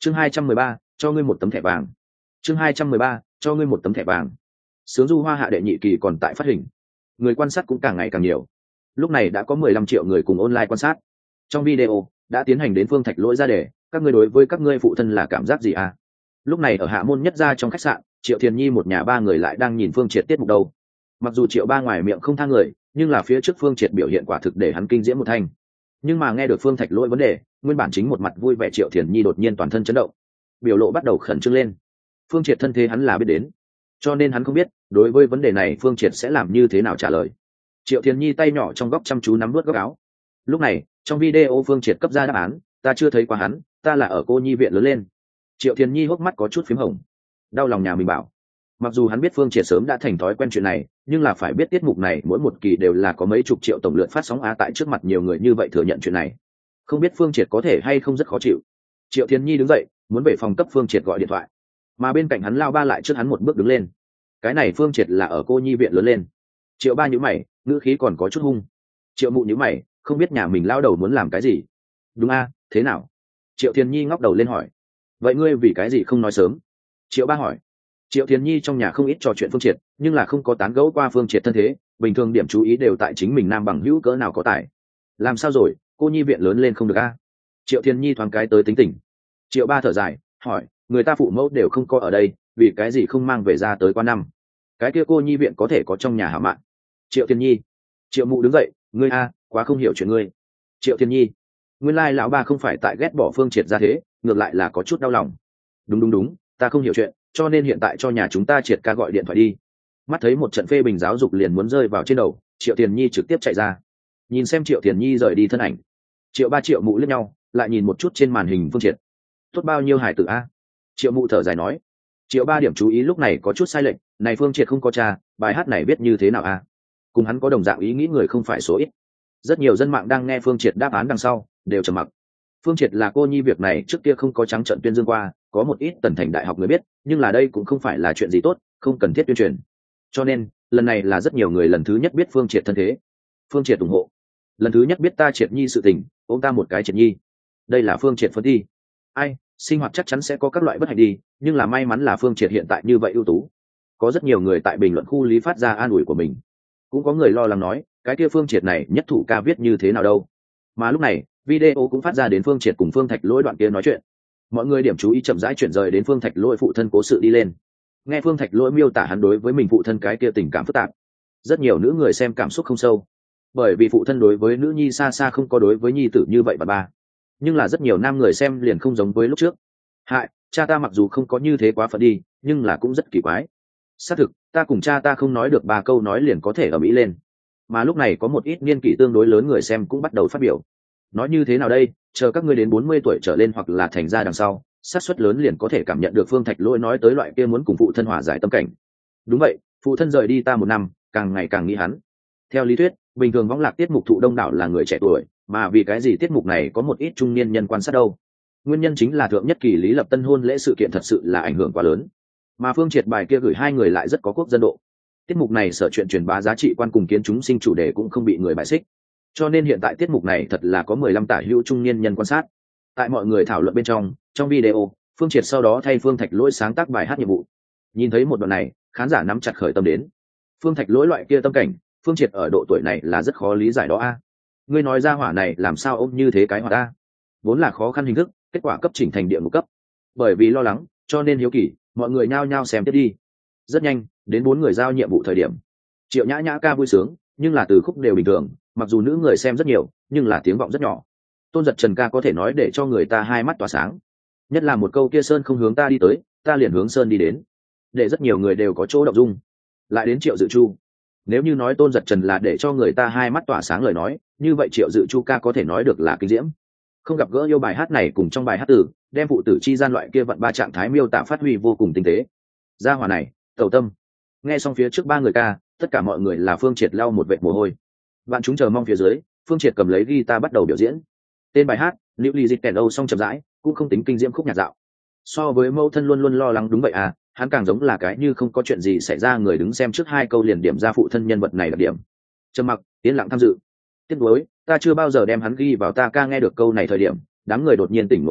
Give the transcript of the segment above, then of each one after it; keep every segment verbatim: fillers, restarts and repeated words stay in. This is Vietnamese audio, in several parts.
chương hai trăm mười ba cho ngươi một tấm thẻ vàng. chương hai trăm mười ba cho ngươi một tấm thẻ vàng. Sướng du hoa hạ đệ nhị kỳ còn tại phát hình, người quan sát cũng càng ngày càng nhiều. Lúc này đã có mười lăm triệu người cùng online quan sát. Trong video đã tiến hành đến Phương Thạch Lỗi ra đề, các ngươi đối với các ngươi phụ thân là cảm giác gì à? Lúc này ở Hạ Môn Nhất Gia trong khách sạn, Triệu Thiền Nhi một nhà ba người lại đang nhìn Phương Triệt tiết mục đâu. Mặc dù Triệu ba ngoài miệng không tha người, nhưng là phía trước Phương Triệt biểu hiện quả thực để hắn kinh diễm một thanh. Nhưng mà nghe được Phương Thạch Lỗi vấn đề, nguyên bản chính một mặt vui vẻ Triệu Thiền Nhi đột nhiên toàn thân chấn động, biểu lộ bắt đầu khẩn trương lên. Phương Triệt thân thế hắn là biết đến, cho nên hắn không biết đối với vấn đề này Phương Triệt sẽ làm như thế nào trả lời. Triệu Thiền Nhi tay nhỏ trong góc chăm chú nắm vớt góc áo. Lúc này trong video Phương Triệt cấp ra đáp án, ta chưa thấy qua hắn, ta là ở cô nhi viện lớn lên. Triệu Thiền Nhi hốc mắt có chút phím hồng, đau lòng nhà mình bảo. Mặc dù hắn biết Phương Triệt sớm đã thành thói quen chuyện này, nhưng là phải biết tiết mục này mỗi một kỳ đều là có mấy chục triệu tổng lượt phát sóng á, tại trước mặt nhiều người như vậy thừa nhận chuyện này, không biết Phương Triệt có thể hay không rất khó chịu. Triệu Thiền Nhi đứng dậy muốn về phòng cấp Phương Triệt gọi điện thoại, mà bên cạnh hắn Lao Ba lại trước hắn một bước đứng lên. Cái này Phương Triệt là ở cô nhi viện lớn lên. Triệu Ba nhíu mày, ngữ khí còn có chút hung. Triệu Mụ nhíu mày, không biết nhà mình lao đầu muốn làm cái gì. Đúng a, thế nào? Triệu Thiền Nhi ngóc đầu lên hỏi. Vậy ngươi vì cái gì không nói sớm? Triệu Ba hỏi. Triệu Thiền Nhi trong nhà không ít trò chuyện Phương Triệt, nhưng là không có tán gẫu qua Phương Triệt thân thế, bình thường điểm chú ý đều tại chính mình nam bằng hữu cỡ nào có tài. Làm sao rồi, cô nhi viện lớn lên không được a? Triệu Thiền Nhi thoáng cái tới tính tình. Triệu Ba thở dài, hỏi, người ta phụ mẫu đều không có ở đây, vì cái gì không mang về ra tới qua năm? Cái kia cô nhi viện có thể có trong nhà hảo mạng. Triệu Thiền Nhi. Triệu Mụ đứng dậy, ngươi a, quá không hiểu chuyện ngươi. Triệu Thiền Nhi. Nguyên lai lão ba không phải tại ghét bỏ Phương Triệt ra thế, ngược lại là có chút đau lòng. Đúng đúng đúng, ta không hiểu chuyện, cho nên hiện tại cho nhà chúng ta Triệt ca gọi điện thoại đi. Mắt thấy một trận phê bình giáo dục liền muốn rơi vào trên đầu, Triệu Thiền Nhi trực tiếp chạy ra. Nhìn xem Triệu Thiền Nhi rời đi thân ảnh, Triệu Ba Triệu Mụ liếc nhau, lại nhìn một chút trên màn hình Phương Triệt. Tốt bao nhiêu hài tử a? Triệu Mụ thở dài nói. Triệu Ba điểm chú ý lúc này có chút sai lệch, này Phương Triệt không có cha, bài hát này biết như thế nào a? Cùng hắn có đồng dạng ý nghĩ người không phải số ít. Rất nhiều dân mạng đang nghe Phương Triệt đáp án đằng sau đều trầm mặc. Phương Triệt là cô nhi việc này trước kia không có trắng trợn tuyên dương qua, có một ít tần thành đại học người biết, nhưng là đây cũng không phải là chuyện gì tốt, không cần thiết tuyên truyền. Cho nên lần này là rất nhiều người lần thứ nhất biết Phương Triệt thân thế. Phương Triệt ủng hộ, lần thứ nhất biết ta Triệt Nhi sự tình, ôm ta một cái Triệt Nhi. Đây là Phương Triệt phân thi. Ai, sinh hoạt chắc chắn sẽ có các loại bất hạnh đi, nhưng là may mắn là Phương Triệt hiện tại như vậy ưu tú. Có rất nhiều người tại bình luận khu lý phát ra an ủi của mình, cũng có người lo lắng nói, cái kia Phương Triệt này nhất thủ ca viết như thế nào đâu. Mà lúc này video cũng phát ra đến Phương Triệt cùng Phương Thạch Lỗi đoạn kia nói chuyện. Mọi người điểm chú ý chậm rãi chuyển rời đến Phương Thạch Lỗi phụ thân cố sự đi lên. Nghe Phương Thạch Lỗi miêu tả hắn đối với mình phụ thân cái kia tình cảm phức tạp, rất nhiều nữ người xem cảm xúc không sâu, bởi vì phụ thân đối với nữ nhi xa xa không có đối với nhi tử như vậy bà ba. Nhưng là rất nhiều nam người xem liền không giống với lúc trước. Hại, cha ta mặc dù không có như thế quá phận đi, nhưng là cũng rất kỳ quái. Xác thực, ta cùng cha ta không nói được ba câu nói liền có thể ở mỹ lên. Mà lúc này có một ít niên kỷ tương đối lớn người xem cũng bắt đầu phát biểu. Nói như thế nào đây, chờ các ngươi đến bốn mươi tuổi trở lên hoặc là thành ra đằng sau, xác suất lớn liền có thể cảm nhận được Phương Thạch Lỗi nói tới loại kia muốn cùng phụ thân hòa giải tâm cảnh. Đúng vậy, phụ thân rời đi ta một năm, càng ngày càng nghĩ hắn. Theo lý thuyết, bình thường võng lạc tiết mục thụ đông đảo là người trẻ tuổi, mà vì cái gì tiết mục này có một ít trung niên nhân quan sát đâu? Nguyên nhân chính là thượng nhất kỳ Lý Lập Tân hôn lễ sự kiện thật sự là ảnh hưởng quá lớn. Mà Phương Triệt bài kia gửi hai người lại rất có quốc dân độ. Tiết mục này sở chuyện truyền bá giá trị quan cùng kiến chúng sinh chủ đề cũng không bị người bài xích. Cho nên hiện tại tiết mục này thật là có mười lăm tả hữu trung niên nhân quan sát. Tại mọi người thảo luận bên trong, trong video, Phương Triệt sau đó thay Phương Thạch Lỗi sáng tác bài hát nhiệm vụ. Nhìn thấy một đoạn này, khán giả nắm chặt khởi tâm đến. Phương Thạch Lỗi loại kia tâm cảnh, Phương Triệt ở độ tuổi này là rất khó lý giải đó a. Ngươi nói ra hỏa này làm sao ôm như thế cái hỏa ta? Vốn là khó khăn hình thức, kết quả cấp chỉnh thành địa ngục cấp. Bởi vì lo lắng, cho nên hiếu kỳ, mọi người nhao nhao xem tiếp đi. Rất nhanh, đến bốn người giao nhiệm vụ thời điểm. Triệu Nhã Nhã ca vui sướng, nhưng là từ khúc đều bình thường, mặc dù nữ người xem rất nhiều, nhưng là tiếng vọng rất nhỏ. Tôn Giật Trần ca có thể nói để cho người ta hai mắt tỏa sáng. Nhất là một câu kia Sơn không hướng ta đi tới, ta liền hướng Sơn đi đến. Để rất nhiều người đều có chỗ động dung. Lại đến Triệu Dự Chu. Nếu như nói Tôn Giật Trần là để cho người ta hai mắt tỏa sáng lời nói, như vậy Triệu Dự Chu ca có thể nói được là kinh diễm. Không gặp gỡ yêu bài hát này cùng trong bài hát tử, đem phụ tử chi gian loại kia vận ba trạng thái miêu tả phát huy vô cùng tinh tế. Gia hỏa này, tẩu tâm. Nghe xong phía trước ba người ca, tất cả mọi người là Phương Triệt lau một vệt mồ hôi. Bạn chúng chờ mong phía dưới, Phương Triệt cầm lấy guitar bắt đầu biểu diễn. Tên bài hát, Liễu Ly Dịch Kèn Âu song chậm rãi, cũng không tính kinh diễm khúc nhạc dạo. So với mẫu thân luôn luôn lo lắng đúng vậy à, hắn càng giống là cái như không có chuyện gì xảy ra người đứng xem trước hai câu liền điểm ra phụ thân nhân vật này đặc điểm. Trầm mặc, yên lặng tham dự. Tiếc nuối, ta chưa bao giờ đem hắn ghi vào ta ca nghe được câu này thời điểm, đám người đột nhiên tỉnh ngộ lại,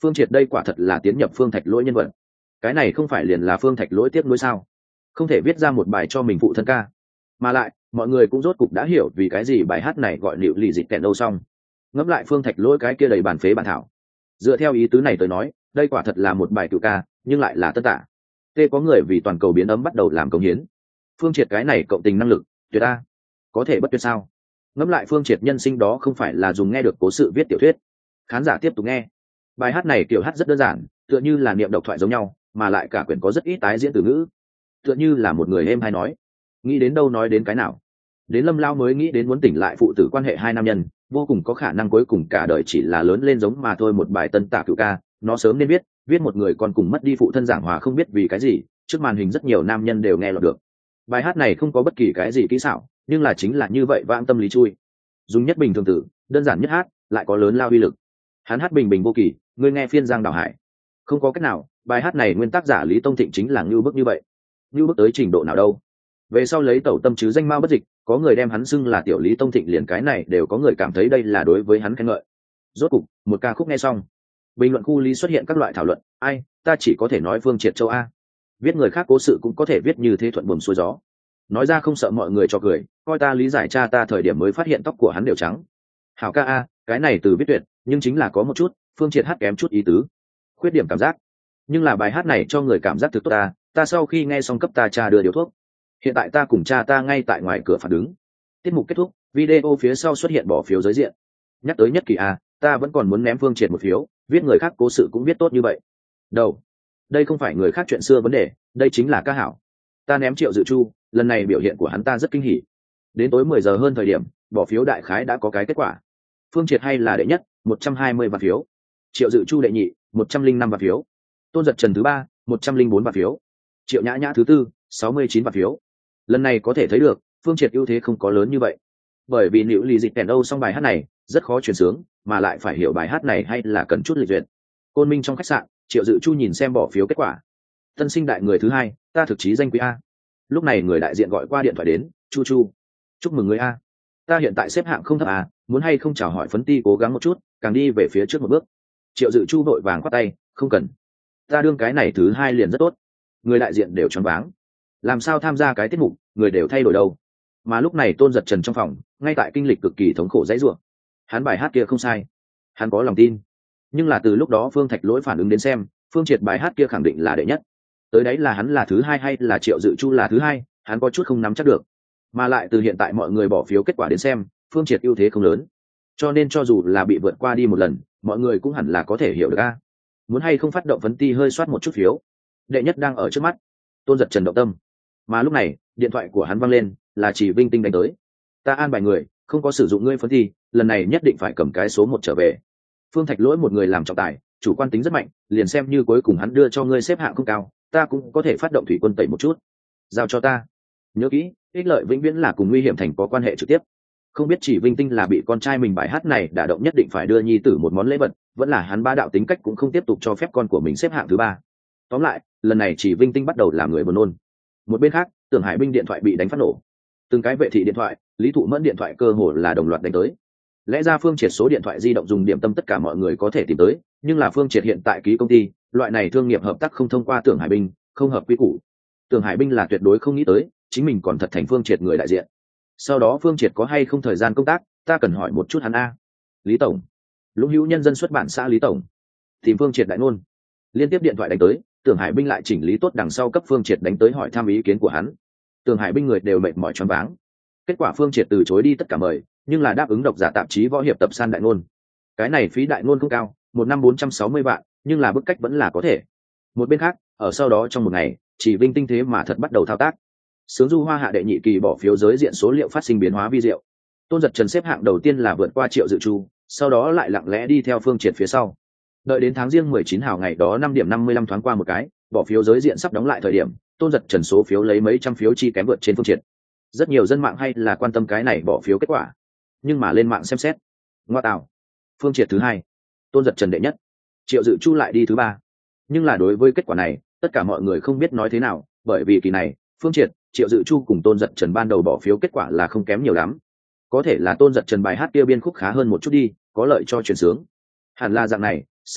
Phương Triệt đây quả thật là tiến nhập Phương Thạch Lỗi nhân vật. Cái này không phải liền là Phương Thạch Lỗi tiếp nối sao? Không thể viết ra một bài cho mình phụ thân ca. Mà lại, mọi người cũng rốt cục đã hiểu vì cái gì bài hát này gọi liệu lì dịch kẹn đâu xong. Ngẫm lại Phương Thạch Lỗi cái kia đầy bàn phế bản thảo. Dựa theo ý tứ này tới nói, đây quả thật là một bài cựu ca, nhưng lại là tân tả. Tê có người vì toàn cầu biến ấm bắt đầu làm công hiến. Phương Triệt cái này cộng tình năng lực, tuyệt a. Có thể bất tuyệt sao? Ngẫm lại Phương Triệt nhân sinh đó không phải là dùng nghe được cố sự viết tiểu thuyết. Khán giả tiếp tục nghe. Bài hát này kiểu hát rất đơn giản, tựa như là niệm độc thoại giống nhau, mà lại cả quyển có rất ít tái diễn từ ngữ. Tựa như là một người êm hay nói. Nghĩ đến đâu nói đến cái nào. Đến Lâm Lao mới nghĩ đến muốn tỉnh lại phụ tử quan hệ hai nam nhân, vô cùng có khả năng cuối cùng cả đời chỉ là lớn lên giống mà thôi. Một bài tân tả cựu ca, nó sớm nên biết, viết một người còn cùng mất đi phụ thân giảng hòa không biết vì cái gì, trước màn hình rất nhiều nam nhân đều nghe lọt được. Bài hát này không có bất kỳ cái gì kỹ xảo, nhưng là chính là như vậy vãng tâm lý chui. Dùng nhất bình thường tử, đơn giản nhất hát, lại có lớn lao uy lực. Hắn hát bình bình vô kỳ, ngươi nghe phiên giang đảo hải. Không có cách nào, bài hát này nguyên tác giả Lý Tông Thịnh chính là ngưu bức như vậy. Ngưu bức tới trình độ nào đâu? Về sau lấy tẩu tâm chứ danh mao bất dịch, có người đem hắn xưng là tiểu Lý Tông Thịnh, liền cái này đều có người cảm thấy đây là đối với hắn khen ngợi. Rốt cục, một ca khúc nghe xong, bình luận khu Lý xuất hiện các loại thảo luận, ai, ta chỉ có thể nói Phương Triệt châu a. Viết người khác cố sự cũng có thể viết như thế thuận buồm xuôi gió. Nói ra không sợ mọi người cho cười, coi ta lý giải cha ta thời điểm mới phát hiện tóc của hắn đều trắng. Hảo ca a, cái này từ viết tuyệt, nhưng chính là có một chút, Phương Triệt hát kém chút ý tứ. Khuyết điểm cảm giác. Nhưng là bài hát này cho người cảm giác thực tốt ta, ta sau khi nghe xong cấp ta cha đưa điếu thuốc. Hiện tại ta cùng cha ta ngay tại ngoài cửa phạt đứng. Tiết mục kết thúc, video phía sau xuất hiện bỏ phiếu giới diện. Nhắc tới nhất kỳ a, ta vẫn còn muốn ném Phương Triệt một phiếu, viết người khác cố sự cũng viết tốt như vậy. Đâu, đây không phải người khác chuyện xưa vấn đề, đây chính là ca hảo. Ta ném Triệu Dự Chu, lần này biểu hiện của hắn ta rất kinh hỉ. Đến tối mười giờ hơn thời điểm, bỏ phiếu đại khái đã có cái kết quả. Phương Triệt hay là đệ nhất, một trăm hai mươi vạn phiếu. Triệu Dự Chu đệ nhị, một trăm linh năm vạn phiếu. Tôn Giật Trần thứ ba, một trăm linh bốn vạn phiếu. Triệu Nhã Nhã thứ tư, sáu mươi chín vạn phiếu. Lần này có thể thấy được, Phương Triệt ưu thế không có lớn như vậy. Bởi vì liệu lì dịch kèn đâu xong bài hát này, rất khó truyền sướng, mà lại phải hiểu bài hát này hay là cần chút lịch duyệt. Côn Minh trong khách sạn, Triệu Dự Chu nhìn xem bỏ phiếu kết quả. Tân sinh đại người thứ hai, ta thực chí danh quý a. Lúc này người đại diện gọi qua điện thoại đến, Chu Chu, chúc mừng người a. Ta hiện tại xếp hạng không thấp à, muốn hay không chào hỏi phấn ti cố gắng một chút, càng đi về phía trước một bước. Triệu Dự Chu vội vàng khoát tay, không cần. Ta đương cái này thứ hai liền rất tốt. Người đại diện đều choáng váng. Làm sao tham gia cái tiết mục, người đều thay đổi đâu. Mà lúc này Tôn Giật Trần trong phòng, ngay tại kinh lịch cực kỳ thống khổ dãy rủa. Hắn bài hát kia không sai, hắn có lòng tin. Nhưng là từ lúc đó Phương Thạch Lỗi phản ứng đến xem, Phương Triệt bài hát kia khẳng định là đệ nhất. Tới đấy là hắn là thứ hai hay là Triệu Dự Chu là thứ hai, hắn có chút không nắm chắc được. Mà lại từ hiện tại mọi người bỏ phiếu kết quả đến xem, Phương Triệt ưu thế không lớn. Cho nên cho dù là bị vượt qua đi một lần, mọi người cũng hẳn là có thể hiểu được a. Muốn hay không phát động phấn ti hơi soát một chút phiếu. Đệ nhất đang ở trước mắt. Tôn Giật Trần động tâm. Mà lúc này, điện thoại của hắn văng lên, là Chỉ Vinh Tinh đánh tới. Ta an bài người, không có sử dụng ngươi phấn ti, lần này nhất định phải cầm cái số một trở về. Phương Thạch Lỗi một người làm trọng tài, chủ quan tính rất mạnh, liền xem như cuối cùng hắn đưa cho ngươi xếp hạng không cao, ta cũng có thể phát động thủy quân tẩy một chút. Giao cho ta. Nhớ kỹ, ích lợi vĩnh viễn là cùng nguy hiểm thành có quan hệ trực tiếp. Không biết Chỉ Vinh Tinh là bị con trai mình bài hát này đả động nhất định phải đưa nhi tử một món lễ vật, vẫn là hắn ba đạo tính cách cũng không tiếp tục cho phép con của mình xếp hạng thứ ba. Tóm lại, lần này Chỉ Vinh Tinh bắt đầu làm người buồn nôn. Một bên khác, Tưởng Hải Binh điện thoại bị đánh phát nổ. Từng cái vệ thị điện thoại, Lý Thụ Mẫn điện thoại cơ hồ là đồng loạt đánh tới. Lẽ ra Phương Triệt số điện thoại di động dùng điểm tâm tất cả mọi người có thể tìm tới, nhưng là Phương Triệt hiện tại ký công ty, loại này thương nghiệp hợp tác không thông qua Tưởng Hải Binh, không hợp quy củ. Tưởng Hải Binh là tuyệt đối không nghĩ tới, chính mình còn thật thành Phương Triệt người đại diện. Sau đó Phương Triệt có hay không thời gian công tác, ta cần hỏi một chút hắn a. Lý tổng, Lũng Hữu Nhân dân xuất bản xã Lý tổng, tìm Phương Triệt đại ngôn. Liên tiếp điện thoại đánh tới, Tưởng Hải Binh lại chỉnh lý tốt đằng sau cấp Phương Triệt đánh tới hỏi thăm ý kiến của hắn. Tưởng Hải Binh người đều mệt mỏi choáng váng. Kết quả Phương Triệt từ chối đi tất cả mời, nhưng là đáp ứng độc giả tạp chí võ hiệp tập san đại ngôn. Cái này phí đại ngôn không cao, một năm bốn trăm sáu mươi vạn, nhưng là bức cách vẫn là có thể. Một bên khác, ở sau đó trong một ngày, Chỉ Vinh Tinh thế mà thật bắt đầu thao tác. Sướng Du Hoa hạ đệ nhị kỳ bỏ phiếu giới diện số liệu phát sinh biến hóa vi diệu. Tôn Giật Trần xếp hạng đầu tiên là vượt qua Triệu Dự Chu, sau đó lại lặng lẽ đi theo Phương Triệt phía sau. Đợi đến tháng riêng mười chín hào ngày đó năm điểm năm mươi lăm thoáng qua một cái, bỏ phiếu giới diện sắp đóng lại thời điểm, Tôn Giật Trần số phiếu lấy mấy trăm phiếu chi kém vượt trên Phương Triệt. Rất nhiều dân mạng hay là quan tâm cái này bỏ phiếu kết quả, nhưng mà lên mạng xem xét, ngoa tạo, Phương Triệt thứ hai, Tôn Giật Trần đệ nhất, Triệu Dự Chu lại đi thứ ba. Nhưng là đối với kết quả này, tất cả mọi người không biết nói thế nào, bởi vì kỳ này, Phương Triệt, Triệu Dự Chu cùng Tôn Giật Trần ban đầu bỏ phiếu kết quả là không kém nhiều lắm. Có thể là Tôn Giật Trần bài hát kia biên khúc khá hơn một chút đi, có lợi cho truyền sướng. Hẳn là dạng này, xác thực,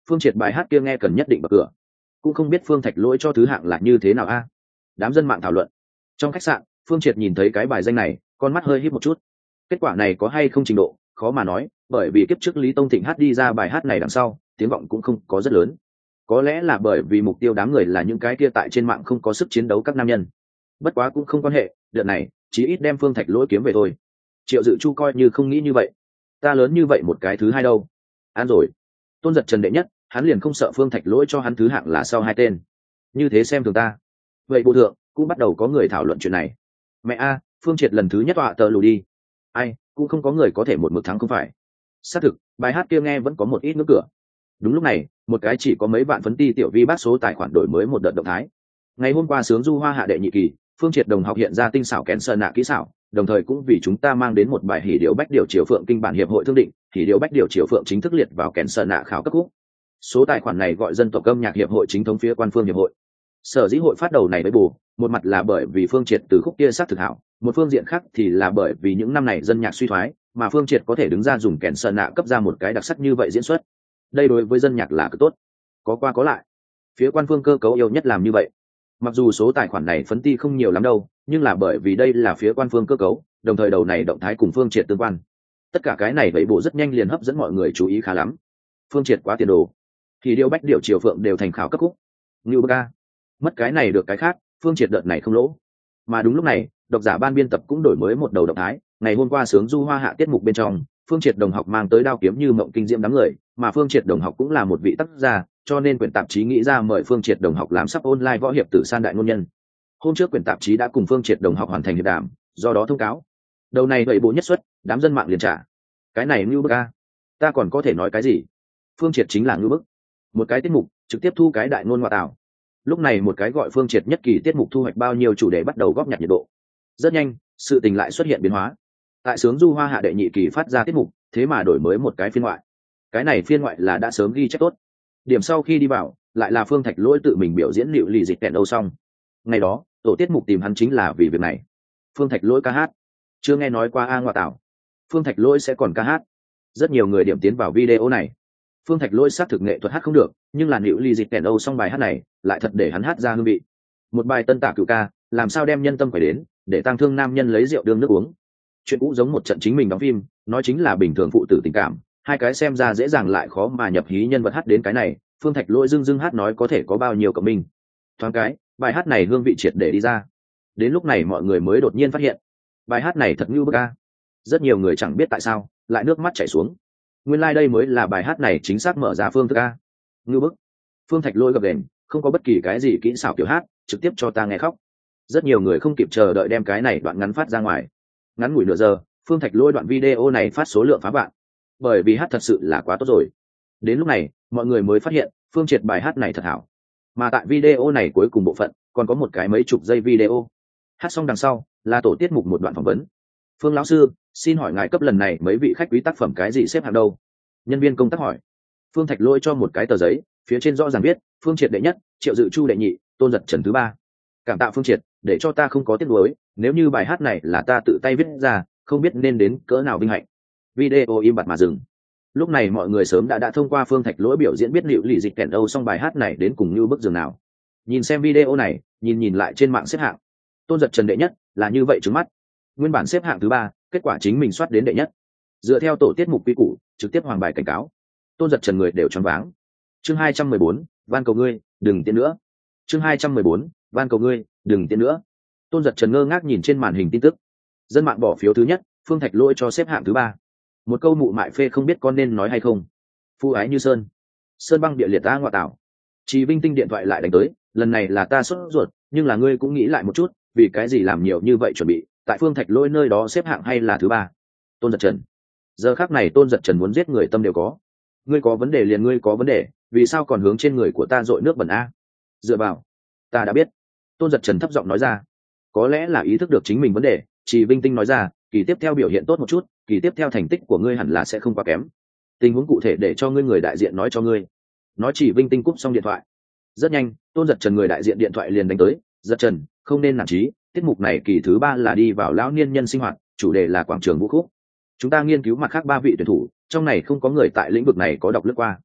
Phương Triệt bài hát kia nghe cần nhất định bật cửa, cũng không biết Phương Thạch Lỗi cho thứ hạng là như thế nào a. Đám dân mạng thảo luận. Trong khách sạn, Phương Triệt nhìn thấy cái bài danh này, con mắt hơi híp một chút. Kết quả này có hay không trình độ, khó mà nói, bởi vì kiếp trước Lý Tông Thịnh hát đi ra bài hát này đằng sau, tiếng vọng cũng không có rất lớn. Có lẽ là bởi vì mục tiêu đám người là những cái kia tại trên mạng không có sức chiến đấu các nam nhân. Bất quá cũng không quan hệ, đợt này, chí ít đem Phương Thạch Lỗi kiếm về thôi. Triệu Dự Chu coi như không nghĩ như vậy. Ta lớn như vậy một cái thứ hai đâu. Ăn rồi. Tôn Giật Trần đệ nhất, hắn liền không sợ Phương Thạch Lỗi cho hắn thứ hạng là sau hai tên. Như thế xem thường ta. Vậy bộ thượng, cũng bắt đầu có người thảo luận chuyện này. Mẹ a, Phương Triệt lần thứ nhất tọa tờ lù đi. Ai, cũng không có người có thể một mực thắng không phải. Xác thực, bài hát kia nghe vẫn có một ít ngưỡng cửa. Đúng lúc này, một cái chỉ có mấy bạn phấn ti tiểu vi bác số tài khoản đổi mới một đợt động thái. Ngày hôm qua sướng du hoa hạ đệ nhị kỳ, Phương Triệt đồng học hiện ra tinh xảo kén sơn nạ kỹ xảo, đồng thời cũng vì chúng ta mang đến một bài hỉ điệu bách điệu triều phượng kinh bản hiệp hội thương định, hỉ điệu bách điệu triều phượng chính thức liệt vào kén sơn nạ khảo cấp khúc. Số tài khoản này gọi dân tộc âm nhạc hiệp hội chính thống phía quan phương hiệp hội. Sở dĩ hội phát đầu này với bù, một mặt là bởi vì Phương Triệt từ khúc kia sát thực hảo, một phương diện khác thì là bởi vì những năm này dân nhạc suy thoái, mà Phương Triệt có thể đứng ra dùng kèn sơn nạ cấp ra một cái đặc sắc như vậy diễn xuất. Đây đối với dân nhạc là cực tốt. Có qua có lại. Phía quan phương cơ cấu yêu nhất làm như vậy. Mặc dù số tài khoản này phấn ti không nhiều lắm đâu, nhưng là bởi vì đây là phía quan phương cơ cấu, đồng thời đầu này động thái cùng Phương Triệt tương quan. Tất cả cái này vậy bộ rất nhanh liền hấp dẫn mọi người chú ý khá lắm. Phương Triệt quá tiền đồ. Thì điệu bách điệu triều phượng đều thành khảo cấp khúc. Ngưu bơ ca. Mất cái này được cái khác, Phương Triệt đợt này không lỗ. Mà đúng lúc này, độc giả ban biên tập cũng đổi mới một đầu động thái, ngày hôm qua sướng du hoa hạ tiết mục bên trong, Phương Triệt đồng học mang tới đao kiếm như mộng kinh diễm đám người, mà Phương Triệt đồng học cũng là một vị tác gia, cho nên quyển tạp chí nghĩ ra mời Phương Triệt đồng học làm sắp online võ hiệp tử san đại ngôn nhân. Hôm trước quyển tạp chí đã cùng Phương Triệt đồng học hoàn thành hiệp đàm, do đó thông cáo. Đầu này vậy bộ nhất xuất, đám dân mạng liền trả. Cái này ngưu bức a. Ta còn có thể nói cái gì? Phương Triệt chính là ngưu bức. Một cái tiết mục, trực tiếp thu cái đại ngôn ngoại tảo. Lúc này một cái gọi Phương Triệt nhất kỳ tiết mục thu hoạch bao nhiêu chủ đề bắt đầu góp nhặt nhiệt độ. Rất nhanh, sự tình lại xuất hiện biến hóa. Tại sướng du hoa hạ đệ nhị kỳ phát ra tiết mục, thế mà đổi mới một cái phiên ngoại. Cái này phiên ngoại là đã sớm ghi chép tốt. Điểm sau khi đi vào, lại là Phương Thạch Lỗi tự mình biểu diễn liệu lì dịch kẹn đâu xong. Ngày đó, tổ tiết mục tìm hắn chính là vì việc này. Phương Thạch Lỗi ca hát. Chưa nghe nói qua a ngoại tảo. Phương Thạch Lỗi sẽ còn ca hát. Rất nhiều người điểm tiến vào video này. Phương Thạch Lỗi xác thực nghệ thuật hát không được, nhưng là liệu lì dịch kẹn đâu xong bài hát này, lại thật để hắn hát ra hương vị. Một bài tân tả cựu ca, làm sao đem nhân tâm phải đến, để tang thương nam nhân lấy rượu đương nước uống. Chuyện cũ giống một trận chính mình đóng phim, nói chính là bình thường phụ tử tình cảm, hai cái xem ra dễ dàng lại khó mà nhập hí nhân vật hát đến cái này, Phương Thạch Lỗi dưng dưng hát nói có thể có bao nhiêu cộng minh. Thoáng cái, bài hát này hương vị triệt để đi ra. Đến lúc này mọi người mới đột nhiên phát hiện, bài hát này thật như bức a. Rất nhiều người chẳng biết tại sao, lại nước mắt chảy xuống. Nguyên lai like đây mới là bài hát này chính xác mở ra phương thức a. Như bức. Phương Thạch Lỗi gập ghềnh, không có bất kỳ cái gì kỹ xảo kiểu hát, trực tiếp cho ta nghe khóc. Rất nhiều người không kịp chờ đợi đem cái này đoạn ngắn phát ra ngoài. Ngắn ngủi nửa giờ, Phương Thạch Lỗi đoạn video này phát số lượng phá vạn. Bởi vì hát thật sự là quá tốt rồi. Đến lúc này, mọi người mới phát hiện, Phương Triệt bài hát này thật hảo. Mà tại video này cuối cùng bộ phận, còn có một cái mấy chục giây video. Hát xong đằng sau, là tổ tiết mục một đoạn phỏng vấn. Phương lão sư, xin hỏi ngài cấp lần này mấy vị khách quý tác phẩm cái gì xếp hạng đâu? Nhân viên công tác hỏi. Phương Thạch Lỗi cho một cái tờ giấy, phía trên rõ ràng viết, Phương Triệt đệ nhất, Triệu Dự Chu đệ nhị, Tôn Giật Trần thứ ba. Cảm tạ Phương Triệt, để cho ta không có tiếc nuối, nếu như bài hát này là ta tự tay viết ra, không biết nên đến cỡ nào vinh hạnh. Video im bặt mà dừng. Lúc này mọi người sớm đã đã thông qua Phương Thạch Lỗi biểu diễn biết liệu lì dịch kèn âu xong bài hát này đến cùng như bức giường nào. Nhìn xem video này, nhìn nhìn lại trên mạng xếp hạng. Tôn Giật Trần đệ nhất, là như vậy trứng mắt. Nguyên bản xếp hạng thứ ba, kết quả chính mình soát đến đệ nhất. Dựa theo tổ tiết mục quy củ, trực tiếp hoàng bài cảnh cáo. Tôn Giật Trần người đều choáng váng. Chương hai trăm mười bốn, van cầu ngươi, đừng tiến nữa. Chương hai trăm mười bốn, van cầu ngươi, đừng tiến nữa. Tôn Giật Trần ngơ ngác nhìn trên màn hình tin tức. Dân mạng bỏ phiếu thứ nhất, Phương Thạch Lỗi cho xếp hạng thứ ba. Một câu mụ mại phê không biết con nên nói hay không. Phu ái như sơn, sơn băng địa liệt ta ngoại tảo. Chị Vinh Tinh điện thoại lại đánh tới, lần này là ta sốt ruột, nhưng là ngươi cũng nghĩ lại một chút, vì cái gì làm nhiều như vậy chuẩn bị, tại Phương Thạch Lỗi nơi đó xếp hạng hay là thứ ba. Tôn Giật Trần. Giờ khắc này Tôn Giật Trần muốn giết người tâm đều có. Ngươi có vấn đề liền ngươi có vấn đề, vì sao còn hướng trên người của ta dội nước bẩn a? Dựa vào, ta đã biết. Tôn Giật Trần thấp giọng nói ra. Có lẽ là ý thức được chính mình vấn đề, chị Vinh Tinh nói ra, kỳ tiếp theo biểu hiện tốt một chút, kỳ tiếp theo thành tích của ngươi hẳn là sẽ không quá kém. Tình huống cụ thể để cho ngươi người đại diện nói cho ngươi. Nói chỉ Vinh Tinh cúp xong điện thoại. Rất nhanh, Tôn Giật Trần người đại diện điện thoại liền đánh tới. Giật Trần, không nên nản chí, tiết mục này kỳ thứ ba là đi vào lão niên nhân sinh hoạt, chủ đề là quảng trường vũ khúc. Chúng ta nghiên cứu mặt khác ba vị tuyển thủ, trong này không có người tại lĩnh vực này có đọc lướt qua.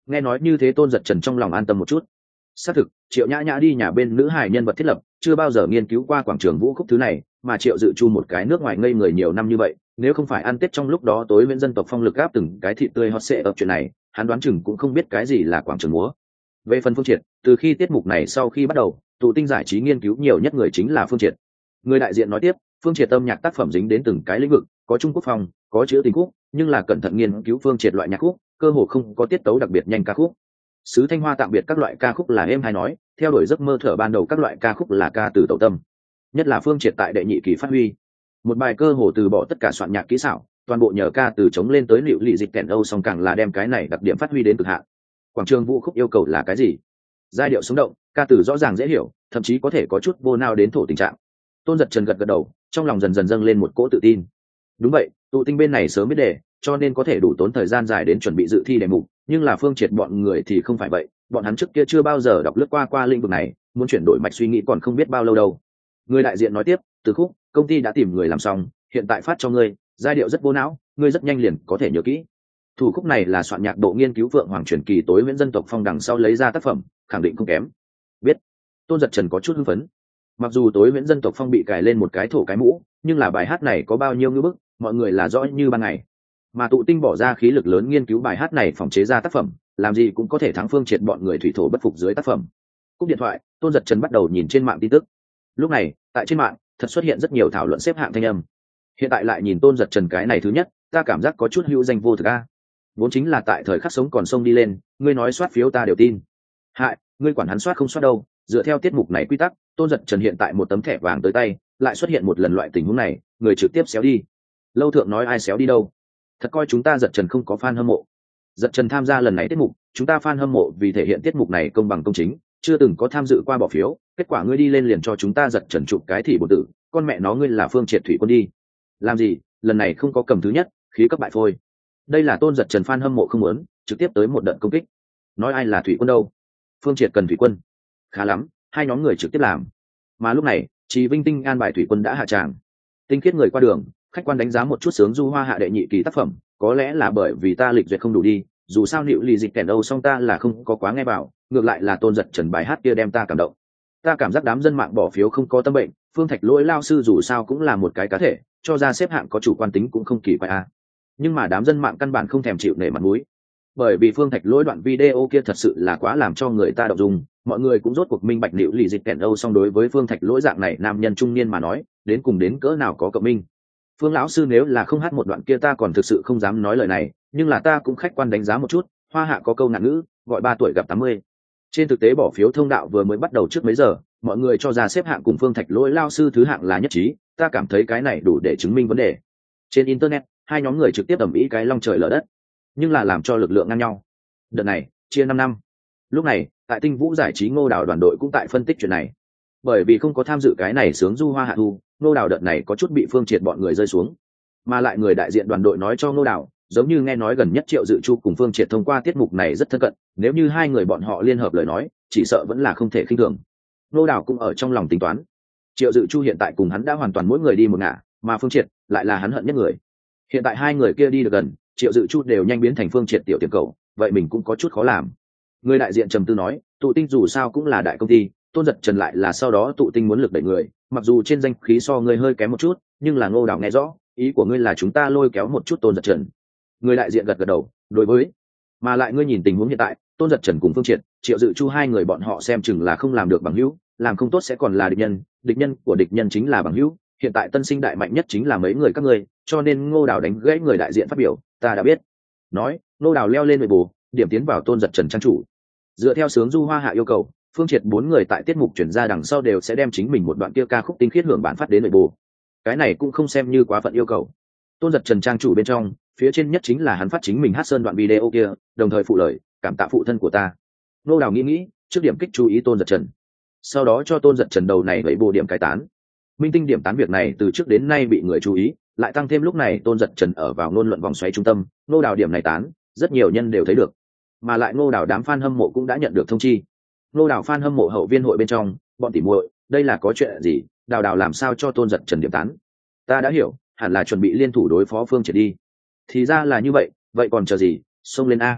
Nghe nói như thế Tôn Giật Trần trong lòng an tâm một chút. Xác thực, Triệu Nhã Nhã đi nhà bên nữ hài nhân vật thiết lập, chưa bao giờ nghiên cứu qua quảng trường vũ khúc thứ này, mà Triệu Dự Chu một cái nước ngoài ngây người nhiều năm như vậy, nếu không phải ăn Tết trong lúc đó tối miễn dân tộc phong lực gáp từng cái thịt tươi hot sệ ở chuyện này, hắn đoán chừng cũng không biết cái gì là quảng trường múa. Về phần Phương Triệt, từ khi tiết mục này sau khi bắt đầu, tụ tinh giải trí nghiên cứu nhiều nhất người chính là Phương Triệt. Người đại diện nói tiếp, Phương Triệt âm nhạc tác phẩm dính đến từng cái lĩnh vực, có Trung Quốc phong, có chữ tình khúc, nhưng là cẩn thận nghiên cứu Phương Triệt loại nhạc khúc, cơ hồ không có tiết tấu đặc biệt nhanh ca khúc. Sứ Thanh Hoa tạm biệt các loại ca khúc là êm hay nói, theo đuổi giấc mơ thở ban đầu các loại ca khúc là ca từ tẩu tâm. Nhất là Phương Triệt tại đệ nhị kỳ phát huy, một bài cơ hồ từ bỏ tất cả soạn nhạc kỹ xảo, toàn bộ nhờ ca từ chống lên tới liệu lì dịch kèn âu song càng là đem cái này đặc điểm phát huy đến cực hạn. Quảng trường vũ khúc yêu cầu là cái gì? Giai điệu sống động, ca từ rõ ràng dễ hiểu, thậm chí có thể có chút vô nao đến thổ tình trạng. Tôn Giật Trần gật gật đầu, trong lòng dần dần dâng lên một cỗ tự tin. Đúng vậy, tụ tinh bên này sớm biết đề, cho nên có thể đủ tốn thời gian dài đến chuẩn bị dự thi đề mục, nhưng là Phương Triệt bọn người thì không phải vậy, bọn hắn trước kia chưa bao giờ đọc lướt qua qua lĩnh vực này, muốn chuyển đổi mạch suy nghĩ còn không biết bao lâu đâu. Người đại diện nói tiếp, từ khúc, công ty đã tìm người làm xong, hiện tại phát cho ngươi, giai điệu rất vô não, ngươi rất nhanh liền có thể nhớ kỹ. Thủ khúc này là soạn nhạc độ nghiên cứu Vượng Hoàng truyền kỳ tối miễn dân tộc phong đằng sau lấy ra tác phẩm, khẳng định không kém. Biết. Tôn Giật Trần có chút hưng phấn. Mặc dù tối miễn dân tộc phong bị cài lên một cái thổ cái mũ, nhưng là bài hát này có bao nhiêu ngữ bức, mọi người là rõ như ban ngày. Mà tụ tinh bỏ ra khí lực lớn nghiên cứu bài hát này phòng chế ra tác phẩm, làm gì cũng có thể thắng Phương Triệt bọn người thủy thổ bất phục dưới tác phẩm. Cúp điện thoại, Tôn Giật Trần bắt đầu nhìn trên mạng tin tức. Lúc này, tại trên mạng, thật xuất hiện rất nhiều thảo luận xếp hạng thanh âm. Hiện tại lại nhìn Tôn Giật Trần cái này thứ nhất, ta cảm giác có chút hữu danh vô thực a. Vốn chính là tại thời khắc sống còn sông đi lên, ngươi nói soát phiếu ta đều tin. Hại, ngươi quản hắn soát không soát đâu, dựa theo tiết mục này quy tắc, Tôn Giật Trần hiện tại một tấm thẻ vàng tới tay, lại xuất hiện một lần loại tình huống này, người trực tiếp xéo đi. Lâu thượng nói ai xéo đi đâu? Thật coi chúng ta Giật Trần không có fan hâm mộ. Giật Trần tham gia lần này tiết mục, chúng ta fan hâm mộ vì thể hiện tiết mục này công bằng công chính, chưa từng có tham dự qua bỏ phiếu, kết quả ngươi đi lên liền cho chúng ta Giật Trần chụp cái thì bổn tử, con mẹ nó ngươi là Phương Triệt thủy quân đi. Làm gì, lần này không có cầm thứ nhất, khí cấp bại phôi. Đây là Tôn Giật Trần fan hâm mộ không muốn, trực tiếp tới một đợt công kích. Nói ai là thủy quân đâu? Phương Triệt cần thủy quân. Khá lắm, hai nhóm người trực tiếp làm. Mà lúc này, Trì Vinh Tinh an bài thủy quân đã hạ tràng. Tinh khiết người qua đường, khách quan đánh giá một chút sướng du hoa hạ đệ nhị kỳ tác phẩm, có lẽ là bởi vì ta lịch duyệt không đủ đi, dù sao liệu lì dịch kèn đâu song ta là không có quá nghe vào, ngược lại là Tôn Giật Trần bài hát kia đem ta cảm động. Ta cảm giác đám dân mạng bỏ phiếu không có tâm bệnh, Phương Thạch Lỗi lao sư dù sao cũng là một cái cá thể, cho ra xếp hạng có chủ quan tính cũng không kỳ quái a. Nhưng mà đám dân mạng căn bản không thèm chịu nể mặt mũi, bởi vì Phương Thạch Lỗi đoạn video kia thật sự là quá làm cho người ta động dung, mọi người cũng rốt cuộc minh bạch liệu lì dịch kèn đâu song đối với Phương Thạch Lỗi dạng này nam nhân trung niên mà nói, đến cùng đến cỡ nào có cộng minh. Phương lão sư nếu là không hát một đoạn kia ta còn thực sự không dám nói lời này, nhưng là ta cũng khách quan đánh giá một chút, hoa hạ có câu nạn ngữ, gọi ba tuổi gặp tám mươi. Trên thực tế bỏ phiếu thông đạo vừa mới bắt đầu trước mấy giờ, mọi người cho ra xếp hạng cùng Phương Thạch Lỗi lao sư thứ hạng là nhất trí, ta cảm thấy cái này đủ để chứng minh vấn đề. Trên internet, hai nhóm người trực tiếp ầm ĩ cái long trời lở đất, nhưng là làm cho lực lượng ngang nhau. Đợt này, chia năm năm. Lúc này, tại Tinh Vũ giải trí Ngô Đào đoàn đội cũng tại phân tích chuyện này. Bởi vì không có tham dự cái này sướng du hoa hạ thu, Ngô Đào đợt này có chút bị Phương Triệt bọn người rơi xuống. Mà lại người đại diện đoàn đội nói cho Ngô Đào, giống như nghe nói gần nhất Triệu Dự Chu cùng Phương Triệt thông qua tiết mục này rất thân cận, nếu như hai người bọn họ liên hợp lời nói, chỉ sợ vẫn là không thể khinh thường. Ngô Đào cũng ở trong lòng tính toán. Triệu Dự Chu hiện tại cùng hắn đã hoàn toàn mỗi người đi một ngả, mà Phương Triệt lại là hắn hận nhất người. Hiện tại hai người kia đi được gần, Triệu Dự Chu đều nhanh biến thành Phương Triệt tiểu tiệm cầu, vậy mình cũng có chút khó làm. Người đại diện trầm tư nói, tụ tinh dù sao cũng là đại công ty, Tôn Giật Trần lại là sau đó tụ tinh muốn lực đẩy người, mặc dù trên danh khí so ngươi hơi kém một chút, nhưng là Ngô Đào nghe rõ, ý của ngươi là chúng ta lôi kéo một chút Tôn Giật Trần. Người đại diện gật gật đầu, đối với, mà lại ngươi nhìn tình huống hiện tại, Tôn Giật Trần cùng Phương Triệt, Triệu Dự Chu hai người bọn họ xem chừng là không làm được bằng hữu, làm không tốt sẽ còn là địch nhân, địch nhân của địch nhân chính là bằng hữu, hiện tại tân sinh đại mạnh nhất chính là mấy người các ngươi, cho nên Ngô Đào đánh gãy người đại diện phát biểu, ta đã biết. Nói, Ngô Đào leo lên nội bù, điểm tiến vào Tôn Giật Trần trang chủ. Dựa theo sướng du hoa hạ yêu cầu, Phương Triệt bốn người tại tiết mục chuyển ra đằng sau đều sẽ đem chính mình một đoạn kia ca khúc tinh khiết hưởng bản phát đến nội bù. Cái này cũng không xem như quá phận yêu cầu. Tôn Giật Trần trang chủ bên trong, phía trên nhất chính là hắn phát chính mình hát sơn đoạn video kia, đồng thời phụ lời, cảm tạ phụ thân của ta. Ngô Đào nghĩ nghĩ, trước điểm kích chú ý Tôn Giật Trần. Sau đó cho Tôn Giật Trần đầu này vậy bộ điểm cải tán. Minh tinh điểm tán việc này từ trước đến nay bị người chú ý, lại tăng thêm lúc này Tôn Giật Trần ở vào ngôn luận vòng xoáy trung tâm, Ngô Đào điểm này tán, rất nhiều nhân đều thấy được. Mà lại Ngô Đào đám fan hâm mộ cũng đã nhận được thông chi. Ngô Đào fan hâm mộ hậu viên hội bên trong, bọn tỉ muội, đây là có chuyện gì, Đào Đào làm sao cho Tôn Giật Trần điểm tán? Ta đã hiểu, hẳn là chuẩn bị liên thủ đối phó Phương Triệt đi. Thì ra là như vậy, vậy còn chờ gì, xông lên a.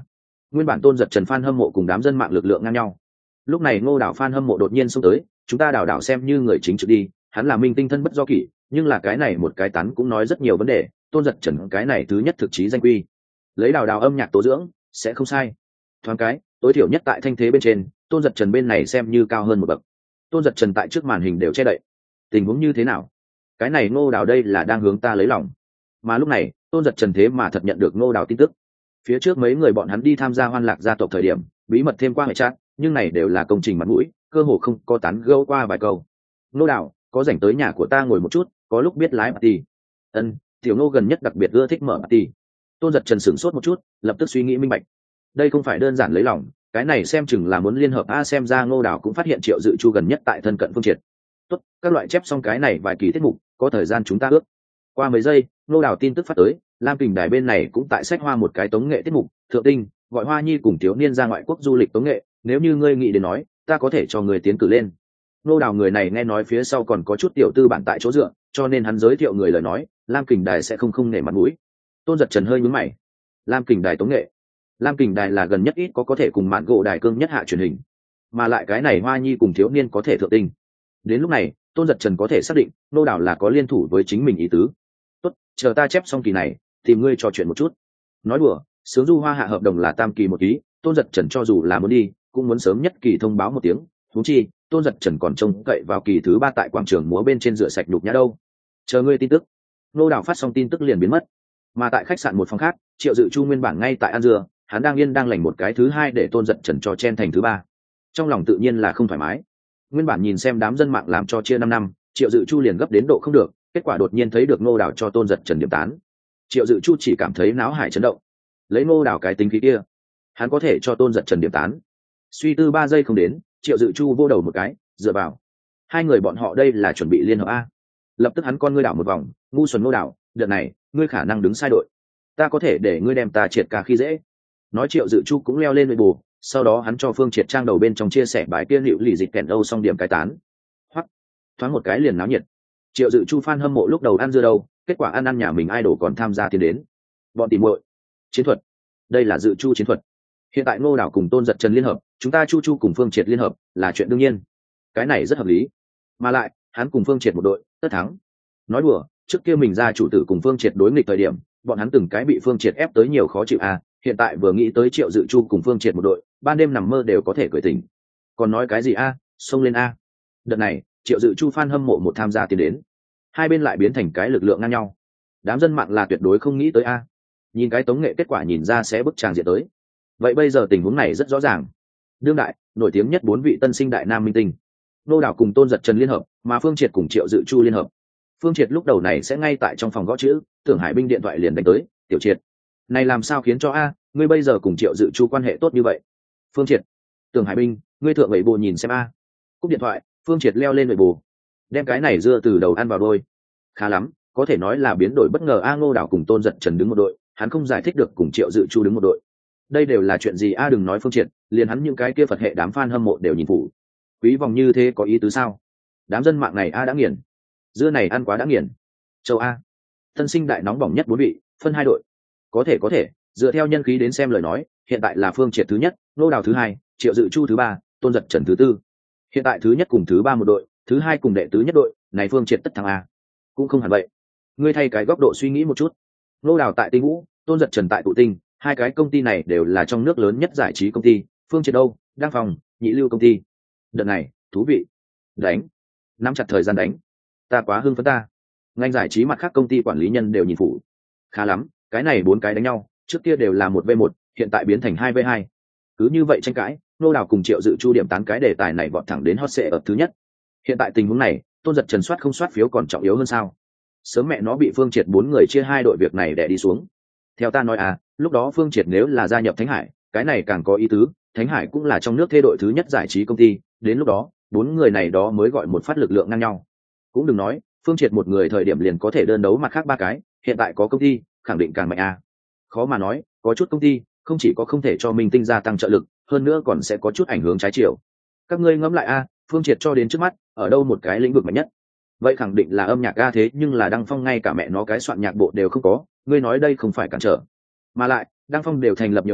Nguyên bản Tôn Giật Trần fan hâm mộ cùng đám dân mạng lực lượng ngang nhau. Lúc này Ngô Đảo fan hâm mộ đột nhiên xông tới, chúng ta Đảo Đảo xem như người chính trực đi, hắn là minh tinh thân bất do kỷ, nhưng là cái này một cái tán cũng nói rất nhiều vấn đề, Tôn Giật Trần cái này thứ nhất thực chí danh quy. Lấy Đào Đào âm nhạc tố dưỡng, sẽ không sai. Thoáng cái, tối thiểu nhất tại thanh thế bên trên, Tôn Giật Trần bên này xem như cao hơn một bậc. Tôn Giật Trần tại trước màn hình đều che đậy. Tình huống như thế nào? Cái này Ngô Đào đây là đang hướng ta lấy lòng. Mà lúc này, Tôn Giật Trần thế mà thật nhận được Ngô Đào tin tức. Phía trước mấy người bọn hắn đi tham gia Hoan Lạc gia tộc thời điểm, bí mật thêm qua hệ chat, nhưng này đều là công trình mặt mũi, cơ hồ không có tán gẫu qua vài câu. Ngô Đào, có rảnh tới nhà của ta ngồi một chút, có lúc biết lái party. Ân, tiểu Ngô gần nhất đặc biệt ưa thích mở party. Tôn Giật Trần sửng sốt một chút, lập tức suy nghĩ minh bạch. Đây không phải đơn giản lấy lòng, cái này xem chừng là muốn liên hợp a xem ra Ngô Đào cũng phát hiện Triệu Dự Chu gần nhất tại thân cận Phương Triệt. Tốt, các loại chép xong cái này vài kỳ tiết mục, có thời gian chúng ta ước. Qua mấy giây, Ngô Đào tin tức phát tới, Lam Kình Đài bên này cũng tại sách hoa một cái tống nghệ tiết mục, thượng tinh, gọi Hoa Nhi cùng thiếu niên ra ngoại quốc du lịch tống nghệ, nếu như ngươi nghĩ đến nói, ta có thể cho người tiến cử lên. Ngô Đào người này nghe nói phía sau còn có chút tiểu tư bản tại chỗ dựa, cho nên hắn giới thiệu người lời nói, Lam Kình Đài sẽ không không nể mặt mũi. Tôn Giật Trần hơi nhướng mày. Lam Kình Đài tống nghệ. Lam Kình Đài là gần nhất ít có có thể cùng mạn gỗ đài cương nhất hạ truyền hình, mà lại cái này Hoa Nhi cùng thiếu niên có thể thượng tinh. Đến lúc này, Tôn Giật Trần có thể xác định, Ngô Đào là có liên thủ với chính mình ý tứ. Tốt, chờ ta chép xong kỳ này, tìm ngươi trò chuyện một chút. Nói đùa, Sướng Du Hoa hạ hợp đồng là tam kỳ một ký, Tôn Giật Trần cho dù là muốn đi, cũng muốn sớm nhất kỳ thông báo một tiếng. Huống chi, Tôn Giật Trần còn trông cậy vào kỳ thứ ba tại quảng trường múa bên trên rửa sạch nhục nhã đâu. Chờ ngươi tin tức. Ngô Đào phát xong tin tức liền biến mất. Mà tại khách sạn một phòng khác, Triệu Dự Chu nguyên bản ngay tại ăn dưa, hắn đang yên đang lành một cái thứ hai để Tôn Giật Trần cho chen thành thứ ba. Trong lòng tự nhiên là không thoải mái. Nguyên bản nhìn xem đám dân mạng làm cho chia năm năm, Triệu Dự Chu liền gấp đến độ không được, kết quả đột nhiên thấy được Ngô Đào cho Tôn Giật Trần điểm tán. Triệu Dự Chu chỉ cảm thấy náo hải chấn động. Lấy Ngô Đào cái tính khí kia, hắn có thể cho Tôn Giật Trần điểm tán. Suy tư ba giây không đến, Triệu Dự Chu vô đầu một cái, dựa vào. Hai người bọn họ đây là chuẩn bị liên hợp a. Lập tức hắn con ngươi đảo một vòng, ngu xuẩn Ngô Đào, đợt này, ngươi khả năng đứng sai đội. Ta có thể để ngươi đem ta triệt cả khi dễ. Nói Triệu Dự Chu cũng leo lên với bù, sau đó hắn cho Phương Triệt trang đầu bên trong chia sẻ bài kia liệu lì dịch kèn đâu xong điểm cái tán. Hoắc, thoáng một cái liền náo nhiệt. Triệu Dự Chu fan hâm mộ lúc đầu ăn dưa đâu, kết quả ăn ăn nhà mình idol còn tham gia tiến đến. Bọn tìm muội. Chiến thuật. Đây là Dự Chu chiến thuật. Hiện tại Ngô Đào cùng Tôn Giật Trần liên hợp, chúng ta Chu Chu cùng Phương Triệt liên hợp, là chuyện đương nhiên. Cái này rất hợp lý. Mà lại, hắn cùng Phương Triệt một đội, tất thắng. Nói đùa, trước kia mình ra chủ tử cùng Phương Triệt đối nghịch thời điểm, bọn hắn từng cái bị Phương Triệt ép tới nhiều khó chịu à, hiện tại vừa nghĩ tới Triệu Dự Chu cùng Phương Triệt một đội, ban đêm nằm mơ đều có thể cười tỉnh. Còn nói cái gì a, xông lên a. Đợt này, Triệu Dự Chu fan hâm mộ một tham gia tiến đến, hai bên lại biến thành cái lực lượng ngang nhau. Đám dân mạng là tuyệt đối không nghĩ tới a. Nhìn cái tống nghệ kết quả nhìn ra sẽ bức tràng diện tới. Vậy bây giờ tình huống này rất rõ ràng. Đương đại, nổi tiếng nhất bốn vị tân sinh đại nam minh tinh. Ngô Đào cùng Tôn Giật Trần liên hợp, mà Phương Triệt cùng Triệu Dự Chu liên hợp. Phương Triệt lúc đầu này sẽ ngay tại trong phòng gõ chữ, Tưởng Hải Binh điện thoại liền đánh tới, "Tiểu Triệt, này làm sao khiến cho a, ngươi bây giờ cùng Triệu Dự Chu quan hệ tốt như vậy?" "Phương Triệt, Tưởng Hải Binh, ngươi thượng vậy bồ nhìn xem a." Cúp điện thoại, Phương Triệt leo lên vậy bồ, đem cái này dưa từ đầu ăn vào đôi. Khá lắm, có thể nói là biến đổi bất ngờ a. Ngô Đào cùng Tôn Giật Trần đứng một đội, hắn không giải thích được cùng Triệu Dự Chu đứng một đội. Đây đều là chuyện gì a, đừng nói Phương Triệt, liền hắn những cái kia Phật hệ đám fan hâm mộ đều nhìn phủ. Quý vòng như thế có ý tứ sao? Đám dân mạng này a đã nghiền. Dưa này ăn quá đã nghiền. Châu A, tân sinh đại nóng bỏng nhất bốn vị, phân hai đội. Có thể có thể, dựa theo nhân khí đến xem lời nói, hiện tại là Phương Triệt thứ nhất, Ngô Đào thứ hai, Triệu Dự Chu thứ ba, Tôn Giật Trần thứ tư. Hiện tại thứ nhất cùng thứ ba một đội, thứ hai cùng đệ tứ nhất đội, này Phương Triệt tất thắng a. Cũng không hẳn vậy. Ngươi thay cái góc độ suy nghĩ một chút. Ngô Đào tại Tinh Vũ, Tôn Giật Trần tại Tụ Tinh, hai cái công ty này đều là trong nước lớn nhất giải trí công ty, Phương Triệt đâu, đang phòng, nhị lưu công ty. Đợt này, thú vị. Đánh. Nắm chặt thời gian đánh. Ta quá hưng phấn ta. Ngành giải trí mặt khác công ty quản lý nhân đều nhìn phủ. Khá lắm, cái này bốn cái đánh nhau, trước kia đều là một v một, hiện tại biến thành hai v hai. Cứ như vậy tranh cãi, Ngô Đào cùng Triệu Dự Chu điểm tán cái đề tài này vọt thẳng đến hot search ở thứ nhất. Hiện tại tình huống này, Tôn Giật Trần soát không soát phiếu còn trọng yếu hơn sao? Sớm mẹ nó bị Phương Triệt bốn người chia hai đội việc này để đi xuống. Theo ta nói à, lúc đó Phương Triệt nếu là gia nhập Thánh Hải, cái này càng có ý tứ, Thánh Hải cũng là trong nước thê đội thứ nhất giải trí công ty, đến lúc đó, bốn người này đó mới gọi một phát lực lượng ngang nhau. Cũng đừng nói, Phương Triệt một người thời điểm liền có thể đơn đấu mặt khác ba cái, hiện tại có công ty, khẳng định càng mạnh à. Khó mà nói, có chút công ty, không chỉ có không thể cho minh tinh gia tăng trợ lực, hơn nữa còn sẽ có chút ảnh hưởng trái chiều. Các ngươi ngẫm lại a, à, Phương Triệt cho đến trước mắt, ở đâu một cái lĩnh vực mạnh nhất? Vậy khẳng định là âm nhạc a, thế nhưng là Đăng Phong ngay cả mẹ nó cái soạn nhạc bộ đều không có, ngươi nói đây không phải cản trở. Mà lại, Đăng Phong đều thành lập nhiều năm,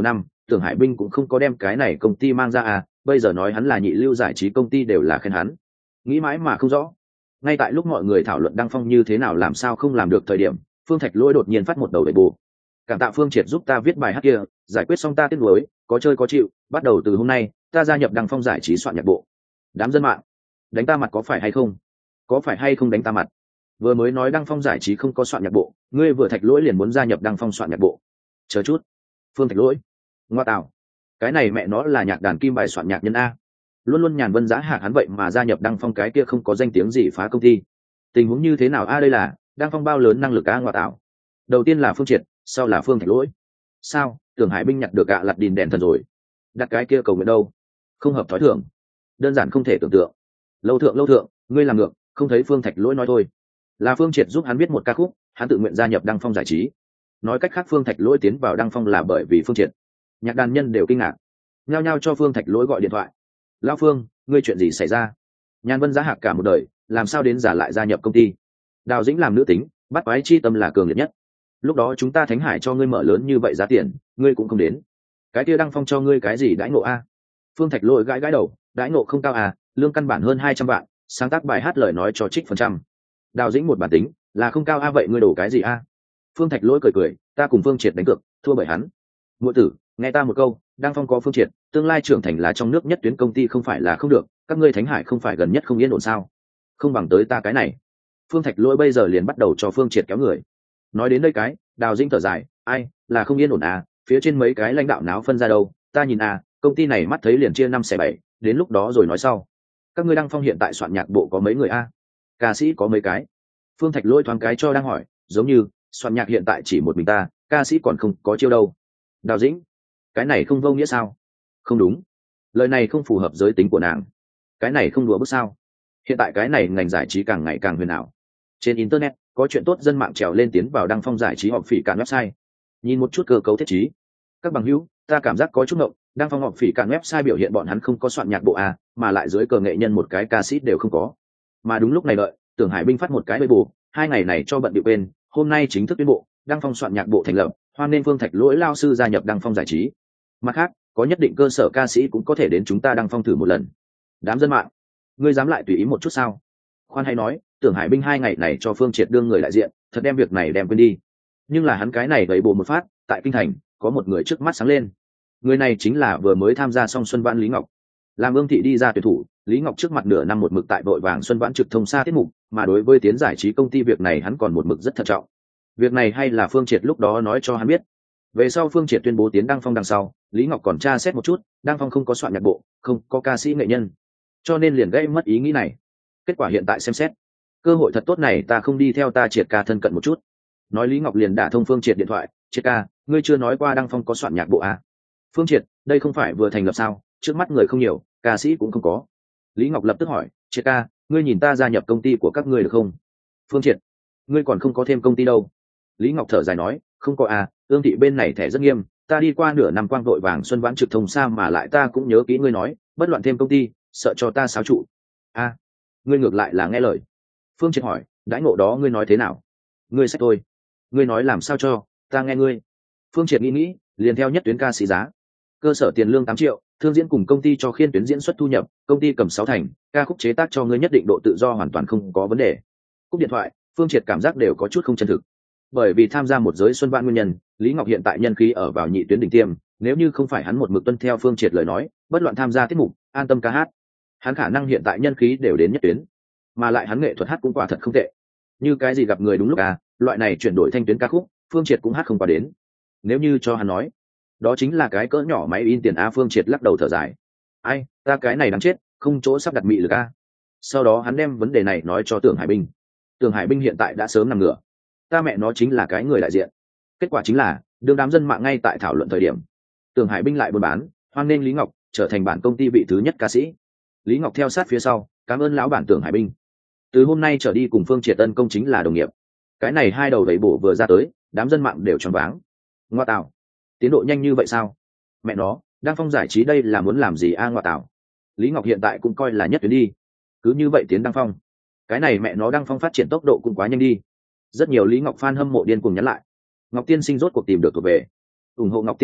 Tưởng Hải Binh cũng không có đem cái này công ty mang ra à, bây giờ nói hắn là nhị lưu giải trí công ty đều là khen hắn. Nghĩ mãi mà không rõ. Ngay tại lúc mọi người thảo luận Đăng Phong như thế nào làm sao không làm được thời điểm, Phương Thạch Lỗi đột nhiên phát một đầu để bù. Cảm tạ Phương Triệt giúp ta viết bài hát kia, giải quyết xong ta tiếc nuối, có chơi có chịu, bắt đầu từ hôm nay, ta gia nhập Đăng Phong giải trí soạn nhạc bộ. Đám dân mạng, đánh ta mặt có phải hay không? Có phải hay không đánh ta mặt? Vừa mới nói Đăng Phong giải trí không có soạn nhạc bộ, ngươi vừa Thạch Lỗi liền muốn gia nhập Đăng Phong soạn nhạc bộ. Chờ chút, Phương Thạch Lỗi, ngoa tạo, cái này mẹ nó là nhạc đàn kim bài soạn nhạc nhân a. Luôn luôn nhàn vân giá hạc hắn vậy mà gia nhập Đăng Phong cái kia không có danh tiếng gì phá công ty. Tình huống như thế nào a, đây là Đăng Phong bao lớn năng lực a, ngoa tạo. Đầu tiên là Phương Triệt, sau là Phương Thạch Lỗi. Sao, Tưởng Hải Binh nhặt được gạ lặt đìn đèn thần rồi? Đặt cái kia cầu nguyện đâu? Không hợp thói thường, đơn giản không thể tưởng tượng. Lâu thượng lâu thượng, ngươi làm ngược, không thấy Phương Thạch Lỗi nói thôi. Là Phương Triệt giúp hắn viết một ca khúc, hắn tự nguyện gia nhập Đăng Phong giải trí. Nói cách khác Phương Thạch Lỗi tiến vào Đăng Phong là bởi vì Phương Triệt. Nhạc đàn nhân đều kinh ngạc, nhao nhao cho Phương Thạch Lỗi gọi điện thoại. Lão Phương, ngươi chuyện gì xảy ra? Nhàn Vân giá hạc cả một đời, làm sao đến giả lại gia nhập công ty? Đào Dĩnh làm nữ tính, bắt quái chi tâm là cường liệt nhất. Lúc đó chúng ta Thánh Hải cho ngươi mở lớn như vậy giá tiền, ngươi cũng không đến. Cái kia Đăng Phong cho ngươi cái gì đãi ngộ a? Phương Thạch Lỗi gãi gãi đầu, đãi ngộ không cao à, lương căn bản hơn hai trăm vạn, sáng tác bài hát lời nói cho trích phần trăm. Đào Dĩnh một bản tính, là không cao a, vậy ngươi đổ cái gì a? Phương Thạch Lỗi cười cười, ta cùng Phương Triệt đánh cược, thua bởi hắn. Muội tử, nghe ta một câu, Đăng Phong có Phương Triệt, tương lai trưởng thành là trong nước nhất tuyến công ty không phải là không được, các ngươi Thánh Hải không phải gần nhất không yên ổn sao? Không bằng tới ta cái này. Phương Thạch Lỗi bây giờ liền bắt đầu cho Phương Triệt kéo người. Nói đến đây cái, Đào Dĩnh thở dài, ai, là không yên ổn à, phía trên mấy cái lãnh đạo náo phân ra đâu, ta nhìn à, công ty này mắt thấy liền chia năm xẻ bảy, đến lúc đó rồi nói sau. Các ngươi Đăng Phong hiện tại soạn nhạc bộ có mấy người a? Ca sĩ có mấy cái? Phương Thạch Lỗi thoáng cái cho đang hỏi, giống như soạn nhạc hiện tại chỉ một mình ta, ca sĩ còn không có chiêu đâu. Đào Dĩnh, cái này không vô nghĩa sao? Không đúng, lời này không phù hợp giới tính của nàng. Cái này không đùa bước sao? Hiện tại cái này ngành giải trí càng ngày càng huyền ảo. Trên internet có chuyện tốt dân mạng trèo lên tiến vào Đăng Phong giải trí họp phỉ cản website, nhìn một chút cơ cấu thiết trí. Các bằng hữu, ta cảm giác có chút ngộng, Đăng Phong họp phỉ cản website biểu hiện bọn hắn không có soạn nhạc bộ a, mà lại dưới cờ nghệ nhân một cái ca sĩ đều không có. Mà đúng lúc này đợi, Tưởng Hải Binh phát một cái bê bù, hai ngày này cho bận điệu bên, hôm nay chính thức tuyên bộ, Đăng Phong soạn nhạc bộ thành lập, hoan nên Phương Thạch Lỗi lao sư gia nhập Đăng Phong giải trí. Mặt khác, có nhất định cơ sở ca sĩ cũng có thể đến chúng ta Đăng Phong thử một lần. Đám dân mạng, ngươi dám lại tùy ý một chút sao? Khoan hay nói, Tưởng Hải Binh hai ngày này cho Phương Triệt đương người đại diện, thật đem việc này đem quên đi. Nhưng là hắn cái này gầy bù một phát, tại kinh thành có một người trước mắt sáng lên. Người này chính là vừa mới tham gia xong Xuân Vãn Lý Ngọc. Làm Ương Thị đi ra tuyển thủ, Lý Ngọc trước mặt nửa năm một mực tại vội vàng Xuân Vãn trực thông xa tiết mục, mà đối với tiến giải trí công ty việc này hắn còn một mực rất thận trọng. Việc này hay là Phương Triệt lúc đó nói cho hắn biết. Về sau Phương Triệt tuyên bố tiến Đăng Phong đằng sau, Lý Ngọc còn tra xét một chút, Đăng Phong không có soạn nhạc bộ, không có ca sĩ nghệ nhân, cho nên liền gây mất ý nghĩ này. Kết quả hiện tại xem xét, cơ hội thật tốt này ta không đi theo ta Triệt ca thân cận một chút. Nói Lý Ngọc liền đả thông Phương Triệt điện thoại, Triệt ca, ngươi chưa nói qua Đăng Phong có soạn nhạc bộ à? Phương Triệt, đây không phải vừa thành lập sao, trước mắt người không nhiều, ca sĩ cũng không có. Lý Ngọc lập tức hỏi, Triệt ca, ngươi nhìn ta gia nhập công ty của các ngươi được không? Phương Triệt, ngươi còn không có thêm công ty đâu. Lý Ngọc thở dài nói, không có à, Ương Thị bên này thẻ rất nghiêm, ta đi qua nửa năm quang vội vàng Xuân Vãn trực thông xa mà lại ta cũng nhớ kỹ ngươi nói, bất loạn thêm công ty, sợ cho ta xáo trụ. A, à, ngươi ngược lại là nghe lời. Phương Triệt hỏi, đãi ngộ đó ngươi nói thế nào? Ngươi sách tôi, ngươi nói làm sao cho, ta nghe ngươi. Phương Triệt nghĩ nghĩ, liền theo nhất tuyến ca sĩ giá. Cơ sở tiền lương tám triệu, thương diễn cùng công ty cho khiên tuyến diễn xuất thu nhập, công ty cầm sáu thành, ca khúc chế tác cho ngươi nhất định độ tự do hoàn toàn không có vấn đề. Cúp điện thoại, Phương Triệt cảm giác đều có chút không chân thực. Bởi vì tham gia một giới Xuân Vãn nguyên nhân, Lý Ngọc hiện tại nhân khí ở vào nhị tuyến đỉnh tiêm, nếu như không phải hắn một mực tuân theo Phương Triệt lời nói, bất loạn tham gia tiết mục, an tâm ca hát, hắn khả năng hiện tại nhân khí đều đến nhất tuyến, mà lại hắn nghệ thuật hát cũng quả thật không tệ. Như cái gì gặp người đúng lúc à, loại này chuyển đổi thanh tuyến ca khúc, Phương Triệt cũng hát không qua đến. Nếu như cho hắn nói, đó chính là cái cỡ nhỏ máy in tiền a. Phương Triệt lắc đầu thở dài, ai, ta cái này đáng chết, không chỗ sắp đặt mị lực a. Sau đó hắn đem vấn đề này nói cho Tưởng Hải Binh. Tưởng Hải Binh hiện tại đã sớm nằm ngửa, ta mẹ nó chính là cái người đại diện. Kết quả chính là đương đám dân mạng ngay tại thảo luận thời điểm, Tưởng Hải Binh lại buôn bán, hoan nên Lý Ngọc trở thành bản công ty vị thứ nhất ca sĩ. Lý Ngọc theo sát phía sau, cảm ơn lão bản Tưởng Hải Binh. Từ hôm nay trở đi cùng Phương Triệt tân công chính là đồng nghiệp. Cái này hai đầu đẩy bổ vừa ra tới, đám dân mạng đều choáng váng. Ngoa tạo, tiến độ nhanh như vậy sao? Mẹ nó, Đăng Phong giải trí đây là muốn làm gì a? Ngoa tạo, Lý Ngọc hiện tại cũng coi là nhất tuyến đi, cứ như vậy tiến Đăng Phong, cái này mẹ nó Đăng Phong phát triển tốc độ cũng quá nhanh đi. Rất nhiều Lý Ngọc fan hâm mộ điên cuồng nhắn lại, Ngọc tiên sinh rốt cuộc tìm được thuộc về, ủng hộ Ngọc tiên sinh,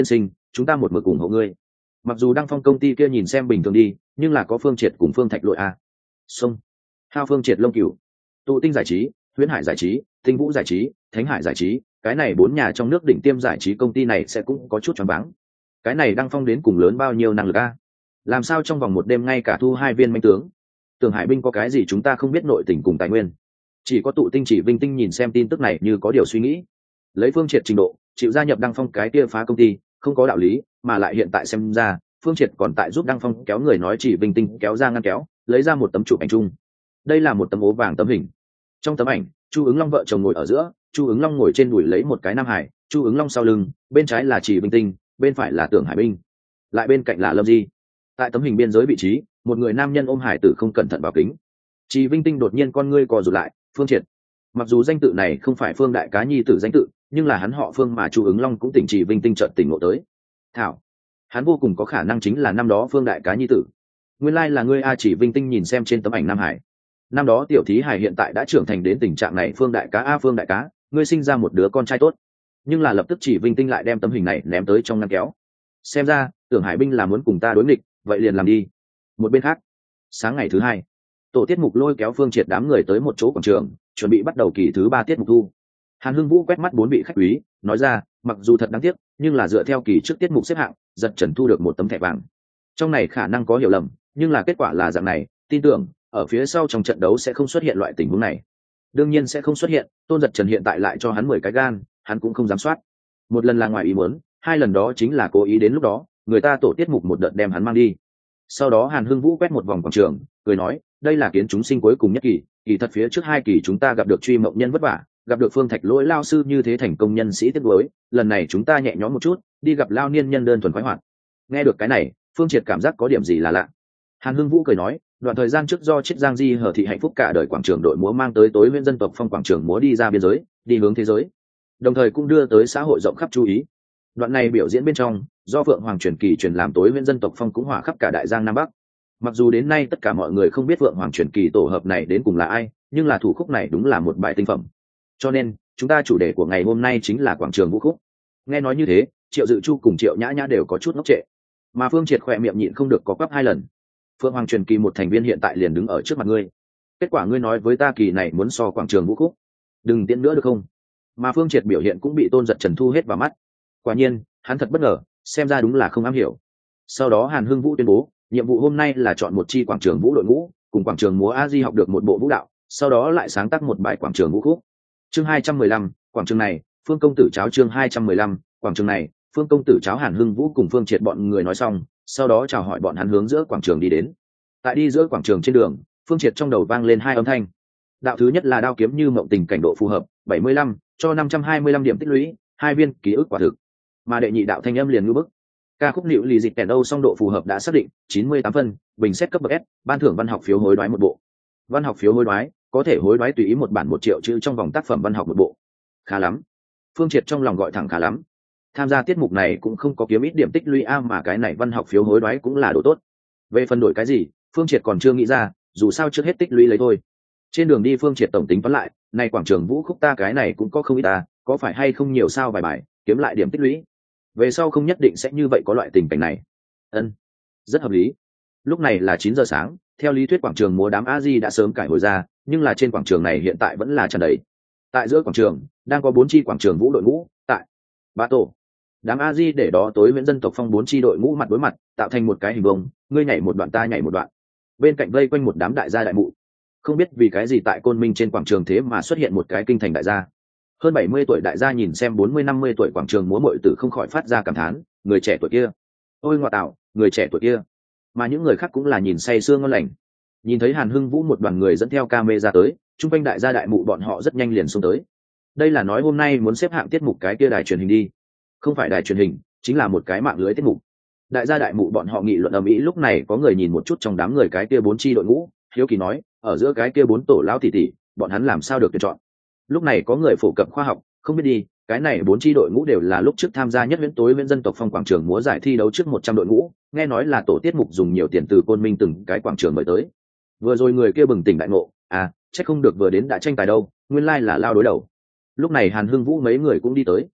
chúng ta một mực ủng hộ ngươi. Mặc dù Đăng Phong công ty kia nhìn xem bình thường đi, nhưng là có Phương Triệt cùng Phương Thạch Lội a. Sông Hao, Phương Triệt, Lông Cửu, Tụ Tinh giải trí, Huyễn Hải giải trí, Tinh Vũ giải trí, Thánh Hải giải trí, cái này bốn nhà trong nước đỉnh tiêm giải trí công ty này sẽ cũng có chút choáng váng. Cái này Đăng Phong đến cùng lớn bao nhiêu năng lực a? Làm sao trong vòng một đêm ngay cả thu hai viên manh tướng? Tưởng Hải binh có cái gì chúng ta không biết nội tình cùng tài nguyên? Chỉ có Tụ Tinh Chỉ Vinh Tinh nhìn xem tin tức này như có điều suy nghĩ. Lấy Phương Triệt trình độ, chịu gia nhập Đăng Phong cái kia phá công ty, không có đạo lý, mà lại hiện tại xem ra, Phương Triệt còn tại giúp Đăng Phong kéo người nói Chỉ Vinh Tinh kéo ra ngăn kéo, lấy ra một tấm chụp ảnh chung. Đây là một tấm ố vàng tấm hình. Trong tấm ảnh, Chu Ứng Long vợ chồng ngồi ở giữa, Chu Ứng Long ngồi trên đùi lấy một cái nam hải, Chu Ứng Long sau lưng, bên trái là Chỉ Vinh Tinh, bên phải là Tưởng Hải binh, lại bên cạnh là Lâm Di. Tại tấm hình biên giới vị trí, một người nam nhân ôm hải tử không cẩn thận vào kính. Chỉ Vinh Tinh đột nhiên con ngươi co rụt lại, Phương Triệt. Mặc dù danh tự này không phải Phương đại cá nhi tử danh tự, nhưng là hắn họ Phương mà Chu Ứng Long cũng tỉnh Chỉ Vinh Tinh chợt tỉnh ngộ tới. Thảo, hắn vô cùng có khả năng chính là năm đó Phương đại cá nhi tử. Nguyên lai là ngươi a. Chỉ Vinh Tinh nhìn xem trên tấm ảnh Nam Hải. Năm đó tiểu thí hải hiện tại đã trưởng thành đến tình trạng này. Phương đại cá a, Phương đại cá, ngươi sinh ra một đứa con trai tốt. Nhưng là lập tức Chỉ Vinh Tinh lại đem tấm hình này ném tới trong ngăn kéo. Xem ra Tưởng Hải binh là muốn cùng ta đối nghịch, vậy liền làm đi. Một bên khác, sáng ngày thứ hai, tổ tiết mục lôi kéo Phương Triệt đám người tới một chỗ quảng trường, chuẩn bị bắt đầu kỳ thứ ba tiết mục thu. Hàn Hưng Vũ quét mắt bốn vị khách quý, nói ra, mặc dù thật đáng tiếc, nhưng là dựa theo kỳ trước tiết mục xếp hạng, giật trần thu được một tấm thẻ vàng. Trong này khả năng có hiểu lầm, nhưng là kết quả là dạng này, tin tưởng ở phía sau trong trận đấu sẽ không xuất hiện loại tình huống này. Đương nhiên sẽ không xuất hiện, Tôn Giật Trần hiện tại lại cho hắn mười cái gan, hắn cũng không dám soát. Một lần là ngoài ý muốn, hai lần đó chính là cố ý đến lúc đó, người ta tổ tiết mục một đợt đem hắn mang đi. Sau đó Hàn Hưng Vũ quét một vòng quảng trường, cười nói, đây là kiến chúng sinh cuối cùng nhất kỳ, kỳ thật phía trước hai kỳ chúng ta gặp được truy mộng nhân vất vả, gặp được Phương Thạch Lỗi lao sư như thế thành công nhân sĩ tiết đối, lần này chúng ta nhẹ nhõm một chút, đi gặp lao niên nhân đơn thuần khoái hoạt. Nghe được cái này, Phương Triệt cảm giác có điểm gì là lạ. Hàn Hưng Vũ cười nói, đoạn thời gian trước do Chiết Giang Di hở thị hạnh phúc cả đời quảng trường đội múa mang tới tối huyện dân tộc phong quảng trường múa đi ra biên giới, đi hướng thế giới, đồng thời cũng đưa tới xã hội rộng khắp chú ý. Đoạn này biểu diễn bên trong, do Phượng Hoàng truyền kỳ truyền làm tối huyện dân tộc phong cũng hỏa khắp cả đại giang nam bắc. Mặc dù đến nay tất cả mọi người không biết Phượng Hoàng truyền kỳ tổ hợp này đến cùng là ai, nhưng là thủ khúc này đúng là một bài tinh phẩm. Cho nên, chúng ta chủ đề của ngày hôm nay chính là quảng trường vũ khúc. Nghe nói như thế, Triệu Dự Chu cùng Triệu Nhã Nhã đều có chút ngốc trệ. Mà Phương Triệt khỏe miệng nhịn không được có quắp hai lần. Phượng Hoàng truyền kỳ một thành viên hiện tại liền đứng ở trước mặt ngươi. Kết quả ngươi nói với ta kỳ này muốn so quảng trường vũ khúc. Đừng tiễn nữa được không? Mà Phương Triệt biểu hiện cũng bị Tôn Giật Trần thu hết vào mắt. Quả nhiên, hắn thật bất ngờ, xem ra đúng là không am hiểu. Sau đó Hàn Hưng Vũ tuyên bố, nhiệm vụ hôm nay là chọn một chi quảng trường vũ đội ngũ, cùng quảng trường múa A Di học được một bộ vũ đạo, sau đó lại sáng tác một bài quảng trường vũ khúc. Chương hai trăm mười lăm, quảng trường này, Phương công tử cháo. Chương hai trăm mười lăm, quảng trường này, Phương công tử cháo. Hàn Hưng Vũ cùng Phương Triệt bọn người nói xong, sau đó chào hỏi bọn hắn hướng giữa quảng trường đi đến. Tại đi giữa quảng trường trên đường, Phương Triệt trong đầu vang lên hai âm thanh. Đạo thứ nhất là đao kiếm như mộng tình cảnh độ phù hợp, bảy mươi lăm, cho năm trăm hai mươi lăm điểm tích lũy, hai viên ký ức quả thực. Mà đệ nhị đạo thanh âm liền ngư bức. Ca khúc nịu lì dịch kèn đâu song độ phù hợp đã xác định, chín mươi tám phân, bình xét cấp bậc S, ban thưởng văn học phiếu hối đoái một bộ. Văn học phiếu hối đoái, có thể hối đoái tùy ý một bản một triệu chữ trong vòng tác phẩm văn học một bộ. Khá lắm. Phương Triệt trong lòng gọi thẳng khá lắm. Tham gia tiết mục này cũng không có kiếm ít điểm tích lũy a, mà cái này văn học phiếu hối đoái cũng là đồ tốt. Về phần đổi cái gì, Phương Triệt còn chưa nghĩ ra, dù sao trước hết tích lũy lấy thôi. Trên đường đi Phương Triệt tổng tính toán lại, này quảng trường vũ khúc ta cái này cũng có không ít ta, có phải hay không nhiều sao vài bài, kiếm lại điểm tích lũy. Về sau không nhất định sẽ như vậy có loại tình cảnh này. Ân, rất hợp lý. Lúc này là chín giờ sáng, theo lý thuyết quảng trường múa đám A Di đã sớm cải hồi ra, nhưng là trên quảng trường này hiện tại vẫn là tràn đầy. Tại giữa quảng trường đang có bốn chi quảng trường vũ đội ngũ, tại ba tổ. Đám A Di để đó tối huyện dân tộc phong bốn chi đội ngũ mặt đối mặt, tạo thành một cái hình vông, ngươi nhảy một đoạn ta nhảy một đoạn. Bên cạnh vây quanh một đám đại gia đại mụ. Không biết vì cái gì tại Côn Minh trên quảng trường thế mà xuất hiện một cái kinh thành đại gia. Hơn bảy mươi tuổi đại gia nhìn xem bốn mươi năm mươi tuổi quảng trường múa muội tử không khỏi phát ra cảm thán, người trẻ tuổi kia, ôi ngoại tạo, người trẻ tuổi kia. Mà những người khác cũng là nhìn say sưa ngon lành. Nhìn thấy Hàn Hưng Vũ một đoàn người dẫn theo camera tới, trung quanh đại gia đại mụ bọn họ rất nhanh liền xông tới. Đây là nói hôm nay muốn xếp hạng tiết mục cái kia đài truyền hình đi. Không phải đài truyền hình, chính là một cái mạng lưới tiết mục. Đại gia đại mụ bọn họ nghị luận ầm ĩ, lúc này có người nhìn một chút trong đám người cái kia bốn chi đội ngũ, hiếu kỳ nói, ở giữa cái kia bốn tổ lão tỷ tỷ, bọn hắn làm sao được tuyển chọn. Lúc này có người phổ cập khoa học, không biết đi, cái này bốn chi đội ngũ đều là lúc trước tham gia nhất viễn tối viễn dân tộc phong quảng trường múa giải thi đấu trước một trăm đội ngũ, nghe nói là tổ tiết mục dùng nhiều tiền từ Côn Minh từng cái quảng trường mời tới. Vừa rồi người kia bừng tỉnh đại ngộ, à, chắc không được vừa đến đã tranh tài đâu, nguyên lai là lao đối đầu. Lúc này Hàn Hưng Vũ mấy người cũng đi tới.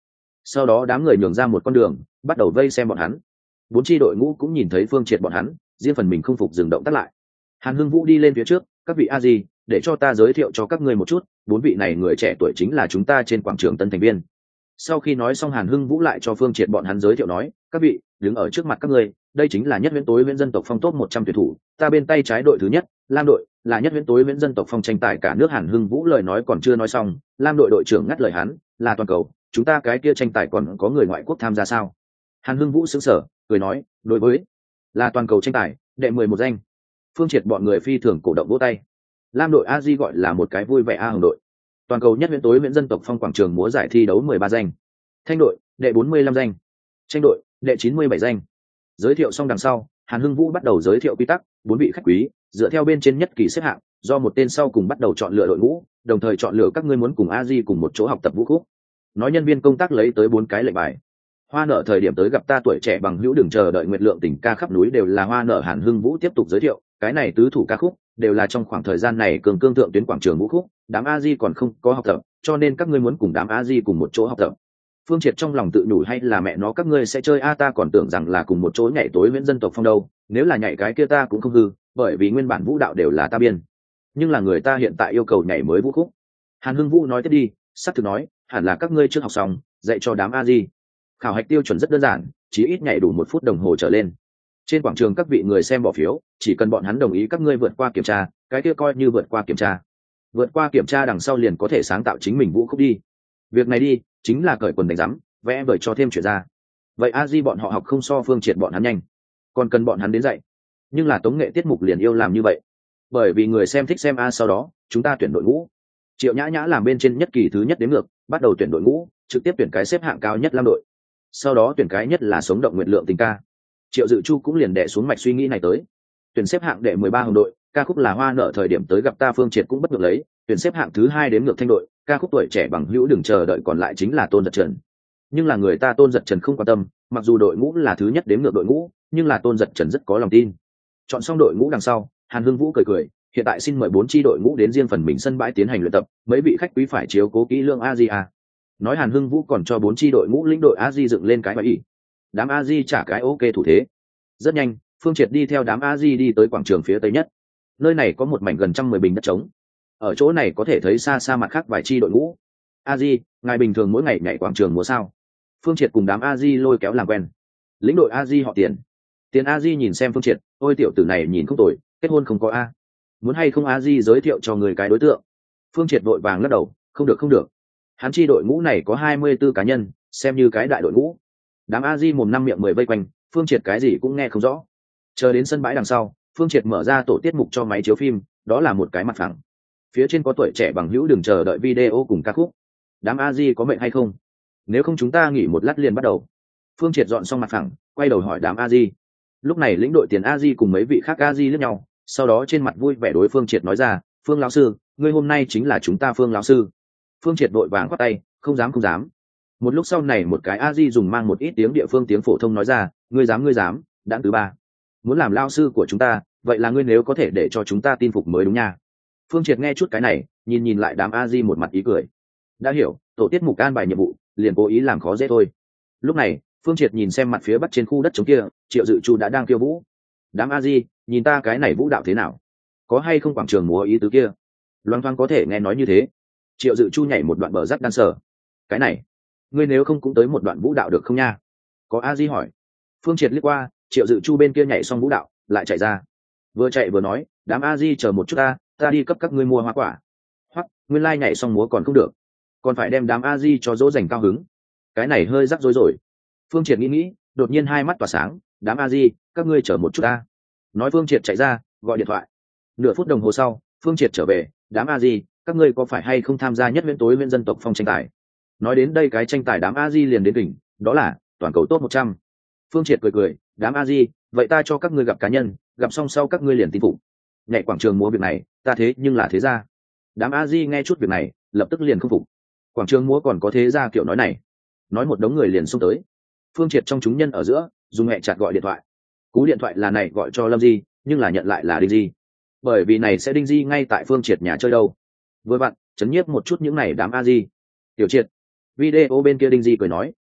sau đó đám người nhường ra một con đường bắt đầu vây xem bọn hắn. Bốn tri đội ngũ cũng nhìn thấy Phương Triệt bọn hắn, riêng phần mình không phục dừng động tác lại. Hàn Hưng Vũ đi lên phía trước, các vị a di, để cho ta giới thiệu cho các ngươi một chút, bốn vị này người trẻ tuổi chính là chúng ta trên quảng trường tân thành viên. Sau khi nói xong, Hàn Hưng Vũ lại cho Phương Triệt bọn hắn giới thiệu nói, các vị, đứng ở trước mặt các ngươi, đây chính là nhất huyễn tối huyễn dân tộc phong top một trăm tuyển thủ, ta bên tay trái đội thứ nhất, Lam đội, là nhất huyễn tối huyễn dân tộc phong tranh tài cả nước. Hàn Hưng Vũ lời nói còn chưa nói xong, Lam đội đội trưởng ngắt lời hắn, là toàn cầu, chúng ta cái kia tranh tài còn có người ngoại quốc tham gia sao? Hàn Hưng Vũ sững sờ, cười nói, đối với là toàn cầu tranh tài, đệ mười một danh. Phương Triệt bọn người phi thường cổ động vỗ tay. Lam đội a di gọi là một cái vui vẻ a hồng đội. Toàn cầu nhất huyễn tối huyễn dân tộc phong quảng trường múa giải thi đấu mười ba danh. Thanh đội, đệ bốn mươi lăm danh. Tranh đội, đệ chín mươi bảy danh. Giới thiệu xong đằng sau, Hàn Hưng Vũ bắt đầu giới thiệu quy tắc, bốn vị khách quý, dựa theo bên trên nhất kỳ xếp hạng, do một tên sau cùng bắt đầu chọn lựa đội ngũ, đồng thời chọn lựa các ngươi muốn cùng a di cùng một chỗ học tập vũ khúc. Nói nhân viên công tác lấy tới bốn cái lệnh bài. Hoa nở thời điểm tới gặp ta tuổi trẻ bằng hữu đừng chờ đợi nguyệt lượng tình ca khắp núi đều là hoa nở. Hàn Hưng Vũ tiếp tục giới thiệu, cái này tứ thủ ca khúc đều là trong khoảng thời gian này cường cương thượng tuyến quảng trường vũ khúc, đám a di còn không có học tập, cho nên các ngươi muốn cùng đám a di cùng một chỗ học tập. Phương Triệt trong lòng tự nhủ, hay là mẹ nó các ngươi sẽ chơi a, ta còn tưởng rằng là cùng một chỗ nhảy tối huyễn dân tộc phong đâu, nếu là nhảy cái kia ta cũng không hư, bởi vì nguyên bản vũ đạo đều là ta biên, nhưng là người ta hiện tại yêu cầu nhảy mới vũ khúc. Hàn Hưng Vũ nói tiếp đi, sắp thực nói, hẳn là các ngươi trước học xong, dạy cho đám a di. Khảo hạch tiêu chuẩn rất đơn giản, chỉ ít nhảy đủ một phút đồng hồ trở lên. Trên quảng trường các vị người xem bỏ phiếu, chỉ cần bọn hắn đồng ý các ngươi vượt qua kiểm tra, cái kia coi như vượt qua kiểm tra. Vượt qua kiểm tra đằng sau liền có thể sáng tạo chính mình vũ khúc đi. Việc này đi, chính là cởi quần đánh rắm, vẽ vời cho thêm chuyện ra. Vậy a di bọn họ học không so Phương Triệt bọn hắn nhanh, còn cần bọn hắn đến dạy. Nhưng là tống nghệ tiết mục liền yêu làm như vậy, bởi vì người xem thích xem a. Sau đó chúng ta tuyển đội ngũ. Triệu Nhã Nhã làm bên trên nhất kỳ thứ nhất đến ngược, bắt đầu tuyển đội ngũ, trực tiếp tuyển cái xếp hạng cao nhất Lam đội. Sau đó tuyển cái nhất là sống động nguyệt lượng tình ca. Triệu Dự Chu cũng liền đệ xuống mạch suy nghĩ này tới. Tuyển xếp hạng đệ mười ba hồng đội, ca khúc là hoa nở thời điểm tới gặp ta. Phương Triệt cũng bất ngờ lấy, tuyển xếp hạng thứ hai đến ngược thanh đội, ca khúc tuổi trẻ bằng hữu đừng chờ đợi, còn lại chính là Tôn Giật Trần. Nhưng là người ta Tôn Giật Trần không quan tâm, mặc dù đội ngũ là thứ nhất đến ngược đội ngũ, nhưng là Tôn Giật Trần rất có lòng tin. Chọn xong đội ngũ đằng sau, Hàn Hưng Vũ cười cười, hiện tại xin mời bốn chi đội ngũ đến riêng phần mình sân bãi tiến hành luyện tập, mấy vị khách quý phải chiếu cố kỹ lương a di a. Nói Hàn Hưng Vũ còn cho bốn chi đội ngũ lĩnh đội a di dựng lên cái bài ỉ. Đám a di trả cái ok thủ thế. Rất nhanh, Phương Triệt đi theo đám a di đi tới quảng trường phía tây nhất. Nơi này có một mảnh gần trăm mười bình đất trống. Ở chỗ này có thể thấy xa xa mặt khác vài chi đội ngũ. A di, ngài bình thường mỗi ngày nhảy quảng trường múa sao? Phương Triệt cùng đám a di lôi kéo làm quen. Lĩnh đội a di họ Tiền. Tiền a di nhìn xem Phương Triệt, ôi tiểu tử này nhìn không tồi, kết hôn không có a. Muốn hay không a di giới thiệu cho người cái đối tượng? Phương Triệt vội vàng lắc đầu, không được không được. Hắn chi đội ngũ này có hai mươi tư cá nhân, xem như cái đại đội ngũ. Đám a di mồm năm miệng mười vây quanh, Phương Triệt cái gì cũng nghe không rõ. Chờ đến sân bãi đằng sau, Phương Triệt mở ra tổ tiết mục cho máy chiếu phim, đó là một cái mặt phẳng. Phía trên có tuổi trẻ bằng hữu đừng chờ đợi video cùng ca khúc. Đám a di có mệnh hay không? Nếu không chúng ta nghỉ một lát liền bắt đầu. Phương Triệt dọn xong mặt phẳng, quay đầu hỏi đám a di. Lúc này lĩnh đội Tiền a di cùng mấy vị khác a di liếc nhau, sau đó trên mặt vui vẻ đối Phương Triệt nói ra, Phương lão sư, ngươi hôm nay chính là chúng ta Phương lão sư. Phương Triệt vội vàng khoát tay, không dám không dám. Một lúc sau này một cái a di dùng mang một ít tiếng địa phương tiếng phổ thông nói ra, ngươi dám ngươi dám, đãng thứ ba, muốn làm lao sư của chúng ta, vậy là ngươi nếu có thể để cho chúng ta tin phục mới đúng nha. Phương Triệt nghe chút cái này, nhìn nhìn lại đám a di một mặt ý cười. Đã hiểu, tổ tiết mục an bài nhiệm vụ, liền cố ý làm khó dễ thôi. Lúc này, Phương Triệt nhìn xem mặt phía bắc trên khu đất trống kia, Triệu Dự Chu đã đang kêu vũ. Đám a di, nhìn ta cái này vũ đạo thế nào? Có hay không quảng trường múa ý tứ kia? Loan thoáng có thể nghe nói như thế. Triệu Dự Chu nhảy một đoạn bờ rắc đan sở. Cái này, ngươi nếu không cũng tới một đoạn vũ đạo được không nha? Có a di hỏi. Phương Triệt liếc qua, Triệu Dự Chu bên kia nhảy xong vũ đạo, lại chạy ra. Vừa chạy vừa nói, đám a di chờ một chút ta, ta đi cấp các ngươi mua hoa quả. Hoặc, nguyên lai nhảy xong múa còn không được, còn phải đem đám a di cho dỗ dành cao hứng. Cái này hơi rắc rối rồi. Phương Triệt nghĩ nghĩ, đột nhiên hai mắt tỏa sáng, đám a di, các ngươi chờ một chút ta. Nói Phương Triệt chạy ra, gọi điện thoại. Nửa phút đồng hồ sau, Phương Triệt trở về, đám a di, các ngươi có phải hay không tham gia nhất viễn tối viễn dân tộc phong tranh tài? Nói đến đây cái tranh tài đám a di liền đến đỉnh, đó là toàn cầu top một trăm. Phương Triệt cười cười, đám a di, vậy ta cho các ngươi gặp cá nhân, gặp xong sau các ngươi liền tin phục. Nhảy quảng trường múa việc này, ta thế nhưng là thế gia. Đám a di nghe chút việc này, lập tức liền không phục. Quảng trường múa còn có thế gia kiểu nói này? Nói một đống người liền xông tới. Phương Triệt trong chúng nhân ở giữa, dùng hẹ chặt gọi điện thoại. Cú điện thoại là này gọi cho Lâm Di, nhưng là nhận lại là Đinh Di. Bởi vì này sẽ Đinh Di ngay tại Phương Triệt nhà chơi đâu. Vừa vặn, chấn nhiếp một chút những này đám a di. Tiểu Triệt, video bên kia Đinh Di cười nói,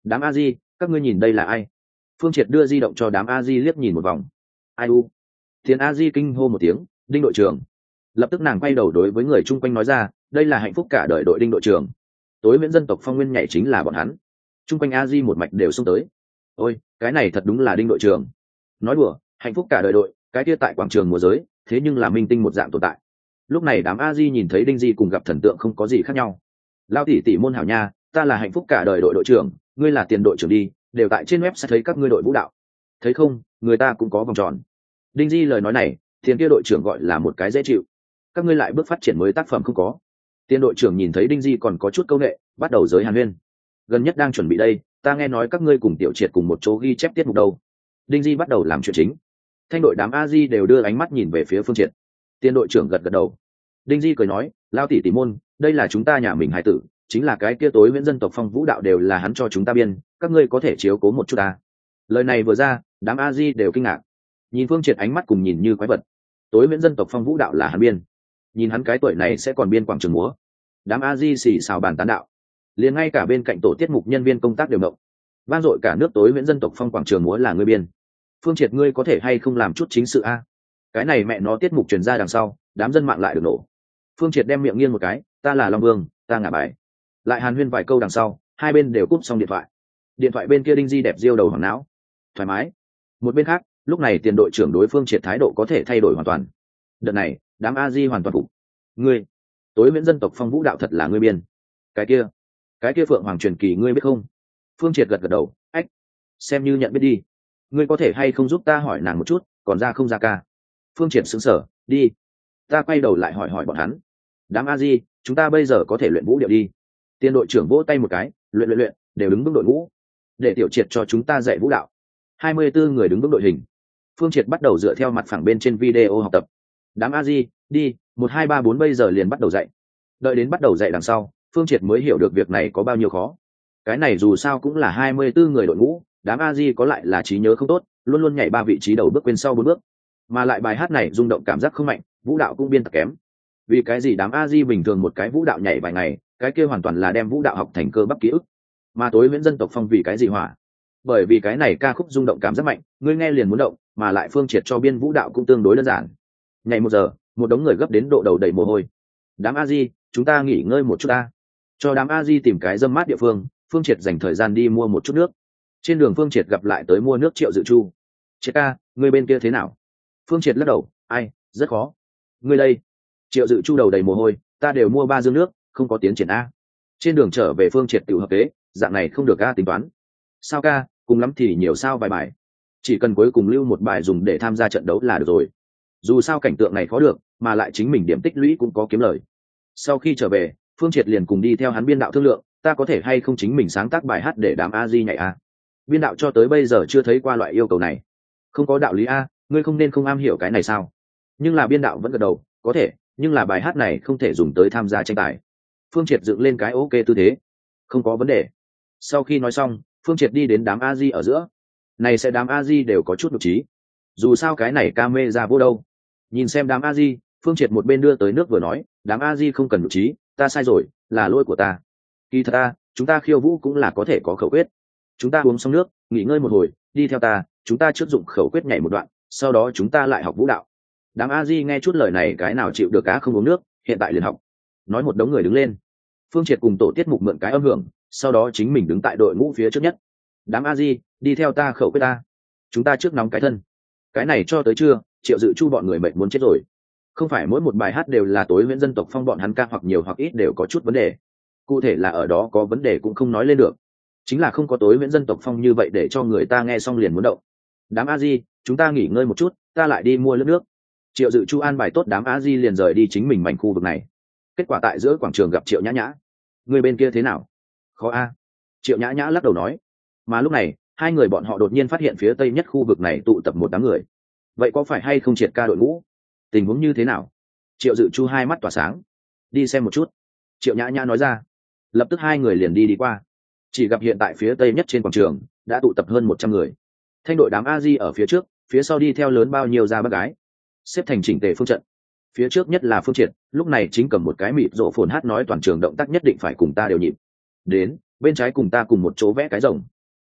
Đám a di, các ngươi nhìn đây là ai? Phương Triệt đưa di động cho đám a di liếc nhìn một vòng. Ai u? Tiền a di kinh hô một tiếng, Đinh đội trưởng. Lập tức nàng quay đầu đối với người chung quanh nói ra, đây là hạnh phúc cả đời đội Đinh đội trưởng. Tối miễn dân tộc Phong Nguyên nhảy chính là bọn hắn. Chung quanh a di một mạch đều xông tới. Ôi, cái này thật đúng là Đinh đội trưởng. Nói đùa, hạnh phúc cả đời đội, cái kia tại quảng trường múa giới, thế nhưng là minh tinh một dạng tồn tại. Lúc này đám a di nhìn thấy Đinh Di cùng gặp thần tượng không có gì khác nhau. Lao tỷ tỷ môn hảo nha, ta là hạnh phúc cả đời đội đội trưởng, ngươi là tiền đội trưởng đi, đều tại trên web sẽ thấy các ngươi đội vũ đạo. Thấy không, người ta cũng có vòng tròn. Đinh Di lời nói này, tiền kia đội trưởng gọi là một cái dễ chịu. Các ngươi lại bước phát triển mới tác phẩm không có. Tiền đội trưởng nhìn thấy Đinh Di còn có chút câu nệ, bắt đầu giới hàn huyên. Gần nhất đang chuẩn bị đây, ta nghe nói các ngươi cùng Tiểu Triệt cùng một chỗ ghi chép tiết mục đâu. Đinh Di bắt đầu làm chuyện chính. Thanh đội đám a di đều đưa ánh mắt nhìn về phía Phương Triệt. Tiền đội trưởng gật gật đầu. Đinh Di cười nói, Lao tỷ tỷ môn, đây là chúng ta nhà mình hài tử, chính là cái kia tối miễn dân tộc Phong vũ đạo đều là hắn cho chúng ta biên, các ngươi có thể chiếu cố một chút ta. Lời này vừa ra, đám a di đều kinh ngạc. Nhìn Phương Triệt ánh mắt cùng nhìn như quái vật. Tối miễn dân tộc Phong vũ đạo là hắn biên, nhìn hắn cái tuổi này sẽ còn biên quảng trường múa. Đám a di xì xào bàn tán đạo, liền ngay cả bên cạnh tổ tiết mục nhân viên công tác đều động. Vang dội cả nước tối miễn dân tộc Phong quảng trường múa là ngươi biên. Phương Triệt ngươi có thể hay không làm chút chính sự a? Cái này mẹ nó tiết mục truyền ra đằng sau, đám dân mạng lại được nổ. Phương Triệt đem miệng nghiêng một cái, ta là Long Vương, ta ngả bài. Lại hàn huyên vài câu đằng sau, hai bên đều cúp xong điện thoại. Điện thoại bên kia Đinh Di đẹp diêu đầu hoàng não, thoải mái. Một bên khác, lúc này tiền đội trưởng đối Phương Triệt thái độ có thể thay đổi hoàn toàn. Đợt này, đám a di hoàn toàn phục. Ngươi, tối miễn dân tộc Phong vũ đạo thật là ngươi biên? Cái kia, cái kia Phượng Hoàng truyền kỳ ngươi biết không? Phương Triệt gật gật đầu, ách, xem như nhận biết đi. Ngươi có thể hay không giúp ta hỏi nàng một chút, còn ra không ra ca? Phương Triệt sững sờ, đi. Ta quay đầu lại hỏi hỏi bọn hắn. Đám a di, chúng ta bây giờ có thể luyện vũ điệu đi. Tiền đội trưởng vỗ tay một cái, luyện luyện luyện, đều đứng vững đội ngũ. Để Tiểu Triệt cho chúng ta dạy vũ đạo. hai mươi bốn người đứng vững đội hình. Phương Triệt bắt đầu dựa theo mặt phẳng bên trên video học tập. Đám a di, đi, một hai ba bốn bây giờ liền bắt đầu dạy. Đợi đến bắt đầu dạy đằng sau, Phương Triệt mới hiểu được việc này có bao nhiêu khó. Cái này dù sao cũng là hai mươi bốn người đội ngũ, đám a di có lại là trí nhớ không tốt, luôn luôn nhảy ba vị trí đầu bước quên sau bốn bước, mà lại bài hát này rung động cảm giác không mạnh, vũ đạo cũng biên tập kém. Vì cái gì đám a di bình thường một cái vũ đạo nhảy vài ngày, cái kia hoàn toàn là đem vũ đạo học thành cơ bắp ký ức, mà tối miễn dân tộc Phong vì cái gì hỏa? Bởi vì cái này ca khúc rung động cảm giác mạnh, ngươi nghe liền muốn động, mà lại Phương Triệt cho biên vũ đạo cũng tương đối đơn giản. Nhảy một giờ, một đống người gấp đến độ đầu đầy mồ hôi. Đám a di, chúng ta nghỉ ngơi một chút ta. Cho đám a di tìm cái dâm mát địa phương, Phương Triệt dành thời gian đi mua một chút nước. Trên đường Phương Triệt gặp lại tới mua nước Triệu Dự Chu. Triệt ca, ngươi bên kia thế nào? Phương Triệt lắc đầu, ai, rất khó. Ngươi đây? Triệu Dự Chu đầu đầy mồ hôi, ta đều mua ba dương nước, không có tiến triển a. Trên đường trở về Phương Triệt tự hợp kế, dạng này không được ca tính toán. Sao ca, cùng lắm thì nhiều sao vài bài. Chỉ cần cuối cùng lưu một bài dùng để tham gia trận đấu là được rồi. Dù sao cảnh tượng này khó được, mà lại chính mình điểm tích lũy cũng có kiếm lời. Sau khi trở về, Phương Triệt liền cùng đi theo hắn biên đạo thương lượng, ta có thể hay không chính mình sáng tác bài hát để đám a di nhảy a. Biên đạo cho tới bây giờ chưa thấy qua loại yêu cầu này. Không có đạo lý a, ngươi không nên không am hiểu cái này sao? Nhưng là biên đạo vẫn gật đầu, có thể, nhưng là bài hát này không thể dùng tới tham gia tranh tài. Phương Triệt dựng lên cái ok tư thế, không có vấn đề. Sau khi nói xong, Phương Triệt đi đến đám a di ở giữa. Này sẽ đám a di đều có chút nhục trí. Dù sao cái này ca mê ra vô đâu. Nhìn xem đám a di, Phương Triệt một bên đưa tới nước vừa nói, đám a di không cần nhục trí, ta sai rồi, là lỗi của ta. Kỳ thật ta, chúng ta khiêu vũ cũng là có thể có khẩu quyết. Chúng ta uống xong nước, nghỉ ngơi một hồi, đi theo ta, chúng ta trước dụng khẩu quyết nhảy một đoạn, sau đó chúng ta lại học vũ đạo. Đám a di nghe chút lời này cái nào chịu được cá không uống nước, hiện tại liền học. Nói một đống người đứng lên. Phương Triệt cùng tổ tiết mục mượn cái âm hưởng, sau đó chính mình đứng tại đội ngũ phía trước nhất. Đám a di, đi theo ta khẩu quyết ta. Chúng ta trước nóng cái thân. Cái này cho tới trưa, Triệu Dự Chu bọn người mệt muốn chết rồi. Không phải mỗi một bài hát đều là tối miễn dân tộc Phong bọn hắn ca hoặc nhiều hoặc ít đều có chút vấn đề. Cụ thể là ở đó có vấn đề cũng không nói lên được. Chính là không có tối miễn dân tộc Phong như vậy để cho người ta nghe xong liền muốn động. Đám a di, chúng ta nghỉ ngơi một chút, ta lại đi mua nước nước. Triệu Dự Chu an bài tốt đám a di liền rời đi chính mình mảnh khu vực này. Kết quả tại giữa quảng trường gặp Triệu Nhã Nhã. Người bên kia thế nào? Khó a. Triệu Nhã Nhã lắc đầu nói. Mà lúc này, hai người bọn họ đột nhiên phát hiện phía tây nhất khu vực này tụ tập một đám người. Vậy có phải hay không Triệt ca đội ngũ? Tình huống như thế nào? Triệu Dự Chu hai mắt tỏa sáng. Đi xem một chút. Triệu Nhã Nhã nói ra. Lập tức hai người liền đi đi qua. Chỉ gặp hiện tại phía tây nhất trên quảng trường đã tụ tập hơn một trăm người. Thanh đội đám a di ở phía trước, phía sau đi theo lớn bao nhiêu ra bác gái, xếp thành chỉnh tề phương trận. Phía trước nhất là Phương Triệt, lúc này chính cầm một cái mịt rộ phồn hát nói toàn trường động tác nhất định phải cùng ta đều nhịp. Đến, bên trái cùng ta cùng một chỗ vẽ cái rồng,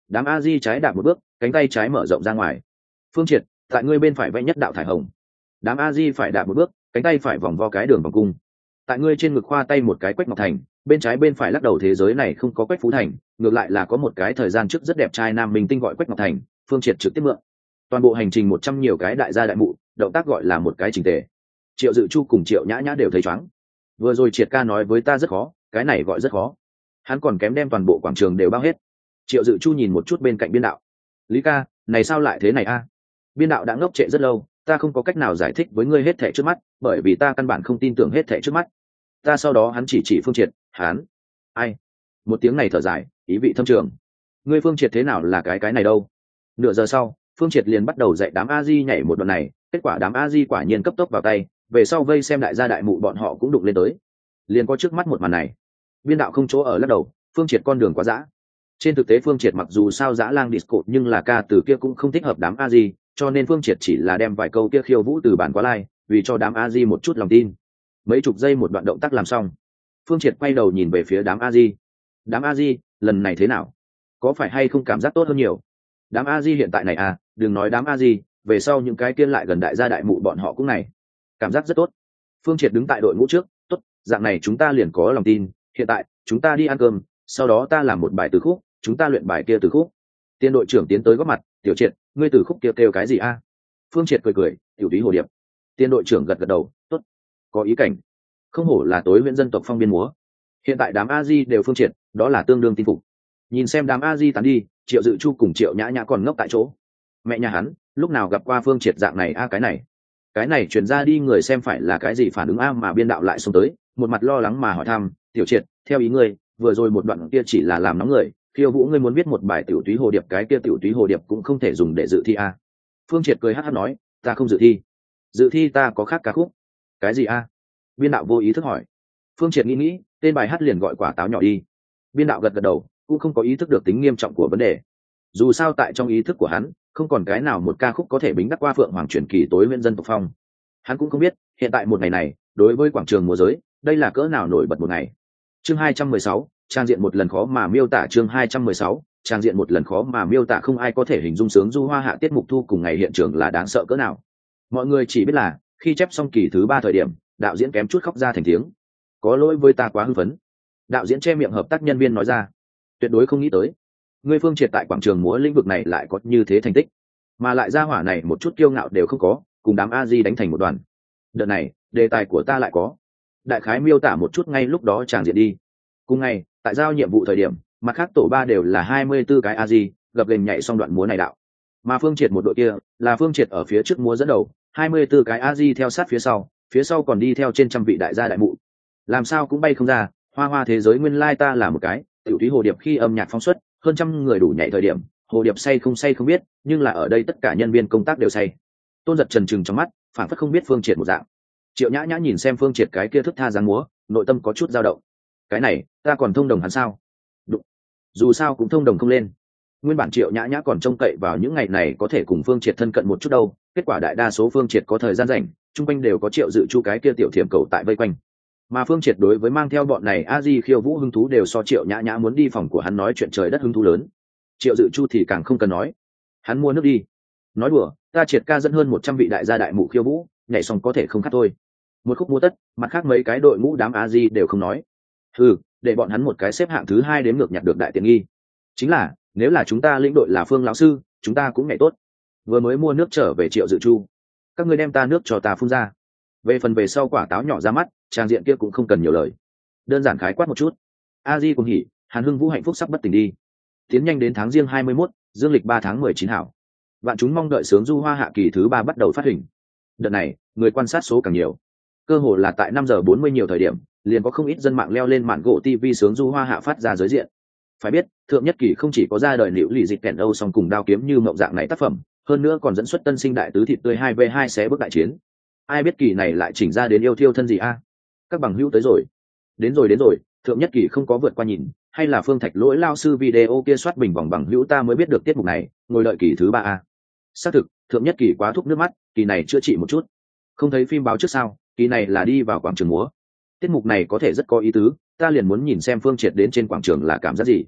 đám a di trái đạp một bước, cánh tay trái mở rộng ra ngoài. Phương Triệt, tại ngươi bên phải vẽ nhất đạo thải hồng. Đám a di phải đạp một bước, cánh tay phải vòng vo cái đường vòng cung. Tại ngươi trên ngực khoa tay một cái Quách Ngọc Thành, bên trái bên phải lắc đầu, thế giới này không có Quách Phú Thành, ngược lại là có một cái thời gian trước rất đẹp trai nam minh tinh gọi Quách Ngọc Thành. Phương Triệt trực tiếp mượn. Toàn bộ hành trình một trăm nhiều cái đại gia đại mụ, động tác gọi là một cái chỉnh tề. Triệu Dự Chu cùng Triệu Nhã Nhã đều thấy choáng. Vừa rồi Triệt ca nói với ta rất khó, cái này gọi rất khó. Hắn còn kém đem toàn bộ quảng trường đều bao hết. Triệu Dự Chu nhìn một chút bên cạnh biên đạo. Lý ca, này sao lại thế này a? Biên đạo đã ngốc trệ rất lâu, ta không có cách nào giải thích với ngươi hết thảy trước mắt, bởi vì ta căn bản không tin tưởng hết thảy trước mắt. Ta sau đó hắn chỉ chỉ Phương Triệt, hắn. Ai? Một tiếng này thở dài, ý vị thâm trường. Ngươi Phương Triệt thế nào là cái cái này đâu? Nửa giờ sau, Phương Triệt liền bắt đầu dạy đám a di nhảy một đoạn này, kết quả đám a di quả nhiên cấp tốc vào tay, về sau vây xem đại gia đại mụ bọn họ cũng đụng lên tới. Liền có trước mắt một màn này. Biên đạo không chỗ ở lắc đầu, Phương Triệt con đường quá dã. Trên thực tế Phương Triệt mặc dù sao dã lang disco nhưng là ca từ kia cũng không thích hợp đám a di, cho nên Phương Triệt chỉ là đem vài câu kia khiêu vũ từ bản quá lai, vì cho đám a di một chút lòng tin. Mấy chục giây một đoạn động tác làm xong, Phương Triệt quay đầu nhìn về phía đám a di. Đám a di, lần này thế nào? Có phải hay không cảm giác tốt hơn nhiều? Đám a di hiện tại này à, đừng nói đám a di, về sau những cái kia lại gần đại gia đại mụ bọn họ cũng này, cảm giác rất tốt. Phương Triệt đứng tại đội ngũ trước, tốt, dạng này chúng ta liền có lòng tin. Hiện tại chúng ta đi ăn cơm, sau đó ta làm một bài từ khúc, chúng ta luyện bài kia từ khúc. Tiên đội trưởng tiến tới góp mặt, Tiểu Triệt, ngươi từ khúc kia kêu cái gì a? Phương Triệt cười cười, Tiểu Túy Hồ Điệp. Tiên đội trưởng gật gật đầu, tốt, có ý cảnh. Không hổ là tối huyện dân tộc phong biên múa. Hiện tại đám a di đều Phương Triệt, đó là tương đương tin phục. Nhìn xem đám a di tán đi, Triệu Dự Chu cùng Triệu Nhã Nhã còn ngốc tại chỗ. Mẹ nhà hắn, lúc nào gặp qua Phương Triệt dạng này a? Cái này cái này truyền ra đi người xem phải là cái gì phản ứng a? Mà biên đạo lại xông tới, một mặt lo lắng mà hỏi thăm, Tiểu Triệt, theo ý ngươi, vừa rồi một đoạn kia chỉ là làm nóng người, khiêu vũ ngươi muốn viết một bài Tiểu Túy Hồ Điệp, cái kia Tiểu Túy Hồ Điệp cũng không thể dùng để dự thi a? Phương Triệt cười hắt hắt nói, ta không dự thi. Dự thi ta có khác ca khúc. Cái gì a? Biên đạo vô ý thức hỏi. Phương Triệt nghĩ nghĩ, tên bài hát liền gọi Quả Táo Nhỏ đi. Biên đạo gật gật đầu, cũng không có ý thức được tính nghiêm trọng của vấn đề. Dù sao tại trong ý thức của hắn, không còn cái nào một ca khúc có thể bính đắc qua Phượng Hoàng truyền kỳ tối huyện dân tộc phong. Hắn cũng không biết, hiện tại một ngày này, đối với quảng trường múa giới, đây là cỡ nào nổi bật một ngày. Chương hai trăm mười sáu, trang diện một lần khó mà miêu tả. Chương hai trăm mười sáu, trang diện một lần khó mà miêu tả. Không ai có thể hình dung sướng du hoa hạ tiết mục thu cùng ngày hiện trường là đáng sợ cỡ nào. Mọi người chỉ biết là, khi chép xong kỳ thứ ba thời điểm, đạo diễn kém chút khóc ra thành tiếng. Có lỗi với ta quá hưng phấn. Đạo diễn che miệng hợp tác nhân viên nói ra, tuyệt đối không nghĩ tới ngươi Phương Triệt tại quảng trường múa lĩnh vực này lại có như thế thành tích, mà lại ra hỏa này một chút kiêu ngạo đều không có, cùng đám a di đánh thành một đoàn. Đợt này đề tài của ta lại có. Đại khái miêu tả một chút ngay lúc đó tràng diện đi. Cùng ngày tại giao nhiệm vụ thời điểm, mặt khác tổ ba đều là hai mươi tư cái a di gập ghềnh nhảy xong đoạn múa này đạo, mà Phương Triệt một đội kia là Phương Triệt ở phía trước múa dẫn đầu, hai mươi tư cái a di theo sát phía sau, phía sau còn đi theo trên trăm vị đại gia đại mụ, làm sao cũng bay không ra. Hoa hoa thế giới nguyên lai ta là một cái Tiểu Túy Hồ Điệp khi âm nhạc phóng xuất, hơn trăm người đủ nhảy thời điểm, Hồ Điệp say không say không biết, nhưng là ở đây tất cả nhân viên công tác đều say. Tôn Giật trần trừng trong mắt, phản phất không biết Phương Triệt một dạng. Triệu Nhã Nhã nhìn xem Phương Triệt cái kia thức tha dáng múa, nội tâm có chút dao động. Cái này, ta còn thông đồng hắn sao? Đúng. Dù sao cũng thông đồng không lên. Nguyên bản Triệu Nhã Nhã còn trông cậy vào những ngày này có thể cùng Phương Triệt thân cận một chút đâu, kết quả đại đa số Phương Triệt có thời gian rảnh, chung quanh đều có Triệu Dự Chu cái kia tiểu thiểm cầu tại vây quanh. Mà Phương Triệt đối với mang theo bọn này a di khiêu vũ hứng thú đều so Triệu Nhã Nhã muốn đi phòng của hắn nói chuyện trời đất hứng thú lớn. Triệu Dự Chu thì càng không cần nói, hắn mua nước đi. Nói đùa, ta Triệt ca dẫn hơn một trăm vị đại gia đại mụ khiêu vũ, nhảy xong có thể không khác thôi. Một khúc múa tất, mặt khác mấy cái đội ngũ đám a di đều không nói. Ừ, để bọn hắn một cái xếp hạng thứ hai đếm ngược nhặt được đại tiện nghi. Chính là, nếu là chúng ta lĩnh đội là Phương lão sư, chúng ta cũng nhảy tốt. Vừa mới mua nước trở về Triệu Dự Chu, các ngươi đem ta nước cho ta phun ra. Về phần về sau Quả Táo Nhỏ ra mắt, trang diện kia cũng không cần nhiều lời, đơn giản khái quát một chút. A di cùng hỉ, Hàn Hưng Vũ hạnh phúc sắp bất tỉnh đi. Tiến nhanh đến tháng riêng hai mươi mốt, dương lịch ba tháng mười chín hảo. Vạn chúng mong đợi sướng du hoa hạ kỳ thứ ba bắt đầu phát hình. Đợt này, người quan sát số càng nhiều. Cơ hồ là tại năm giờ bốn mươi nhiều thời điểm, liền có không ít dân mạng leo lên màn gỗ ti vi sướng du hoa hạ phát ra giới diện. Phải biết, thượng nhất kỳ không chỉ có ra đời liễu lì dịch kèn âu song cùng đao kiếm như mộng dạng này tác phẩm, hơn nữa còn dẫn xuất tân sinh đại tứ thịt tươi hai v hai xé bước đại chiến. Ai biết kỳ này lại chỉnh ra đến yêu thiêu thân gì a? Các bằng hữu tới rồi, đến rồi đến rồi, thượng nhất kỳ không có vượt qua nhìn, hay là Phương Thạch lỗi lao sư video kia soát bình vòng bằng hữu ta mới biết được tiết mục này, ngồi đợi kỳ thứ ba a. Xác thực, thượng nhất kỳ quá thúc nước mắt, kỳ này chữa trị một chút. Không thấy phim báo trước sao? Kỳ này là đi vào quảng trường múa. Tiết mục này có thể rất có ý tứ, ta liền muốn nhìn xem Phương Triệt đến trên quảng trường là cảm giác gì.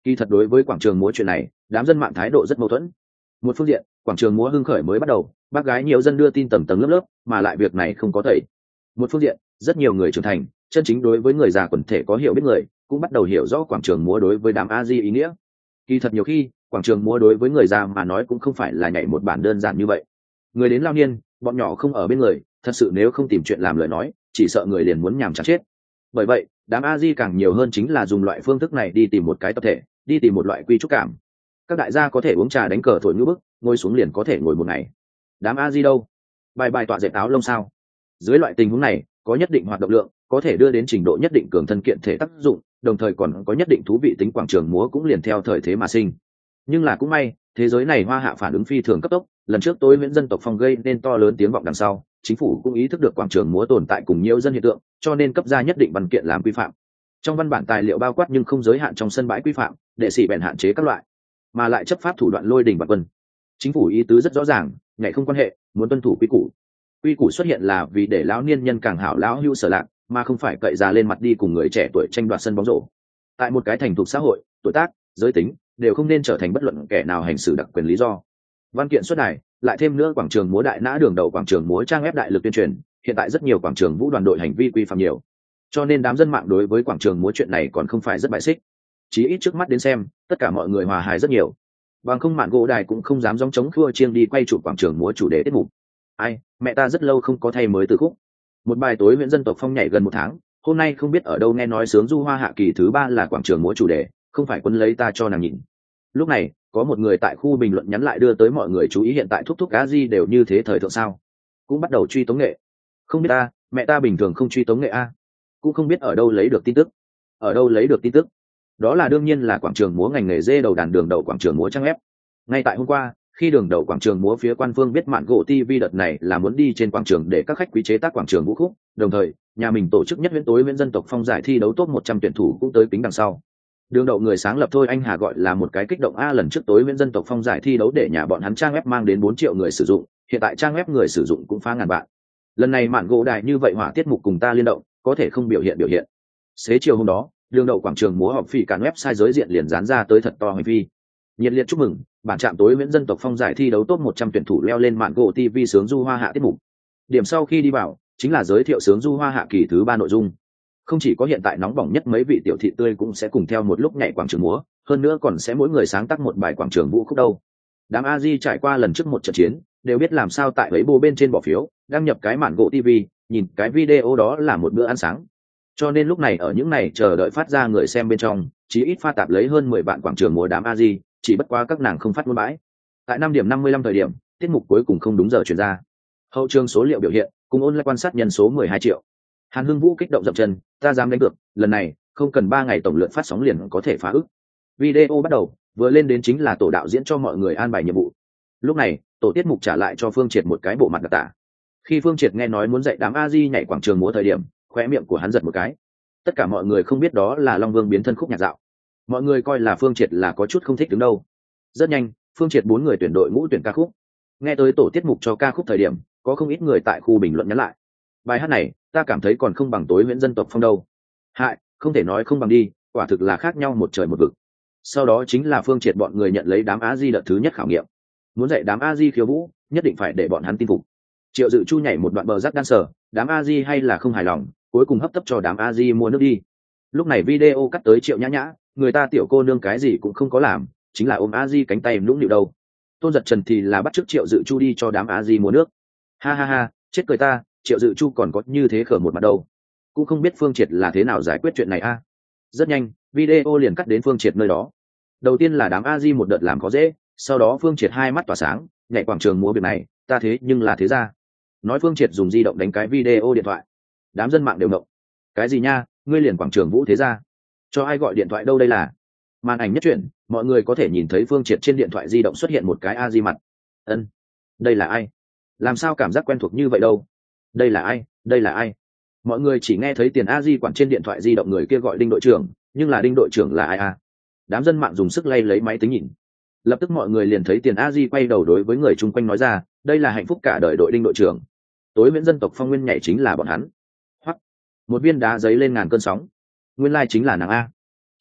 Kỳ thật đối với quảng trường múa chuyện này, đám dân mạng thái độ rất mâu thuẫn. Một phương diện, quảng trường múa hưng khởi mới bắt đầu, bác gái nhiều dân đưa tin tầng tầng lớp lớp, mà lại việc này không có thầy. Một phương diện, rất nhiều người trưởng thành, chân chính đối với người già quần thể có hiểu biết người, cũng bắt đầu hiểu rõ quảng trường múa đối với đám a di ý nghĩa. Kỳ thật nhiều khi, quảng trường múa đối với người già mà nói cũng không phải là nhảy một bản đơn giản như vậy. Người đến lao niên, bọn nhỏ không ở bên người, thật sự nếu không tìm chuyện làm lời nói, chỉ sợ người liền muốn nhàm chán chết. Bởi vậy, đám a di càng nhiều hơn chính là dùng loại phương thức này đi tìm một cái tập thể, đi tìm một loại quy trúc cảm. Các đại gia có thể uống trà đánh cờ thổi ngữ bức, ngồi xuống liền có thể ngồi một ngày. Đám a di đâu? Bài bài tọa dệt áo lông sao? Dưới loại tình huống này, có nhất định hoạt động lượng, có thể đưa đến trình độ nhất định cường thân kiện thể tác dụng, đồng thời còn có nhất định thú vị tính, quảng trường múa cũng liền theo thời thế mà sinh. Nhưng là cũng may, thế giới này hoa hạ phản ứng phi thường cấp tốc, lần trước tối miễn dân tộc phong gây nên to lớn tiếng vọng đằng sau, chính phủ cũng ý thức được quảng trường múa tồn tại cùng nhiều dân hiện tượng, cho nên cấp ra nhất định văn kiện làm quy phạm. Trong văn bản tài liệu bao quát nhưng không giới hạn trong sân bãi quy phạm, đệ sĩ bèn hạn chế các loại, mà lại chấp pháp thủ đoạn lôi đình và quân. Chính phủ ý tứ rất rõ ràng, nhảy không quan hệ, muốn tuân thủ quy củ. Quy củ xuất hiện là vì để lão niên nhân càng hảo lão hưu sở lạc, mà không phải cậy già lên mặt đi cùng người trẻ tuổi tranh đoạt sân bóng rổ. Tại một cái thành thục xã hội, tuổi tác, giới tính đều không nên trở thành bất luận kẻ nào hành xử đặc quyền lý do. Văn kiện xuất đài, lại thêm nữa quảng trường múa đại nã đường đầu quảng trường múa trang ép đại lực tuyên truyền, hiện tại rất nhiều quảng trường vũ đoàn đội hành vi quy phạm nhiều, cho nên đám dân mạng đối với quảng trường múa chuyện này còn không phải rất bài xích. Chí ít trước mắt đến xem, tất cả mọi người hòa hài rất nhiều. Bằng không mạn gỗ đài cũng không dám gióng chống khua chiêng đi quay chụp quảng trường múa chủ đề tiết mục. Ai, mẹ ta rất lâu không có thay mới từ khúc. Một bài tối huyện dân tộc phong nhảy gần một tháng, hôm nay không biết ở đâu nghe nói sướng du hoa hạ kỳ thứ ba là quảng trường múa chủ đề, không phải quân lấy ta cho nàng nhìn. Lúc này, có một người tại khu bình luận nhắn lại đưa tới mọi người chú ý hiện tại thúc thúc cá di đều như thế thời thượng sao, cũng bắt đầu truy tống nghệ. Không biết ta, mẹ ta bình thường không truy tống nghệ a, cũng không biết ở đâu lấy được tin tức. Ở đâu lấy được tin tức? Đó là đương nhiên là quảng trường múa ngành nghề dê đầu đàn đường đầu quảng trường múa trang ép. Ngay tại hôm qua, khi đường đầu quảng trường múa phía quan phương biết mạn gỗ ti vi đợt này là muốn đi trên quảng trường để các khách quý chế tác quảng trường vũ khúc, đồng thời nhà mình tổ chức nhất huyễn tối huyễn dân tộc phong giải thi đấu top một trăm tuyển thủ cũng tới kính đằng sau. Đường đậu người sáng lập thôi anh Hà gọi là một cái kích động a, lần trước tối huyễn dân tộc phong giải thi đấu để nhà bọn hắn trang web mang đến bốn triệu người sử dụng, hiện tại trang web người sử dụng cũng phá ngàn bạn. Lần này mạn gỗ đài như vậy hỏa tiết mục cùng ta liên động, có thể không biểu hiện biểu hiện. Xế chiều hôm đó, đường đậu quảng trường múa họp phi cản website giới diện liền dán ra tới thật to hành vi. Nhiệt liệt chúc mừng, bản trạm tối huyễn dân tộc phong giải thi đấu top một trăm tuyển thủ leo lên mạn gỗ ti vi sướng du hoa hạ tiết mục. Điểm sau khi đi vào, chính là giới thiệu sướng du hoa hạ kỳ thứ ba nội dung. Không chỉ có hiện tại nóng bỏng nhất mấy vị tiểu thị tươi cũng sẽ cùng theo một lúc nhảy quảng trường múa, hơn nữa còn sẽ mỗi người sáng tác một bài quảng trường vũ khúc đâu. Đám a di trải qua lần trước một trận chiến, đều biết làm sao tại ấy bô bên trên bỏ phiếu, đăng nhập cái mạn gỗ ti vi, nhìn cái video đó là một bữa ăn sáng. Cho nên lúc này ở những này chờ đợi phát ra người xem bên trong, chỉ ít pha tạp lấy hơn mười bạn quảng trường múa đám a di, chỉ bất quá các nàng không phát ngôn bãi. Tại năm điểm năm mươi lăm thời điểm, tiết mục cuối cùng không đúng giờ chuyển ra. Hậu trường số liệu biểu hiện, cùng ôn lại quan sát nhân số mười hai triệu. Hàn Hưng Vũ kích động dậm chân, ta dám đánh cược, lần này không cần ba ngày tổng lượng phát sóng liền có thể phá ức. Video bắt đầu, vừa lên đến chính là tổ đạo diễn cho mọi người an bài nhiệm vụ. Lúc này, tổ tiết mục trả lại cho Phương Triệt một cái bộ mặt đặc tả. Khi Phương Triệt nghe nói muốn dạy đám a di nhảy quảng trường múa thời điểm, khóe miệng của hắn giật một cái. Tất cả mọi người không biết đó là Long Vương biến thân khúc nhạc dạo. Mọi người coi là Phương Triệt là có chút không thích đứng đâu. Rất nhanh, Phương Triệt bốn người tuyển đội ngũ tuyển ca khúc. Nghe tới tổ tiết mục cho ca khúc thời điểm, có không ít người tại khu bình luận nhắn lại. Bài hát này, ta cảm thấy còn không bằng tối huyễn dân tộc phong đâu. Hại, không thể nói không bằng đi, quả thực là khác nhau một trời một vực. Sau đó chính là Phương Triệt bọn người nhận lấy đám a di đợt thứ nhất khảo nghiệm. Muốn dạy đám a di khiêu vũ, nhất định phải để bọn hắn tin phục. Triệu Dự Chu nhảy một đoạn bờ rắc dancer, đám a di hay là không hài lòng, cuối cùng hấp tấp cho đám a di mua nước đi. Lúc này video cắt tới Triệu Nhã Nhã, người ta tiểu cô nương cái gì cũng không có làm, chính là ôm a di cánh tay nũng nịu đâu. Tôn Giật Trần thì là bắt chước Triệu Dự Chu đi cho đám a di mua nước. Ha ha ha, chết cười ta, Triệu Dự Chu còn có như thế khở một mặt đâu. Cũng không biết Phương Triệt là thế nào giải quyết chuyện này a. Rất nhanh, video liền cắt đến Phương Triệt nơi đó. Đầu tiên là đám a di một đợt làm khó dễ, sau đó Phương Triệt hai mắt tỏa sáng, nhảy quảng trường múa việc này, ta thế nhưng là thế ra. Nói Phương Triệt dùng di động đánh cái video điện thoại. Đám dân mạng đều ngộng. Cái gì nha, ngươi liền quảng trường vũ thế ra? Cho ai gọi điện thoại đâu đây là? Màn ảnh nhất chuyển, mọi người có thể nhìn thấy Phương Triệt trên điện thoại di động xuất hiện một cái a di mặt. Ân, đây là ai? Làm sao cảm giác quen thuộc như vậy đâu? Đây là ai? Đây là ai? Mọi người chỉ nghe thấy tiền a di quản trên điện thoại di động người kia gọi Đinh đội trưởng, nhưng là Đinh đội trưởng là ai a? Đám dân mạng dùng sức lay lấy máy tính nhìn. Lập tức mọi người liền thấy tiền a di quay đầu đối với người chung quanh nói ra, đây là hạnh phúc cả đời đội Đinh đội trưởng. Tối miễn dân tộc phong nguyên nhảy chính là bọn hắn. Hoặc một viên đá giấy lên ngàn cơn sóng, nguyên lai chính là nàng a.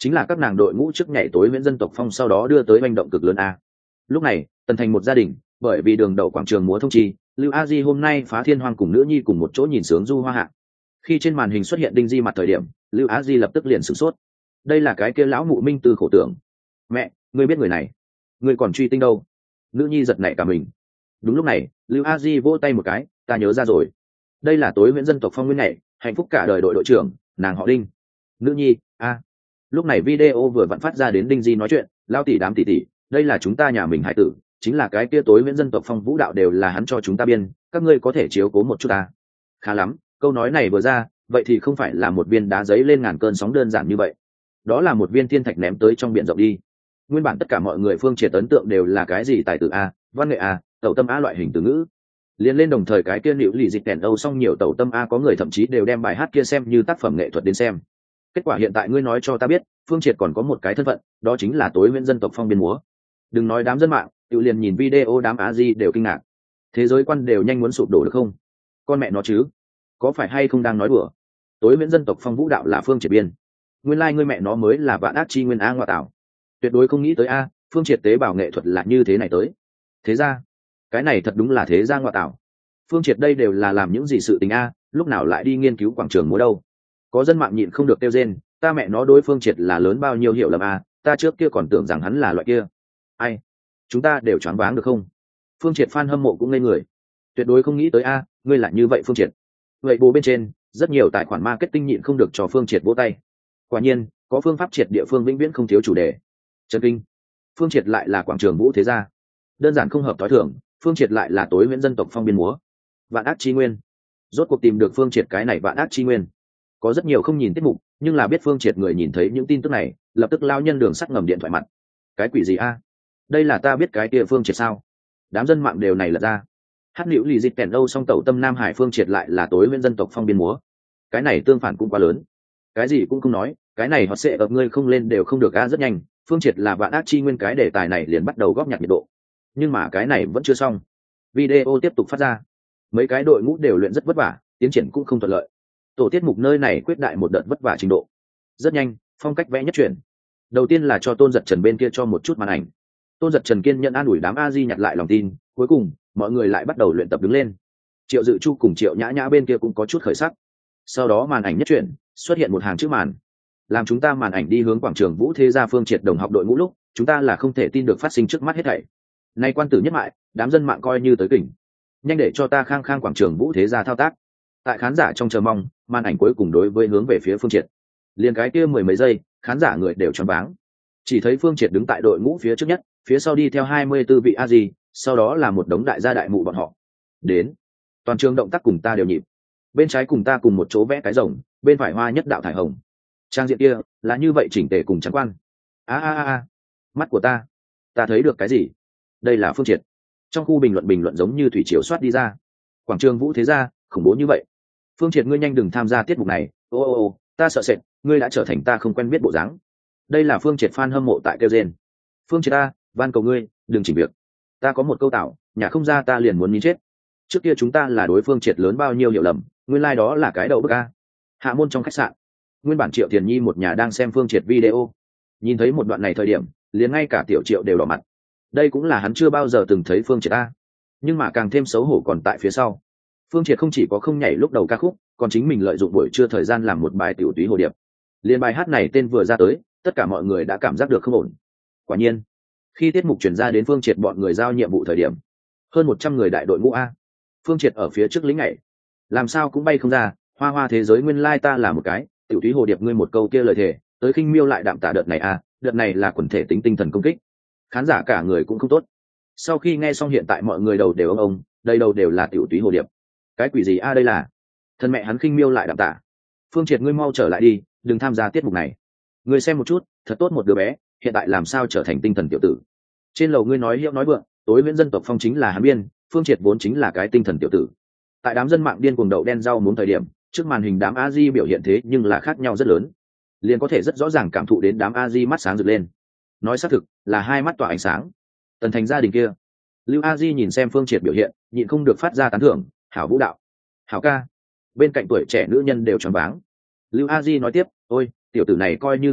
chính là các nàng đội ngũ trước nhảy tối Nguyễn Dân Tộc Phong sau đó đưa tới hành động cực lớn a. Lúc này tần thành một gia đình, bởi vì đường đậu quảng trường múa thông chi, Lưu A Di hôm nay phá thiên hoang cùng nữ nhi cùng một chỗ nhìn sướng du hoa hạ. Khi trên màn hình xuất hiện Đinh Di mặt thời điểm, Lưu A Di lập tức liền sửng sốt. Đây là cái kia lão mụ Minh Tư khổ tưởng. Mẹ, ngươi biết người này? Ngươi còn truy tinh đâu? Nữ nhi giật nảy cả mình. Đúng lúc này, Lưu A Di vỗ tay một cái, ta nhớ ra rồi. Đây là tối Nguyễn Dân Tộc Phong nguyên nhảy, hạnh phúc cả đời đội đội trưởng, nàng họ Đinh. Nữ nhi, a. Lúc này video vừa vặn phát ra đến Đinh Di nói chuyện, lao tỷ đám tỷ tỷ, đây là chúng ta nhà mình hải tử, chính là cái kia tối Nguyễn Dân Tộc Phong vũ đạo đều là hắn cho chúng ta biên, các ngươi có thể chiếu cố một chút ta. Khá lắm, câu nói này vừa ra, vậy thì không phải là một viên đá giấy lên ngàn cơn sóng đơn giản như vậy. Đó là một viên thiên thạch ném tới trong biển rộng đi. Nguyên bản tất cả mọi người phương triệt ấn tượng đều là cái gì tài tử a, văn nghệ a, tẩu tâm a loại hình từ ngữ. Liên lên đồng thời cái kia liễu lì dịch đèn âu xong nhiều tẩu tâm a có người thậm chí đều đem bài hát kia xem như tác phẩm nghệ thuật đến xem. Kết quả hiện tại ngươi nói cho ta biết, phương triệt còn có một cái thân phận, đó chính là tối Nguyễn Dân Tộc Phong biên múa. Đừng nói đám dân mạng, tự liền nhìn video đám á di đều kinh ngạc. Thế giới quan đều nhanh muốn sụp đổ được không? Con mẹ nó chứ, có phải hay không đang nói đùa? Tối Nguyễn Dân Tộc Phong vũ đạo là phương triệt biên, nguyên lai like ngươi mẹ nó mới là vạn ác chi nguyên a ngoại tạo. Tuyệt đối không nghĩ tới a, phương triệt tế bào nghệ thuật là như thế này tới. Thế ra, cái này thật đúng là thế ra ngoại tạo. Phương triệt đây đều là làm những gì sự tình a, lúc nào lại đi nghiên cứu quảng trường múa đâu? Có dân mạng nhịn không được kêu rên, ta mẹ nó đối phương triệt là lớn bao nhiêu hiểu lầm a, ta trước kia còn tưởng rằng hắn là loại kia. Ai, chúng ta đều choáng váng được không? Phương triệt fan hâm mộ cũng ngây người, tuyệt đối không nghĩ tới a, ngươi là như vậy phương triệt. Vậy bố bên trên rất nhiều tài khoản marketing nhịn không được cho phương triệt vỗ tay. Quả nhiên có phương pháp triệt địa phương vĩnh viễn không thiếu chủ đề. Trần kinh, phương triệt lại là quảng trường vũ thế gia, đơn giản không hợp thói thường. Phương triệt lại là tối Nguyễn Dân Tộc Phong biên múa, vạn ác chi nguyên. Rốt cuộc tìm được phương triệt cái này vạn ác chi nguyên. Có rất nhiều không nhìn tiết mục nhưng là biết phương triệt người nhìn thấy những tin tức này lập tức lao nhân đường sắt ngầm điện thoại mặt. Cái quỷ gì a, đây là ta biết cái địa phương triệt sao? Đám dân mạng đều này lật ra. Hát liễu lì dịch kèn đâu song tẩu tâm Nam Hải phương triệt lại là tối Nguyễn Dân Tộc Phong biên múa. Cái này tương phản cũng quá lớn. Cái gì cũng không nói, cái này họ sẽ ập ngươi không lên đều không được a. Rất nhanh phương triệt là vạn ác chi nguyên cái đề tài này liền bắt đầu góp nhặt nhiệt độ. Nhưng mà cái này vẫn chưa xong, video tiếp tục phát ra. Mấy cái đội ngũ đều luyện rất vất vả, tiến triển cũng không thuận lợi. Tổ tiết mục nơi này quyết đại một đợt vất vả trình độ. Rất nhanh phong cách vẽ nhất chuyển. Đầu tiên là cho Tôn Giật Trần bên kia cho một chút màn ảnh. Tôn Giật Trần kiên nhận an ủi đám a di nhặt lại lòng tin. Cuối cùng mọi người lại bắt đầu luyện tập đứng lên. Triệu Dự Chu cùng Triệu Nhã Nhã bên kia cũng có chút khởi sắc. Sau đó màn ảnh nhất chuyển, xuất hiện một hàng chữ màn. Làm chúng ta màn ảnh đi hướng quảng trường vũ thế gia phương triệt đồng học đội ngũ lúc, chúng ta là không thể tin được phát sinh trước mắt hết thảy. Nay quan tử nhất mại, đám dân mạng coi như tới kỉnh. Nhanh để cho ta khang khang quảng trường vũ thế gia thao tác. Tại khán giả trong chờ mong, màn ảnh cuối cùng đối với hướng về phía phương triệt. Liền cái kia mười mấy giây, khán giả người đều choáng váng. Chỉ thấy phương triệt đứng tại đội ngũ phía trước nhất, phía sau đi theo hai mươi tư vị a di, sau đó là một đống đại gia đại mụ bọn họ. Đến, toàn trường động tác cùng ta đều nhịp. Bên trái cùng ta cùng một chỗ vẽ cái rồng, bên phải hoa nhất đạo thải hồng. Trang diện kia là như vậy chỉnh tề cùng trắng quan. A a a a, mắt của ta, ta thấy được cái gì? Đây là phương triệt. Trong khu bình luận bình luận giống như thủy triều soát đi ra. Quảng trường vũ thế gia khủng bố như vậy. Phương triệt ngươi nhanh đừng tham gia tiết mục này. Ô ô ô, ta sợ sệt, ngươi đã trở thành ta không quen biết bộ dáng. Đây là phương triệt fan hâm mộ tại kêu gen. Phương triệt ta, van cầu ngươi đừng chỉnh việc. Ta có một câu tạo, nhà không ra ta liền muốn nín chết. Trước kia chúng ta là đối phương triệt lớn bao nhiêu hiểu lầm, nguyên lai like đó là cái đầu bức a. Hạ môn trong khách sạn, nguyên bản Triệu Tiền Nhi một nhà đang xem phương triệt video, nhìn thấy một đoạn này thời điểm liền ngay cả tiểu Triệu đều đỏ mặt. Đây cũng là hắn chưa bao giờ từng thấy phương triệt a. Nhưng mà càng thêm xấu hổ còn tại phía sau. Phương triệt không chỉ có không nhảy lúc đầu ca khúc, còn chính mình lợi dụng buổi trưa thời gian làm một bài tiểu túy hồ điệp. Liên bài hát này tên vừa ra tới, tất cả mọi người đã cảm giác được không ổn. Quả nhiên, khi tiết mục chuyển ra đến phương triệt bọn người giao nhiệm vụ thời điểm, hơn một trăm người đại đội ngũ a, phương triệt ở phía trước lính nhảy, làm sao cũng bay không ra. Hoa hoa thế giới nguyên lai ta là một cái tiểu túy hồ điệp, ngươi một câu kia lời thề tới khinh miêu lại đạm tả đợt này a, đợt này là quần thể tính tinh thần công kích, khán giả cả người cũng không tốt. Sau khi nghe xong hiện tại mọi người đầu đều ông ông, đây đầu đều là tiểu túy hồ điệp. Cái quỷ gì a, đây là thân mẹ hắn khinh miêu lại đạm tả. Phương triệt ngươi mau trở lại đi, đừng tham gia tiết mục này. Ngươi xem một chút, thật tốt một đứa bé, hiện tại làm sao trở thành tinh thần tiểu tử. Trên lầu ngươi nói hiệu nói vượng, tối Nguyễn Dân Tộc Phong chính là hắn biên, phương triệt vốn chính là cái tinh thần tiểu tử. Tại đám dân mạng điên cuồng đậu đen rau muống thời điểm, trước màn hình đám a di biểu hiện thế nhưng là khác nhau rất lớn, liền có thể rất rõ ràng cảm thụ đến đám a di mắt sáng rực lên. Nói xác thực là hai mắt tỏa ánh sáng. Tần thành gia đình kia, Lưu a di nhìn xem phương triệt biểu hiện, nhịn không được phát ra tán thưởng, hảo vũ đạo, hảo ca. Bên cạnh tuổi trẻ nữ nhân đều choáng váng. Lưu a di nói tiếp, ôi tiểu tử này coi như không tệ,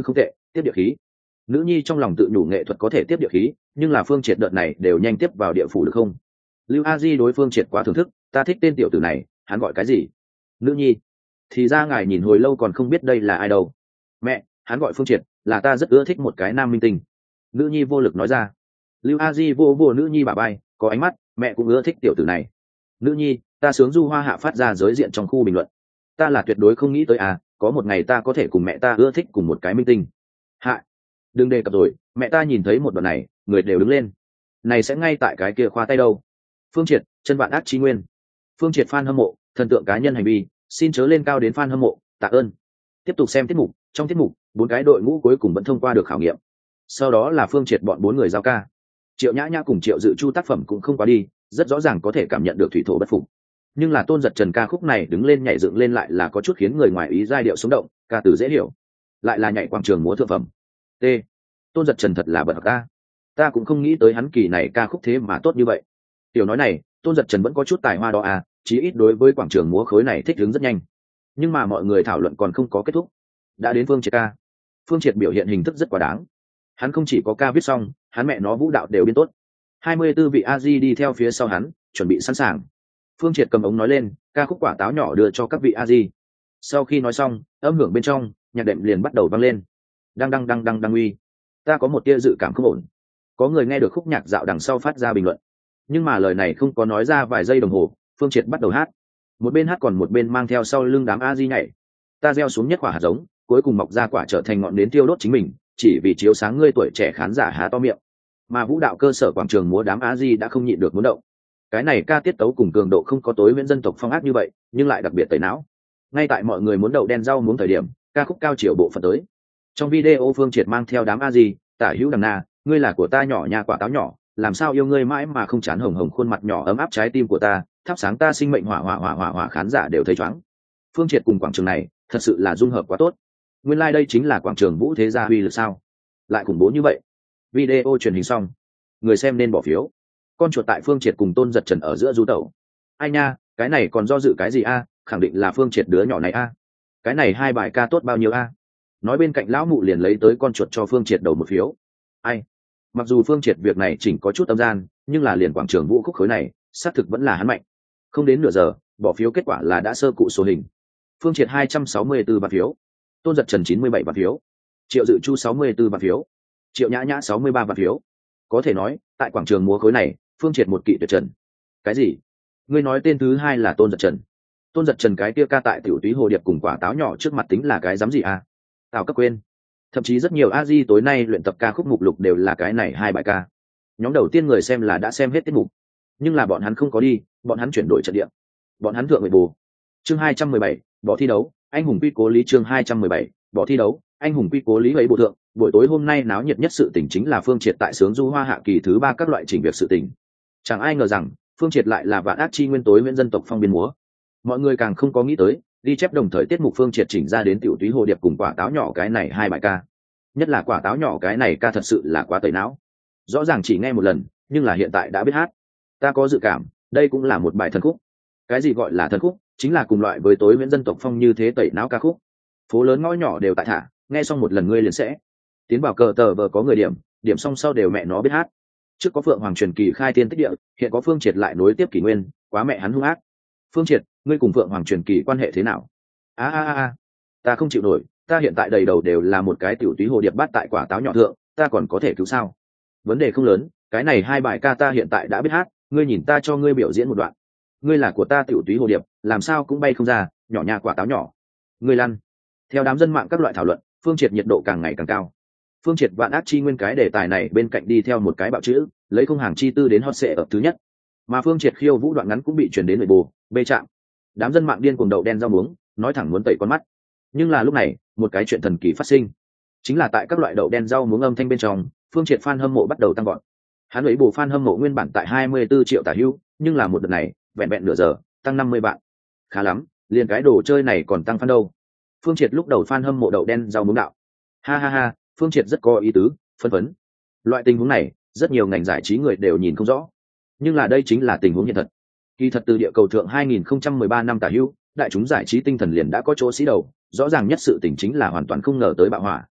tiếp địa khí. Nữ nhi trong lòng tự nhủ nghệ thuật có thể tiếp địa khí, nhưng là Phương Triệt đợt này đều nhanh tiếp vào địa phủ được không? Lưu A Di đối Phương Triệt quá thưởng thức, ta thích tên tiểu tử này, hắn gọi cái gì? Nữ nhi, thì ra ngài nhìn hồi lâu còn không biết đây là ai đâu. Mẹ, hắn gọi Phương Triệt, là ta rất ưa thích một cái nam minh tinh. Nữ nhi vô lực nói ra. Lưu A Di vô vô nữ nhi bả bay, có ánh mắt, mẹ cũng ưa thích tiểu tử này. Nữ nhi, ta sướng du hoa hạ phát ra giới diện trong khu bình luận. Ta là tuyệt đối không nghĩ tới à, có một ngày ta có thể cùng mẹ ta ưa thích cùng một cái minh tinh. Hạ, đừng đề cập rồi, mẹ ta nhìn thấy một đoạn này, người đều đứng lên. Này sẽ ngay tại cái kia khoa tay đâu. Phương Triệt, chân vạn ác chi nguyên. Phương Triệt fan hâm mộ, thần tượng cá nhân hành vi, xin chớ lên cao đến fan hâm mộ, tạ ơn. Tiếp tục xem tiết mục, trong tiết mục, bốn cái đội ngũ cuối cùng vẫn thông qua được khảo nghiệm. Sau đó là Phương Triệt bọn bốn người giao ca. Triệu Nhã Nhã cùng Triệu Dự Chu tác phẩm cũng không quá đi, rất rõ ràng có thể cảm nhận được thủy thổ bất phục. Nhưng là Tôn Giật Trần ca khúc này đứng lên nhảy dựng lên lại là có chút khiến người ngoài ý, giai điệu sống động, ca từ dễ hiểu, lại là nhảy quảng trường múa thượng phẩm. T. Tôn Giật Trần thật là bật học ca. Ta cũng không nghĩ tới hắn kỳ này ca khúc thế mà tốt như vậy. Tiểu nói này, Tôn Giật Trần vẫn có chút tài hoa đó à, chí ít đối với quảng trường múa khối này thích ứng rất nhanh. Nhưng mà mọi người thảo luận còn không có kết thúc. Đã đến Phương Triệt ca. Phương Triệt biểu hiện hình thức rất quá đáng. Hắn không chỉ có ca viết xong, hắn mẹ nó vũ đạo đều biên tốt. hai mươi tư vị a di đi theo phía sau hắn, chuẩn bị sẵn sàng. Phương Triệt cầm ống nói lên, ca khúc quả táo nhỏ đưa cho các vị a di. Sau khi nói xong, âm hưởng bên trong, nhạc đệm liền bắt đầu vang lên. Đăng đăng đăng đăng đăng uy. Ta có một tia dự cảm không ổn. Có người nghe được khúc nhạc dạo đằng sau phát ra bình luận. Nhưng mà lời này không có nói ra vài giây đồng hồ, Phương Triệt bắt đầu hát. Một bên hát còn một bên mang theo sau lưng đám a di nhảy. Ta gieo xuống nhất quả hạt giống, cuối cùng mọc ra quả trở thành ngọn nến tiêu đốt chính mình, chỉ vì chiếu sáng ngươi tuổi trẻ khán giả há to miệng. Mà vũ đạo cơ sở quảng trường múa đám a di đã không nhịn được muốn động. Cái này ca tiết tấu cùng cường độ không có tối viễn dân tộc phong ác như vậy, nhưng lại đặc biệt tẩy não. Ngay tại mọi người muốn đậu đen rau muống thời điểm, ca khúc cao chiều bộ phận tới. Trong video Phương Triệt mang theo đám a di, tả hữu đằng na, ngươi là của ta nhỏ nhà quả táo nhỏ, làm sao yêu ngươi mãi mà không chán hồng hồng khuôn mặt nhỏ ấm áp trái tim của ta, thắp sáng ta sinh mệnh hỏa hỏa hỏa hỏa hỏa khán giả đều thấy choáng. Phương Triệt cùng quảng trường này, thật sự là dung hợp quá tốt. Nguyên lai like đây chính là quảng trường vũ thế gia uy lực sao? Lại khủng bố như vậy. Video truyền hình xong, người xem nên bỏ phiếu. Con chuột tại Phương Triệt cùng Tôn Giật Trần ở giữa du tẩu. Ai nha, cái này còn do dự cái gì a? Khẳng định là Phương Triệt đứa nhỏ này a. Cái này hai bài ca tốt bao nhiêu a? Nói bên cạnh lão mụ liền lấy tới con chuột cho Phương Triệt đầu một phiếu. Ai? Mặc dù Phương Triệt việc này chỉnh có chút âm gian, nhưng là liền quảng trường vũ khúc khối này, xác thực vẫn là hắn mạnh. Không đến nửa giờ, bỏ phiếu kết quả là đã sơ cụ số hình. Phương Triệt hai trăm sáu mươi tư bản phiếu, Tôn Giật Trần chín mươi bảy bản phiếu, Triệu Dự Chu sáu mươi tư bản phiếu, Triệu Nhã Nhã sáu mươi ba bản phiếu. Có thể nói, tại quảng trường múa khối này, Phương Triệt một kỵ tuyệt trần. Cái gì? Ngươi nói tên thứ hai là Tôn Giật Trần? Tôn Giật Trần cái kia ca tại tiểu túy hồ điệp cùng quả táo nhỏ trước mặt tính là cái dám gì à? Tào cấp quên. Thậm chí rất nhiều a di tối nay luyện tập ca khúc mục lục đều là cái này hai bài ca. Nhóm đầu tiên người xem là đã xem hết tiết mục, nhưng là bọn hắn không có đi, bọn hắn chuyển đổi trận địa. Bọn hắn thượng người bù. Chương hai trăm mười bảy, bỏ thi đấu, anh hùng quy cố lý. Chương hai trăm mười bảy, bỏ thi đấu, anh hùng quy cố lý. Ấy bộ thượng, buổi tối hôm nay náo nhiệt nhất sự tình chính là Phương Triệt tại sướng du hoa hạ kỳ thứ ba các loại chỉnh việc sự tình. Chẳng ai ngờ rằng Phương Triệt lại là vạn ác chi nguyên tối nguyên dân tộc phong biên múa. Mọi người càng không có nghĩ tới, đi chép đồng thời tiết mục Phương Triệt chỉnh ra đến tiểu túy hồ điệp cùng quả táo nhỏ cái này hai bài ca. Nhất là quả táo nhỏ cái này ca thật sự là quá tẩy não. Rõ ràng chỉ nghe một lần, nhưng là hiện tại đã biết hát. Ta có dự cảm, đây cũng là một bài thần khúc. Cái gì gọi là thần khúc? Chính là cùng loại với tối viễn dân tộc phong như thế tẩy não ca khúc. Phố lớn ngõ nhỏ đều tại thả, nghe xong một lần ngươi liền sẽ tiến vào cờ tờ vờ có người điểm, điểm xong sau đều mẹ nó biết hát. Trước có Phượng Hoàng truyền kỳ khai thiên tích địa, hiện có Phương Triệt lại nối tiếp kỷ nguyên, quá mẹ hắn hung ác. Phương Triệt, ngươi cùng Phượng Hoàng truyền kỳ quan hệ thế nào? A a a, ta không chịu nổi, ta hiện tại đầy đầu đều là một cái tiểu túy hồ điệp bát tại quả táo nhỏ thượng, ta còn có thể cứu sao? Vấn đề không lớn, cái này hai bài ca ta hiện tại đã biết hát, ngươi nhìn ta cho ngươi biểu diễn một đoạn. Ngươi là của ta tiểu túy hồ điệp, làm sao cũng bay không ra, nhỏ nhà quả táo nhỏ. Ngươi lăn. Theo đám dân mạng các loại thảo luận, Phương Triệt nhiệt độ càng ngày càng cao. Phương Triệt vạn ác chi nguyên cái đề tài này bên cạnh đi theo một cái bạo chữ, lấy không hàng chi tư đến hot sệ ở thứ nhất. Mà Phương Triệt khiêu vũ đoạn ngắn cũng bị truyền đến người bù, bê chạm. Đám dân mạng điên cuồng đậu đen rau muống, nói thẳng muốn tẩy con mắt. Nhưng là lúc này, một cái chuyện thần kỳ phát sinh. Chính là tại các loại đậu đen rau muống âm thanh bên trong, Phương Triệt fan hâm mộ bắt đầu tăng vọt. Hắn ấy bù fan hâm mộ nguyên bản tại hai mươi tư triệu tả hữu, nhưng là một đợt này, vẹn vẹn nửa giờ, tăng năm mươi vạn. Khá lắm, liền cái đồ chơi này còn tăng fan đâu. Phương Triệt lúc đầu fan hâm mộ đậu đen rau muống đạo. Ha ha ha, Phương Triệt rất có ý tứ, phân phấn. Loại tình huống này, rất nhiều ngành giải trí người đều nhìn không rõ. Nhưng là đây chính là tình huống hiện thật. Kỳ thật từ địa cầu thượng hai nghìn không trăm mười ba năm tả hữu, đại chúng giải trí tinh thần liền đã có chỗ sĩ đầu, rõ ràng nhất sự tình chính là hoàn toàn không ngờ tới bạo hỏa.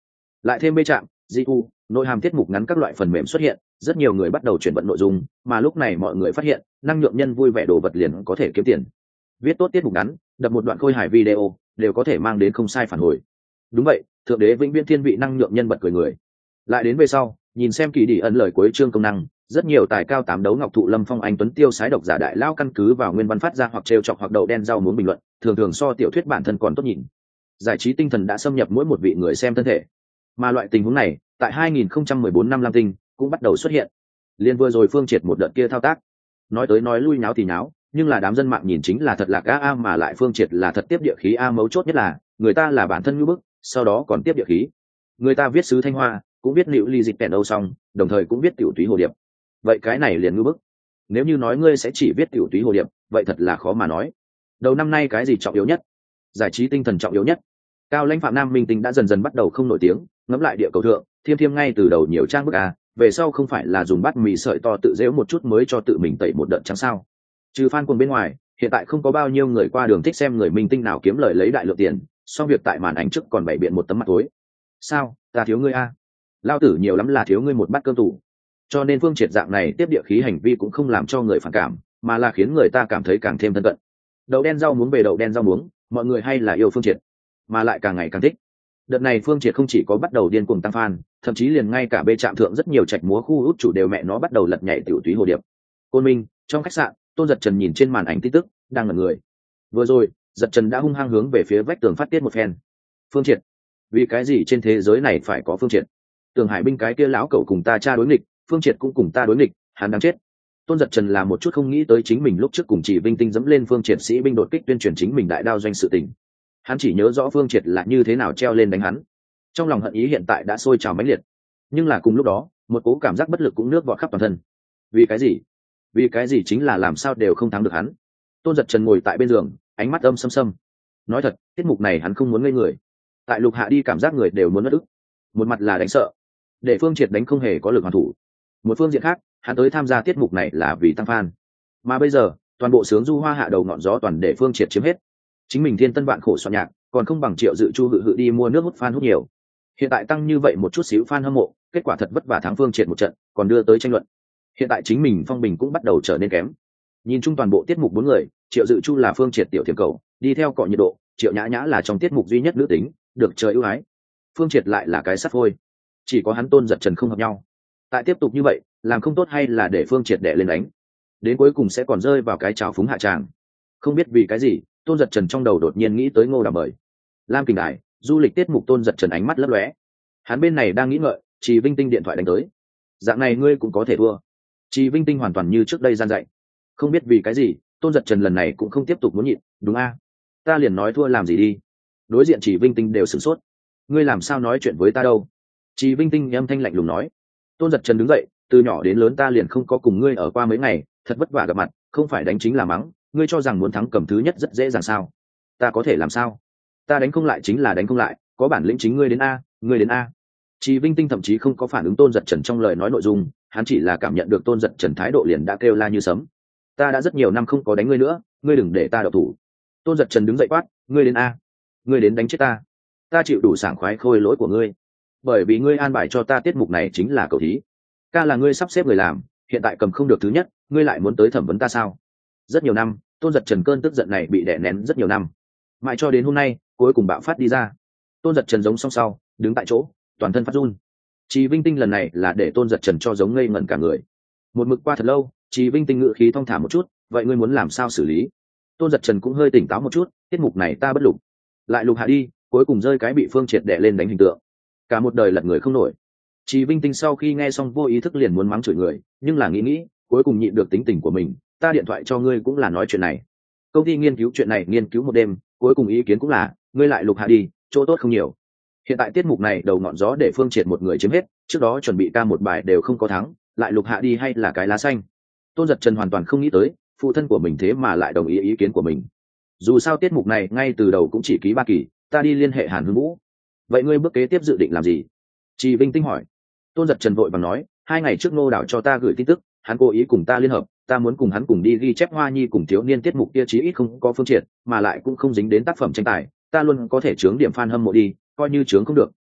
Lại thêm bê trạm, gi u, nội hàm tiết mục ngắn các loại phần mềm xuất hiện, rất nhiều người bắt đầu chuyển vận nội dung, mà lúc này mọi người phát hiện năng nhượng nhân vui vẻ đồ vật liền có thể kiếm tiền. Viết tốt tiết mục ngắn, đập một đoạn khôi hài video đều có thể mang đến không sai phản hồi. Đúng vậy, thượng đế vĩnh viễn thiên vị năng nhượng nhân bật cười người. Lại đến về sau, nhìn xem kỳ đi ẩn lời cuối chương công năng, rất nhiều tài cao tám đấu ngọc thụ lâm phong anh tuấn tiêu sái độc giả đại lao căn cứ vào nguyên văn phát ra hoặc trêu chọc hoặc đậu đen rau muốn bình luận, thường thường so tiểu thuyết bản thân còn tốt nhìn. Giải trí tinh thần đã xâm nhập mỗi một vị người xem thân thể, mà loại tình huống này tại hai nghìn không trăm mười bốn năm lam tinh cũng bắt đầu xuất hiện. Liên vừa rồi Phương Triệt một đợt kia thao tác, nói tới nói lui nháo thì nháo, nhưng là đám dân mạng nhìn chính là thật lạc a a, mà lại Phương Triệt là thật tiếp địa khí a, mấu chốt nhất là người ta là bản thân như bức, sau đó còn tiếp địa khí. Người ta viết sứ Thanh Hoa, cũng viết liệu ly dịch tẻn âu xong, đồng thời cũng viết tiểu túy hồ điệp. Vậy cái này liền ngư bức. Nếu như nói ngươi sẽ chỉ viết tiểu túy hồ điệp, vậy thật là khó mà nói. Đầu năm nay cái gì trọng yếu nhất? Giải trí tinh thần trọng yếu nhất. Cao lãnh Phạm Nam Minh Tinh đã dần dần bắt đầu không nổi tiếng, ngẫm lại địa cầu thượng, thiêm thiêm ngay từ đầu nhiều trang bức a, về sau không phải là dùng bát mì sợi to tự dễu một chút mới cho tự mình tẩy một đợt trắng sao? Trừ fan cuồng bên ngoài, hiện tại không có bao nhiêu người qua đường thích xem người minh tinh nào kiếm lời lấy đại lượng tiền, xong việc tại màn ảnh trước còn bày biện một tấm mặt tối. Sao, ta thiếu ngươi a? Lao tử nhiều lắm là thiếu ngươi một bát cơm tủ. Cho nên Phương Triệt dạng này tiếp địa khí hành vi cũng không làm cho người phản cảm, mà là khiến người ta cảm thấy càng thêm thân cận. Đậu đen rau muống về đậu đen rau muống, mọi người hay là yêu Phương Triệt, mà lại càng ngày càng thích. Đợt này Phương Triệt không chỉ có bắt đầu điên cuồng tăng fan, thậm chí liền ngay cả bê trạm thượng rất nhiều trạch múa khu út chủ đều mẹ nó bắt đầu lật nhảy tiểu túy hồ điệp. Côn Minh, trong khách sạn, Tôn Dật Trần nhìn trên màn ảnh tin tức, đang ngẩn người. Vừa rồi, Dật Trần đã hung hăng hướng về phía vách tường phát tiết một phen. Phương Triệt, vì cái gì trên thế giới này phải có Phương Triệt? Tường Hải binh cái kia lão cẩu cùng ta cha đối nghịch, Phương Triệt cũng cùng ta đối nghịch, hắn đang chết. Tôn Dật Trần là một chút không nghĩ tới chính mình lúc trước cùng Chỉ Vinh Tinh dẫm lên Phương Triệt sĩ binh đột kích tuyên truyền chính mình đại đao doanh sự tình. Hắn chỉ nhớ rõ Phương Triệt là như thế nào treo lên đánh hắn. Trong lòng hận ý hiện tại đã sôi trào mãnh liệt, nhưng là cùng lúc đó, một cố cảm giác bất lực cũng nước vọt khắp toàn thân. Vì cái gì? Vì cái gì chính là làm sao đều không thắng được hắn. Tôn Dật Trần ngồi tại bên giường, ánh mắt âm sâm sâm. Nói thật, tiết mục này hắn không muốn ngây người. Tại Lục Hạ đi cảm giác người đều muốn mất ức. Một mặt là đánh sợ, để Phương Triệt đánh không hề có lực hoàn thủ. Một phương diện khác, hắn tới tham gia tiết mục này là vì tăng fan. Mà bây giờ, toàn bộ sướng du hoa hạ đầu ngọn gió toàn để Phương Triệt chiếm hết. Chính mình thiên tân vạn khổ soạn nhạc, còn không bằng Triệu Dự Chu hự hự đi mua nước hút fan hút nhiều. Hiện tại tăng như vậy một chút xíu fan hâm mộ, kết quả thật vất vả thắng Phương Triệt một trận, còn đưa tới tranh luận. Hiện tại chính mình phong bình cũng bắt đầu trở nên kém. Nhìn chung toàn bộ tiết mục bốn người, Triệu Dự Chu là Phương Triệt tiểu thiểm cầu, đi theo cọ nhiệt độ, Triệu Nhã Nhã là trong tiết mục duy nhất nữ tính, được trời ưu ái. Phương Triệt lại là cái sắt phôi, chỉ có hắn Tôn Dật Trần không hợp nhau. Tại tiếp tục như vậy, làm không tốt hay là để Phương Triệt đè lên đánh, đến cuối cùng sẽ còn rơi vào cái trào phúng hạ tràng. Không biết vì cái gì, Tôn Dật Trần trong đầu đột nhiên nghĩ tới Ngô Đàm Mời, Lam Kình Đài, du lịch tiết mục. Tôn Dật Trần ánh mắt lấp lóe. Hắn bên này đang nghĩ ngợi, Trì Vinh Tinh điện thoại đánh tới. Dạng này ngươi cũng có thể thua. Trì Vinh Tinh hoàn toàn như trước đây gian dạy. Không biết vì cái gì, Tôn Dật Trần lần này cũng không tiếp tục muốn nhịn. Đúng a, ta liền nói thua làm gì đi. Đối diện Trì Vinh Tinh đều sửng sốt. Ngươi làm sao nói chuyện với ta đâu? Trì Vinh Tinh âm thanh lạnh lùng nói. Tôn Dật Trần đứng dậy, từ nhỏ đến lớn ta liền không có cùng ngươi ở qua mấy ngày, thật vất vả gặp mặt, không phải đánh chính là mắng. Ngươi cho rằng muốn thắng cầm thứ nhất rất dễ dàng sao? Ta có thể làm sao? Ta đánh không lại chính là đánh không lại, có bản lĩnh chính ngươi đến a, ngươi đến a. Trì Vinh Tinh thậm chí không có phản ứng Tôn Dật Trần trong lời nói nội dung, hắn chỉ là cảm nhận được Tôn Dật Trần thái độ liền đã kêu la như sấm. Ta đã rất nhiều năm không có đánh ngươi nữa, ngươi đừng để ta đậu thủ. Tôn Dật Trần đứng dậy quát, ngươi đến a, ngươi đến đánh chết ta. Ta chịu đủ sảng khoái khôi lỗi của ngươi, bởi vì ngươi an bài cho ta tiết mục này chính là cầu thí. Ca là ngươi sắp xếp người làm, hiện tại cầm không được thứ nhất, ngươi lại muốn tới thẩm vấn ta sao? Rất nhiều năm, Tôn Dật Trần cơn tức giận này bị đè nén rất nhiều năm, mãi cho đến hôm nay cuối cùng bạo phát đi ra. Tôn Dật Trần giống song sau đứng tại chỗ, toàn thân phát run. Trì Vinh Tinh lần này là để Tôn Dật Trần cho giống ngây ngẩn cả người. Một mực qua thật lâu, Trì Vinh Tinh ngự khí thong thả một chút, vậy ngươi muốn làm sao xử lý? Tôn Dật Trần cũng hơi tỉnh táo một chút, tiết mục này ta bất lục, lại lục hạ đi, cuối cùng rơi cái bị Phương Triệt đè lên đánh hình tượng, cả một đời lật người không nổi. Trì Vinh Tinh sau khi nghe xong vô ý thức liền muốn mắng chửi người, nhưng là nghĩ nghĩ, cuối cùng nhịn được tính tình của mình, ta điện thoại cho ngươi cũng là nói chuyện này. Công ty nghiên cứu chuyện này nghiên cứu một đêm, cuối cùng ý kiến cũng là, ngươi lại lục hạ đi, chỗ tốt không nhiều. Hiện tại tiết mục này đầu ngọn gió để Phương Triệt một người chiếm hết, trước đó chuẩn bị ca một bài đều không có thắng, lại lục hạ đi hay là cái lá xanh. Tôn Dật Trần hoàn toàn không nghĩ tới, phụ thân của mình thế mà lại đồng ý ý kiến của mình. Dù sao tiết mục này ngay từ đầu cũng chỉ ký ba kỳ, ta đi liên hệ Hàn Hưng Vũ. Vậy ngươi bước kế tiếp dự định làm gì? Trì Vinh Tinh hỏi. Tôn Dật Trần vội vàng nói, hai ngày trước Ngô Đảo cho ta gửi tin tức, hắn cố ý cùng ta liên hợp, ta muốn cùng hắn cùng đi ghi chép Hoa Nhi cùng thiếu niên tiết mục kia chí ít không có Phương Triệt, mà lại cũng không dính đến tác phẩm tranh tài, ta luôn có thể chướng điểm fan hâm mộ đi, coi như chướng không được,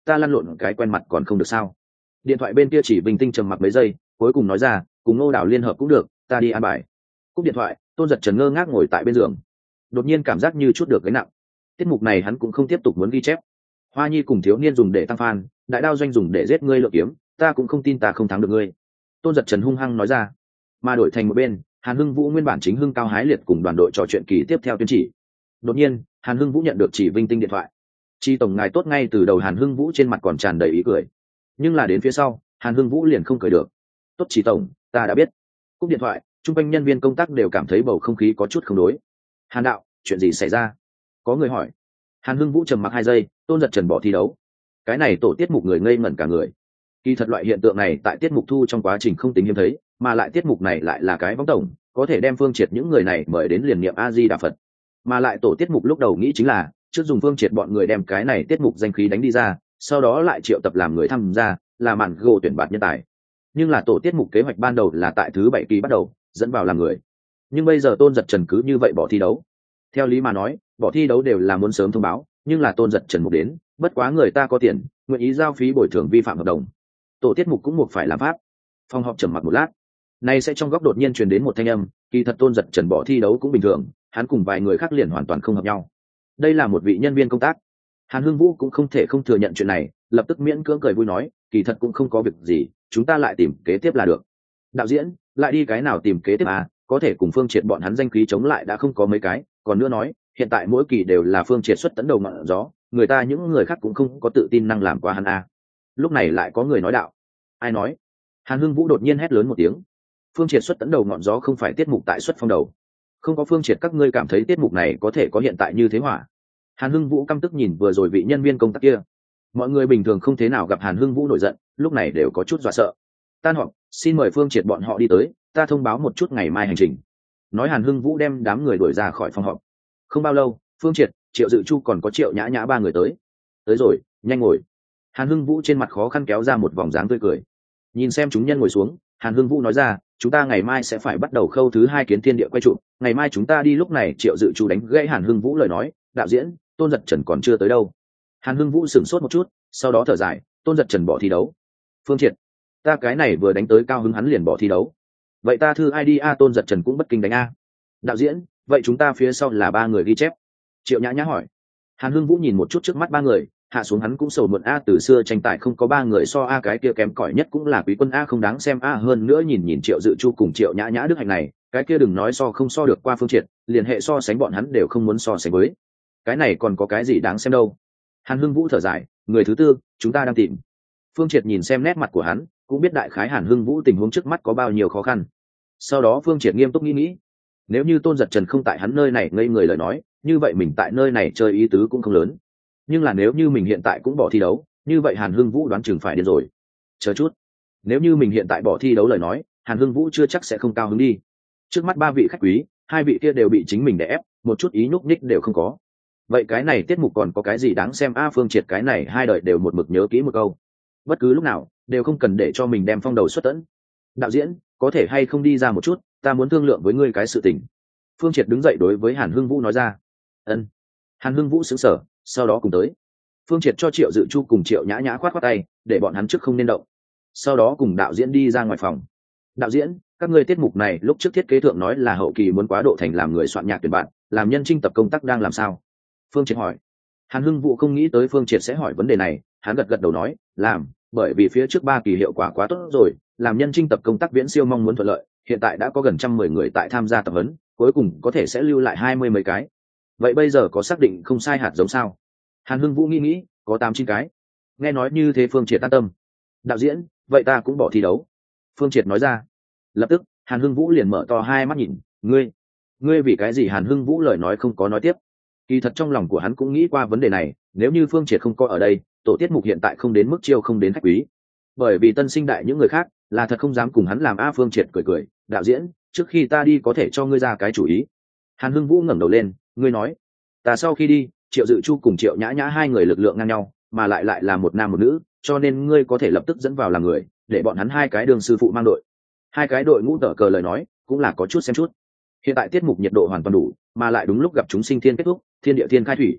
ta lăn lộn cái quen mặt còn không được sao? Điện thoại bên kia chỉ bình tinh trầm mặc mấy giây, cuối cùng nói ra, cùng Ngô Đảo liên hợp cũng được, ta đi an bài. Cúp điện thoại, Tôn Giật Trần ngơ ngác ngồi tại bên giường, đột nhiên cảm giác như chút được gánh nặng. Tiết mục này hắn cũng không tiếp tục muốn ghi chép. Hoa Nhi cùng thiếu niên dùng để tăng fan, đại đao doanh dùng để giết ngươi lượng kiếm, ta cũng không tin ta không thắng được ngươi. Tôn Giật Trần hung hăng nói ra. Mà đổi thành một bên, Hàn Hưng Vũ nguyên bản chính hưng cao hái liệt cùng đoàn đội trò chuyện kỳ tiếp theo tuyên chỉ. Đột nhiên, Hàn Hưng Vũ nhận được chỉ Vinh Tinh điện thoại. Chi tổng ngài tốt. Ngay từ đầu Hàn Hưng Vũ trên mặt còn tràn đầy ý cười, nhưng là đến phía sau, Hàn Hưng Vũ liền không cười được. Tốt Chỉ tổng, ta đã biết. Cúp điện thoại, trung quanh nhân viên công tác đều cảm thấy bầu không khí có chút không đối. Hàn đạo, chuyện gì xảy ra? Có người hỏi. Hàn Hưng Vũ trầm mặc hai giây, Tôn Giật Trần bỏ thi đấu. Cái này tổ tiết mục người ngây ngẩn cả người. Kỳ thật loại hiện tượng này tại tiết mục thu trong quá trình không tính hiếm thấy, mà lại tiết mục này lại là cái võng tổng, có thể đem Phương Triệt những người này mời đến liền niệm A Di Đà Phật. Mà lại tổ tiết mục lúc đầu nghĩ chính là trước dùng Phương Triệt bọn người đem cái này tiết mục danh khí đánh đi ra, sau đó lại triệu tập làm người tham gia, là màn gồ tuyển bạt nhân tài. Nhưng là tổ tiết mục kế hoạch ban đầu là tại thứ bảy kỳ bắt đầu dẫn vào làm người, nhưng bây giờ Tôn Giật Trần cứ như vậy bỏ thi đấu. Theo lý mà nói, bỏ thi đấu đều là muốn sớm thông báo, nhưng là Tôn Giật Trần mục đến, bất quá người ta có tiền, nguyện ý giao phí bồi thường vi phạm hợp đồng, tổ tiết mục cũng buộc phải làm pháp. Phòng họp trầm mặc một lát, nay sẽ trong góc đột nhiên truyền đến một thanh âm, kỳ thật Tôn Giật Trần bỏ thi đấu cũng bình thường, hắn cùng vài người khác liền hoàn toàn không hợp nhau. Đây là một vị nhân viên công tác. Hàn Hưng Vũ cũng không thể không thừa nhận chuyện này, lập tức miễn cưỡng cười vui nói, kỳ thật cũng không có việc gì, chúng ta lại tìm kế tiếp là được. Đạo diễn, lại đi cái nào tìm kế tiếp à, có thể cùng Phương Triệt bọn hắn danh khí chống lại đã không có mấy cái, còn nữa nói, hiện tại mỗi kỳ đều là Phương Triệt xuất tấn đầu ngọn gió, người ta những người khác cũng không có tự tin năng làm qua hắn à. Lúc này lại có người nói đạo. Ai nói? Hàn Hưng Vũ đột nhiên hét lớn một tiếng. Phương Triệt xuất tấn đầu ngọn gió không phải tiết mục tại xuất phong đầu. Không có Phương Triệt các ngươi cảm thấy tiết mục này có thể có hiện tại như thế hỏa? Hàn Hưng Vũ căm tức nhìn vừa rồi vị nhân viên công tác kia. Mọi người bình thường không thế nào gặp Hàn Hưng Vũ nổi giận, lúc này đều có chút dọa sợ. Tan họp, xin mời Phương Triệt bọn họ đi tới, ta thông báo một chút ngày mai hành trình. Nói Hàn Hưng Vũ đem đám người đuổi ra khỏi phòng họp. Không bao lâu, Phương Triệt, Triệu Dự Chu còn có Triệu Nhã Nhã ba người tới. Tới rồi, nhanh ngồi. Hàn Hưng Vũ trên mặt khó khăn kéo ra một vòng dáng tươi cười. Nhìn xem chúng nhân ngồi xuống, Hàn Hưng Vũ nói ra, chúng ta ngày mai sẽ phải bắt đầu khâu thứ hai kiến thiên địa quay trụ, ngày mai chúng ta đi. Lúc này Triệu Dự Chu đánh gãy Hàn Hưng Vũ lời nói, đạo diễn, Tôn Giật Trần còn chưa tới đâu. Hàn Hưng Vũ sửng sốt một chút, sau đó thở dài, Tôn Giật Trần bỏ thi đấu. Phương Triệt, ta cái này vừa đánh tới cao hứng hắn liền bỏ thi đấu, vậy ta thư ai đi a? Tôn Giật Trần cũng bất kinh đánh a. Đạo diễn, vậy chúng ta phía sau là ba người ghi chép. Triệu Nhã Nhã hỏi. Hàn Hưng Vũ nhìn một chút trước mắt ba người, hạ xuống hắn cũng sầu muộn a, từ xưa tranh tài không có ba người so a, cái kia kém cỏi nhất cũng là Quý Quân a, không đáng xem a. Hơn nữa nhìn nhìn Triệu Dự Chu cùng Triệu Nhã Nhã đức hạnh này, cái kia đừng nói so không so được qua Phương Triệt, liền hệ so sánh bọn hắn đều không muốn so sánh với. Cái này còn có cái gì đáng xem đâu. Hàn Hưng Vũ thở dài, người thứ tư chúng ta đang tìm. Phương Triệt nhìn xem nét mặt của hắn, cũng biết đại khái Hàn Hưng Vũ tình huống trước mắt có bao nhiêu khó khăn. Sau đó Phương Triệt nghiêm túc nghĩ nghĩ, nếu như Tôn Giật Trần không tại hắn nơi này ngây người lời nói, như vậy mình tại nơi này chơi ý tứ cũng không lớn. Nhưng là nếu như mình hiện tại cũng bỏ thi đấu, như vậy Hàn Hưng Vũ đoán chừng phải điên rồi. Chờ chút, nếu như mình hiện tại bỏ thi đấu lời nói, Hàn Hưng Vũ chưa chắc sẽ không cao hứng đi. Trước mắt ba vị khách quý, hai vị kia đều bị chính mình đè ép, một chút ý nhúc nhích đều không có. Vậy cái này tiết mục còn có cái gì đáng xem a? Phương Triệt cái này hai đời đều một mực nhớ kỹ một câu, bất cứ lúc nào đều không cần để cho mình đem phong đầu xuất tẫn. Đạo diễn, có thể hay không đi ra một chút, ta muốn thương lượng với ngươi cái sự tình. Phương Triệt đứng dậy đối với Hàn Hưng Vũ nói ra. Ân. Hàn Hưng Vũ sững sờ, sau đó cùng tới. Phương Triệt cho Triệu Dự Chu cùng Triệu Nhã Nhã khoát khoát tay, để bọn hắn trước không nên động. Sau đó cùng đạo diễn đi ra ngoài phòng. Đạo diễn, các ngươi tiết mục này lúc trước thiết kế thượng nói là hậu kỳ muốn quá độ thành làm người soạn nhạc tuyển bạn, làm nhân trinh tập công tác đang làm sao? Phương Triệt hỏi. Hàn Hưng Vũ không nghĩ tới Phương Triệt sẽ hỏi vấn đề này, hắn gật gật đầu nói, làm, bởi vì phía trước ba kỳ hiệu quả quá tốt rồi, làm nhân trinh tập công tác viễn siêu mong muốn thuận lợi, hiện tại đã có gần trăm mười người tại tham gia tập huấn, cuối cùng có thể sẽ lưu lại hai mươi mấy cái. Vậy bây giờ có xác định không sai hạt giống sao? Hàn Hưng Vũ nghĩ nghĩ, có tám chín cái. Nghe nói như thế Phương Triệt an tâm. Đạo diễn, vậy ta cũng bỏ thi đấu. Phương Triệt nói ra. Lập tức Hàn Hưng Vũ liền mở to hai mắt nhìn, ngươi ngươi vì cái gì? Hàn Hưng Vũ lời nói không có nói tiếp. Kỳ thật trong lòng của hắn cũng nghĩ qua vấn đề này, nếu như Phương Triệt không có ở đây, tổ tiết mục hiện tại không đến mức chiêu không đến khách quý. Bởi vì tân sinh đại những người khác là thật không dám cùng hắn làm a. Phương Triệt cười cười, đạo diễn, trước khi ta đi có thể cho ngươi ra cái chủ ý. Hàn Hưng Vũ ngẩng đầu lên, ngươi nói. Ta sau khi đi, Triệu Dự Chu cùng Triệu Nhã Nhã hai người lực lượng ngang nhau, mà lại lại là một nam một nữ, cho nên ngươi có thể lập tức dẫn vào làm người, để bọn hắn hai cái đường sư phụ mang đội. Hai cái đội ngũ tở cờ lời nói cũng là có chút xem chút. Hiện tại tiết mục nhiệt độ hoàn toàn đủ, mà lại đúng lúc gặp chúng sinh thiên kết thúc, thiên địa thiên khai thủy.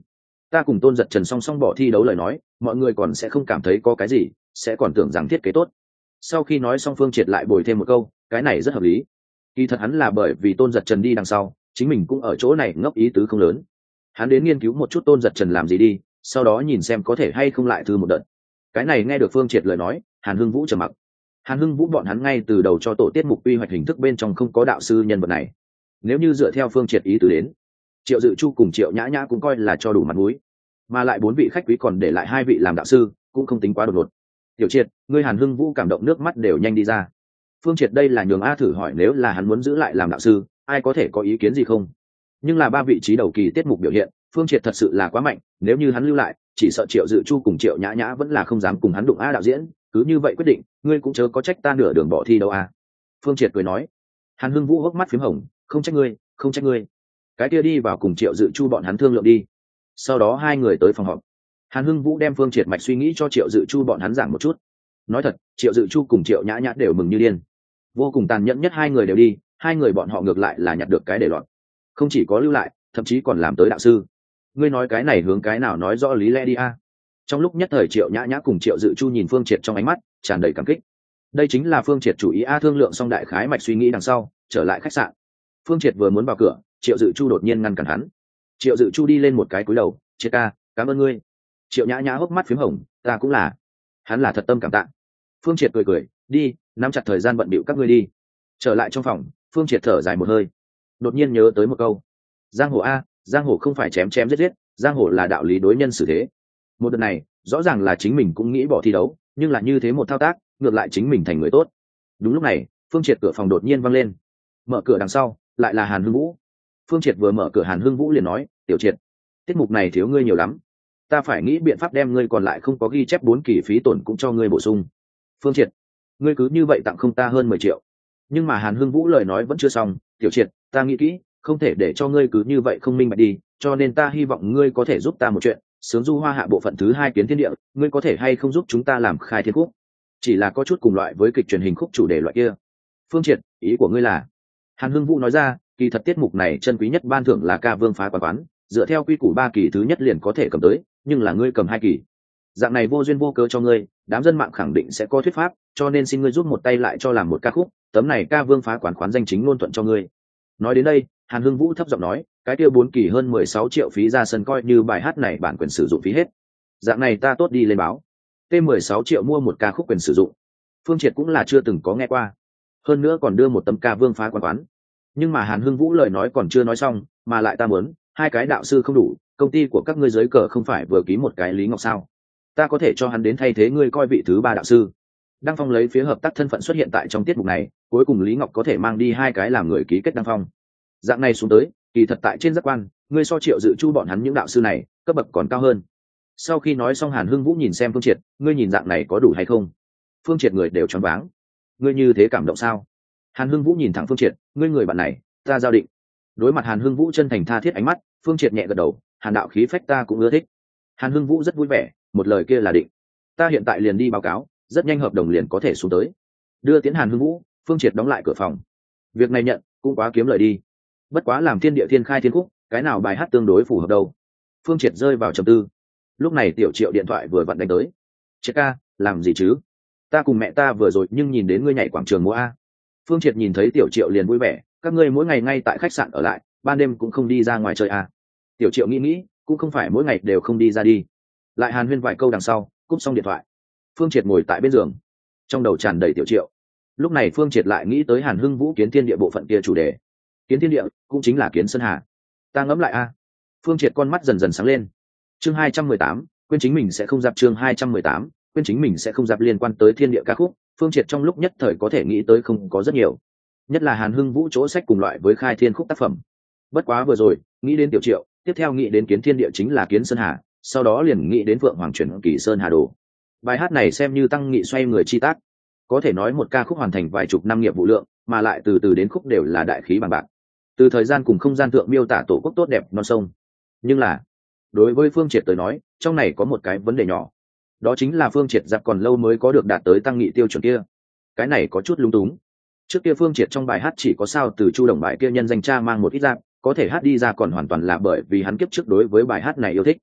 ta cùng Tôn Giật Trần song song bỏ thi đấu lời nói, mọi người còn sẽ không cảm thấy có cái gì, sẽ còn tưởng rằng thiết kế tốt. Sau khi nói xong, Phương Triệt lại bồi thêm một câu, cái này rất hợp lý. Kỳ thật hắn là bởi vì Tôn Giật Trần đi đằng sau, chính mình cũng ở chỗ này ngốc ý tứ không lớn. Hắn đến nghiên cứu một chút Tôn Giật Trần làm gì đi, sau đó nhìn xem có thể hay không lại thư một đợt. Cái này nghe được Phương Triệt lời nói, Hàn Hưng Vũ trầm mặc. Hàn Hưng Vũ bọn hắn ngay từ đầu cho tổ tiết mục quy hoạch hình thức bên trong không có đạo sư nhân vật này. Nếu như dựa theo Phương Triệt ý tứ đến, Triệu Dự Chu cùng Triệu Nhã Nhã cũng coi là cho đủ mặt mũi, mà lại bốn vị khách quý còn để lại hai vị làm đạo sư, cũng không tính quá đột ngột. Tiểu Triệt, ngươi Hàn Hưng Vũ cảm động nước mắt đều nhanh đi ra. Phương Triệt đây là nhường A thử hỏi nếu là hắn muốn giữ lại làm đạo sư, ai có thể có ý kiến gì không? Nhưng là ba vị trí đầu kỳ tiết mục biểu hiện, Phương Triệt thật sự là quá mạnh, nếu như hắn lưu lại, chỉ sợ Triệu Dự Chu cùng Triệu Nhã Nhã vẫn là không dám cùng hắn đụng A đạo diễn, cứ như vậy quyết định, ngươi cũng chớ có trách ta nửa đường bỏ thi đâu a. Phương Triệt cười nói. Hàn Hưng Vũ hốc mắt phím hồng, không trách ngươi, không trách ngươi. Cái kia đi vào cùng Triệu Dự Chu bọn hắn thương lượng đi. Sau đó hai người tới phòng họp. Hàn Hưng Vũ đem Phương Triệt mạch suy nghĩ cho Triệu Dự Chu bọn hắn giảng một chút. Nói thật, Triệu Dự Chu cùng Triệu Nhã Nhã đều mừng như điên. Vô cùng tàn nhẫn nhất hai người đều đi, hai người bọn họ ngược lại là nhặt được cái để loạn. Không chỉ có lưu lại, thậm chí còn làm tới đạo sư. Ngươi nói cái này hướng cái nào nói rõ lý lẽ đi a. Trong lúc nhất thời Triệu Nhã Nhã cùng Triệu Dự Chu nhìn Phương Triệt trong ánh mắt tràn đầy cảm kích. Đây chính là Phương Triệt chủ ý a. Thương lượng xong đại khái mạch suy nghĩ đằng sau, trở lại khách sạn. Phương Triệt vừa muốn vào cửa, Triệu Dự Chu đột nhiên ngăn cản hắn. Triệu Dự Chu đi lên một cái cúi đầu, "Triệt ca, cảm ơn ngươi." Triệu Nhã Nhã hốc mắt phím hồng, "Ta cũng là." Hắn là thật tâm cảm tạ. Phương Triệt cười cười, "Đi, nắm chặt thời gian bận bịu các ngươi đi." Trở lại trong phòng, Phương Triệt thở dài một hơi. Đột nhiên nhớ tới một câu, "Giang hồ a, giang hồ không phải chém chém giết giết, giang hồ là đạo lý đối nhân xử thế." Một đợt này, rõ ràng là chính mình cũng nghĩ bỏ thi đấu, nhưng là như thế một thao tác, ngược lại chính mình thành người tốt. Đúng lúc này, Phương Triệt cửa phòng đột nhiên văng lên. Mở cửa đằng sau, lại là Hàn Hưng Vũ. Phương Triệt vừa mở cửa, Hàn Hưng Vũ liền nói, "Tiểu Triệt, tiết mục này thiếu ngươi nhiều lắm, ta phải nghĩ biện pháp đem ngươi còn lại không có ghi chép bốn kỳ phí tổn cũng cho ngươi bổ sung." "Phương Triệt, ngươi cứ như vậy tặng không ta hơn mười triệu." Nhưng mà Hàn Hưng Vũ lời nói vẫn chưa xong, "Tiểu Triệt, ta nghĩ kỹ, không thể để cho ngươi cứ như vậy không minh bạch đi, cho nên ta hy vọng ngươi có thể giúp ta một chuyện, sướng du hoa hạ bộ phận thứ hai Kiến Thiên Địa, ngươi có thể hay không giúp chúng ta làm khai thiên khúc? Chỉ là có chút cùng loại với kịch truyền hình khúc chủ đề loại kia." "Phương Triệt, ý của ngươi là?" Hàn Hưng Vũ nói ra, "Kỳ thật tiết mục này chân quý nhất ban thưởng là ca vương phá quán quán, dựa theo quy củ ba kỳ thứ nhất liền có thể cầm tới, nhưng là ngươi cầm hai kỳ. Dạng này vô duyên vô cớ cho ngươi, đám dân mạng khẳng định sẽ có thuyết pháp, cho nên xin ngươi giúp một tay lại cho làm một ca khúc, tấm này ca vương phá quán quán danh chính ngôn thuận cho ngươi." Nói đến đây, Hàn Hưng Vũ thấp giọng nói, "Cái kia bốn kỳ hơn mười sáu triệu phí ra sân coi như bài hát này bản quyền sử dụng phí hết. Dạng này ta tốt đi lên báo. T mười sáu triệu mua một ca khúc quyền sử dụng." Phương Triệt cũng là chưa từng có nghe qua. Hơn nữa còn đưa một tấm ca vương phá quán quán. Nhưng mà Hàn Hưng Vũ lời nói còn chưa nói xong, mà lại ta muốn, hai cái đạo sư không đủ, công ty của các ngươi dưới cờ không phải vừa ký một cái Lý Ngọc sao? Ta có thể cho hắn đến thay thế ngươi coi vị thứ ba đạo sư. Đăng Phong lấy phía hợp tác thân phận xuất hiện tại trong tiết mục này, cuối cùng Lý Ngọc có thể mang đi hai cái làm người ký kết Đăng Phong. Dạng này xuống tới, kỳ thật tại trên giác quan, ngươi so Triệu Dự Chu bọn hắn những đạo sư này, cấp bậc còn cao hơn. Sau khi nói xong, Hàn Hưng Vũ nhìn xem Phương Triệt, "Ngươi nhìn dạng này có đủ hay không?" Phương Triệt người đều choáng váng. "Ngươi như thế cảm động sao?" Hàn Hưng Vũ nhìn thẳng Phương Triệt, "Ngươi người bạn này, ta giao định." Đối mặt Hàn Hưng Vũ chân thành tha thiết ánh mắt, Phương Triệt nhẹ gật đầu, "Hàn đạo khí phách ta cũng ưa thích." Hàn Hưng Vũ rất vui vẻ, một lời kia là định. "Ta hiện tại liền đi báo cáo, rất nhanh hợp đồng liền có thể xuống tới." Đưa tiến Hàn Hưng Vũ, Phương Triệt đóng lại cửa phòng. Việc này nhận, cũng quá kiếm lời đi. Bất quá làm thiên địa thiên khai thiên khúc, cái nào bài hát tương đối phù hợp đâu? Phương Triệt rơi vào trầm tư. Lúc này Tiểu Triệu điện thoại vừa vặn đánh tới. "Triệt ca, làm gì chứ? Ta cùng mẹ ta vừa rồi nhưng nhìn đến ngươi nhảy quảng trường múa a." Phương Triệt nhìn thấy Tiểu Triệu liền vui vẻ, "Các ngươi mỗi ngày ngay tại khách sạn ở lại, ban đêm cũng không đi ra ngoài chơi a?" Tiểu Triệu nghĩ nghĩ, cũng không phải mỗi ngày đều không đi ra đi. Lại hàn huyên vài câu đằng sau, cúp xong điện thoại. Phương Triệt ngồi tại bên giường, trong đầu tràn đầy Tiểu Triệu. Lúc này Phương Triệt lại nghĩ tới Hàn Hưng Vũ Kiến Thiên Địa bộ phận kia chủ đề. Kiến Thiên Địa cũng chính là Kiến Sơn Hà. Ta ngẫm lại a. Phương Triệt con mắt dần dần sáng lên. Chương hai trăm mười tám, quên chính mình sẽ không dạp chương hai trăm mười tám, quên chính mình sẽ không dạp liên quan tới thiên địa ca khúc, Phương Triệt trong lúc nhất thời có thể nghĩ tới không có rất nhiều. Nhất là Hàn Hưng Vũ chỗ sách cùng loại với khai thiên khúc tác phẩm. Bất quá vừa rồi, nghĩ đến Tiểu Triệu, tiếp theo nghĩ đến Kiến Thiên Địa chính là Kiến Sơn Hà, sau đó liền nghĩ đến Vượng Hoàng chuyển Kỳ Sơn Hà Đồ. Bài hát này xem như tăng nghị xoay người chi tác, có thể nói một ca khúc hoàn thành vài chục năm nghiệp vụ lượng, mà lại từ từ đến khúc đều là đại khí bằng bạc. Từ thời gian cùng không gian thượng miêu tả tổ quốc tốt đẹp non sông. Nhưng là, đối với Phương Triệt tới nói, trong này có một cái vấn đề nhỏ. Đó chính là Phương Triệt giặc còn lâu mới có được đạt tới tăng nghị tiêu chuẩn kia. Cái này có chút lung túng. Trước kia Phương Triệt trong bài hát chỉ có sao từ Chu Đồng bài kia nhân danh cha mang một ít giặc, có thể hát đi ra còn hoàn toàn là bởi vì hắn kiếp trước đối với bài hát này yêu thích.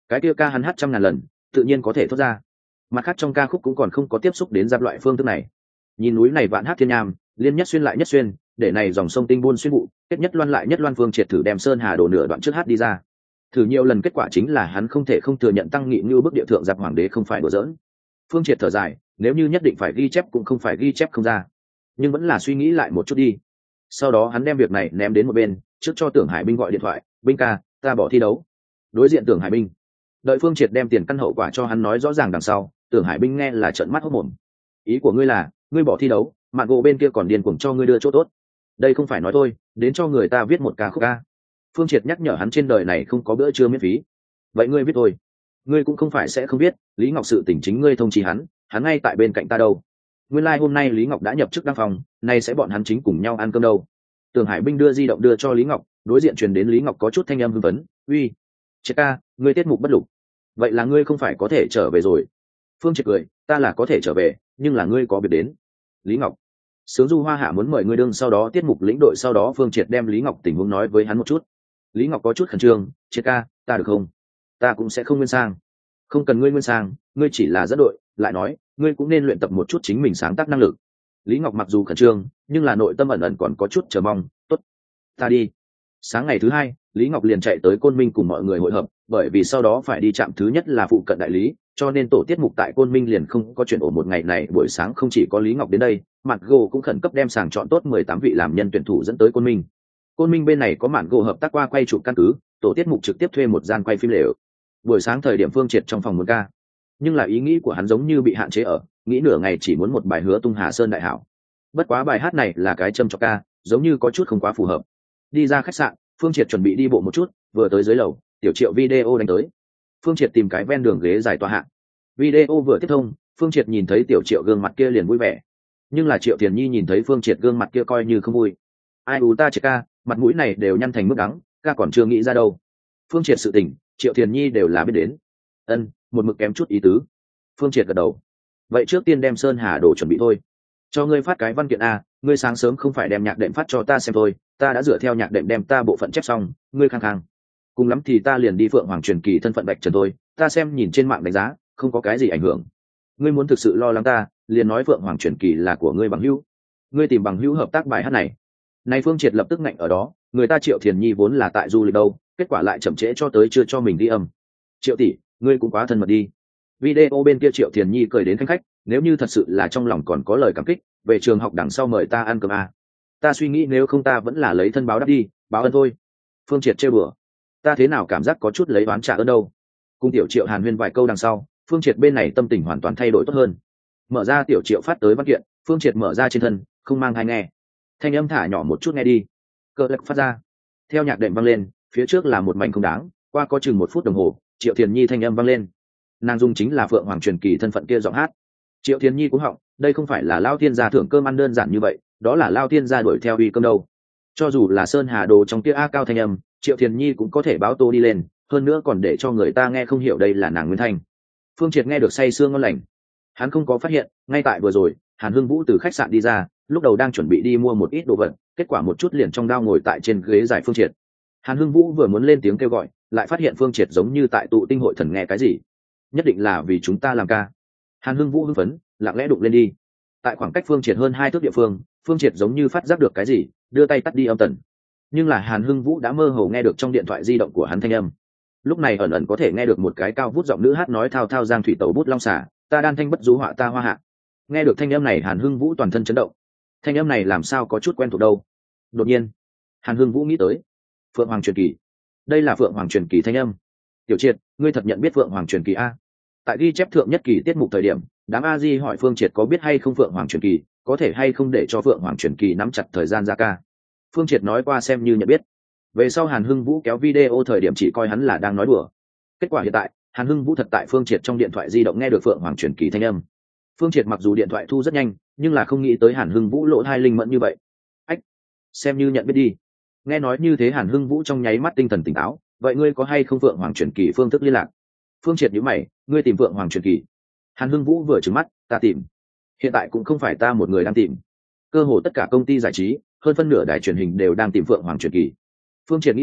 cái kia ca hắn hát trăm ngàn lần tự nhiên có thể thốt ra. Mặt khác trong ca khúc cũng còn không có tiếp xúc đến giáp loại phương thức này. Nhìn núi này vạn hát thiên nham, liên nhất xuyên lại nhất xuyên, để này dòng sông tinh buôn xuyên vụ, kết nhất loan lại nhất loan, Phương Triệt thử đem sơn hà đổ nửa đoạn trước hát đi ra. Thử nhiều lần kết quả chính là hắn không thể không thừa nhận Tăng Nghị như bức địa thượng giáp hoàng đế không phải đùa giỡn. Phương Triệt thở dài, nếu như nhất định phải ghi chép cũng không phải ghi chép không ra, nhưng vẫn là suy nghĩ lại một chút đi. Sau đó hắn đem việc này ném đến một bên, trước cho Tưởng Hải Binh gọi điện thoại, "Binh ca, ta bỏ thi đấu." Đối diện Tưởng Hải Binh, đợi Phương Triệt đem tiền căn hậu quả cho hắn nói rõ ràng đằng sau, Tưởng Hải Binh nghe là trợn mắt hốt mồm. "Ý của ngươi là, ngươi bỏ thi đấu, Mạn Gỗ bên kia còn điên cuồng cho ngươi đưa chỗ tốt? Đây không phải nói thôi, đến cho người ta viết một ca khúc ca." Phương Triệt nhắc nhở hắn trên đời này không có bữa trưa miễn phí. "Vậy ngươi viết thôi, ngươi cũng không phải sẽ không biết, Lý Ngọc sự tình chính ngươi thông chí hắn, hắn ngay tại bên cạnh ta đâu. Nguyên lai like hôm nay Lý Ngọc đã nhập chức đăng phòng, nay sẽ bọn hắn chính cùng nhau ăn cơm đâu." Tưởng Hải Binh đưa di động đưa cho Lý Ngọc, đối diện truyền đến Lý Ngọc có chút thanh âm hưng phấn, "Uy, Triệt ca, ngươi tiết mục bất lục, vậy là ngươi không phải có thể trở về rồi?" Phương Triệt cười, "Ta là có thể trở về, nhưng là ngươi có việc đến." Lý Ngọc, Sướng Du Hoa Hạ muốn mời ngươi đương sau đó tiết mục lĩnh đội, sau đó Phương Triệt đem Lý Ngọc tình huống nói với hắn một chút. Lý Ngọc có chút khẩn trương, "Triệt ca, ta được không? Ta cũng sẽ không nguyên sang." "Không cần ngươi nguyên sang, ngươi chỉ là dẫn đội, lại nói, ngươi cũng nên luyện tập một chút chính mình sáng tác năng lực." Lý Ngọc mặc dù khẩn trương, nhưng là nội tâm ẩn ẩn còn có chút chờ mong, "Tốt, ta đi." Sáng ngày thứ hai, Lý Ngọc liền chạy tới Côn Minh cùng mọi người hội hợp, bởi vì sau đó phải đi trạm thứ nhất là phụ cận đại lý, cho nên tổ tiết mục tại Côn Minh liền không có chuyển ổn. Một ngày này buổi sáng không chỉ có Lý Ngọc đến đây, Mạn Gỗ cũng khẩn cấp đem sàng chọn tốt mười tám vị làm nhân tuyển thủ dẫn tới Côn Minh. Côn Minh bên này có Mạn Gỗ hợp tác qua quay chụp căn cứ, tổ tiết mục trực tiếp thuê một gian quay phim lều. Buổi sáng thời điểm Phương Triệt trong phòng một ca, nhưng là ý nghĩ của hắn giống như bị hạn chế ở, nghĩ nửa ngày chỉ muốn một bài Hứa Tung Hà Sơn đại hảo. Bất quá bài hát này là cái châm chọc ca, giống như có chút không quá phù hợp. Đi ra khách sạn, Phương Triệt chuẩn bị đi bộ một chút, vừa tới dưới lầu, Tiểu Triệu video đánh tới. Phương Triệt tìm cái ven đường ghế dài tọa hạ. Video vừa tiếp thông, Phương Triệt nhìn thấy Tiểu Triệu gương mặt kia liền vui vẻ. Nhưng là Triệu Tiền Nhi nhìn thấy Phương Triệt gương mặt kia coi như không vui. "Ai u ta Triệt ca, mặt mũi này đều nhăn thành mức đắng, ca còn chưa nghĩ ra đâu." Phương Triệt sự tình, Triệu Tiền Nhi đều là biết đến. "Ân, một mực kém chút ý tứ." Phương Triệt gật đầu. "Vậy trước tiên đem Sơn Hà đồ chuẩn bị thôi. Cho ngươi phát cái văn kiện a, ngươi sáng sớm không phải đem nhạc đệm phát cho ta xem thôi, ta đã dựa theo nhạc đệm đem ta bộ phận chép xong, ngươi khang khang. Cùng lắm thì ta liền đi Phượng Hoàng truyền kỳ thân phận bạch trần thôi, ta xem nhìn trên mạng đánh giá, không có cái gì ảnh hưởng. Ngươi muốn thực sự lo lắng ta, liền nói Phượng Hoàng truyền kỳ là của ngươi bằng hữu. Ngươi tìm bằng hữu hợp tác bài hát này." Này Phương Triệt lập tức ngạnh ở đó, người ta Triệu Thiền Nhi vốn là tại du lịch đâu, kết quả lại chậm trễ cho tới chưa cho mình đi âm. "Triệu tỷ, ngươi cũng quá thân mật đi." Video bên kia Triệu Thiền Nhi cười đến khanh khách, "Nếu như thật sự là trong lòng còn có lời cảm kích, về trường học đằng sau mời ta ăn cơm à. Ta suy nghĩ nếu không ta vẫn là lấy thân báo đáp đi, báo ơn thôi." Phương Triệt trêu bừa, "Ta thế nào cảm giác có chút lấy oán trả ơn đâu." Cùng Tiểu Triệu hàn huyên vài câu đằng sau, Phương Triệt bên này tâm tình hoàn toàn thay đổi tốt hơn. Mở ra Tiểu Triệu phát tới văn kiện, Phương Triệt mở ra trên thân, không mang tai nghe. Thanh âm thả nhỏ một chút nghe đi. Cơ lực phát ra. Theo nhạc đệm vang lên, phía trước là một mảnh không đáng, qua có chừng một phút đồng hồ, Triệu Thiền Nhi thanh âm vang lên. Nàng dung chính là Phượng Hoàng truyền kỳ thân phận kia giọng hát. Triệu Thiền Nhi cũng họng, đây không phải là Lao Thiên gia thưởng cơm ăn đơn giản như vậy, đó là Lao Thiên gia đuổi theo uy cơm đâu. Cho dù là Sơn Hà đồ trong kia a cao thanh âm, Triệu Thiền Nhi cũng có thể báo tô đi lên, hơn nữa còn để cho người ta nghe không hiểu đây là nàng nguyên thanh. Phương Triệt nghe được say sương ngon lành. Hắn không có phát hiện, ngay tại vừa rồi, Hàn Hưng Vũ từ khách sạn đi ra, lúc đầu đang chuẩn bị đi mua một ít đồ vật, kết quả một chút liền trong đao ngồi tại trên ghế dài Phương Triệt. Hàn Hưng Vũ vừa muốn lên tiếng kêu gọi, lại phát hiện Phương Triệt giống như tại tụ tinh hội thần nghe cái gì. Nhất định là vì chúng ta làm ca. Hàn Hưng Vũ hưng phấn, lặng lẽ đụng lên đi. Tại khoảng cách Phương Triệt hơn hai thước địa phương, Phương Triệt giống như phát giác được cái gì, đưa tay tắt đi âm tần. Nhưng là Hàn Hưng Vũ đã mơ hồ nghe được trong điện thoại di động của hắn thanh âm. Lúc này ẩn ẩn có thể nghe được một cái cao vút giọng nữ hát nói thao thao giang thủy tẩu bút long xả, ta đan thanh bất du họa ta hoa hạ. Nghe được thanh âm này Hàn Hưng Vũ toàn thân chấn động. Thanh âm này làm sao có chút quen thuộc đâu. Đột nhiên, Hàn Hưng Vũ nghĩ tới Phượng Hoàng truyền kỳ. Đây là Phượng Hoàng truyền kỳ thanh âm. Tiểu Triệt, ngươi thật nhận biết Phượng Hoàng truyền kỳ a? Tại ghi chép thượng nhất kỳ tiết mục thời điểm, đám a di hỏi Phương Triệt có biết hay không Phượng Hoàng truyền kỳ, có thể hay không để cho Phượng Hoàng truyền kỳ nắm chặt thời gian ra ca. Phương Triệt nói qua xem như nhận biết. Về sau Hàn Hưng Vũ kéo video thời điểm chỉ coi hắn là đang nói đùa. Kết quả hiện tại, Hàn Hưng Vũ thật tại Phương Triệt trong điện thoại di động nghe được Phượng Hoàng truyền kỳ thanh âm. Phương Triệt mặc dù điện thoại thu rất nhanh, nhưng là không nghĩ tới Hàn Hưng Vũ lỗ hai linh mẫn như vậy. Ách, xem như nhận biết đi. Nghe nói như thế Hàn Hưng Vũ trong nháy mắt tinh thần tỉnh táo, vậy ngươi có hay không Phượng Hoàng truyền kỳ phương thức liên lạc? Phương Triệt nhíu mày, ngươi tìm Phượng Hoàng truyền kỳ? Hàn Hưng Vũ vừa trừng mắt, ta tìm. Hiện tại cũng không phải ta một người đang tìm, cơ hồ tất cả công ty giải trí, hơn phân nửa đài truyền hình đều đang tìm Phượng Hoàng truyền kỳ. Phương Triệt nghĩ tới,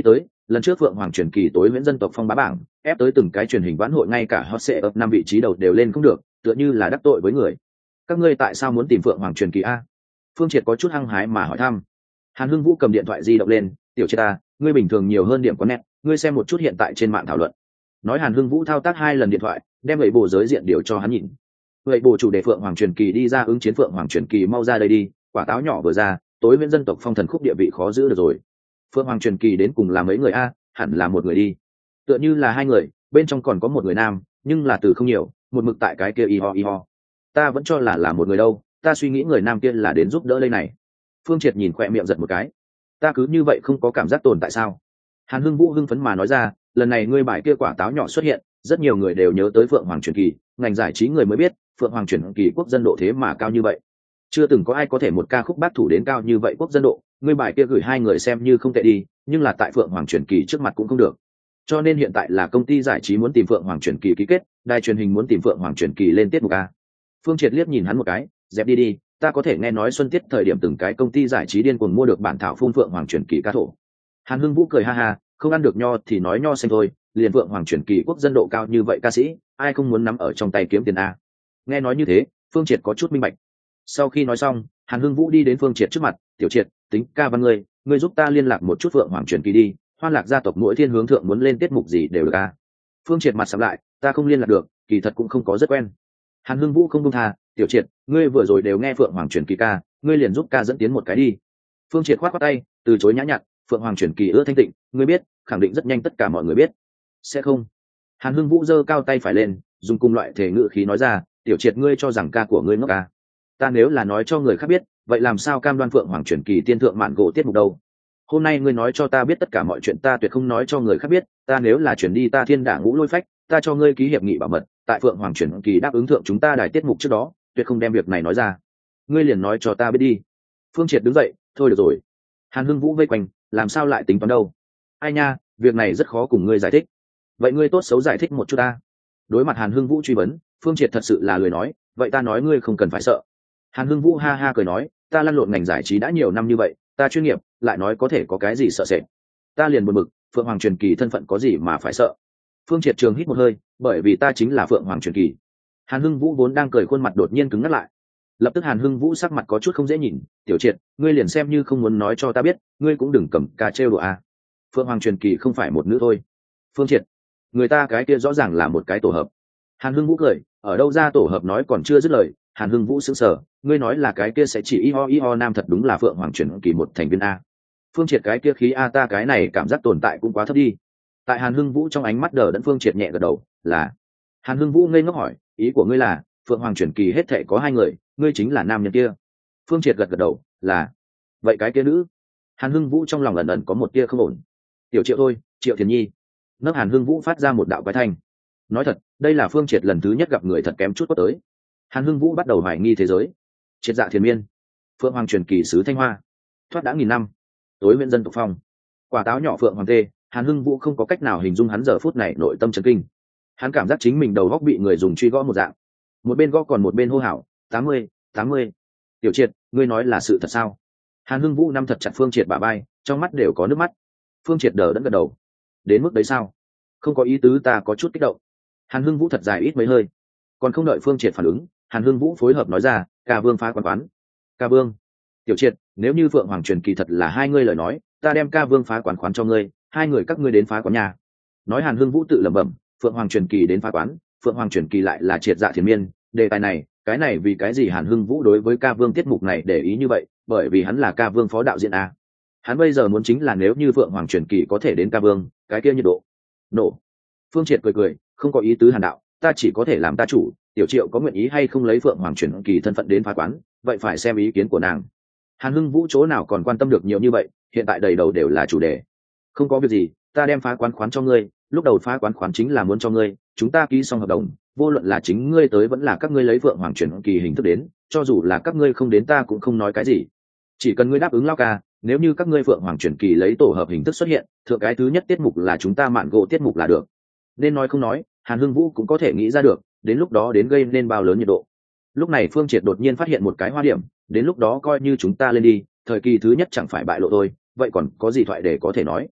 lần trước phượng hoàng truyền kỳ tối nguyễn dân tộc phong bá bảng ép tới từng cái truyền hình vãn hội, ngay cả hot sệ ấp năm vị trí đầu đều lên không được, tựa như là đắc tội với người. Các ngươi tại sao muốn tìm phượng hoàng truyền kỳ a? Phương Triệt có chút hăng hái mà hỏi thăm. Hàn Hưng Vũ cầm điện thoại di động lên, tiểu Triệt ta, ngươi bình thường nhiều hơn điểm có nét, ngươi xem một chút hiện tại trên mạng thảo luận. Nói Hàn Hưng Vũ thao tác hai lần điện thoại, đem vậy bộ giới diện điều cho hắn nhìn. Vậy bộ chủ đề phượng hoàng truyền kỳ đi ra ứng chiến phượng hoàng truyền kỳ, mau ra đây đi, quả táo nhỏ vừa ra, tối nguyễn dân tộc phong thần khúc địa vị khó giữ được rồi. Phượng hoàng truyền kỳ đến cùng là mấy người a? Hẳn là một người đi. Tựa như là hai người, bên trong còn có một người nam, nhưng là từ không nhiều, một mực tại cái kia y ho y ho. Ta vẫn cho là là một người đâu, ta suy nghĩ người nam kia là đến giúp đỡ đây này. Phương Triệt nhìn khỏe miệng giật một cái. Ta cứ như vậy không có cảm giác tồn tại sao? Hàn Hưng Vũ hưng phấn mà nói ra, lần này ngươi bài kia quả táo nhỏ xuất hiện, rất nhiều người đều nhớ tới phượng hoàng truyền kỳ, ngành giải trí người mới biết phượng hoàng truyền kỳ quốc dân độ thế mà cao như vậy, chưa từng có ai có thể một ca khúc bác thủ đến cao như vậy quốc dân độ. Ngươi bài kia gửi hai người xem như không tệ đi, nhưng là tại phượng hoàng truyền kỳ trước mặt cũng không được, cho nên hiện tại là công ty giải trí muốn tìm phượng hoàng truyền kỳ ký kết, đài truyền hình muốn tìm phượng hoàng truyền kỳ lên tiết mục a. Phương Triệt liếc nhìn hắn một cái, dẹp đi đi, ta có thể nghe nói xuân tiết thời điểm từng cái công ty giải trí điên cuồng mua được bản thảo phun phượng hoàng truyền kỳ ca thổ. Hàn Hưng Vũ cười ha ha, không ăn được nho thì nói nho xanh thôi, liền phượng hoàng truyền kỳ quốc dân độ cao như vậy ca sĩ, ai không muốn nắm ở trong tay kiếm tiền a. Nghe nói như thế, Phương Triệt có chút minh bạch. Sau khi nói xong, Hàn Hưng Vũ đi đến Phương Triệt trước mặt, tiểu Triệt, tính ca văn ngươi, ngươi giúp ta liên lạc một chút phượng hoàng truyền kỳ đi, Hoan Lạc gia tộc mỗi thiên hướng thượng muốn lên tiết mục gì đều được a. Phương Triệt mặt sắm lại, ta không liên lạc được, kỳ thật cũng không có rất quen. Hàn Hưng Vũ không buông tha, tiểu Triệt, ngươi vừa rồi đều nghe phượng hoàng truyền kỳ ca, ngươi liền giúp ca dẫn tiến một cái đi. Phương Triệt khoát khoát tay, từ chối nhã nhặn, phượng hoàng truyền kỳ ưa thanh tịnh, ngươi biết, khẳng định rất nhanh tất cả mọi người biết. Sẽ không. Hàn Hưng Vũ giơ cao tay phải lên, dùng cùng loại thể ngữ khí nói ra, tiểu Triệt ngươi cho rằng ca của ngươi ngốc ca. Ta nếu là nói cho người khác biết, vậy làm sao cam đoan phượng hoàng truyền kỳ tiên thượng mạn gỗ tiết mục đâu? Hôm nay ngươi nói cho ta biết tất cả mọi chuyện, ta tuyệt không nói cho người khác biết, ta nếu là chuyển đi ta thiên đả ngũ lôi phách, ta cho ngươi ký hiệp nghị bảo mật, tại phượng hoàng truyền kỳ đáp ứng thượng chúng ta đài tiết mục trước đó, tuyệt không đem việc này nói ra. Ngươi liền nói cho ta biết đi. Phương Triệt đứng dậy, thôi được rồi. Hàn Hưng Vũ vây quanh, làm sao lại tính toán đâu? Ai nha, việc này rất khó cùng ngươi giải thích. Vậy ngươi tốt xấu giải thích một chút ta. Đối mặt Hàn Hưng Vũ truy vấn, Phương Triệt thật sự là lười nói, vậy ta nói ngươi không cần phải sợ. Hàn Hưng Vũ ha ha cười nói, ta lăn lộn ngành giải trí đã nhiều năm như vậy, ta chuyên nghiệp, lại nói có thể có cái gì sợ sệt. Ta liền buồn bực, phượng hoàng truyền kỳ thân phận có gì mà phải sợ. Phương Triệt trường hít một hơi, bởi vì ta chính là phượng hoàng truyền kỳ. Hàn Hưng Vũ vốn đang cười, khuôn mặt đột nhiên cứng ngắt lại. Lập tức Hàn Hưng Vũ sắc mặt có chút không dễ nhìn, tiểu Triệt, ngươi liền xem như không muốn nói cho ta biết, ngươi cũng đừng cầm ca trêu đùa a. Phượng hoàng truyền kỳ không phải một nữ thôi. Phương Triệt, người ta cái kia rõ ràng là một cái tổ hợp. Hàn Hưng Vũ cười, ở đâu ra tổ hợp nói còn chưa dứt lời, Hàn Hưng Vũ sững sờ, ngươi nói là cái kia sẽ chỉ y ho y ho nam thật đúng là phượng hoàng truyền kỳ một thành viên a. Phương Triệt cái kia khí a, ta cái này cảm giác tồn tại cũng quá thấp đi. Tại Hàn Hưng Vũ trong ánh mắt đờ đẫn, Phương Triệt nhẹ gật đầu, là. Hàn Hưng Vũ ngây ngốc hỏi, ý của ngươi là phượng hoàng truyền kỳ hết thệ có hai người, ngươi chính là nam nhân kia? Phương Triệt gật gật đầu, là. Vậy cái kia nữ? Hàn Hưng Vũ trong lòng ẩn ẩn có một tia không ổn. Tiểu Triệu thôi, Triệu Thiền Nhi. Nấc Hàn Hưng Vũ phát ra một đạo quái thanh. Nói thật, đây là Phương Triệt lần thứ nhất gặp người thật kém chút có tới. Hàn Hưng Vũ bắt đầu hoài nghi thế giới. Triệt dạ thiền miên, phượng hoàng truyền kỳ sứ Thanh Hoa, thoát đã nghìn năm, tối huyện dân tộc phong, quả táo nhỏ phượng hoàng tê. Hàn Hưng Vũ không có cách nào hình dung hắn giờ phút này nội tâm chấn kinh. Hắn cảm giác chính mình đầu góc bị người dùng truy gõ một dạng, một bên gõ còn một bên hô hào, tám mươi, tám mươi. Tiểu Triệt, ngươi nói là sự thật sao? Hàn Hưng Vũ nắm thật chặt Phương Triệt bả vai, trong mắt đều có nước mắt. Phương Triệt đờ đẫn gật đầu. Đến mức đấy sao? Không có ý tứ, ta có chút kích động. Hàn Hưng Vũ thật dài ít mấy hơi. Còn không đợi Phương Triệt phản ứng, Hàn Hưng Vũ phối hợp nói ra, ca vương phá quán quán. Ca vương. Tiểu Triệt, nếu như phượng hoàng truyền kỳ thật là hai ngươi lời nói, ta đem ca vương phá quán quán cho ngươi, hai người các ngươi đến phá quán nhà. Nói Hàn Hưng Vũ tự lẩm bẩm, phượng hoàng truyền kỳ đến phá quán, phượng hoàng truyền kỳ lại là triệt dạ thiền miên. Đề tài này, cái này vì cái gì Hàn Hưng Vũ đối với ca vương tiết mục này để ý như vậy? Bởi vì hắn là ca vương phó đạo diễn a. Hắn bây giờ muốn chính là nếu như phượng hoàng truyền kỳ có thể đến ca vương, cái kia nhiệt độ nổ. Phương Triệt cười cười, không có ý tứ Hàn đạo, ta chỉ có thể làm ta chủ, Tiểu Triệu có nguyện ý hay không lấy phượng hoàng truyền kỳ thân phận đến phá quán, vậy phải xem ý kiến của nàng. Hàn Hưng Vũ chỗ nào còn quan tâm được nhiều như vậy, hiện tại đầy đầu đều là chủ đề. Không có việc gì, ta đem phá quán khoán cho ngươi, lúc đầu phá quán khoán chính là muốn cho ngươi, chúng ta ký xong hợp đồng, vô luận là chính ngươi tới vẫn là các ngươi lấy phượng hoàng truyền kỳ hình thức đến, cho dù là các ngươi không đến ta cũng không nói cái gì. Chỉ cần ngươi đáp ứng lao ca, nếu như các ngươi phượng hoàng truyền kỳ lấy tổ hợp hình thức xuất hiện, thượng cái thứ nhất tiết mục là chúng ta mạn gỗ tiết mục là được. Nên nói không nói, Hàn Hưng Vũ cũng có thể nghĩ ra được, đến lúc đó đến gây nên bao lớn nhiệt độ. Lúc này Phương Triệt đột nhiên phát hiện một cái hoa điểm, đến lúc đó coi như chúng ta lên đi, thời kỳ thứ nhất chẳng phải bại lộ thôi, vậy còn có gì thoại để có thể nói.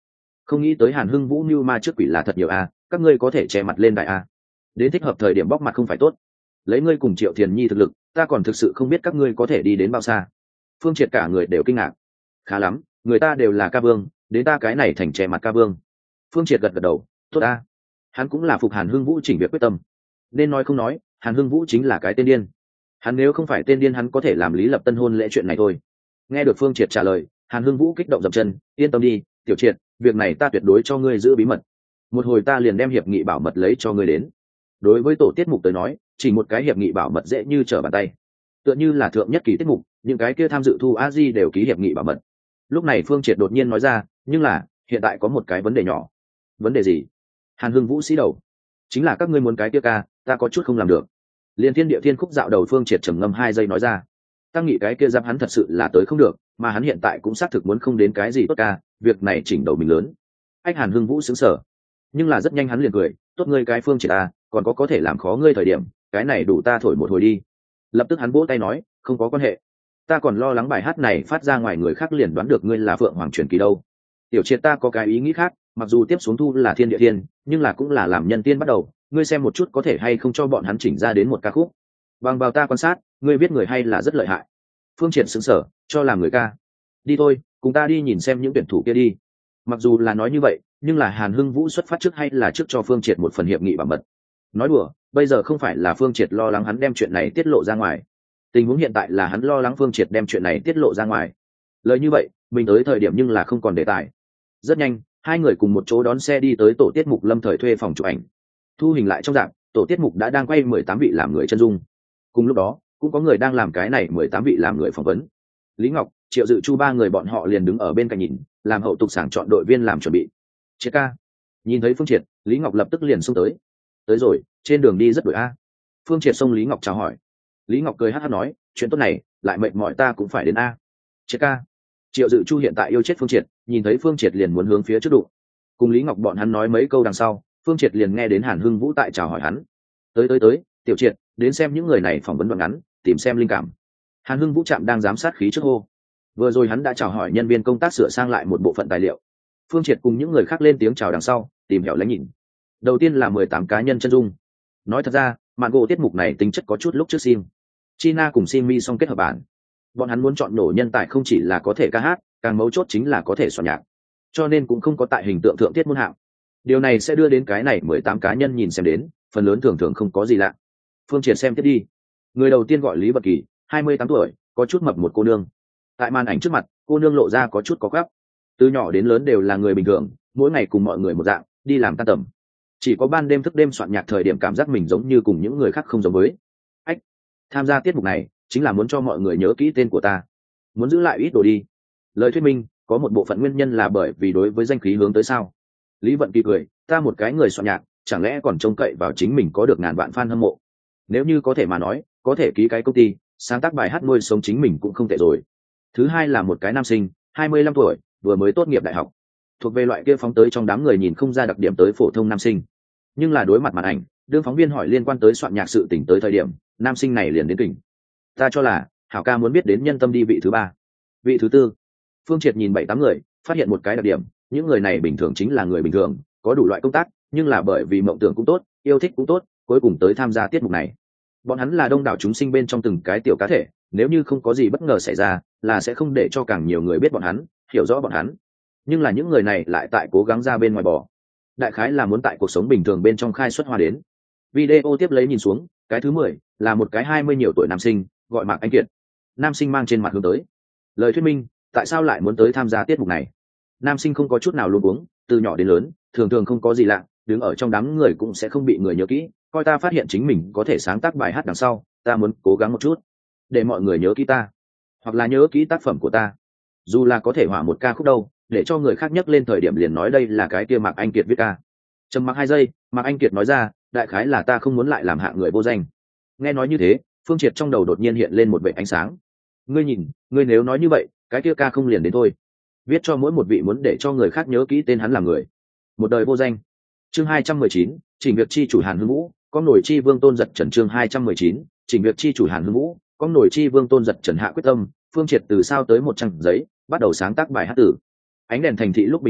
không nghĩ tới Hàn Hưng Vũ mưu ma trước quỷ là thật nhiều a, các ngươi có thể che mặt lên đại a, đến thích hợp thời điểm bóc mặt không phải tốt. Lấy ngươi cùng Triệu Thiền Nhi thực lực, ta còn thực sự không biết các ngươi có thể đi đến bao xa. Phương Triệt cả người đều kinh ngạc. Khá lắm, người ta đều là ca vương, đến ta cái này thành che mặt ca vương. Phương Triệt gật gật đầu, tốt a. Hắn cũng là phục Hàn Hưng Vũ chỉnh việc quyết tâm. Nên nói không nói, Hàn Hưng Vũ chính là cái tên điên. Hắn nếu không phải tên điên hắn có thể làm Lý Lập Tân hôn lễ chuyện này thôi. Nghe được Phương Triệt trả lời, Hàn Hưng Vũ kích động dậm chân, yên tâm đi, Tiểu Triệt, việc này ta tuyệt đối cho ngươi giữ bí mật. Một hồi ta liền đem hiệp nghị bảo mật lấy cho ngươi đến. Đối với tổ tiết mục tới nói, chỉ một cái hiệp nghị bảo mật dễ như trở bàn tay. Tựa như là thượng nhất kỳ tiết mục, những cái kia tham dự thu a di đều ký hiệp nghị bảo mật. Lúc này Phương Triệt đột nhiên nói ra, nhưng là hiện tại có một cái vấn đề nhỏ. Vấn đề gì? Hàn Hưng Vũ xí đầu. Chính là các ngươi muốn cái kia ca, ta có chút không làm được. Liên Thiên Địa Thiên khúc dạo đầu Phương Triệt trầm ngâm hai giây nói ra. Tăng nghĩ cái kia giáp hắn thật sự là tới không được, mà hắn hiện tại cũng xác thực muốn không đến cái gì tốt ca, việc này chỉnh đầu mình lớn. Anh Hàn Hưng Vũ sững sờ, nhưng là rất nhanh hắn liền cười, tốt ngươi cái Phương Triệt à, còn có có thể làm khó ngươi thời điểm, cái này đủ ta thổi một hồi đi. Lập tức hắn vỗ tay nói, không có quan hệ, ta còn lo lắng bài hát này phát ra ngoài người khác liền đoán được ngươi là Phượng Hoàng truyền kỳ đâu. Tiểu Triệt ta có cái ý nghĩ khác, mặc dù tiếp xuống thu là Thiên Địa Thiên, nhưng là cũng là làm nhân tiên bắt đầu, ngươi xem một chút có thể hay không cho bọn hắn chỉnh ra đến một ca khúc. Bằng vào ta quan sát, ngươi viết người hay là rất lợi hại. Phương Triệt sững sờ, cho làm người ca. Đi thôi, cùng ta đi nhìn xem những tuyển thủ kia đi. Mặc dù là nói như vậy, nhưng là Hàn Hưng Vũ xuất phát trước hay là trước cho Phương Triệt một phần hiệp nghị bảo mật. Nói đùa, bây giờ không phải là Phương Triệt lo lắng hắn đem chuyện này tiết lộ ra ngoài. Tình huống hiện tại là hắn lo lắng Phương Triệt đem chuyện này tiết lộ ra ngoài. Lời như vậy, mình tới thời điểm nhưng là không còn đề tài. Rất nhanh, hai người cùng một chỗ đón xe đi tới tổ tiết mục Lâm Thời thuê phòng chụp ảnh. Thu hình lại trong dạng, tổ tiết mục đã đang quay mười tám vị làm người chân dung. Cùng lúc đó, cũng có người đang làm cái này mười tám vị làm người phỏng vấn. Lý Ngọc, Triệu Dự Chu ba người bọn họ liền đứng ở bên cạnh nhìn, làm hậu tục sàng chọn đội viên làm chuẩn bị. Triệt ca. Nhìn thấy Phương Triệt, Lý Ngọc lập tức liền xông tới. Tới rồi, trên đường đi rất đổi a. Phương Triệt xông Lý Ngọc chào hỏi. Lý Ngọc cười hắt hắt nói, chuyện tốt này, lại mệt mỏi ta cũng phải đến a. Triệt ca. Triệu Dự Chu hiện tại yêu chết Phương Triệt, nhìn thấy Phương Triệt liền muốn hướng phía trước đụng. Cùng Lý Ngọc bọn hắn nói mấy câu đằng sau, Phương Triệt liền nghe đến Hàn Hưng Vũ tại chào hỏi hắn. Tới tới tới, Tiểu Triệt, đến xem những người này phỏng vấn đoạn ngắn, tìm xem linh cảm. Hàn Hưng Vũ trạm đang giám sát khí trước hô. Vừa rồi hắn đã chào hỏi nhân viên công tác sửa sang lại một bộ phận tài liệu. Phương Triệt cùng những người khác lên tiếng chào đằng sau, tìm hiểu lánh nhìn. Đầu tiên là mười tám cá nhân chân dung. Nói thật ra, màn gỗ tiết mục này tính chất có chút lúc trước Sim. China cùng Simi song kết hợp bản. Bọn hắn muốn chọn nổ nhân tài không chỉ là có thể ca hát, càng mấu chốt chính là có thể soạn nhạc. Cho nên cũng không có tại hình tượng thượng tiết môn hạng. Điều này sẽ đưa đến cái này mười tám cá nhân nhìn xem đến, phần lớn thường thường không có gì lạ. Phương Triệt xem tiếp đi. Người đầu tiên gọi Lý Bật Kỳ, hai mươi tám tuổi, có chút mập một cô nương. Tại màn ảnh trước mặt, cô nương lộ ra có chút có gắp. Từ nhỏ đến lớn đều là người bình thường, mỗi ngày cùng mọi người một dạng, đi làm tan tầm. Chỉ có ban đêm thức đêm soạn nhạc thời điểm cảm giác mình giống như cùng những người khác không giống với. Ách, tham gia tiết mục này chính là muốn cho mọi người nhớ kỹ tên của ta, muốn giữ lại ít đồ đi. Lời thuyết minh, có một bộ phận nguyên nhân là bởi vì đối với danh khí hướng tới sao. Lý Vận Kỳ cười, ta một cái người soạn nhạc, chẳng lẽ còn trông cậy vào chính mình có được ngàn vạn fan hâm mộ. Nếu như có thể mà nói, có thể ký cái công ty, sáng tác bài hát nuôi sống chính mình cũng không tệ rồi. Thứ hai là một cái nam sinh, hai mươi lăm tuổi, vừa mới tốt nghiệp đại học. Thuộc về loại kia phóng tới trong đám người nhìn không ra đặc điểm tới phổ thông nam sinh. Nhưng là đối mặt màn ảnh, đương phóng viên hỏi liên quan tới soạn nhạc sự tỉnh tới thời điểm, nam sinh này liền đến kỉnh. Ta cho là, Hảo ca muốn biết đến nhân tâm đi vị thứ ba. Vị thứ tư. Phương Triệt nhìn bảy tám người, phát hiện một cái đặc điểm, những người này bình thường chính là người bình thường, có đủ loại công tác, nhưng là bởi vì mộng tưởng cũng tốt, yêu thích cũng tốt, cuối cùng tới tham gia tiết mục này. Bọn hắn là đông đảo chúng sinh bên trong từng cái tiểu cá thể, nếu như không có gì bất ngờ xảy ra, là sẽ không để cho càng nhiều người biết bọn hắn, hiểu rõ bọn hắn. Nhưng là những người này lại tại cố gắng ra bên ngoài bò. Đại khái là muốn tại cuộc sống bình thường bên trong khai xuất hoa đến. Video tiếp lấy nhìn xuống, cái thứ mười là một cái hai mươi nhiều tuổi nam sinh, gọi Mạc Anh Kiệt. Nam sinh mang trên mặt hướng tới. Lời thuyết minh, tại sao lại muốn tới tham gia tiết mục này? Nam sinh không có chút nào luống cuống, từ nhỏ đến lớn, thường thường không có gì lạ, đứng ở trong đám người cũng sẽ không bị người nhớ kỹ, coi ta phát hiện chính mình có thể sáng tác bài hát đằng sau, ta muốn cố gắng một chút, để mọi người nhớ kỹ ta, hoặc là nhớ kỹ tác phẩm của ta. Dù là có thể hỏa một ca khúc đâu, để cho người khác nhắc lên thời điểm liền nói đây là cái kia Mạc Anh Kiệt viết ca. Trầm mặc hai giây, Mạc Anh Kiệt nói ra, đại khái là ta không muốn lại làm hạng người vô danh. Nghe nói như thế, Phương Triệt trong đầu đột nhiên hiện lên một vệt ánh sáng. Ngươi nhìn, ngươi nếu nói như vậy, cái kia ca không liền đến thôi. Viết cho mỗi một vị muốn để cho người khác nhớ kỹ tên hắn là người. Một đời vô danh. Chương hai trăm mười chín, chỉnh việc chi chủ Hàn Hưng Vũ, có nổi chi vương tôn giật trần. Chương hai trăm mười chín, chỉnh việc chi chủ Hàn Hưng Vũ, có nổi chi vương tôn giật trần hạ quyết tâm, Phương Triệt từ sao tới một trang giấy, bắt đầu sáng tác bài hát tử. Ánh đèn thành thị lúc bình minh,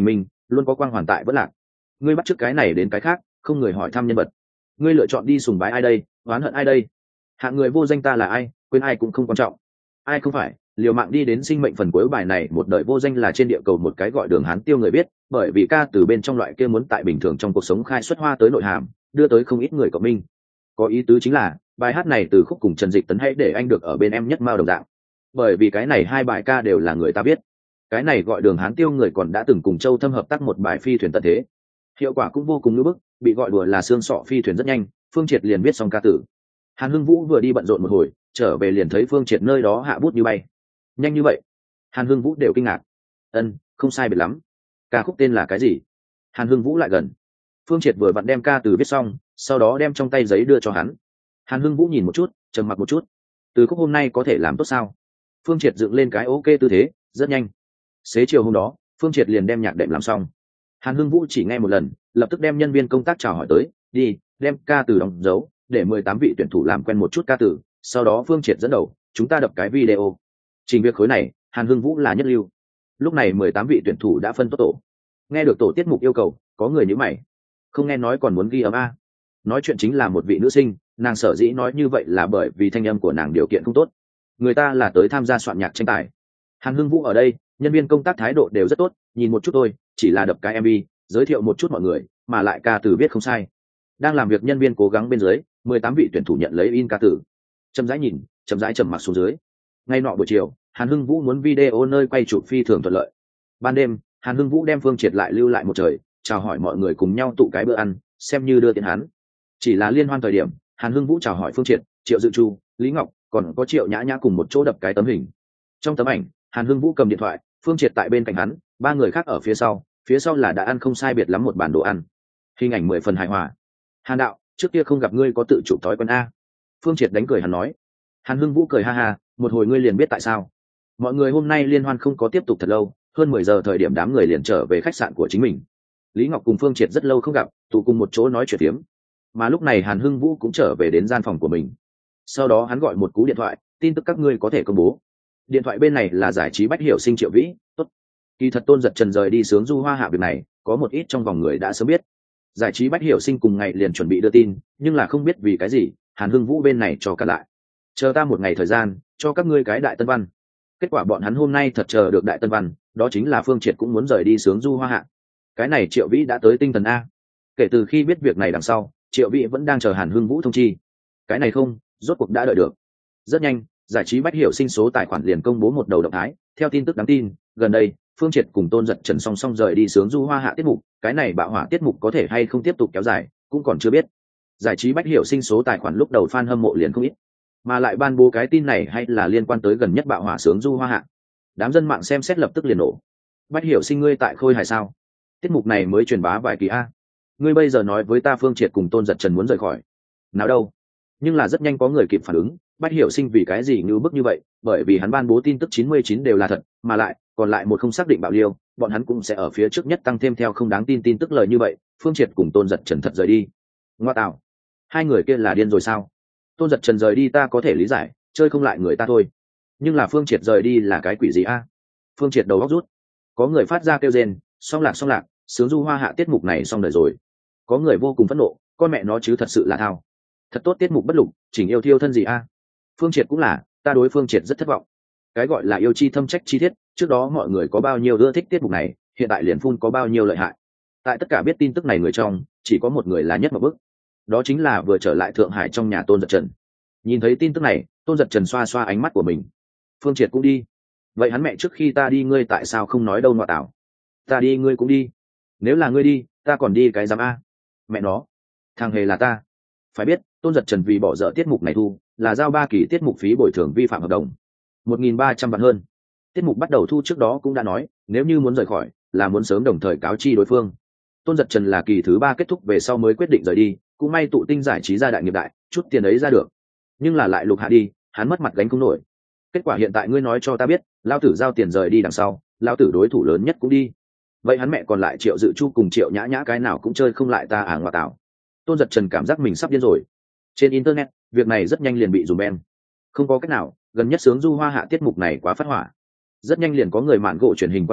luôn có quang hoàn tại vẫn lạc. Ngươi bắt chước cái này đến cái khác, không người hỏi thăm nhân vật. Ngươi lựa chọn đi sùng bái ai đây, oán hận ai đây? Hạng người vô danh ta là ai, quên ai cũng không quan trọng. Ai không phải liều mạng đi đến sinh mệnh phần cuối bài này, một đời vô danh là trên địa cầu một cái gọi Đường Hán Tiêu người biết, bởi vì ca từ bên trong loại kia muốn tại bình thường trong cuộc sống khai xuất hoa tới nội hàm, đưa tới không ít người cộng minh. Có ý tứ chính là bài hát này từ khúc cùng Trần Dịch Tấn hãy để anh được ở bên em nhất mao đồng dạng, bởi vì cái này hai bài ca đều là người ta biết. Cái này gọi Đường Hán Tiêu người còn đã từng cùng Châu Thâm hợp tác một bài Phi thuyền tận thế, hiệu quả cũng vô cùng ngưỡng bức, bị gọi đùa là xương sọ phi thuyền rất nhanh, Phương Triệt liền viết xong ca tử. Hàn Hưng Vũ vừa đi bận rộn một hồi, trở về liền thấy Phương Triệt nơi đó hạ bút như bay. Nhanh như vậy? Hàn Hưng Vũ đều kinh ngạc. Ân, không sai biệt lắm. Ca khúc tên là cái gì? Hàn Hưng Vũ lại gần. Phương Triệt vừa vặn đem ca từ viết xong, sau đó đem trong tay giấy đưa cho hắn. Hàn Hưng Vũ nhìn một chút, trầm mặc một chút. Từ khúc hôm nay có thể làm tốt sao? Phương Triệt dựng lên cái ok tư thế, rất nhanh. Xế chiều hôm đó, Phương Triệt liền đem nhạc đệm làm xong. Hàn Hưng Vũ chỉ nghe một lần, lập tức đem nhân viên công tác chào hỏi tới, đi, đem ca từ đóng dấu, để mười tám vị tuyển thủ làm quen một chút ca từ, sau đó Phương Triệt dẫn đầu, chúng ta đập cái video. Trình việc khối này, Hàn Hưng Vũ là nhất lưu. Lúc này mười tám vị tuyển thủ đã phân tốt tổ. Nghe được tổ tiết mục yêu cầu, có người nhíu mày. Không nghe nói còn muốn ghi âm a? Nói chuyện chính là một vị nữ sinh, nàng sở dĩ nói như vậy là bởi vì thanh âm của nàng điều kiện không tốt. Người ta là tới tham gia soạn nhạc tranh tài. Hàn Hưng Vũ ở đây, nhân viên công tác thái độ đều rất tốt, nhìn một chút thôi, chỉ là đập cái em vê, giới thiệu một chút mọi người, mà lại ca từ viết không sai. Đang làm việc nhân viên cố gắng bên dưới, mười tám vị tuyển thủ nhận lấy in ca từ. Chậm rãi nhìn, chậm rãi trầm mặc xuống dưới. Ngay nọ buổi chiều, Hàn Hưng Vũ muốn video nơi quay chụp phi thường thuận lợi. Ban đêm, Hàn Hưng Vũ đem Phương Triệt lại lưu lại một trời, chào hỏi mọi người cùng nhau tụ cái bữa ăn, xem như đưa tiền hắn. Chỉ là liên hoan thời điểm, Hàn Hưng Vũ chào hỏi Phương Triệt, Triệu Dự Chu, Lý Ngọc, còn có Triệu Nhã Nhã cùng một chỗ đập cái tấm hình. Trong tấm ảnh, Hàn Hưng Vũ cầm điện thoại, Phương Triệt tại bên cạnh hắn, ba người khác ở phía sau, phía sau là đã ăn không sai biệt lắm một bàn đồ ăn. Hình ảnh mười phần hài hòa. Hàn đạo, trước kia không gặp ngươi có tự chủ thói quen a? Phương Triệt đánh cười hắn nói. Hàn Hưng Vũ cười ha ha, một hồi ngươi liền biết tại sao. Mọi người hôm nay liên hoan không có tiếp tục thật lâu, hơn mười giờ thời điểm đám người liền trở về khách sạn của chính mình. Lý Ngọc cùng Phương Triệt rất lâu không gặp, tụ cùng một chỗ nói chuyện tiếm. Mà lúc này Hàn Hưng Vũ cũng trở về đến gian phòng của mình. Sau đó hắn gọi một cú điện thoại, tin tức các ngươi có thể công bố. Điện thoại bên này là giải trí Bách Hiểu Sinh Triệu Vĩ, tốt. Kỳ thật Tôn Giật Trần rời đi sướng du hoa hạ việc này, có một ít trong vòng người đã sớm biết. Giải trí Bách Hiểu Sinh cùng ngày liền chuẩn bị đưa tin, nhưng là không biết vì cái gì, Hàn Hưng Vũ bên này cho cả lại. Chờ ta một ngày thời gian, cho các ngươi cái đại tân văn. Kết quả bọn hắn hôm nay thật chờ được đại tân văn, đó chính là Phương Triệt cũng muốn rời đi sướng du hoa hạ. Cái này Triệu Vĩ đã tới tinh thần a. Kể từ khi biết việc này đằng sau, Triệu Vĩ vẫn đang chờ Hàn Hưng Vũ thông chi. Cái này không, rốt cuộc đã đợi được. Rất nhanh, giải trí Bách Hiểu Sinh số tài khoản liền công bố một đầu động thái, theo tin tức đáng tin, gần đây, Phương Triệt cùng Tôn Giật Trần song song rời đi sướng du hoa hạ tiết mục, cái này bạo hỏa tiết mục có thể hay không tiếp tục kéo dài, cũng còn chưa biết. Giải trí Bách Hiểu Sinh số tài khoản lúc đầu fan hâm mộ liền không ít, mà lại ban bố cái tin này hay là liên quan tới gần nhất bạo hỏa sướng du hoa hạ. Đám dân mạng xem xét lập tức liền nổ. Bách Hiểu Sinh ngươi tại Khôi Hài sao? Tiết mục này mới truyền bá vài kỳ a. Ngươi bây giờ nói với ta Phương Triệt cùng Tôn Giật Trần muốn rời khỏi. Nào đâu? Nhưng là rất nhanh có người kịp phản ứng, Bách Hiểu Sinh vì cái gì ngưu bức như vậy, bởi vì hắn ban bố tin tức chín mươi chín đều là thật, mà lại còn lại một không xác định bạo liêu, bọn hắn cũng sẽ ở phía trước nhất tăng thêm theo không đáng tin tin tức lời như vậy, Phương Triệt cùng Tôn Giật Trần thật rời đi. Ngoa tạo, hai người kia là điên rồi sao? Tôn Giật Trần rời đi ta có thể lý giải, chơi không lại người ta thôi, nhưng là Phương Triệt rời đi là cái quỷ gì a? Phương Triệt đầu óc rút. Có người phát ra kêu rên, song lạc song lạc, sướng du hoa hạ tiết mục này xong đời rồi. Có người vô cùng phẫn nộ, con mẹ nó chứ thật sự là thao. Thật tốt tiết mục bất lục, chỉnh yêu thiêu thân gì a? Phương Triệt cũng là, ta đối Phương Triệt rất thất vọng. Cái gọi là yêu chi thâm trách chi thiết, trước đó mọi người có bao nhiêu ưa thích tiết mục này, hiện tại liền phun có bao nhiêu lợi hại. Tại tất cả biết tin tức này người trong, chỉ có một người là nhất một bức. Đó chính là vừa trở lại Thượng Hải trong nhà Tôn Giật Trần. Nhìn thấy tin tức này, Tôn Giật Trần xoa xoa ánh mắt của mình. Phương Triệt cũng đi. Vậy hắn mẹ trước khi ta đi ngươi tại sao không nói đâu nọ tảo? Ta đi ngươi cũng đi. Nếu là ngươi đi, ta còn đi cái giám a. Mẹ nó, thằng hề là ta. Phải biết, Tôn Giật Trần vì bỏ dở tiết mục này thu, là giao ba kỳ tiết mục phí bồi thường vi phạm hợp đồng. một nghìn ba trăm vạn hơn. Tiết mục bắt đầu thu trước đó cũng đã nói, nếu như muốn rời khỏi, là muốn sớm đồng thời cáo chi đối phương. Tôn Giật Trần là kỳ thứ ba kết thúc về sau mới quyết định rời đi, cũng may tụ tinh giải trí ra đại nghiệp đại, chút tiền ấy ra được. Nhưng là lại lục hạ đi, hắn mất mặt gánh không nổi. Kết quả hiện tại ngươi nói cho ta biết, lao tử giao tiền rời đi đằng sau, lao tử đối thủ lớn nhất cũng đi. Vậy hắn mẹ còn lại Triệu Dự Chu cùng Triệu Nhã Nhã cái nào cũng chơi không lại ta à ngoa tạo. Tôn Giật Trần cảm giác mình sắp điên rồi. Trên internet, việc này rất nhanh liền bị dùm beng. Không có cách nào, gần nhất sướng du hoa hạ tiết mục này quá phát hỏa. Rất nhanh liền có người mạn gỗ truyền hình quan bi,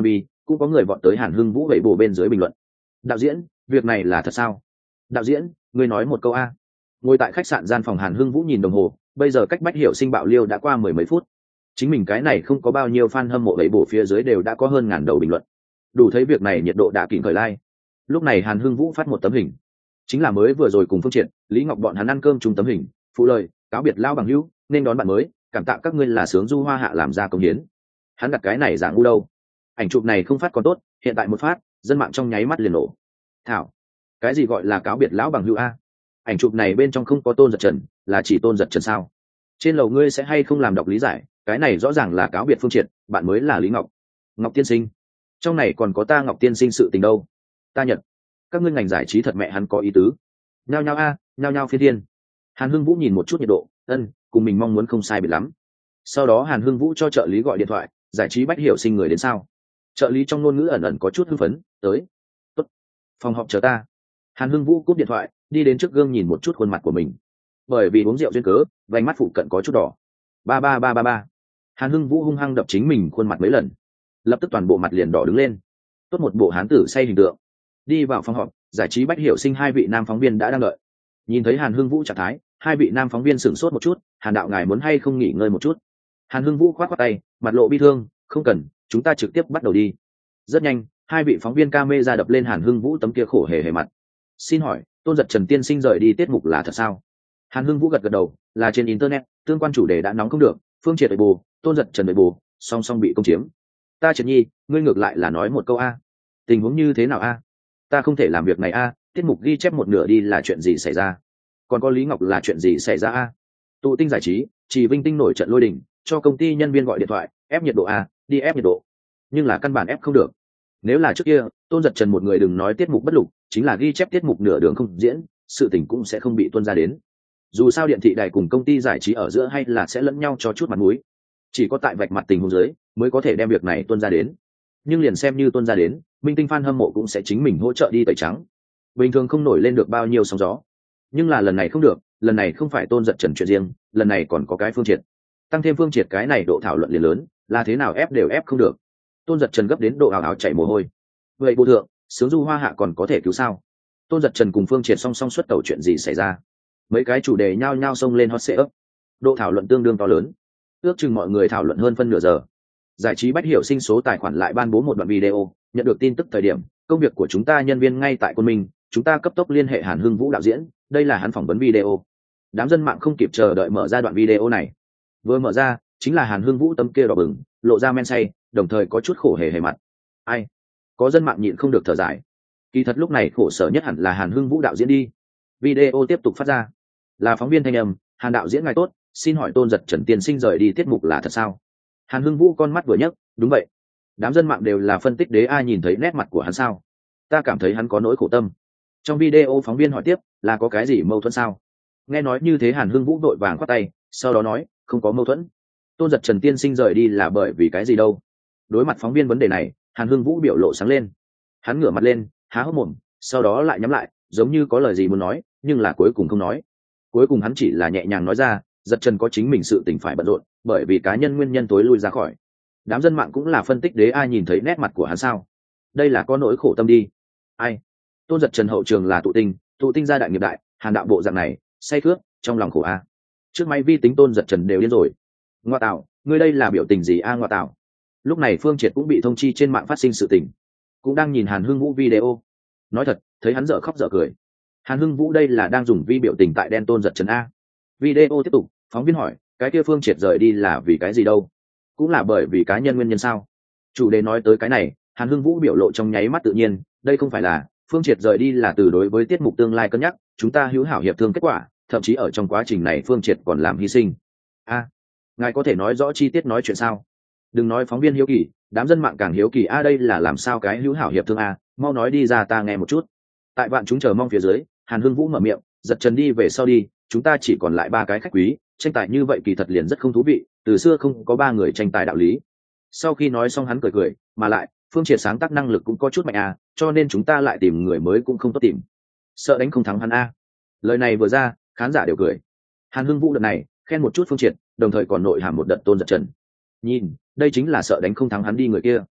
cũng có người vọt tới Hàn Hưng Vũ vậy bồ bên dưới bình luận. Đạo diễn, việc này là thật sao? Đạo diễn, ngươi nói một câu a. Ngồi tại khách sạn gian phòng Hàn Hưng Vũ nhìn đồng hồ, bây giờ cách Bách Hiểu Sinh bạo liêu đã qua mười mấy phút. Chính mình cái này không có bao nhiêu fan hâm mộ vậy bổ phía dưới đều đã có hơn ngàn đầu bình luận, đủ thấy việc này nhiệt độ đã kỉnh khởi lai. Lúc này Hàn Hưng Vũ phát một tấm hình, chính là mới vừa rồi cùng Phương Triệt, Lý Ngọc bọn hắn ăn cơm chung tấm hình, phụ lời, cáo biệt lao bằng hữu, nên đón bạn mới, cảm tạ các ngươi là sướng du hoa hạ làm ra công hiến. Hắn đặt cái này dạng ngu đâu. Ảnh chụp này không phát còn tốt, hiện tại một phát, dân mạng trong nháy mắt liền nổ. Thảo, cái gì gọi là cáo biệt lão bằng hữu a? Ảnh chụp này bên trong không có Tôn Giật Trần, là chỉ Tôn Giật Trần sao? Trên lầu ngươi sẽ hay không làm đọc lý giải, cái này rõ ràng là cáo biệt Phương Triệt, bạn mới là Lý Ngọc. Ngọc tiên sinh, trong này còn có ta Ngọc tiên sinh sự tình đâu? Ta nhận, các ngươi ngành giải trí thật mẹ hắn có ý tứ. Nhao nhao a, nhao nhao phi thiên. Hàn Hưng Vũ nhìn một chút nhiệt độ, ân, cùng mình mong muốn không sai biệt lắm. Sau đó Hàn Hưng Vũ cho trợ lý gọi điện thoại, giải trí Bách Hiểu Sinh người đến sao? Trợ lý trong ngôn ngữ ẩn ẩn có chút hưng phấn, tới. Tốt, phòng họp chờ ta. Hàn Hưng Vũ cúp điện thoại, đi đến trước gương nhìn một chút khuôn mặt của mình. Bởi vì uống rượu duyên cớ, vành mắt phụ cận có chút đỏ. Ba ba ba ba ba. Hàn Hưng Vũ hung hăng đập chính mình khuôn mặt mấy lần, lập tức toàn bộ mặt liền đỏ đứng lên. Tốt một bộ hán tử say hình tượng. Đi vào phòng họp, giải trí Bách Hiểu Sinh hai vị nam phóng viên đã đang đợi. Nhìn thấy Hàn Hưng Vũ trạng thái, hai vị nam phóng viên sửng sốt một chút. Hàn đạo ngài muốn hay không nghỉ ngơi một chút? Hàn Hưng Vũ khoát khoát tay, mặt lộ bi thương, không cần, chúng ta trực tiếp bắt đầu đi. Rất nhanh, hai vị phóng viên camera đập lên Hàn Hưng Vũ tấm kia khổ hề hề mặt. Xin hỏi, Tôn Giật Trần tiên sinh rời đi tiết mục là thật sao? Hàn Hưng Vũ gật gật đầu, là trên internet, tương quan chủ đề đã nóng không được, Phương Triệt bề bù, Tôn Giật Trần bề bù, song song bị công chiếm. Ta Triệt Nhi, ngươi ngược lại là nói một câu a. Tình huống như thế nào a? Ta không thể làm việc này a, tiết mục ghi chép một nửa đi là chuyện gì xảy ra? Còn có Lý Ngọc là chuyện gì xảy ra a? Tụ Tinh giải trí, Chỉ Vinh Tinh nổi trận lôi đình, cho công ty nhân viên gọi điện thoại, ép nhiệt độ a, đi ép nhiệt độ. Nhưng là căn bản ép không được. Nếu là trước kia, Tôn Giật Trần một người đừng nói tiết mục bất lục, chính là ghi chép tiết mục nửa đường không diễn, sự tình cũng sẽ không bị tuôn ra đến. Dù sao điện thị đài cùng công ty giải trí ở giữa hay là sẽ lẫn nhau cho chút mặt mũi, chỉ có tại vạch mặt tình huống dưới mới có thể đem việc này tuôn ra đến. Nhưng liền xem như tuôn ra đến, minh tinh fan hâm mộ cũng sẽ chính mình hỗ trợ đi tẩy trắng, bình thường không nổi lên được bao nhiêu sóng gió. Nhưng là lần này không được, lần này không phải Tôn Giật Trần chuyện riêng, lần này còn có cái Phương Triệt, tăng thêm Phương Triệt cái này độ thảo luận liền lớn, là thế nào ép đều ép không được. Tôn Giật Trần gấp đến độ ảo ảo chảy mồ hôi. Vậy bộ thượng, sướng du hoa hạ còn có thể cứu sao? Tôn Giật Trần cùng Phương Triệt song song xuất tàu, chuyện gì xảy ra? Mấy cái chủ đề nhao nhao xông lên hot search, độ thảo luận tương đương to lớn, ước chừng mọi người thảo luận hơn phân nửa giờ. Giải trí Bách Hiểu Sinh số tài khoản lại ban bố một đoạn video, nhận được tin tức thời điểm, công việc của chúng ta nhân viên ngay tại Côn Minh, chúng ta cấp tốc liên hệ Hàn Hưng Vũ đạo diễn, đây là hắn phỏng vấn video. Đám dân mạng không kịp chờ đợi mở ra đoạn video này. Vừa mở ra, chính là Hàn Hưng Vũ tấm kia đỏ bừng, lộ ra men say, đồng thời có chút khổ hề hề mặt. Ai? Có dân mạng nhịn không được thở dài. Kỳ thật lúc này khổ sở nhất hẳn là Hàn Hưng Vũ đạo diễn đi. Video tiếp tục phát ra. Là phóng viên thanh âm, Hàn đạo diễn ngài tốt, xin hỏi Tôn Giật Trần tiên sinh rời đi tiết mục là thật sao? Hàn Hưng Vũ con mắt vừa nhấc, đúng vậy. Đám dân mạng đều là phân tích đế ai nhìn thấy nét mặt của hắn sao? Ta cảm thấy hắn có nỗi khổ tâm. Trong video phóng viên hỏi tiếp, là có cái gì mâu thuẫn sao? Nghe nói như thế Hàn Hưng Vũ vội vàng khoát tay, sau đó nói, không có mâu thuẫn. Tôn Giật Trần tiên sinh rời đi là bởi vì cái gì đâu? Đối mặt phóng viên vấn đề này, Hàn Hưng Vũ biểu lộ sáng lên. Hắn ngửa mặt lên, há hốc mồm, sau đó lại nhắm lại, giống như có lời gì muốn nói, nhưng là cuối cùng không nói. Cuối cùng hắn chỉ là nhẹ nhàng nói ra, Giật Trần có chính mình sự tình phải bận rộn, bởi vì cá nhân nguyên nhân tối lui ra khỏi. Đám dân mạng cũng là phân tích đế ai nhìn thấy nét mặt của hắn sao? Đây là có nỗi khổ tâm đi. Ai? Tôn Giật Trần hậu trường là Tụ Tinh, Tụ Tinh gia đại nghiệp đại, Hàn đạo bộ dạng này, say cướp, trong lòng khổ a. Trước máy vi tính Tôn Giật Trần đều điên rồi. Ngoa tạo, ngươi đây là biểu tình gì a ngoa tạo? Lúc này Phương Triệt cũng bị thông chi trên mạng phát sinh sự tình, cũng đang nhìn Hàn Hưng Vũ video. Nói thật, thấy hắn dở khóc dở cười. Hàn Hưng Vũ đây là đang dùng vi biểu tình tại đen Tôn Giật Trần a. Video tiếp tục, phóng viên hỏi, cái kia Phương Triệt rời đi là vì cái gì đâu? Cũng là bởi vì cá nhân nguyên nhân sao? Chủ đề nói tới cái này, Hàn Hưng Vũ biểu lộ trong nháy mắt tự nhiên, đây không phải là Phương Triệt rời đi là từ đối với tiết mục tương lai cân nhắc, chúng ta hữu hảo hiệp thương kết quả, thậm chí ở trong quá trình này Phương Triệt còn làm hy sinh. A, ngài có thể nói rõ chi tiết nói chuyện sao? Đừng nói phóng viên hiếu kỳ, đám dân mạng càng hiếu kỳ a, đây là làm sao cái hữu hảo hiệp thương a, mau nói đi ra ta nghe một chút. Tại vạn chúng chờ mong phía dưới, Hàn Hưng Vũ mở miệng, Giật Trần đi về sau đi, chúng ta chỉ còn lại ba cái khách quý, tranh tài như vậy kỳ thật liền rất không thú vị, từ xưa không có ba người tranh tài đạo lý. Sau khi nói xong hắn cười cười, mà lại Phương Triệt sáng tác năng lực cũng có chút mạnh a, cho nên chúng ta lại tìm người mới cũng không tốt tìm, sợ đánh không thắng hắn a. Lời này vừa ra, khán giả đều cười. Hàn Hưng Vũ đợt này khen một chút Phương Triệt, đồng thời còn nội hàm một đợt Tôn Giật Trần. Nhìn, đây chính là sợ đánh không thắng hắn đi người kia.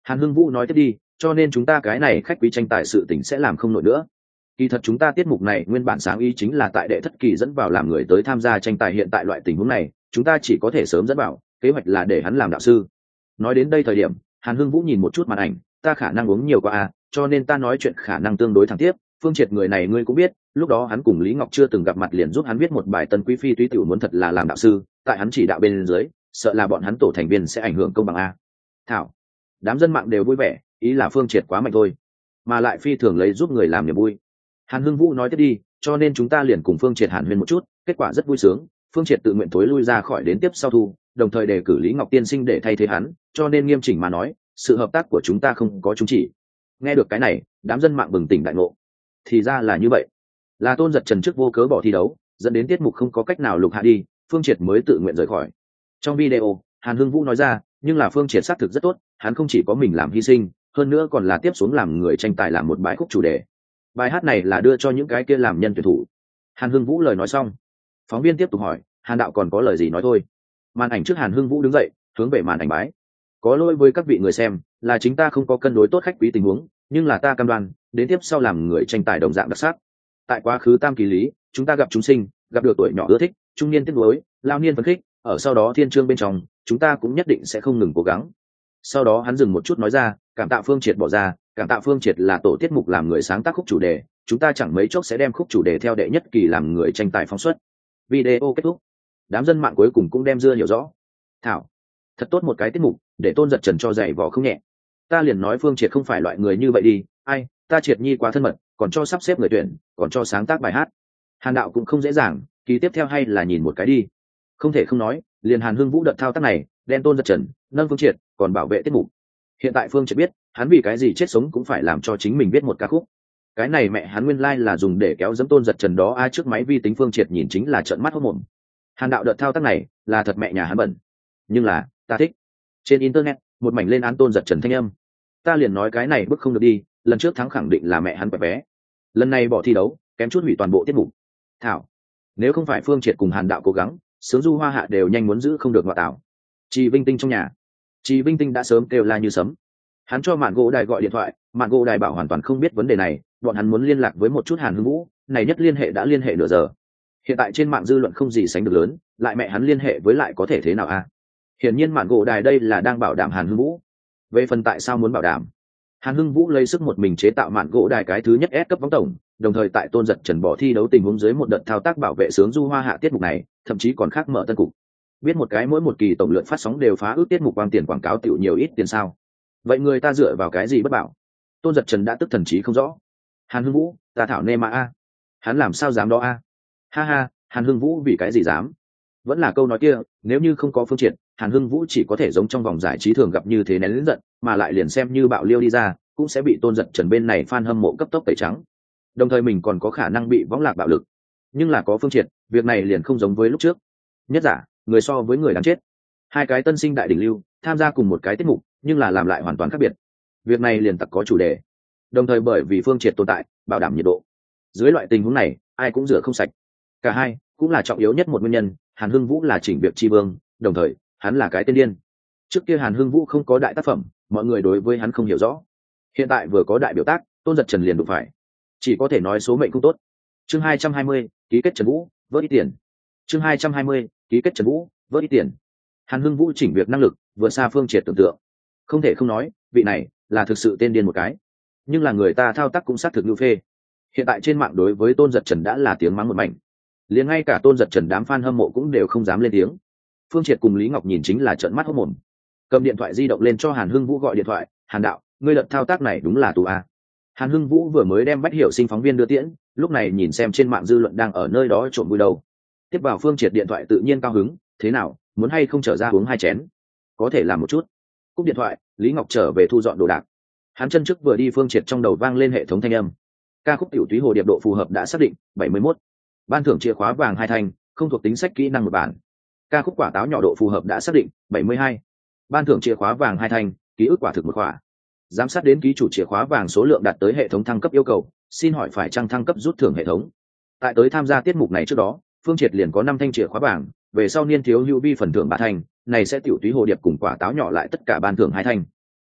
Hàn Hưng Vũ nói tiếp đi, cho nên chúng ta cái này khách quý tranh tài sự tình sẽ làm không nổi nữa. Kỳ thật chúng ta tiết mục này nguyên bản sáng ý chính là tại đệ thất kỳ dẫn vào làm người tới tham gia tranh tài, hiện tại loại tình huống này chúng ta chỉ có thể sớm dẫn vào, kế hoạch là để hắn làm đạo sư. Nói đến đây thời điểm, Hàn Hưng Vũ nhìn một chút màn ảnh, ta khả năng uống nhiều quá à, cho nên ta nói chuyện khả năng tương đối thẳng tiếp. Phương Triệt người này ngươi cũng biết, lúc đó hắn cùng Lý Ngọc chưa từng gặp mặt liền giúp hắn viết một bài Tân Quý Phi túy tiểu muốn thật là làm đạo sư, tại hắn chỉ đạo bên dưới, sợ là bọn hắn tổ thành viên sẽ ảnh hưởng công bằng a. Thảo, đám dân mạng đều vui vẻ, ý là Phương Triệt quá mạnh thôi, mà lại phi thường lấy giúp người làm niềm vui. Hàn Hưng Vũ nói tiếp đi, cho nên chúng ta liền cùng Phương Triệt hàn huyên một chút, kết quả rất vui sướng. Phương Triệt tự nguyện thối lui ra khỏi đến tiếp sau thu, đồng thời đề cử Lý Ngọc tiên sinh để thay thế hắn, cho nên nghiêm chỉnh mà nói, sự hợp tác của chúng ta không có chứng chỉ. Nghe được cái này, đám dân mạng bừng tỉnh đại ngộ. Thì ra là như vậy, là Tôn Giật Trần trước vô cớ bỏ thi đấu, dẫn đến tiết mục không có cách nào lục hạ đi, Phương Triệt mới tự nguyện rời khỏi. Trong video, Hàn Hưng Vũ nói ra, nhưng là Phương Triệt xác thực rất tốt, hắn không chỉ có mình làm hy sinh, hơn nữa còn là tiếp xuống làm người tranh tài làm một bài khúc chủ đề. Bài hát này là đưa cho những cái kia làm nhân tuyển thủ. Hàn Hưng Vũ lời nói xong, phóng viên tiếp tục hỏi, Hàn đạo còn có lời gì nói thôi. Màn ảnh trước Hàn Hưng Vũ đứng dậy, hướng về màn ảnh bái. Có lỗi với các vị người xem, là chính ta không có cân đối tốt khách quý tình huống, nhưng là ta cam đoan, đến tiếp sau làm người tranh tài đồng dạng đặc sắc. Tại quá khứ tam kỳ lý, chúng ta gặp chúng sinh, gặp được tuổi nhỏ ưa thích, trung niên tiếc nuối, lao niên phấn khích, ở sau đó thiên chương bên trong, chúng ta cũng nhất định sẽ không ngừng cố gắng. Sau đó hắn dừng một chút nói ra, cảm tạ Phương Triệt bỏ ra, cảm tạ Phương Triệt là tổ tiết mục làm người sáng tác khúc chủ đề, chúng ta chẳng mấy chốc sẽ đem khúc chủ đề theo đệ nhất kỳ làm người tranh tài phóng xuất. Video kết thúc. Đám dân mạng cuối cùng cũng đem dưa hiểu rõ. Thảo, thật tốt một cái tiết mục, để Tôn Giật Trần cho dạy vò không nhẹ. Ta liền nói Phương Triệt không phải loại người như vậy đi, ai, ta Triệt Nhi quá thân mật, còn cho sắp xếp người tuyển, còn cho sáng tác bài hát. Hàn đạo cũng không dễ dàng, kỳ tiếp theo hay là nhìn một cái đi. Không thể không nói, liền Hàn Hưng Vũ đợt thao tác này, đen Tôn Giật Trần, nâng Phương Triệt, còn bảo vệ tiết mục. Hiện tại Phương Triệt biết, hắn vì cái gì chết sống cũng phải làm cho chính mình viết một ca khúc. Cái này mẹ hắn nguyên lai like là dùng để kéo dẫm Tôn Giật Trần đó, ai trước máy vi tính Phương Triệt nhìn chính là trợn mắt hốt mồm. Hàn đạo đợt thao tác này, là thật mẹ nhà hắn bẩn. Nhưng là, ta thích. Trên internet, một mảnh lên án Tôn Giật Trần thanh âm. Ta liền nói cái này bức không được đi, lần trước thắng khẳng định là mẹ hắn quẹt vé, lần này bỏ thi đấu, kém chút hủy toàn bộ tiết mục. Thảo, nếu không phải Phương Triệt cùng Hàn đạo cố gắng, sướng du hoa hạ đều nhanh muốn giữ không được ngoại tảo. Chị Vinh Tinh trong nhà, chị Vinh Tinh đã sớm kêu la như sấm. Hắn cho Mạn Gỗ Đài gọi điện thoại, Mạn Gỗ Đài bảo hoàn toàn không biết vấn đề này, bọn hắn muốn liên lạc với một chút Hàn Hưng Vũ, này nhất liên hệ đã liên hệ nửa giờ. Hiện tại trên mạng dư luận không gì sánh được lớn, lại mẹ hắn liên hệ với lại có thể thế nào a? À? Hiển nhiên Mạn Gỗ Đài đây là đang bảo đảm Hàn Hưng Vũ. Về phần tại sao muốn bảo đảm, Hàn Hưng Vũ lấy sức một mình chế tạo Mạn Gỗ Đài cái thứ nhất S cấp võng tổng, đồng thời tại Tôn Giật Trần bỏ thi đấu tình huống dưới một đợt thao tác bảo vệ sướng du hoa hạ tiết mục này, thậm chí còn khác mở tân cục. Biết một cái mỗi một kỳ tổng lượng phát sóng đều phá ước tiết mục quang tiền quảng cáo tiểu nhiều ít tiền sao? Vậy người ta dựa vào cái gì bất bảo? Tôn Giật Trần đã tức thần trí không rõ. Hàn Hưng Vũ, ta thảo nê mà a, hắn làm sao dám đó a? Ha ha, Hàn Hưng Vũ vì cái gì dám? Vẫn là câu nói kia, nếu như không có Phương Triệt, Hàn Hưng Vũ chỉ có thể giống trong vòng giải trí thường gặp như thế nén lớn giận, mà lại liền xem như bạo liêu đi ra, cũng sẽ bị Tôn Giật Trần bên này fan hâm mộ cấp tốc tẩy trắng. Đồng thời mình còn có khả năng bị võng lạc bạo lực. Nhưng là có Phương Triệt, việc này liền không giống với lúc trước. Nhất giả, người so với người đáng chết. Hai cái tân sinh đại đỉnh lưu, tham gia cùng một cái tiết mục, nhưng là làm lại hoàn toàn khác biệt. Việc này liền tặc có chủ đề. Đồng thời bởi vì Phương Triệt tồn tại, bảo đảm nhiệt độ. Dưới loại tình huống này, ai cũng rửa không sạch. Cả hai cũng là trọng yếu nhất một nguyên nhân, Hàn Hưng Vũ là chỉnh việc tri vương, đồng thời, hắn là cái tên điên. Trước kia Hàn Hưng Vũ không có đại tác phẩm, mọi người đối với hắn không hiểu rõ. Hiện tại vừa có đại biểu tác, Tôn Giật Trần liền đụng phải. Chỉ có thể nói số mệnh không tốt. Chương hai trăm hai mươi, ký kết Trần Vũ, vớt ít tiền. Chương hai trăm hai mươi, ký kết Trần Vũ, vớt ít tiền. Hàn Hưng Vũ chỉnh việc năng lực, vượt xa Phương Triệt tưởng tượng. Không thể không nói, vị này là thực sự tên điên một cái. Nhưng là người ta thao tác cũng xác thực như phê. Hiện tại trên mạng đối với Tôn Giật Trần đã là tiếng mắng một mảnh. Liền ngay cả Tôn Giật Trần đám fan hâm mộ cũng đều không dám lên tiếng. Phương Triệt cùng Lý Ngọc nhìn chính là trợn mắt hốt mồm. Cầm điện thoại di động lên cho Hàn Hưng Vũ gọi điện thoại, "Hàn đạo, ngươi đợt thao tác này đúng là tù a." Hàn Hưng Vũ vừa mới đem Bách Hiểu Sinh phóng viên đưa tiễn, lúc này nhìn xem trên mạng dư luận đang ở nơi đó trộn vui đầu. Tiếp vào Phương Triệt điện thoại tự nhiên cao hứng, "Thế nào, muốn hay không trở ra uống hai chén?" "Có thể làm một chút." Cúp điện thoại, Lý Ngọc trở về thu dọn đồ đạc. Hắn chân trước vừa đi, Phương Triệt trong đầu vang lên hệ thống thanh âm. Ca khúc Tiểu Túy Hồ Điệp độ phù hợp đã xác định, bảy mươi mốt. Ban thưởng chìa khóa vàng hai thanh, không thuộc tính sách kỹ năng một bản. Ca khúc Quả Táo Nhỏ độ phù hợp đã xác định, bảy mươi hai. Ban thưởng chìa khóa vàng hai thanh, ký ức quả thực một khóa. Giám sát đến ký chủ chìa khóa vàng số lượng đạt tới hệ thống thăng cấp yêu cầu, xin hỏi phải chăng thăng cấp rút thưởng hệ thống. Tại tới tham gia tiết mục này trước đó, Phương Triệt liền có năm thanh chìa khóa vàng, về sau niên thiếu hữu vi phần thưởng ba thanh, này sẽ Tiểu Túy Hồ Điệp cùng Quả Táo Nhỏ lại tất cả ban thưởng hai thanh.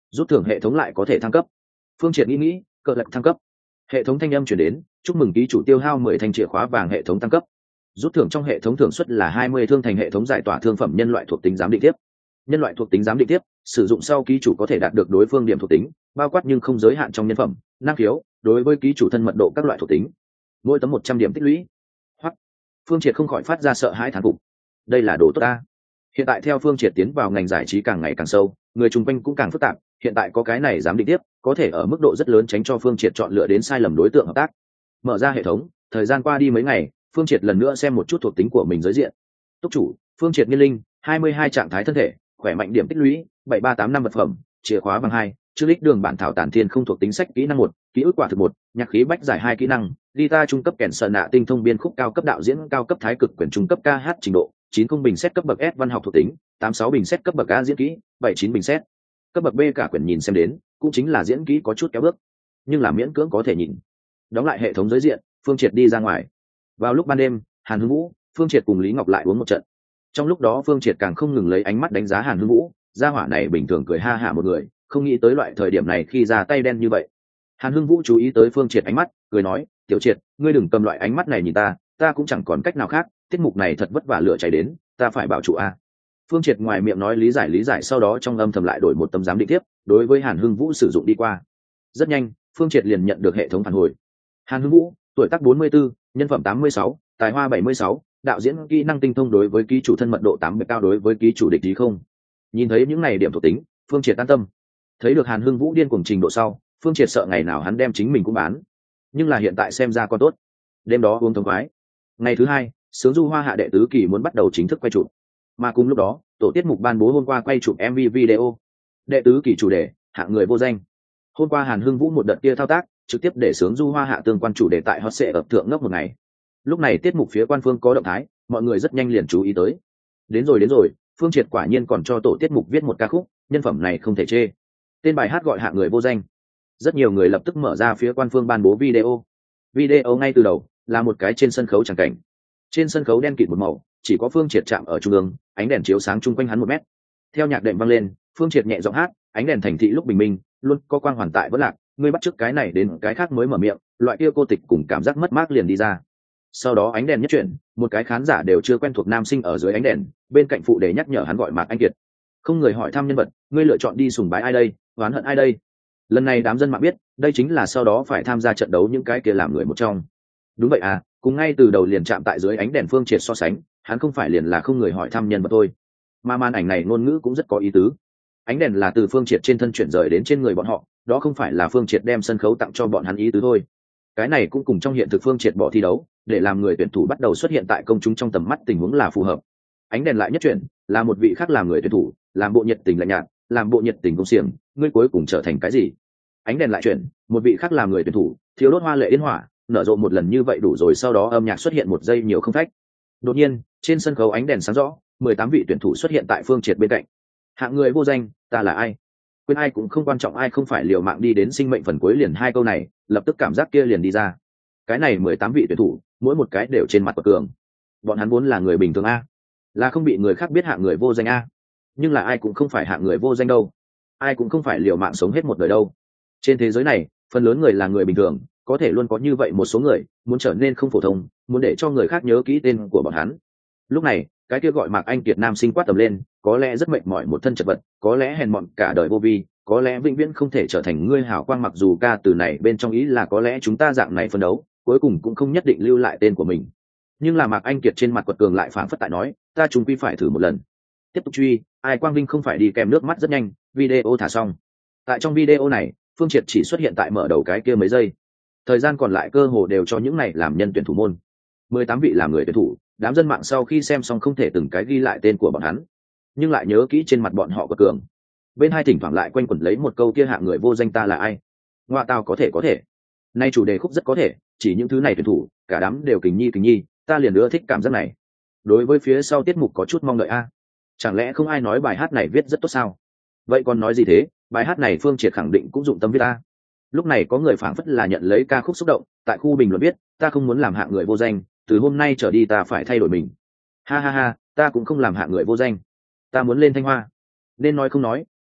rút thưởng hệ thống lại có thể thăng cấp. Phương Triệt nghĩ nghĩ, cờ lật thăng cấp. Hệ thống thanh âm chuyển đến, chúc mừng ký chủ tiêu hao mười thanh chìa khóa vàng, hệ thống tăng cấp. Rút thưởng trong hệ thống thưởng suất là hai mươi thương thành hệ thống giải tỏa thương phẩm nhân loại thuộc tính giám định tiếp. Nhân loại thuộc tính giám định tiếp sử dụng sau ký chủ có thể đạt được đối phương điểm thuộc tính, bao quát nhưng không giới hạn trong nhân phẩm, năng khiếu, đối với ký chủ thân mật độ các loại thuộc tính. Mỗi tấm một trăm điểm tích lũy. Hoặc Phương Triệt không khỏi phát ra sợ hãi thán phục. Đây là đồ tốt ta. Hiện tại theo Phương Triệt tiến vào ngành giải trí càng ngày càng sâu, người chung quanh cũng càng phức tạp, hiện tại có cái này giám định tiếp, có thể ở mức độ rất lớn tránh cho Phương Triệt chọn lựa đến sai lầm đối tượng hợp tác. Mở ra hệ thống, thời gian qua đi mấy ngày, Phương Triệt lần nữa xem một chút thuộc tính của mình giới diện. Túc chủ, Phương Triệt Nghiên Linh, hai mươi hai trạng thái thân thể, khỏe mạnh điểm tích lũy, bảy ba tám năm vật phẩm, chìa khóa vàng hai, chữ lích đường bản thảo tản thiên không thuộc tính sách kỹ năng một, ký ức quả thực một, nhạc khí bách giải hai kỹ năng, guitar trung cấp kèn sờ nạ tinh thông biên khúc cao cấp đạo diễn cao cấp thái cực quyền trung cấp ca hát trình độ, chín không bình xét cấp bậc S văn học thuộc tính, tám sáu bình xét cấp bậc A diễn kỹ, bảy chín bình xét cấp bậc B cả quyển nhìn xem đến, cũng chính là diễn kỹ có chút kéo bước, nhưng là miễn cưỡng có thể nhìn. Đóng lại hệ thống giới diện, Phương Triệt đi ra ngoài. Vào lúc ban đêm, Hàn Hưng Vũ, Phương Triệt cùng Lý Ngọc lại uống một trận. Trong lúc đó Phương Triệt càng không ngừng lấy ánh mắt đánh giá Hàn Hưng Vũ, gia hỏa này bình thường cười ha hả một người, không nghĩ tới loại thời điểm này khi ra tay đen như vậy. Hàn Hưng Vũ chú ý tới Phương Triệt ánh mắt, cười nói, "Tiểu Triệt, ngươi đừng cầm loại ánh mắt này nhìn ta, ta cũng chẳng còn cách nào khác, tiết mục này thật vất vả lựa chạy đến, ta phải bảo trụ a." Phương Triệt ngoài miệng nói lý giải lý giải, sau đó trong âm thầm lại đổi một tấm giám định tiếp, đối với Hàn Hưng Vũ sử dụng đi qua. Rất nhanh, Phương Triệt liền nhận được hệ thống phản hồi. Hàn Hưng Vũ, tuổi tác bốn mươi tư, nhân phẩm tám mươi sáu, tài hoa bảy mươi sáu, đạo diễn kỹ năng tinh thông, đối với ký chủ thân mật độ tám mươi cao, đối với ký chủ địch ý không. Nhìn thấy những này điểm thuộc tính, Phương Triệt an tâm. Thấy được Hàn Hưng Vũ điên cuồng trình độ sau, Phương Triệt sợ ngày nào hắn đem chính mình cũng bán. Nhưng là hiện tại xem ra còn tốt. Đêm đó uống thống khoái. Ngày thứ hai, Sướng Du Hoa Hạ đệ tứ kỳ muốn bắt đầu chính thức quay chụp. Mà cùng lúc đó, tổ tiết mục ban bố hôm qua quay chụp em vê video. Đệ tứ kỳ chủ đề, hạng người vô danh. Hôm qua Hàn Hưng Vũ một đợt kia thao tác, trực tiếp để Sướng Du Hoa Hạ tương quan chủ đề tại hot sẽ ập thượng ngốc một ngày. Lúc này tiết mục phía quan phương có động thái, mọi người rất nhanh liền chú ý tới. Đến rồi đến rồi, Phương Triệt quả nhiên còn cho tổ tiết mục viết một ca khúc, nhân phẩm này không thể chê. Tên bài hát gọi hạng người vô danh. Rất nhiều người lập tức mở ra phía quan phương ban bố video. Video ngay từ đầu là một cái trên sân khấu tràng cảnh. Trên sân khấu đen kịt một màu, chỉ có Phương Triệt chạm ở trung ương, ánh đèn chiếu sáng chung quanh hắn một mét. Theo nhạc đệm vang lên, Phương Triệt nhẹ giọng hát, ánh đèn thành thị lúc bình minh, luôn có quang hoàn tại vẫn lạc, ngươi bắt chước cái này đến cái khác mới mở miệng, loại kia cô tịch cùng cảm giác mất mát liền đi ra. Sau đó ánh đèn nhất chuyển, một cái khán giả đều chưa quen thuộc nam sinh ở dưới ánh đèn, bên cạnh phụ đề nhắc nhở hắn gọi Mạc Anh Kiệt. Không người hỏi thăm nhân vật, ngươi lựa chọn đi sùng bái ai đây, oán hận ai đây? Lần này đám dân mạng biết, đây chính là sau đó phải tham gia trận đấu những cái kia làm người một trong. Đúng vậy à, cùng ngay từ đầu liền chạm tại dưới ánh đèn Phương Triệt so sánh, hắn không phải liền là không người hỏi thăm nhân vật thôi. Mà màn ảnh này ngôn ngữ cũng rất có ý tứ. Ánh đèn là từ Phương Triệt trên thân chuyển rời đến trên người bọn họ, đó không phải là Phương Triệt đem sân khấu tặng cho bọn hắn ý tứ thôi. Cái này cũng cùng trong hiện thực Phương Triệt bỏ thi đấu, để làm người tuyển thủ bắt đầu xuất hiện tại công chúng trong tầm mắt tình huống là phù hợp. Ánh đèn lại nhất chuyển, là một vị khác làm người tuyển thủ, làm bộ nhiệt tình lạnh nhạt, làm bộ nhiệt tình công xiềng, ngươi cuối cùng trở thành cái gì? Ánh đèn lại chuyển, một vị khác làm người tuyển thủ, thiếu đốt hoa lệ yên hỏa, nở rộ một lần như vậy đủ rồi, sau đó âm nhạc xuất hiện một giây nhiều không phách. Đột nhiên, trên sân khấu ánh đèn sáng rõ, mười tám vị tuyển thủ xuất hiện tại Phương Triệt bên cạnh. Hạng người vô danh, ta là ai? Quên ai cũng không quan trọng, ai không phải liều mạng đi đến sinh mệnh phần cuối, liền hai câu này, lập tức cảm giác kia liền đi ra. Cái này mười tám vị tuyển thủ, mỗi một cái đều trên mặt bậc cường. Bọn hắn vốn là người bình thường a, là không bị người khác biết hạng người vô danh a. Nhưng là ai cũng không phải hạng người vô danh đâu, ai cũng không phải liều mạng sống hết một đời đâu. Trên thế giới này, phần lớn người là người bình thường, có thể luôn có như vậy một số người muốn trở nên không phổ thông, muốn để cho người khác nhớ kỹ tên của bọn hắn. Lúc này, cái kia gọi Mạc Anh Kiệt nam sinh quát tầm lên, có lẽ rất mệt mỏi một thân chật vật, có lẽ hèn mọn cả đời vô vi, có lẽ vĩnh viễn không thể trở thành ngươi hảo quang, mặc dù ca từ này bên trong ý là có lẽ chúng ta dạng này phân đấu, cuối cùng cũng không nhất định lưu lại tên của mình. Nhưng là Mạc Anh Kiệt trên mặt quật cường lại phảng phất tại nói, ta chung quy phải thử một lần. Tiếp tục truy, ai quang vinh không phải đi kèm nước mắt. Rất nhanh, video thả xong. Tại trong video này, Phương Triệt chỉ xuất hiện tại mở đầu cái kia mấy giây, thời gian còn lại cơ hồ đều cho những này làm nhân tuyển thủ môn. Mười tám vị làm người tuyển thủ, đám dân mạng sau khi xem xong không thể từng cái ghi lại tên của bọn hắn, nhưng lại nhớ kỹ trên mặt bọn họ quật cường. Bên hai thỉnh thoảng lại quanh quẩn lấy một câu kia hạng người vô danh ta là ai. Ngoa tao, có thể có thể. Nay chủ đề khúc rất có thể, chỉ những thứ này tuyển thủ, cả đám đều kình nhi kình nhi, ta liền ưa thích cảm giác này. Đối với phía sau tiết mục có chút mong đợi a. Chẳng lẽ không ai nói bài hát này viết rất tốt sao? Vậy còn nói gì thế, bài hát này Phương Triệt khẳng định cũng dụng tâm viết a. Lúc này có người phảng phất là nhận lấy ca khúc xúc động, tại khu bình luận viết, ta không muốn làm hạng người vô danh, từ hôm nay trở đi ta phải thay đổi mình. Ha ha ha, ta cũng không làm hạng người vô danh, ta muốn lên Thanh Hoa. Nên nói không nói,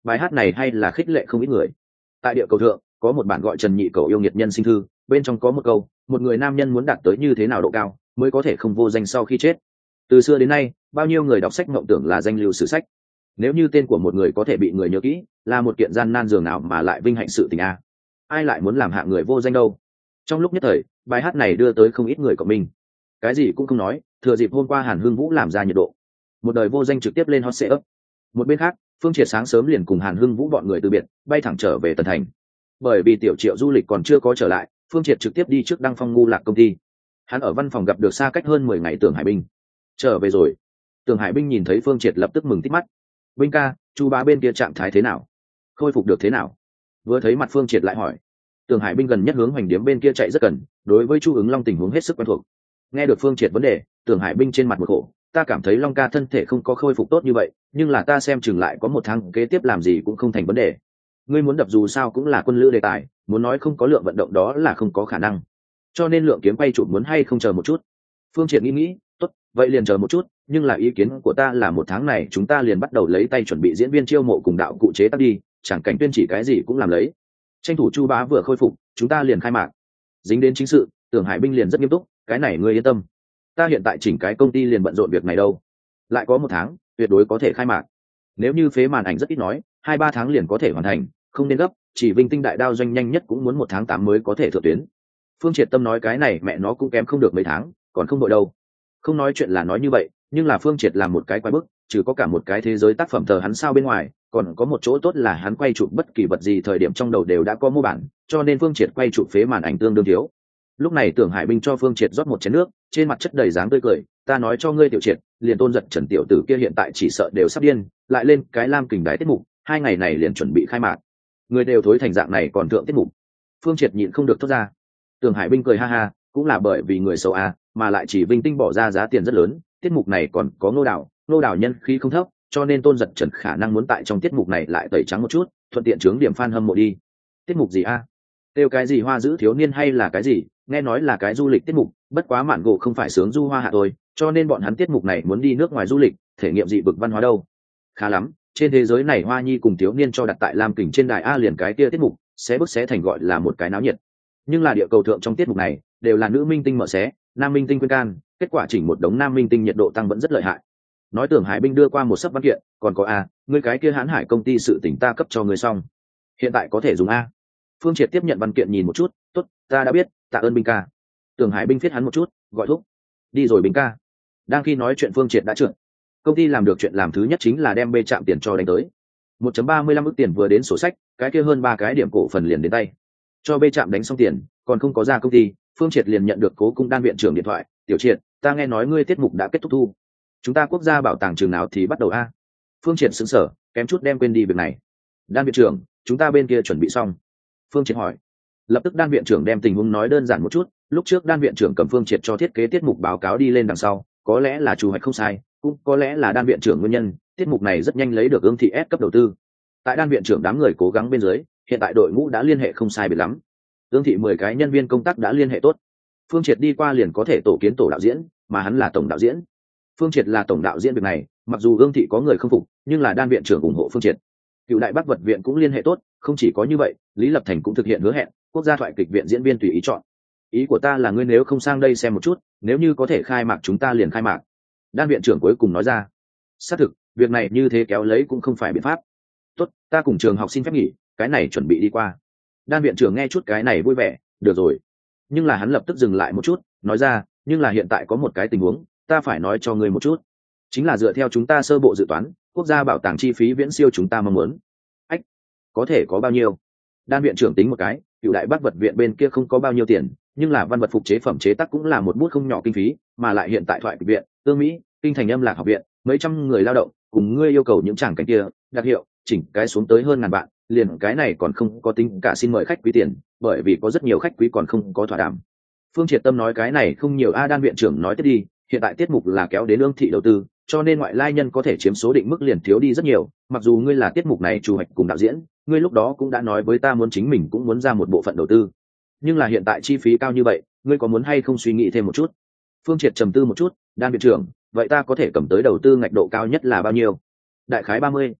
bài hát này hay là khích lệ không ít người. Tại địa cầu thượng có một bản gọi Trần Nhị Cầu yêu nghiệt nhân sinh thư, bên trong có một câu, một người nam nhân muốn đạt tới như thế nào độ cao mới có thể không vô danh sau khi chết. Từ xưa đến nay, bao nhiêu người đọc sách mộng tưởng là danh lưu sử sách. Nếu như tên của một người có thể bị người nhớ kỹ, là một kiện gian nan dường nào mà lại vinh hạnh sự tình a. Ai lại muốn làm hạ người vô danh đâu. Trong lúc nhất thời, bài hát này đưa tới không ít người của mình. Cái gì cũng không nói, thừa dịp hôm qua Hàn Hưng Vũ làm ra nhiệt độ, một đời vô danh trực tiếp lên hot search. Một bên khác, Phương Triệt sáng sớm liền cùng Hàn Hưng Vũ bọn người từ biệt, bay thẳng trở về Tần Thành. Bởi vì Tiểu Triệu du lịch còn chưa có trở lại, Phương Triệt trực tiếp đi trước Đăng Phong Ngu Lạc công ty. Hắn ở văn phòng gặp được xa cách hơn mười ngày Tưởng Hải Binh. Trở về rồi. Tưởng Hải Binh nhìn thấy Phương Triệt lập tức mừng tít mắt. Binh ca, chú bá bên kia trạng thái thế nào? Khôi phục được thế nào? Vừa thấy mặt Phương Triệt lại hỏi. Tưởng Hải Binh gần nhất hướng Hoành Điếm bên kia chạy rất gần, đối với Chu Ứng Long tình huống hết sức quen thuộc. Nghe được Phương Triệt vấn đề, Tưởng Hải Binh trên mặt một khổ, ta cảm thấy Long ca thân thể không có khôi phục tốt như vậy, nhưng là ta xem chừng lại có một tháng kế tiếp làm gì cũng không thành vấn đề. Ngươi muốn đập dù sao cũng là quân lữ đề tài, muốn nói không có lượng vận động đó là không có khả năng. Cho nên lượng kiếm quay chụp muốn hay không chờ một chút. Phương Triệt nghĩ nghĩ, tốt, vậy liền chờ một chút, nhưng là ý kiến của ta là một tháng này chúng ta liền bắt đầu lấy tay chuẩn bị diễn viên chiêu mộ cùng đạo cụ chế tác đi, chẳng cảnh tuyên chỉ cái gì cũng làm lấy. Tranh thủ Chu bá vừa khôi phục, chúng ta liền khai mạc. Dính đến chính sự, Tưởng Hải Binh liền rất nghiêm túc, cái này ngươi yên tâm. Ta hiện tại chỉnh cái công ty liền bận rộn việc này đâu. Lại có một tháng, tuyệt đối có thể khai mạc. Nếu như phế màn ảnh rất ít nói, hai ba tháng liền có thể hoàn thành, không nên gấp, chỉ Vinh Tinh đại đao doanh nhanh nhất cũng muốn một tháng tám mới có thể thượng tuyến. Phương Triệt Tâm nói cái này mẹ nó cũng kém không được mấy tháng, còn không đội đâu. Không nói chuyện là nói như vậy, nhưng là Phương Triệt làm một cái quái bức, trừ có cả một cái thế giới tác phẩm thờ hắn sao bên ngoài, còn có một chỗ tốt là hắn quay chụp bất kỳ vật gì thời điểm trong đầu đều đã có mô bản, cho nên Phương Triệt quay chụp phế màn ảnh tương đương thiếu. Lúc này Tưởng Hải Binh cho Phương Triệt rót một chén nước, trên mặt chất đầy dáng tươi cười, ta nói cho ngươi Tiểu Triệt, liền Tôn Giật Trần tiểu tử kia hiện tại chỉ sợ đều sắp điên, lại lên cái Lam Kình đái tiết mục, hai ngày này liền chuẩn bị khai mạc. Người đều thối thành dạng này còn thượng tiết mục. Phương Triệt nhịn không được thốt ra. Tưởng Hải Binh cười ha ha, cũng là bởi vì người xấu à, mà lại chỉ Vinh Tinh bỏ ra giá tiền rất lớn, tiết mục này còn có Ngô Đào, Ngô Đào nhân khí không thấp, cho nên Tôn Giật Trần khả năng muốn tại trong tiết mục này lại tẩy trắng một chút, thuận tiện chướng điểm fan hâm mộ đi. Tiết mục gì a? À? Tiêu cái gì hoa giữ thiếu niên hay là cái gì? Nghe nói là cái du lịch tiết mục, bất quá mạn gỗ không phải sướng du hoa hạ thôi, cho nên bọn hắn tiết mục này muốn đi nước ngoài du lịch, thể nghiệm dị vực văn hóa đâu. Khá lắm, trên thế giới này Hoa Nhi cùng thiếu niên cho đặt tại Lam Kình trên đài A liền cái kia tiết mục, sẽ bức xé thành gọi là một cái náo nhiệt. Nhưng là địa cầu thượng trong tiết mục này đều là nữ minh tinh mở xé, nam minh tinh quên can, kết quả chỉnh một đống nam minh tinh nhiệt độ tăng vẫn rất lợi hại. Nói Tưởng Hải Binh đưa qua một sấp văn kiện, còn có a, ngươi cái kia Hán Hải công ty sự tỉnh ta cấp cho ngươi xong, hiện tại có thể dùng a. Phương Triệt tiếp nhận văn kiện nhìn một chút, tốt, ta đã biết, tạ ơn Binh ca. Tưởng Hải Binh viết hắn một chút, gọi thúc. Đi rồi Binh ca. Đang khi nói chuyện Phương Triệt đã trượt. Công ty làm được chuyện làm thứ nhất chính là đem bê trạm tiền cho đánh tới. một phẩy ba mươi lăm ức tiền vừa đến sổ sách, cái kia hơn ba cái điểm cổ phần liền đến tay. Cho bê trạm đánh xong tiền, còn không có ra công ty, Phương Triệt liền nhận được Cố Cung Đan viện trưởng điện thoại, "Tiểu Triệt, ta nghe nói ngươi tiết mục đã kết thúc thu. Chúng ta quốc gia bảo tàng trường nào thì bắt đầu a?" Phương Triệt sững sờ, kém chút đem quên đi việc này. "Đan viện trưởng, chúng ta bên kia chuẩn bị xong." Phương Triệt hỏi. Lập tức Đan viện trưởng đem tình huống nói đơn giản một chút, lúc trước Đan viện trưởng cầm Phương Triệt cho thiết kế tiết mục báo cáo đi lên đằng sau, có lẽ là chủ hoạch không sai, cũng có lẽ là Đan viện trưởng nguyên nhân, tiết mục này rất nhanh lấy được Ương Thị S cấp đầu tư. Tại Đan viện trưởng đám người cố gắng bên dưới, hiện tại đội ngũ đã liên hệ không sai biệt lắm. Ương Thị mười cái nhân viên công tác đã liên hệ tốt. Phương Triệt đi qua liền có thể tổ kiến tổ đạo diễn, mà hắn là tổng đạo diễn. Phương Triệt là tổng đạo diễn việc này, mặc dù Ương Thị có người không phục, nhưng là Đan viện trưởng ủng hộ Phương Triệt. Cựu Đại Bắc Vật viện cũng liên hệ tốt, không chỉ có như vậy, Lý Lập Thành cũng thực hiện hứa hẹn, quốc gia thoại kịch viện diễn viên tùy ý chọn. Ý của ta là ngươi nếu không sang đây xem một chút, nếu như có thể khai mạc chúng ta liền khai mạc. Đan viện trưởng cuối cùng nói ra. Xác thực, việc này như thế kéo lấy cũng không phải biện pháp. Tốt, ta cùng trường học xin phép nghỉ, cái này chuẩn bị đi qua. Đan viện trưởng nghe chút cái này vui vẻ, được rồi. Nhưng là hắn lập tức dừng lại một chút, nói ra, nhưng là hiện tại có một cái tình huống, ta phải nói cho ngươi một chút. Chính là dựa theo chúng ta sơ bộ dự toán, quốc gia bảo tàng chi phí viễn siêu chúng ta mong muốn. Ách, có thể có bao nhiêu? Đan viện trưởng tính một cái, Cựu Đại Bắc Vật viện bên kia không có bao nhiêu tiền, nhưng là văn vật phục chế phẩm chế tác cũng là một bút không nhỏ kinh phí, mà lại hiện tại thoại kịch viện, Tương Mỹ, Kinh Thành Âm Lạc học viện, mấy trăm người lao động, cùng ngươi yêu cầu những tràng cảnh kia, đặc hiệu, chỉnh cái xuống tới hơn ngàn bạn, liền cái này còn không có tính cả xin mời khách quý tiền, bởi vì có rất nhiều khách quý còn không có thỏa đàm. Phương Triệt Tâm nói cái này không nhiều a. Đan viện trưởng nói tiếp đi, hiện tại tiết mục là kéo đến Ương Thị đầu tư, cho nên ngoại lai nhân có thể chiếm số định mức liền thiếu đi rất nhiều, mặc dù ngươi là tiết mục này chủ hoạch cùng đạo diễn, ngươi lúc đó cũng đã nói với ta muốn chính mình cũng muốn ra một bộ phận đầu tư, nhưng là hiện tại chi phí cao như vậy, ngươi có muốn hay không suy nghĩ thêm một chút? Phương Triệt trầm tư một chút, Đan viện trưởng, vậy ta có thể cầm tới đầu tư ngạch độ cao nhất là bao nhiêu? Đại khái ba mươi.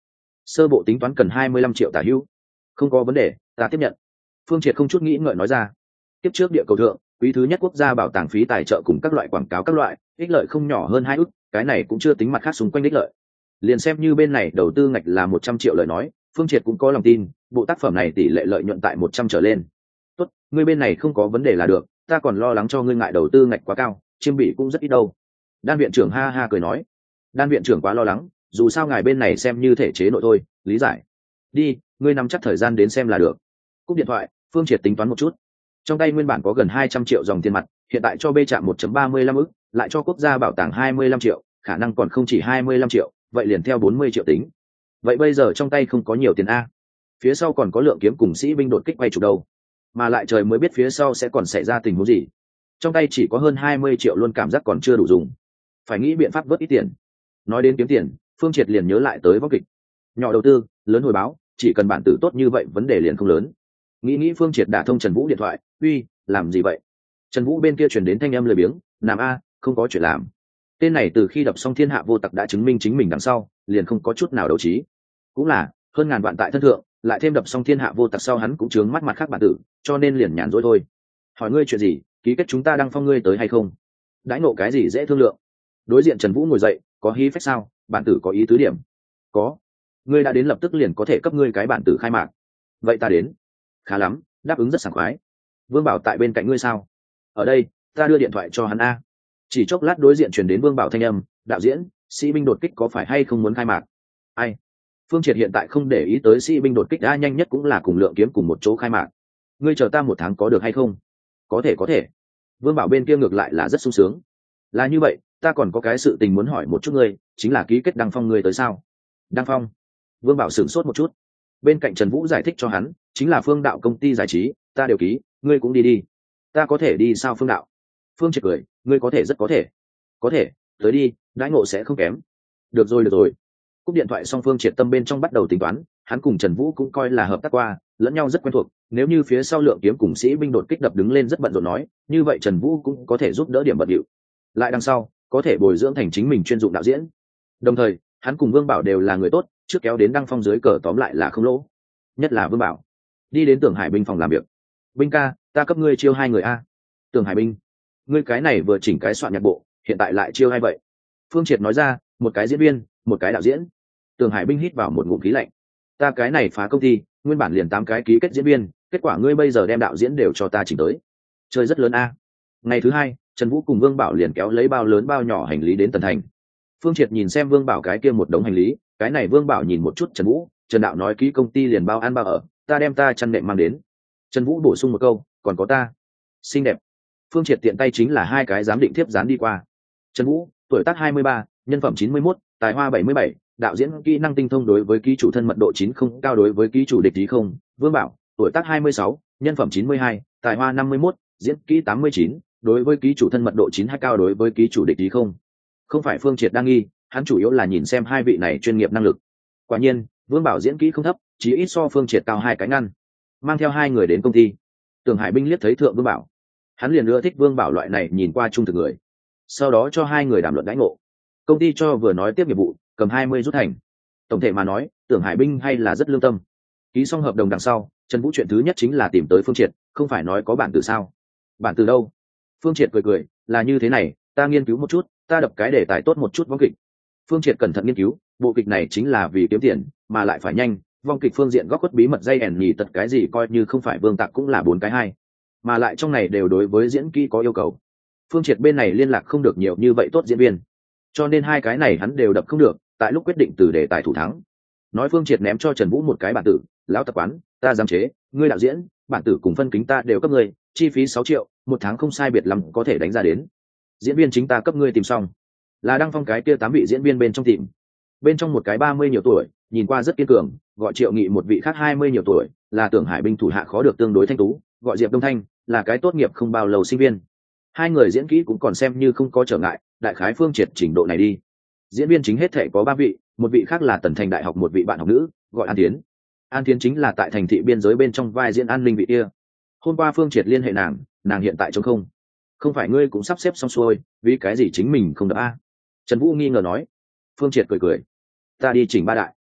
Sơ bộ tính toán cần hai mươi lăm triệu tả hữu. Không có vấn đề, ta tiếp nhận. Phương Triệt không chút nghĩ ngợi nói ra. Tiếp trước địa cầu thượng, quý thứ nhất quốc gia bảo tàng phí tài trợ cùng các loại quảng cáo các loại, ích lợi không nhỏ hơn hai ức, cái này cũng chưa tính mặt khác xung quanh ích lợi. Liền xem như bên này đầu tư ngạch là một trăm triệu lời nói, Phương Triệt cũng có lòng tin, bộ tác phẩm này tỷ lệ lợi nhuận tại một trăm trở lên. Tốt, ngươi bên này không có vấn đề là được, ta còn lo lắng cho ngươi ngại đầu tư ngạch quá cao, chiêm bị cũng rất ít đâu. Đan viện trưởng ha ha cười nói. Đan viện trưởng quá lo lắng, dù sao ngài bên này xem như thể chế nội thôi, lý giải. Đi, ngươi nắm chắc thời gian đến xem là được. Cúp điện thoại, Phương Triệt tính toán một chút. Trong tay nguyên bản có gần hai trăm triệu dòng tiền mặt, hiện tại cho bê trạm một phẩy ba mươi lăm ức, lại cho quốc gia bảo tàng hai mươi lăm triệu, khả năng còn không chỉ hai mươi lăm triệu, vậy liền theo bốn mươi triệu tính. Vậy bây giờ trong tay không có nhiều tiền a. Phía sau còn có lượng kiếm cùng sĩ binh đột kích quay chụp đâu. Mà lại trời mới biết phía sau sẽ còn xảy ra tình huống gì. Trong tay chỉ có hơn hai mươi triệu luôn cảm giác còn chưa đủ dùng. Phải nghĩ biện pháp vớt ít tiền. Nói đến kiếm tiền, Phương Triệt liền nhớ lại tới võ kịch. Nhỏ đầu tư, lớn hồi báo, chỉ cần bản tử tốt như vậy vấn đề liền không lớn. Nghĩ nghĩ Phương Triệt đả thông Trần Vũ điện thoại, uy, làm gì vậy? Trần Vũ bên kia truyền đến thanh âm lười biếng, làm a, không có chuyện làm. Tên này từ khi đập xong Thiên Hạ Vô Tặc đã chứng minh chính mình đằng sau, liền không có chút nào đấu trí. Cũng là, hơn ngàn vạn tại thân thượng, lại thêm đập xong Thiên Hạ Vô Tặc sau hắn cũng chướng mắt mặt khác bản tử, cho nên liền nhàn rỗi thôi. Hỏi ngươi chuyện gì, ký kết chúng ta đang phong ngươi tới hay không? Đãi ngộ cái gì dễ thương lượng? Đối diện Trần Vũ ngồi dậy, có hí phách sao? Bản tử có ý tứ điểm. Có. Ngươi đã đến lập tức liền có thể cấp ngươi cái bản tử khai mạc. Vậy ta đến. Khá lắm, đáp ứng rất sảng khoái. Vương Bảo tại bên cạnh ngươi sao? Ở đây, ta đưa điện thoại cho hắn a. Chỉ chốc lát đối diện truyền đến Vương Bảo thanh âm, đạo diễn, sĩ binh đột kích có phải hay không muốn khai mạc? Ai? Phương Triệt hiện tại không để ý tới sĩ binh đột kích, đã nhanh nhất cũng là cùng lượng kiếm cùng một chỗ khai mạc. Ngươi chờ ta một tháng có được hay không? Có thể có thể. Vương Bảo bên kia ngược lại là rất sung sướng. Là như vậy, ta còn có cái sự tình muốn hỏi một chút ngươi, chính là ký kết Đăng Phong ngươi tới sao? Đăng Phong? Vương Bảo sửng sốt một chút. Bên cạnh Trần Vũ giải thích cho hắn, chính là Phương Đạo công ty giải trí, ta đều ký, ngươi cũng đi đi. Ta có thể đi sao Phương Đạo? Phương Triệt cười, ngươi có thể rất có thể. Có thể, tới đi, đãi ngộ sẽ không kém. Được rồi được rồi. Cúp điện thoại xong Phương Triệt tâm bên trong bắt đầu tính toán, hắn cùng Trần Vũ cũng coi là hợp tác qua, lẫn nhau rất quen thuộc, nếu như phía sau lượng kiếm cùng sĩ binh đột kích đập đứng lên rất bận rộn nói, như vậy Trần Vũ cũng có thể giúp đỡ điểm bận điệu. Lại đằng sau, có thể bồi dưỡng thành chính mình chuyên dụng đạo diễn. Đồng thời, hắn cùng Vương Bảo đều là người tốt, trước kéo đến Đăng Phong dưới cờ tóm lại là không lỗ. Nhất là Vương Bảo. Đi đến Tưởng Hải binh phòng làm việc. Binh ca, ta cấp ngươi chiêu hai người a. Tưởng Hải binh, ngươi cái này vừa chỉnh cái soạn nhạc bộ, hiện tại lại chiêu hay vậy? Phương Triệt nói ra, một cái diễn viên, một cái đạo diễn. Tưởng Hải binh hít vào một ngụm khí lạnh. Ta cái này phá công ty, nguyên bản liền tám cái ký kết diễn viên, kết quả ngươi bây giờ đem đạo diễn đều cho ta chỉnh tới. Chơi rất lớn a. Ngày thứ hai, Trần Vũ cùng Vương Bảo liền kéo lấy bao lớn bao nhỏ hành lý đến Tần Thành. Phương Triệt nhìn xem Vương Bảo cái kia một đống hành lý, cái này Vương Bảo nhìn một chút Trần Vũ, Trần đạo nói ký công ty liền bao ăn bao ở, ta đem ta chăn nệm mang đến. Trần Vũ bổ sung một câu, còn có ta. Xinh đẹp. Phương Triệt tiện tay chính là hai cái giám định thiếp dán đi qua. Trần Vũ, tuổi tác hai mươi ba, nhân phẩm chín mươi mốt, tài hoa bảy mươi bảy, đạo diễn kỹ năng tinh thông đối với ký chủ thân mật độ chín không, cao đối với ký chủ địch ý không. Vương Bảo, tuổi tác hai mươi sáu, nhân phẩm chín mươi hai, tài hoa năm mươi mốt, diễn kỹ tám mươi chín, đối với ký chủ thân mật độ chín hai, cao đối với ký chủ địch ý không. Không phải Phương Triệt đang nghi, hắn chủ yếu là nhìn xem hai vị này chuyên nghiệp năng lực. Quả nhiên, Vương Bảo diễn kỹ không thấp, chỉ ít so Phương Triệt cao hai cái ngăn. Mang theo hai người đến công ty. Tưởng Hải binh liếc thấy Thượng Vương Bảo, hắn liền ưa thích Vương Bảo loại này nhìn qua trung thực người. Sau đó cho hai người đàm luận đãi ngộ. Công ty cho vừa nói tiếp nghiệp vụ, cầm hai mươi rút thành. Tổng thể mà nói, Tưởng Hải binh hay là rất lương tâm. Ký xong hợp đồng đằng sau, Trần Vũ chuyện thứ nhất chính là tìm tới Phương Triệt, không phải nói có bản từ sao? Bản từ đâu? Phương Triệt cười cười, là như thế này, ta nghiên cứu một chút, ta đập cái đề tài tốt một chút vong kịch. Phương Triệt cẩn thận nghiên cứu, bộ kịch này chính là vì kiếm tiền, mà lại phải nhanh, vong kịch phương diện góc khuất bí mật dây ẻn nhì tật cái gì coi như không phải Vương Tạc cũng là bốn cái hai, mà lại trong này đều đối với diễn kỹ có yêu cầu. Phương Triệt bên này liên lạc không được nhiều như vậy tốt diễn viên, cho nên hai cái này hắn đều đập không được, tại lúc quyết định từ đề tài thủ thắng. Nói Phương Triệt ném cho Trần Vũ một cái bản tử, lão tập quán, ta giám chế, ngươi đạo diễn, bản tử cùng phân kính ta đều cấp ngươi, chi phí sáu triệu, một tháng không sai biệt lắm có thể đánh ra đến. Diễn viên chính ta cấp ngươi tìm xong. Là Đăng Phong cái kia tám vị diễn viên bên trong tìm. Bên trong một cái ba mươi nhiều tuổi, nhìn qua rất kiên cường, gọi Triệu Nghị, một vị khác hai mươi nhiều tuổi, là Tưởng Hải binh thủ hạ khó được tương đối thanh tú, gọi Diệp Đông Thanh, là cái tốt nghiệp không bao lâu sinh viên. Hai người diễn kỹ cũng còn xem như không có trở ngại, đại khái Phương Triệt trình độ này đi. Diễn viên chính hết thể có ba vị, một vị khác là Tần Thành Đại học một vị bạn học nữ, gọi An Tiến. An Tiến chính là tại thành thị biên giới bên trong vai diễn an ninh vị kia. Hôm qua Phương Triệt liên hệ nàng, nàng hiện tại trống không. Không phải ngươi cũng sắp xếp xong xuôi, vì cái gì chính mình không được a? Trần Vũ nghi ngờ nói. Phương Triệt cười cười, ta đi chỉnh ba đại.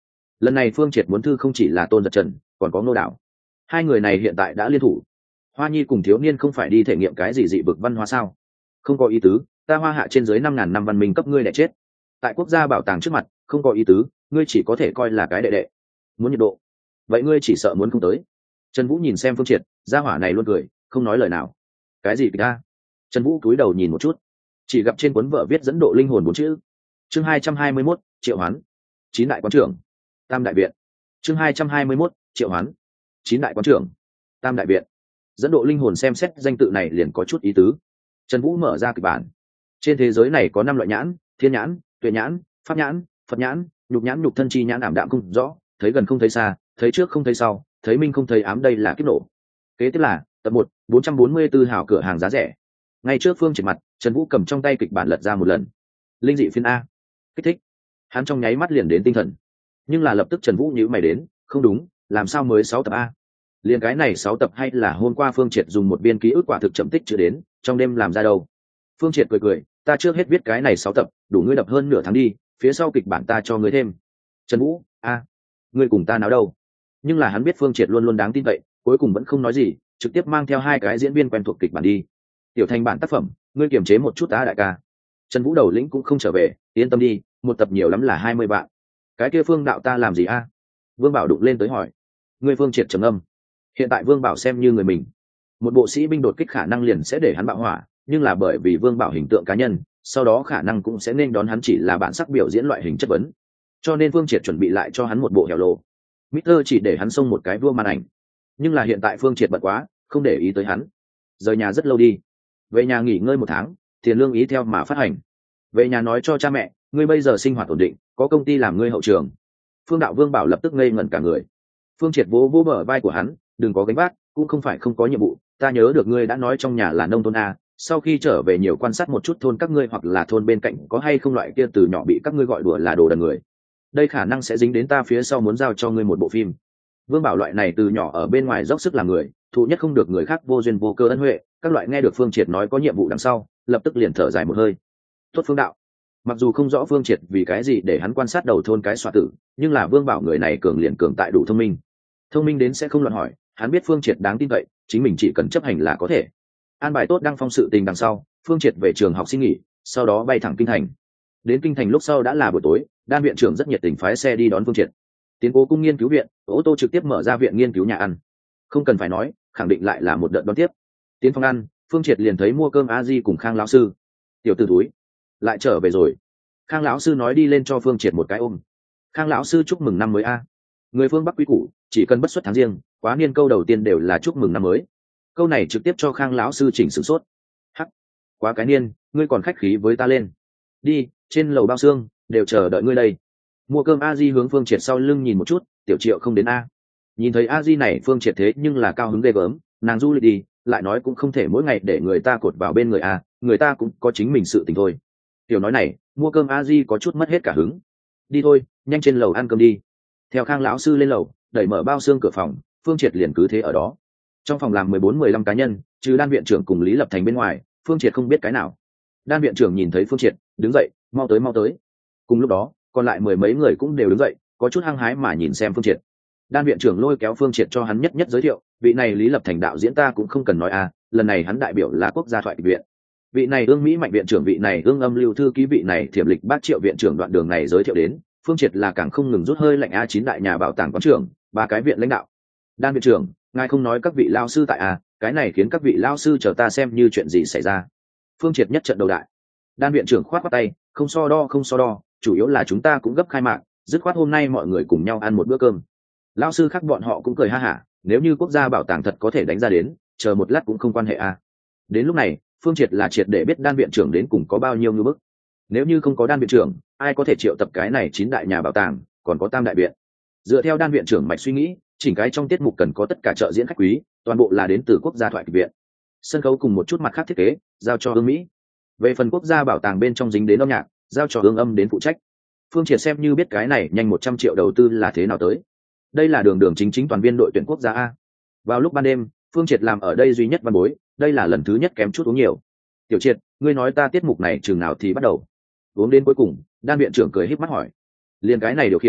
lần này Phương Triệt muốn thư không chỉ là Tôn Giật Trần, còn có Ngô Đảo. Hai người này hiện tại đã liên thủ. Hoa Nhi cùng thiếu niên không phải đi thể nghiệm cái gì dị vực văn hóa sao? Không có ý tứ, ta Hoa Hạ trên dưới năm ngàn năm văn minh cấp ngươi để chết. Tại quốc gia bảo tàng trước mặt, không có ý tứ, ngươi chỉ có thể coi là cái đệ đệ. Muốn nhiệt độ, vậy ngươi chỉ sợ muốn không tới. Trần Vũ nhìn xem Phương Triệt, gia hỏa này luôn cười, không nói lời nào. Cái gì ta? Trần Vũ cúi đầu nhìn một chút, chỉ gặp trên cuốn vở viết dẫn độ linh hồn bốn chữ. Chương hai trăm hai mươi mốt, Triệu Hoán. Chín đại quán trưởng, Tam đại viện. Chương hai trăm hai mươi mốt, Triệu Hoán. Chín đại quán trưởng, Tam đại viện. Dẫn độ linh hồn xem xét danh tự này liền có chút ý tứ. Trần Vũ mở ra kịch bản. Trên thế giới này có năm loại nhãn: thiên nhãn, tuệ nhãn, pháp nhãn, Phật nhãn, nhục nhãn. Nhục thân chi nhãn ảm đạm không rõ, thấy gần không thấy xa, thấy trước không thấy sau, thấy minh không thấy ám, đây là kiếp nổ. Kế tiếp là tập một, bốn trăm bốn mươi tư hào cửa hàng giá rẻ. Ngay trước Phương Triệt mặt, Trần Vũ cầm trong tay kịch bản lật ra một lần. Linh dị phiên A. Kích thích. Hắn trong nháy mắt liền đến tinh thần. Nhưng là lập tức Trần Vũ nhíu mày đến, không đúng, làm sao mới sáu tập A? Liên cái này sáu tập hay là hôm qua Phương Triệt dùng một viên ký ức quả thực chậm tích chưa đến, trong đêm làm ra đâu? Phương Triệt cười cười, ta trước hết viết cái này sáu tập, đủ ngươi đập hơn nửa tháng đi, phía sau kịch bản ta cho ngươi thêm. Trần Vũ, a, ngươi cùng ta nào đâu? Nhưng là hắn biết Phương Triệt luôn luôn đáng tin cậy, cuối cùng vẫn không nói gì, trực tiếp mang theo hai cái diễn viên quen thuộc kịch bản đi. Tiểu Thành bản tác phẩm, ngươi kiềm chế một chút ta đại ca. Trần Vũ đầu lĩnh cũng không trở về, yên tâm đi, một tập nhiều lắm là hai mươi bạn. Cái kia Phương đạo ta làm gì a? Vương Bảo đụng lên tới hỏi. Ngươi Phương Triệt trầm âm. Hiện tại Vương Bảo xem như người mình, một bộ sĩ binh đột kích khả năng liền sẽ để hắn bạo hỏa, nhưng là bởi vì Vương Bảo hình tượng cá nhân, sau đó khả năng cũng sẽ nên đón hắn chỉ là bản sắc biểu diễn loại hình chất vấn, cho nên Phương Triệt chuẩn bị lại cho hắn một bộ hẻo lộ. Mister chỉ để hắn xông một cái vua màn ảnh, nhưng là hiện tại Phương Triệt bận quá, không để ý tới hắn. Rời nhà rất lâu đi, về nhà nghỉ ngơi một tháng, tiền lương ý theo mà phát hành. Về nhà nói cho cha mẹ, ngươi bây giờ sinh hoạt ổn định, có công ty làm ngươi hậu trường. Phương đạo Vương Bảo lập tức ngây ngẩn cả người. Phương Triệt vỗ vỗ bờ vai của hắn, đừng có gánh vác, cũng không phải không có nhiệm vụ, ta nhớ được ngươi đã nói trong nhà là nông thôn a, sau khi trở về nhiều quan sát một chút thôn các ngươi hoặc là thôn bên cạnh có hay không loại kia từ nhỏ bị các ngươi gọi đùa là đồ đần người. Đây khả năng sẽ dính đến ta phía sau muốn giao cho ngươi một bộ phim. Vương Bảo loại này từ nhỏ ở bên ngoài dốc sức làm người, thụ nhất không được người khác vô duyên vô cơ ân huệ, các loại nghe được Phương Triệt nói có nhiệm vụ đằng sau, lập tức liền thở dài một hơi. Tốt Phương đạo. Mặc dù không rõ Phương Triệt vì cái gì để hắn quan sát đầu thôn cái xoa tử, nhưng là Vương Bảo người này cường liền cường tại đủ thông minh. Thông minh đến sẽ không loạn hỏi, hắn biết Phương Triệt đáng tin cậy, chính mình chỉ cần chấp hành là có thể. An bài tốt đăng phong sự tình đằng sau, Phương Triệt về trường học xin nghỉ, sau đó bay thẳng kinh thành. Đến kinh thành lúc sau đã là buổi tối, Đan viện trưởng rất nhiệt tình phái xe đi đón Phương Triệt. Tiến cố cung nghiên cứu viện, ô tô trực tiếp mở ra viện nghiên cứu nhà ăn. Không cần phải nói, khẳng định lại là một đợt đón tiếp. Tiến phòng ăn, Phương Triệt liền thấy mua cơm a di cùng Khang lão sư. Tiểu tử túi, lại trở về rồi. Khang lão sư nói đi lên cho Phương Triệt một cái ôm. Khang lão sư chúc mừng năm mới a. Người phương Bắc quý củ, chỉ cần bất xuất tháng riêng, quá niên câu đầu tiên đều là chúc mừng năm mới. Câu này trực tiếp cho Khang lão sư chỉnh sửng sốt. Hắc, quá cái niên, ngươi còn khách khí với ta lên. Đi, trên lầu bao xương, đều chờ đợi ngươi đây. Mua cơm a di hướng Phương Triệt sau lưng nhìn một chút, Tiểu Triệu không đến a. Nhìn thấy a di này Phương Triệt thế nhưng là cao hứng ghê gớm, nàng du lịch đi, lại nói cũng không thể mỗi ngày để người ta cột vào bên người a, người ta cũng có chính mình sự tình thôi. Tiểu nói này, mua cơm a di có chút mất hết cả hứng. Đi thôi, nhanh trên lầu ăn cơm đi. Theo Khang lão sư lên lầu, đẩy mở bao xương cửa phòng, Phương Triệt liền cứ thế ở đó. Trong phòng làm mười bốn mười lăm cá nhân, trừ Đan viện trưởng cùng Lý Lập Thành bên ngoài, Phương Triệt không biết cái nào. Đan viện trưởng nhìn thấy Phương Triệt, đứng dậy, mau tới mau tới. Cùng lúc đó, còn lại mười mấy người cũng đều đứng dậy, có chút hăng hái mà nhìn xem Phương Triệt. Đan viện trưởng lôi kéo Phương Triệt cho hắn nhất nhất giới thiệu, vị này Lý Lập Thành đạo diễn ta cũng không cần nói à, lần này hắn đại biểu là quốc gia thoại viện. Vị này ương Mỹ mạnh viện trưởng, vị này ương âm lưu thư ký, vị này thiểm lịch bác Triệu viện trưởng, đoạn đường này giới thiệu đến, Phương Triệt là càng không ngừng rút hơi lạnh a chín đại nhà bảo tàng quán trưởng, ba cái viện lãnh đạo. Đan viện trưởng, ngài không nói các vị lao sư tại a, cái này khiến các vị lao sư chờ ta xem như chuyện gì xảy ra. Phương Triệt nhất trận đầu đại. Đan viện trưởng khoát khoát tay, không so đo không so đo, chủ yếu là chúng ta cũng gấp khai mạc, dứt khoát hôm nay mọi người cùng nhau ăn một bữa cơm. Lao sư khác bọn họ cũng cười ha hả, nếu như quốc gia bảo tàng thật có thể đánh ra đến, chờ một lát cũng không quan hệ a. Đến lúc này, Phương Triệt là triệt để biết Đan viện trưởng đến cùng có bao nhiêu ngư bức. Nếu như không có Đan viện trưởng, ai có thể triệu tập cái này chín đại nhà bảo tàng, còn có Tam đại viện. Dựa theo Đan viện trưởng mạch suy nghĩ, chỉnh cái trong tiết mục cần có tất cả trợ diễn khách quý, toàn bộ là đến từ quốc gia thoại kịch viện. Sân khấu cùng một chút mặt khác thiết kế, giao cho Ương Mỹ. Về phần quốc gia bảo tàng bên trong dính đến âm nhạc, giao cho Ương Âm đến phụ trách. Phương Triệt xem như biết cái này nhanh một trăm triệu đầu tư là thế nào tới. Đây là đường đường chính chính toàn viên đội tuyển quốc gia a. Vào lúc ban đêm, Phương Triệt làm ở đây duy nhất văn bối, đây là lần thứ nhất kém chút uống nhiều. Tiểu Triệt, ngươi nói ta tiết mục này chừng nào thì bắt đầu? Uống đến cuối cùng, Đan viện trưởng cười híp mắt hỏi. Liên cái này điều khiển,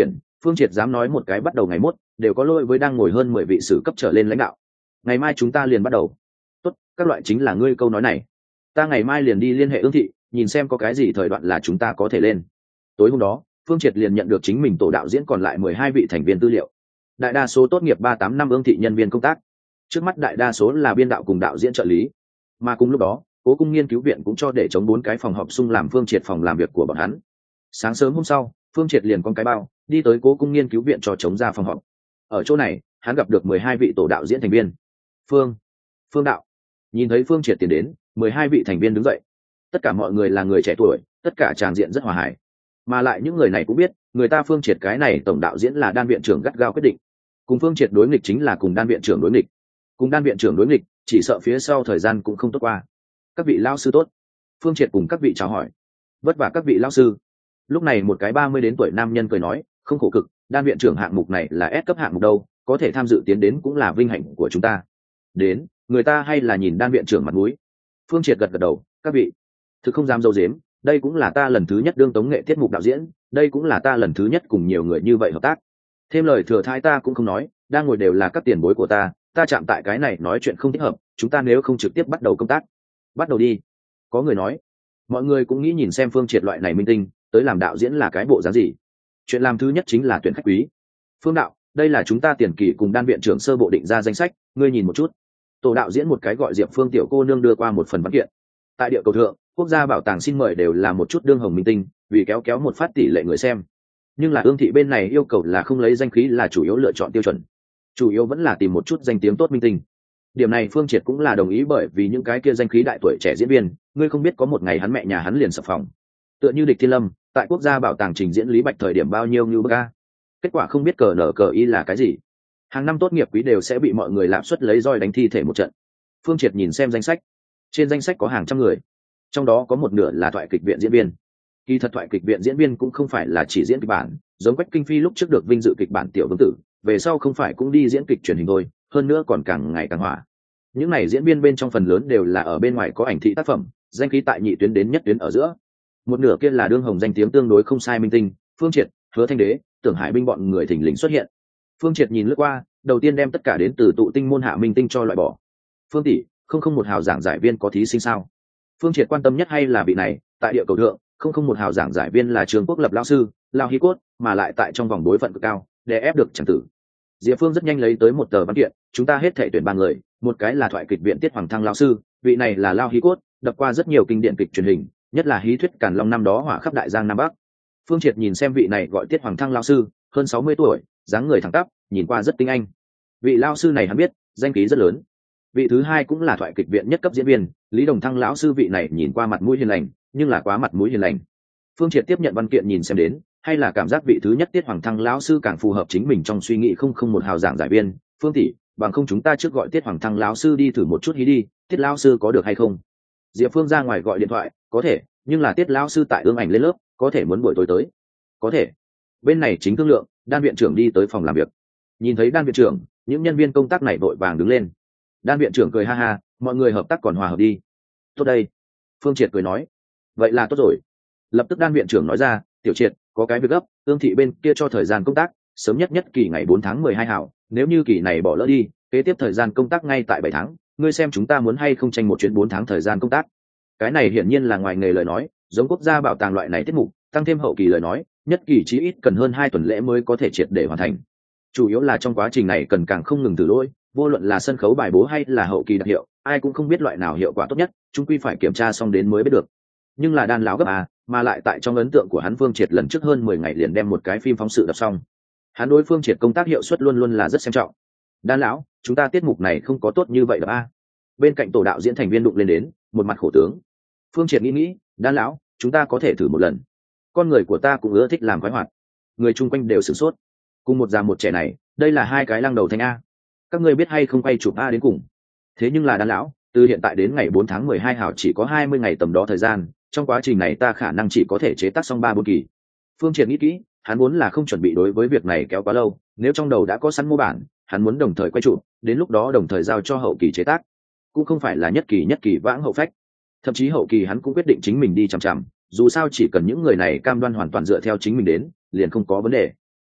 Phương Triệt dám nói một cái bắt đầu ngày mốt đều có lỗi với đang ngồi hơn mười vị sử cấp trở lên lãnh đạo. Ngày mai chúng ta liền bắt đầu. Tốt, các loại chính là ngươi câu nói này. Ta ngày mai liền đi liên hệ Ương thị, nhìn xem có cái gì thời đoạn là chúng ta có thể lên. Tối hôm đó, Phương Triệt liền nhận được chính mình tổ đạo diễn còn lại mười hai vị thành viên tư liệu. Đại đa số tốt nghiệp ba tám năm Ương thị nhân viên công tác. Trước mắt đại đa số là biên đạo cùng đạo diễn trợ lý. Mà cùng lúc đó, Cố Cung nghiên cứu viện cũng cho để chống bốn cái phòng họp xung làm Phương Triệt phòng làm việc của bọn hắn. Sáng sớm hôm sau, Phương Triệt liền con cái bao đi tới Cố Cung nghiên cứu viện cho chống ra phòng họp. Ở chỗ này, hắn gặp được mười hai vị tổ đạo diễn thành viên. Phương, Phương đạo. Nhìn thấy Phương Triệt tiến đến, mười hai vị thành viên đứng dậy. Tất cả mọi người là người trẻ tuổi, tất cả tràng diện rất hòa hải. Mà lại những người này cũng biết, người ta Phương Triệt cái này tổng đạo diễn là đan viện trưởng gắt gao quyết định. Cùng Phương Triệt đối nghịch chính là cùng đan viện trưởng đối nghịch. Cùng đan viện trưởng đối nghịch, chỉ sợ phía sau thời gian cũng không tốt qua. Các vị lao sư tốt. Phương Triệt cùng các vị chào hỏi. Vất vả các vị lao sư. Lúc này một cái ba mươi đến tuổi nam nhân cười nói, không khổ cực, đan viện trưởng hạng mục này là S cấp hạng mục đâu, có thể tham dự tiến đến cũng là vinh hạnh của chúng ta. Đến, người ta hay là nhìn đan viện trưởng mặt mũi. Phương Triệt gật gật đầu, các vị, thực không dám dâu dếm, đây cũng là ta lần thứ nhất đương tống nghệ tiết mục đạo diễn, đây cũng là ta lần thứ nhất cùng nhiều người như vậy hợp tác. Thêm lời thừa thãi ta cũng không nói, đang ngồi đều là các tiền bối của ta, ta chạm tại cái này nói chuyện không thích hợp, chúng ta nếu không trực tiếp bắt đầu công tác. Bắt đầu đi. Có người nói. Mọi người cũng nghĩ nhìn xem Phương Triệt loại này minh tinh, tới làm đạo diễn là cái bộ dáng gì. Chuyện làm thứ nhất chính là tuyển khách quý. Phương đạo, đây là chúng ta tiền kỳ cùng đan viện trưởng sơ bộ định ra danh sách, ngươi nhìn một chút. Tổ đạo diễn một cái gọi Diệp Phương tiểu cô nương đưa qua một phần văn kiện. Tại địa cầu thượng, quốc gia bảo tàng xin mời đều là một chút đương hồng minh tinh, vì kéo kéo một phát tỷ lệ người xem. Nhưng là Ương thị bên này yêu cầu là không lấy danh khí là chủ yếu lựa chọn tiêu chuẩn, chủ yếu vẫn là tìm một chút danh tiếng tốt minh tinh. Điểm này Phương Triệt cũng là đồng ý, bởi vì những cái kia danh khí đại tuổi trẻ diễn viên, ngươi không biết có một ngày hắn mẹ nhà hắn liền sập phòng. Tựa như Địch Thiên Lâm, tại quốc gia bảo tàng trình diễn Lý Bạch thời điểm bao nhiêu như bức a. Kết quả không biết cờ nở cờ y là cái gì. Hàng năm tốt nghiệp quý đều sẽ bị mọi người lạm suất lấy roi đánh thi thể một trận. Phương Triệt nhìn xem danh sách, trên danh sách có hàng trăm người, trong đó có một nửa là thoại kịch viện diễn viên. Kỳ thật thoại kịch viện diễn viên cũng không phải là chỉ diễn kịch bản, giống Quách Kinh Phi lúc trước được vinh dự kịch bản Tiểu Vương Tử, về sau không phải cũng đi diễn kịch truyền hình thôi, hơn nữa còn càng ngày càng hỏa. Những này diễn viên bên trong phần lớn đều là ở bên ngoài có ảnh thị tác phẩm, danh khí tại nhị tuyến đến nhất tuyến ở giữa. Một nửa kia là đương hồng danh tiếng tương đối không sai minh tinh, Phương Triệt, Hứa Thanh Đế, Tưởng Hải Binh bọn người thình lình xuất hiện. Phương Triệt nhìn lướt qua, đầu tiên đem tất cả đến từ tụ tinh môn hạ minh tinh cho loại bỏ. Phương tỷ, không không một hào giảng giải viên có thí sinh sao? Phương Triệt quan tâm nhất hay là vị này, tại địa cầu thượng, không không một hào giảng giải viên là Trường Quốc Lập lão sư, Lao Hí Cốt, mà lại tại trong vòng đối phận cực cao, để ép được chẳng tử. Diệp Phương rất nhanh lấy tới một tờ văn kiện, chúng ta hết thể tuyển ba người, một cái là thoại kịch viện Tiết Hoàng Thăng lão sư, vị này là Lao Hí Cốt, đập qua rất nhiều kinh điển kịch truyền hình, nhất là hí thuyết Càn Long năm đó hỏa khắp đại giang nam bắc. Phương Triệt nhìn xem vị này gọi Tiết Hoàng Thăng lão sư, hơn sáu mươi tuổi, dáng người thẳng tắp, nhìn qua rất tinh anh. Vị lão sư này hắn biết, danh khí rất lớn. Vị thứ hai cũng là thoại kịch viện nhất cấp diễn viên, Lý Đồng Thăng lão sư, vị này nhìn qua mặt mũi hiền lành, nhưng là quá mặt mũi hiền lành. Phương Triệt tiếp nhận văn kiện nhìn xem đến, hay là cảm giác vị thứ nhất Tiết Hoàng Thăng lão sư càng phù hợp chính mình trong suy nghĩ, không không một hào giảng giải viên. Phương tỷ, bằng không chúng ta trước gọi Tiết Hoàng Thăng lão sư đi thử một chút hí đi, Tiết lão sư có được hay không? Diệp Phương ra ngoài gọi điện thoại, có thể, nhưng là Tiết lão sư tại ương ảnh lên lớp, có thể muốn buổi tối tới. Có thể. Bên này chính thương lượng, đan viện trưởng đi tới phòng làm việc. Nhìn thấy đan viện trưởng, những nhân viên công tác này vội vàng đứng lên. Đan viện trưởng cười ha ha, mọi người hợp tác còn hòa hợp đi. Tốt đây. Phương Triệt cười nói, vậy là tốt rồi. Lập tức đan viện trưởng nói ra, Tiểu Triệt, có cái việc gấp, ương thị bên kia cho thời gian công tác, sớm nhất nhất kỳ ngày bốn tháng mười hai hảo, nếu như kỳ này bỏ lỡ đi, kế tiếp thời gian công tác ngay tại bảy tháng, ngươi xem chúng ta muốn hay không tranh một chuyến bốn tháng thời gian công tác. Cái này hiển nhiên là ngoài nghề lời nói, giống quốc gia bảo tàng loại này tiết mục, tăng thêm hậu kỳ lời nói, nhất kỳ chí ít cần hơn hai tuần lễ mới có thể triệt để hoàn thành. Chủ yếu là trong quá trình này cần càng không ngừng thử lỗi, vô luận là sân khấu bài bố hay là hậu kỳ đặc hiệu, ai cũng không biết loại nào hiệu quả tốt nhất, chúng quy phải kiểm tra xong đến mới biết được. Nhưng là đan lão gấp à, mà lại tại trong ấn tượng của hắn, Phương Triệt lần trước hơn mười ngày liền đem một cái phim phóng sự đọc xong. Hắn đối Phương Triệt công tác hiệu suất luôn luôn là rất xem trọng. Đan lão, chúng ta tiết mục này không có tốt như vậy đâu a. Bên cạnh tổ đạo diễn thành viên đụng lên đến, một mặt khổ tướng. Phương Triệt nghĩ nghĩ, đan lão, chúng ta có thể thử một lần. Con người của ta cũng ưa thích làm khoái hoạt. Người chung quanh đều sửng sốt. Cùng một già một trẻ này, đây là hai cái lăng đầu thanh a. Các ngươi biết hay không quay chụp a đến cùng. Thế nhưng là đan lão, từ hiện tại đến ngày bốn tháng mười hai hảo chỉ có hai mươi ngày tầm đó thời gian, trong quá trình này ta khả năng chỉ có thể chế tác xong ba bốn kỳ. Phương Triệt nghĩ kỹ, hắn muốn là không chuẩn bị đối với việc này kéo quá lâu, nếu trong đầu đã có sẵn mô bản, hắn muốn đồng thời quay chụp, đến lúc đó đồng thời giao cho hậu kỳ chế tác, cũng không phải là nhất kỳ nhất kỳ vãng hậu phách. Thậm chí hậu kỳ hắn cũng quyết định chính mình đi chằm chằm, dù sao chỉ cần những người này cam đoan hoàn toàn dựa theo chính mình đến, liền không có vấn đề.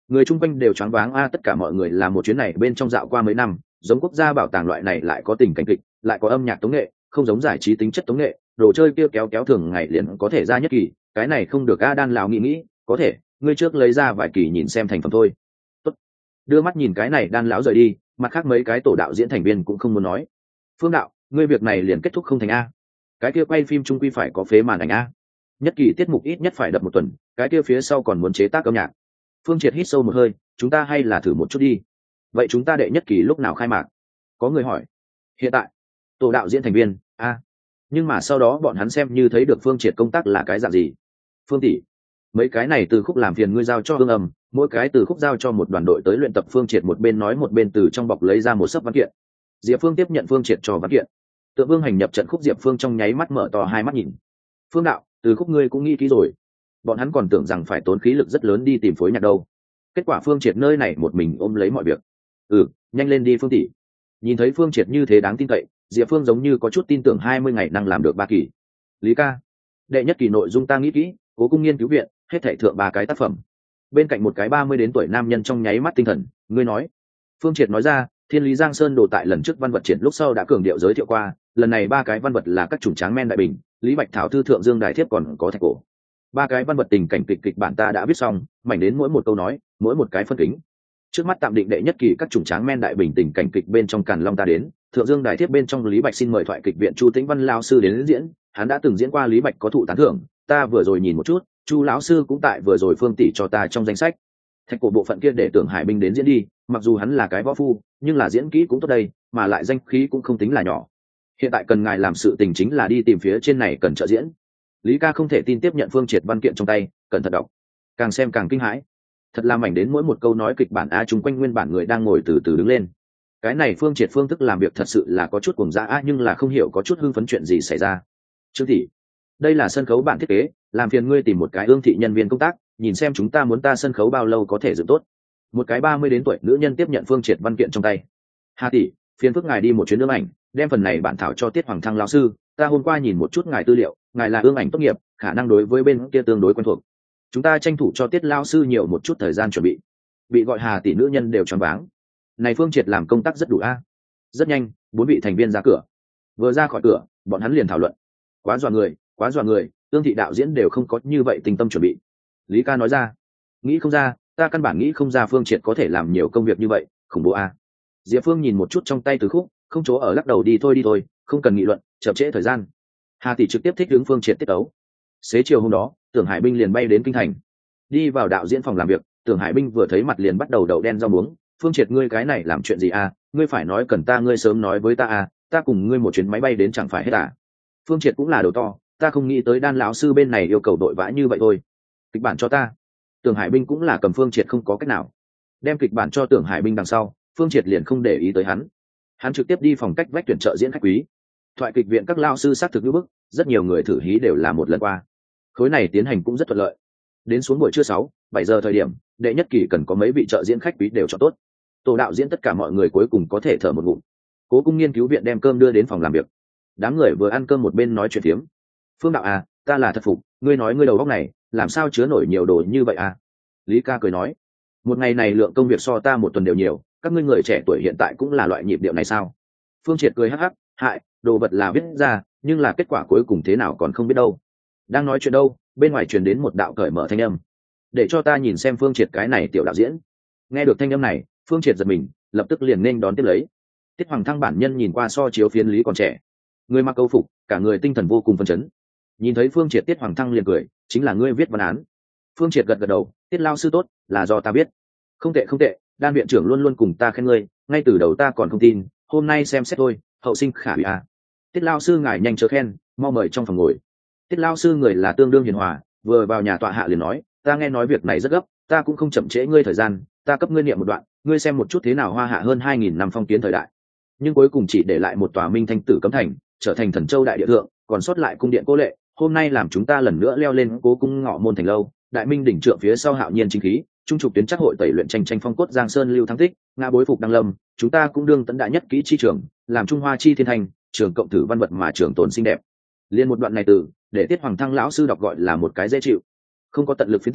Người chung quanh đều choáng váng a, tất cả mọi người là một chuyến này bên trong dạo qua mấy năm, giống quốc gia bảo tàng loại này lại có tình cảnh kịch, lại có âm nhạc tống nghệ, không giống giải trí tính chất tống nghệ, đồ chơi kia kéo kéo thường ngày liền có thể ra nhất kỳ, cái này không được a. Đan lão nghĩ nghĩ, có thể, ngươi trước lấy ra vài kỳ nhìn xem thành phẩm thôi. Tốt. Đưa mắt nhìn cái này Đan lão rời đi, mặt khác mấy cái tổ đạo diễn thành viên cũng không muốn nói. Phương đạo, ngươi việc này liền kết thúc không thành a? Cái kia quay phim trung quy phải có phế màn ảnh a. Nhất kỳ tiết mục ít nhất phải đập một tuần, cái kia phía sau còn muốn chế tác âm nhạc. Phương Triệt hít sâu một hơi, chúng ta hay là thử một chút đi. Vậy chúng ta đệ nhất kỳ lúc nào khai mạc? Có người hỏi. Hiện tại, tổ đạo diễn thành viên a. Nhưng mà sau đó bọn hắn xem như thấy được Phương Triệt công tác là cái dạng gì. Phương tỷ, mấy cái này từ khúc làm phiền ngươi giao cho Hương Âm, mỗi cái từ khúc giao cho một đoàn đội tới luyện tập. Phương Triệt một bên nói một bên từ trong bọc lấy ra một sấp văn kiện. Diệp Phương tiếp nhận Phương Triệt cho văn kiện. Tượng Vương Hành nhập trận khúc, Diệp Phương trong nháy mắt mở to hai mắt nhìn. Phương đạo, từ khúc ngươi cũng nghĩ kỹ rồi. Bọn hắn còn tưởng rằng phải tốn khí lực rất lớn đi tìm phối nhạc đâu. Kết quả Phương Triệt nơi này một mình ôm lấy mọi việc. Ừ, nhanh lên đi Phương tỷ. Nhìn thấy Phương Triệt như thế đáng tin cậy, Diệp Phương giống như có chút tin tưởng hai mươi ngày năng làm được ba kỳ. Lý ca, đệ nhất kỳ nội dung ta nghĩ kỹ, Cố Cung nghiên cứu viện, hết thảy thượng ba cái tác phẩm. Bên cạnh một cái ba mươi đến tuổi nam nhân trong nháy mắt tinh thần, ngươi nói. Phương Triệt nói ra, Thiên Lý Giang Sơn đồ tại lần trước văn vật triển lúc sau đã cường điệu giới thiệu qua, lần này ba cái văn vật là các chủng tráng men đại bình, Lý Bạch Thảo thư thượng dương đại thiếp còn có thạch cổ. Ba cái văn vật tình cảnh kịch kịch bản ta đã viết xong, mảnh đến mỗi một câu nói, mỗi một cái phân kính. Trước mắt tạm định đệ nhất kỳ các chủng tráng men đại bình tình cảnh kịch bên trong Càn Long ta đến, thượng dương đại thiếp bên trong Lý Bạch xin mời thoại kịch viện Chu Tĩnh Văn lão sư đến diễn, hắn đã từng diễn qua Lý Bạch có thụ tán thưởng, ta vừa rồi nhìn một chút, Chu lão sư cũng tại vừa rồi Phương tỷ cho ta trong danh sách. Thạch cổ bộ phận kia để Tưởng Hải Binh đến diễn đi, mặc dù hắn là cái võ phu, nhưng là diễn kỹ cũng tốt đây, mà lại danh khí cũng không tính là nhỏ. Hiện tại cần ngài làm sự tình chính là đi tìm phía trên này cần trợ diễn. Lý ca không thể tin tiếp nhận Phương Triệt văn kiện trong tay, cẩn thận đọc, càng xem càng kinh hãi. Thật là mảnh đến mỗi một câu nói kịch bản a, chung quanh nguyên bản người đang ngồi từ từ đứng lên. Cái này Phương Triệt phương thức làm việc thật sự là có chút cuồng dã a, nhưng là không hiểu có chút hưng phấn chuyện gì xảy ra. Trương tỷ, đây là sân khấu bản thiết kế, làm phiền ngươi tìm một cái ương thị nhân viên công tác, nhìn xem chúng ta muốn ta sân khấu bao lâu có thể dựng tốt. Một cái ba mươi đến tuổi nữ nhân tiếp nhận Phương Triệt văn kiện trong tay. Hà tỷ, phiền phức ngài đi một chuyến ương ảnh, đem phần này bản thảo cho Tiết Hoàng Thăng lão sư, ta hôm qua nhìn một chút ngài tư liệu, ngài là ương ảnh tốt nghiệp, khả năng đối với bên kia tương đối quen thuộc, chúng ta tranh thủ cho Tiết lão sư nhiều một chút thời gian chuẩn bị. Bị gọi Hà tỷ nữ nhân đều choáng váng. Này Phương Triệt làm công tác rất đủ a. Rất nhanh, bốn vị thành viên ra cửa. Vừa ra khỏi cửa, bọn hắn liền thảo luận. Quá dọa người, quá dọa người, ương thị đạo diễn đều không có như vậy tình tâm chuẩn bị. Lý ca nói ra, nghĩ không ra, ta căn bản nghĩ không ra Phương Triệt có thể làm nhiều công việc như vậy, khủng bố a. Diệp Phương nhìn một chút trong tay từ khúc, không chỗ ở lắc đầu, đi thôi đi thôi, không cần nghị luận, chậm trễ thời gian. Hà tỷ trực tiếp thích ứng Phương Triệt tiết tấu. Xế chiều hôm đó, Tưởng Hải Binh liền bay đến kinh thành, đi vào đạo diễn phòng làm việc. Tưởng Hải Binh vừa thấy mặt liền bắt đầu đậu đen rau muống. Phương Triệt, ngươi cái này làm chuyện gì a? Ngươi phải nói cần ta, ngươi sớm nói với ta a, ta cùng ngươi một chuyến máy bay đến chẳng phải hết à? Phương Triệt cũng là đầu to, ta không nghĩ tới Đan lão sư bên này yêu cầu đội vã như vậy thôi. Kịch bản cho ta. Tưởng Hải Binh cũng là cầm Phương Triệt không có cách nào, đem kịch bản cho Tưởng Hải Binh đằng sau, Phương Triệt liền không để ý tới hắn, hắn trực tiếp đi phòng cách vách tuyển trợ diễn khách quý. Thoại kịch viện các lao sư xác thực như bức, rất nhiều người thử hí đều là một lần qua. Khối này tiến hành cũng rất thuận lợi. Đến xuống buổi trưa sáu, bảy giờ thời điểm, đệ nhất kỳ cần có mấy vị trợ diễn khách quý đều chọn tốt. Tổ đạo diễn tất cả mọi người cuối cùng có thể thở một ngụm. Cố Cung nghiên cứu viện đem cơm đưa đến phòng làm việc. Đám người vừa ăn cơm một bên nói chuyện phiếm. Phương đạo à, ta là thật phục, ngươi nói ngươi đầu óc này, làm sao chứa nổi nhiều đồ như vậy à? Lý ca cười nói, một ngày này lượng công việc so ta một tuần đều nhiều, các ngươi người trẻ tuổi hiện tại cũng là loại nhịp điệu này sao? Phương Triệt cười hắc hắc, hại, đồ vật là viết ra, nhưng là kết quả cuối cùng thế nào còn không biết đâu. Đang nói chuyện đâu, bên ngoài truyền đến một đạo cởi mở thanh âm. Để cho ta nhìn xem Phương Triệt cái này tiểu đạo diễn. Nghe được thanh âm này, Phương Triệt giật mình, lập tức liền nên đón tiếp lấy. Tiết Hoàng Thăng bản nhân nhìn qua so chiếu phiến Lý còn trẻ, người mặc câu phục, cả người tinh thần vô cùng phấn chấn. Nhìn thấy Phương Triệt, Tiết Hoàng Thăng liền cười, chính là ngươi viết văn án. Phương Triệt gật gật đầu, Tiết lao sư tốt, là do ta biết. Không tệ không tệ, Đan viện trưởng luôn luôn cùng ta khen ngươi, ngay từ đầu ta còn không tin, hôm nay xem xét thôi, hậu sinh khả hủy à. Tiết lao sư ngài nhanh chớ khen, mau mời trong phòng ngồi. Tiết lao sư người là tương đương hiền hòa, vừa vào nhà tọa hạ liền nói, ta nghe nói việc này rất gấp, ta cũng không chậm trễ ngươi thời gian, ta cấp ngươi niệm một đoạn, ngươi xem một chút thế nào Hoa Hạ hơn hai nghìn năm phong kiến thời đại, nhưng cuối cùng chỉ để lại một tòa Minh Thanh Tử Cấm Thành, trở thành Thần Châu đại địa thượng, còn sót lại cung điện Cố Lệ, hôm nay làm chúng ta lần nữa leo lên Cố cung ngọ môn thành lâu, đại minh đỉnh trượng phía sau hạo nhiên chính khí, trung trục tuyến chắc hội tẩy luyện tranh tranh phong cốt Giang Sơn lưu thắng tích, ngã bối phục đăng lâm, chúng ta cũng đương tấn đại nhất kỹ chi trường, làm Trung Hoa chi thiên thành, trường cộng thử văn vật mà trường tồn xinh đẹp. Liên một đoạn này từ để Tiết Hoàng Thăng lão sư đọc gọi là một cái dễ chịu, không có tận lực phiến tình,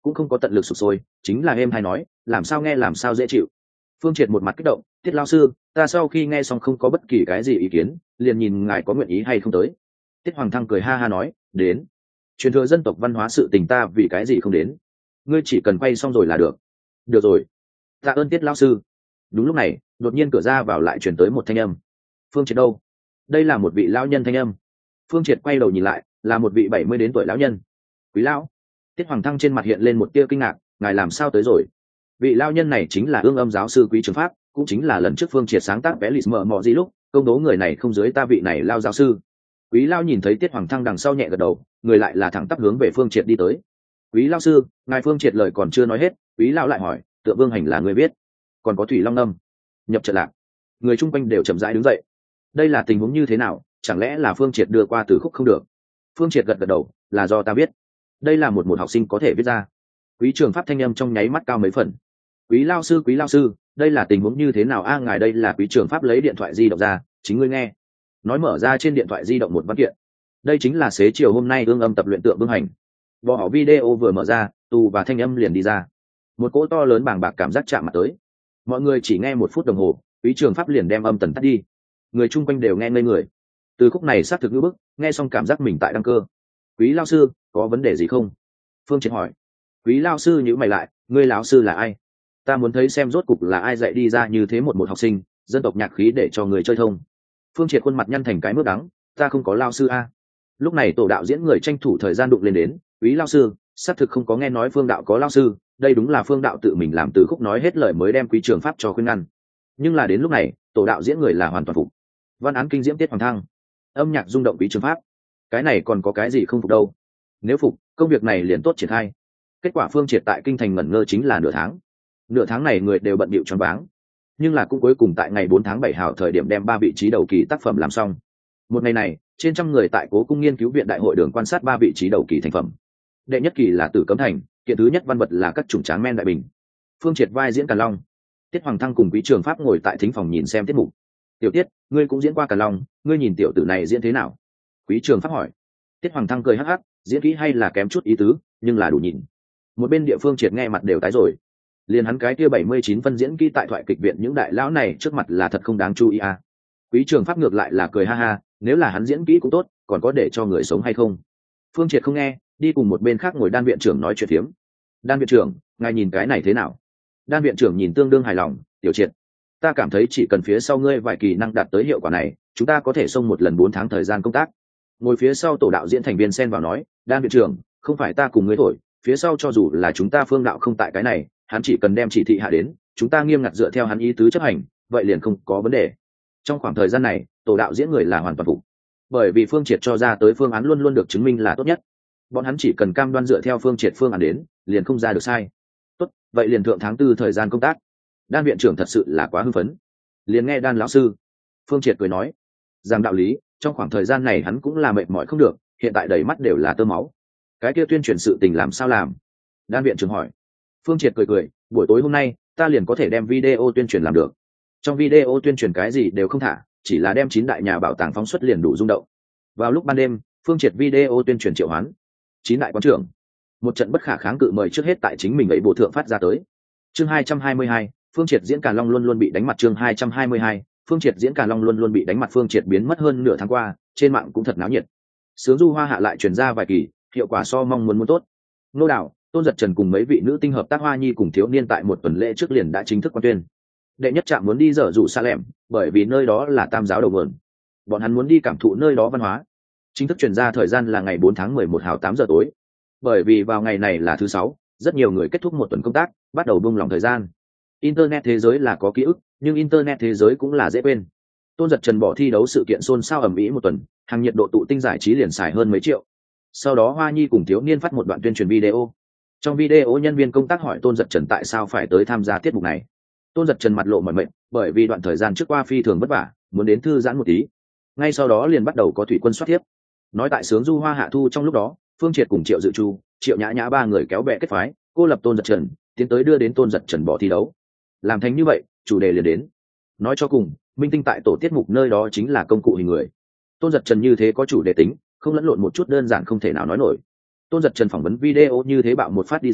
cũng không có tận lực sụp sôi, chính là êm hay nói làm sao nghe làm sao dễ chịu. Phương Triệt một mặt kích động, Tiết lao sư, ta sau khi nghe xong không có bất kỳ cái gì ý kiến, liền nhìn ngài có nguyện ý hay không tới. Tiết Hoàng Thăng cười ha ha nói, đến. Truyền thừa dân tộc văn hóa sự tình ta vì cái gì không đến, ngươi chỉ cần quay xong rồi là được. Được rồi, tạ ơn Tiết lao sư. Đúng lúc này, đột nhiên cửa ra vào lại truyền tới một thanh âm. Phương Triệt đâu? Đây là một vị lão nhân thanh âm. Phương Triệt quay đầu nhìn lại, là một vị bảy mươi đến tuổi lão nhân. Quý lão. Tiết Hoàng Thăng trên mặt hiện lên một tia kinh ngạc, ngài làm sao tới rồi? Vị lão nhân này chính là ương âm giáo sư Quý Trường Pháp, cũng chính là lần trước Phương Triệt sáng tác vẽ lì mờ mọ gì lúc công đố người này không dưới ta vị này lao giáo sư. Quý lão nhìn thấy Tiết Hoàng Thăng đằng sau nhẹ gật đầu, người lại là thẳng tắp hướng về Phương Triệt đi tới. Quý lão sư, ngài. Phương Triệt lời còn chưa nói hết, Quý lão lại hỏi, Tượng Vương Hành là người biết? Còn có Thủy Long Âm nhập trận lạc. Người chung quanh đều chậm rãi đứng dậy. Đây là tình huống như thế nào, chẳng lẽ là Phương Triệt đưa qua từ khúc không được? Phương Triệt gật gật đầu, là do ta biết. Đây là một một học sinh có thể viết ra. Quý Trường Pháp thanh âm trong nháy mắt cao mấy phần. Quý lao sư, quý lao sư, đây là tình huống như thế nào a? À, ngài đây là Quý Trường Pháp lấy điện thoại di động ra, chính ngươi nghe. Nói mở ra trên điện thoại di động một văn kiện. Đây chính là xế chiều hôm nay ương âm tập luyện Tượng Vương Hành. Vỏ họ video vừa mở ra, tù và thanh âm liền đi ra. Một cỗ to lớn bàng bạc cảm giác chạm mặt tới. Mọi người chỉ nghe một phút đồng hồ, Quý Trường Pháp liền đem âm tần tắt đi. Người chung quanh đều nghe ngây người. Từ khúc này xác thực ngữ bức, nghe xong cảm giác mình tại đăng cơ. Quý lao sư, có vấn đề gì không? Phương Triệt hỏi. Quý lao sư nhíu mày lại, ngươi lão sư là ai? Ta muốn thấy xem rốt cục là ai dạy đi ra như thế một một học sinh, dân tộc nhạc khí để cho người chơi thông. Phương Triệt khuôn mặt nhăn thành cái mướp đắng, ta không có lao sư a. Lúc này tổ đạo diễn người tranh thủ thời gian đụng lên đến, Quý lao sư, xác thực không có nghe nói Phương đạo có lao sư, đây đúng là Phương đạo tự mình làm từ khúc nói hết lời mới đem Quý Trường Pháp cho khuyên ngăn. Nhưng là đến lúc này, tổ đạo diễn người là hoàn toàn phục. Văn án kinh diễm Tiết Hoàng Thăng, âm nhạc rung động Quý Trường Pháp, cái này còn có cái gì không phục đâu? Nếu phục, công việc này liền tốt triển khai. Kết quả Phương Triệt tại kinh thành ngẩn ngơ chính là nửa tháng. Nửa tháng này người đều bận bịu choáng váng, nhưng là cũng cuối cùng tại ngày bốn tháng bảy hào thời điểm đem ba vị trí đầu kỳ tác phẩm làm xong. Một ngày này, trên trăm người tại Cố Cung nghiên cứu viện đại hội đường quan sát ba vị trí đầu kỳ thành phẩm. Đệ nhất kỳ là Tử Cấm Thành, kiện thứ nhất văn vật là các chủng tráng men đại bình. Phương Triệt vai diễn Càn Long. Tiết Hoàng Thăng cùng Quý Trường Pháp ngồi tại thính phòng nhìn xem tiết mục. Tiểu Tiết, ngươi cũng diễn qua Càn Long, ngươi nhìn tiểu tử này diễn thế nào? Quý Trường Pháp hỏi. Tiết Hoàng Thăng cười hắc hắc, diễn kỹ hay là kém chút ý tứ, nhưng là đủ nhìn. Một bên địa phương Triệt nghe mặt đều tái rồi. Liền hắn cái kia bảy mươi chín phân diễn kỹ tại thoại kịch viện những đại lão này trước mặt là thật không đáng chú ý à. Quý Trường Pháp ngược lại là cười ha ha, nếu là hắn diễn kỹ cũng tốt, còn có để cho người sống hay không? Phương Triệt không nghe, đi cùng một bên khác ngồi Đan viện trưởng nói chuyện phiếm. Đan viện trưởng, ngài nhìn cái này thế nào? Đan viện trưởng nhìn tương đương hài lòng, Tiểu Triệt, ta cảm thấy chỉ cần phía sau ngươi vài kỳ năng đạt tới hiệu quả này, chúng ta có thể xông một lần bốn tháng thời gian công tác. Ngồi phía sau tổ đạo diễn thành viên xen vào nói, Đan viện trưởng, không phải ta cùng ngươi thổi, phía sau cho dù là chúng ta Phương đạo không tại cái này, hắn chỉ cần đem chỉ thị hạ đến, chúng ta nghiêm ngặt dựa theo hắn ý tứ chấp hành, vậy liền không có vấn đề. Trong khoảng thời gian này, tổ đạo diễn người là hoàn toàn phục, bởi vì Phương Triệt cho ra tới phương án luôn luôn được chứng minh là tốt nhất. Bọn hắn chỉ cần cam đoan dựa theo Phương Triệt phương án đến, liền không ra được sai. Tốt, vậy liền thượng tháng tư thời gian công tác. Đan viện trưởng thật sự là quá hưng phấn. Liền nghe Đan lão sư. Phương Triệt cười nói, rằng đạo lý, trong khoảng thời gian này hắn cũng là mệt mỏi không được, hiện tại đầy mắt đều là tơ máu. Cái kia tuyên truyền sự tình làm sao làm? Đan viện trưởng hỏi. Phương Triệt cười cười, buổi tối hôm nay ta liền có thể đem video tuyên truyền làm được. Trong video tuyên truyền cái gì đều không thả, chỉ là đem chín đại nhà bảo tàng phóng xuất liền đủ rung động. Vào lúc ban đêm, Phương Triệt video tuyên truyền triệu hoán chín đại quán trưởng. Một trận bất khả kháng cự mời trước hết tại chính mình ấy bộ thượng phát ra tới. Chương hai trăm hai mươi hai, Phương Triệt diễn Càn Long luôn luôn bị đánh mặt. Chương hai trăm hai mươi hai, Phương Triệt diễn Càn Long luôn luôn bị đánh mặt. Phương Triệt biến mất hơn nửa tháng qua, trên mạng cũng thật náo nhiệt. Sướng du hoa hạ lại truyền ra vài kỳ, hiệu quả so mong muốn muốn tốt. Nô Đào, Tôn Giật Trần cùng mấy vị nữ tinh hợp tác Hoa Nhi cùng thiếu niên tại một tuần lễ trước liền đã chính thức quan tuyên. Đệ nhất trạm muốn đi dở dụ Sa Lẻm, bởi vì nơi đó là tam giáo đầu nguồn. Bọn hắn muốn đi cảm thụ nơi đó văn hóa. Chính thức truyền ra thời gian là ngày bốn tháng mười một hào tám giờ tối. Bởi vì vào ngày này là thứ sáu, rất nhiều người kết thúc một tuần công tác, bắt đầu buông lỏng thời gian. Internet thế giới là có ký ức, nhưng internet thế giới cũng là dễ quên. Tôn Giật Trần bỏ thi đấu sự kiện xôn xao ầm ĩ một tuần, hàng nhiệt độ tụ tinh giải trí liền xài hơn mấy triệu. Sau đó Hoa Nhi cùng thiếu niên phát một đoạn tuyên truyền video. Trong video nhân viên công tác hỏi Tôn Giật Trần tại sao phải tới tham gia tiết mục này. Tôn Giật Trần mặt lộ mỏi mệt, bởi vì đoạn thời gian trước qua phi thường vất vả, muốn đến thư giãn một tí. Ngay sau đó liền bắt đầu có thủy quân xuất tiếp. Nói tại sướng du hoa hạ thu trong lúc đó, Phương Triệt cùng Triệu Dự Chu, Triệu Nhã Nhã ba người kéo bè kết phái, cô lập Tôn Giật Trần, tiến tới đưa đến Tôn Giật Trần bỏ thi đấu. Làm thành như vậy, chủ đề liền đến. Nói cho cùng, minh tinh tại tổ tiết mục nơi đó chính là công cụ hình người. Tôn Giật Trần như thế có chủ đề tính, không lẫn lộn một chút đơn giản không thể nào nói nổi. Tôn Giật Trần phỏng vấn video như thế bạo một phát đi ra,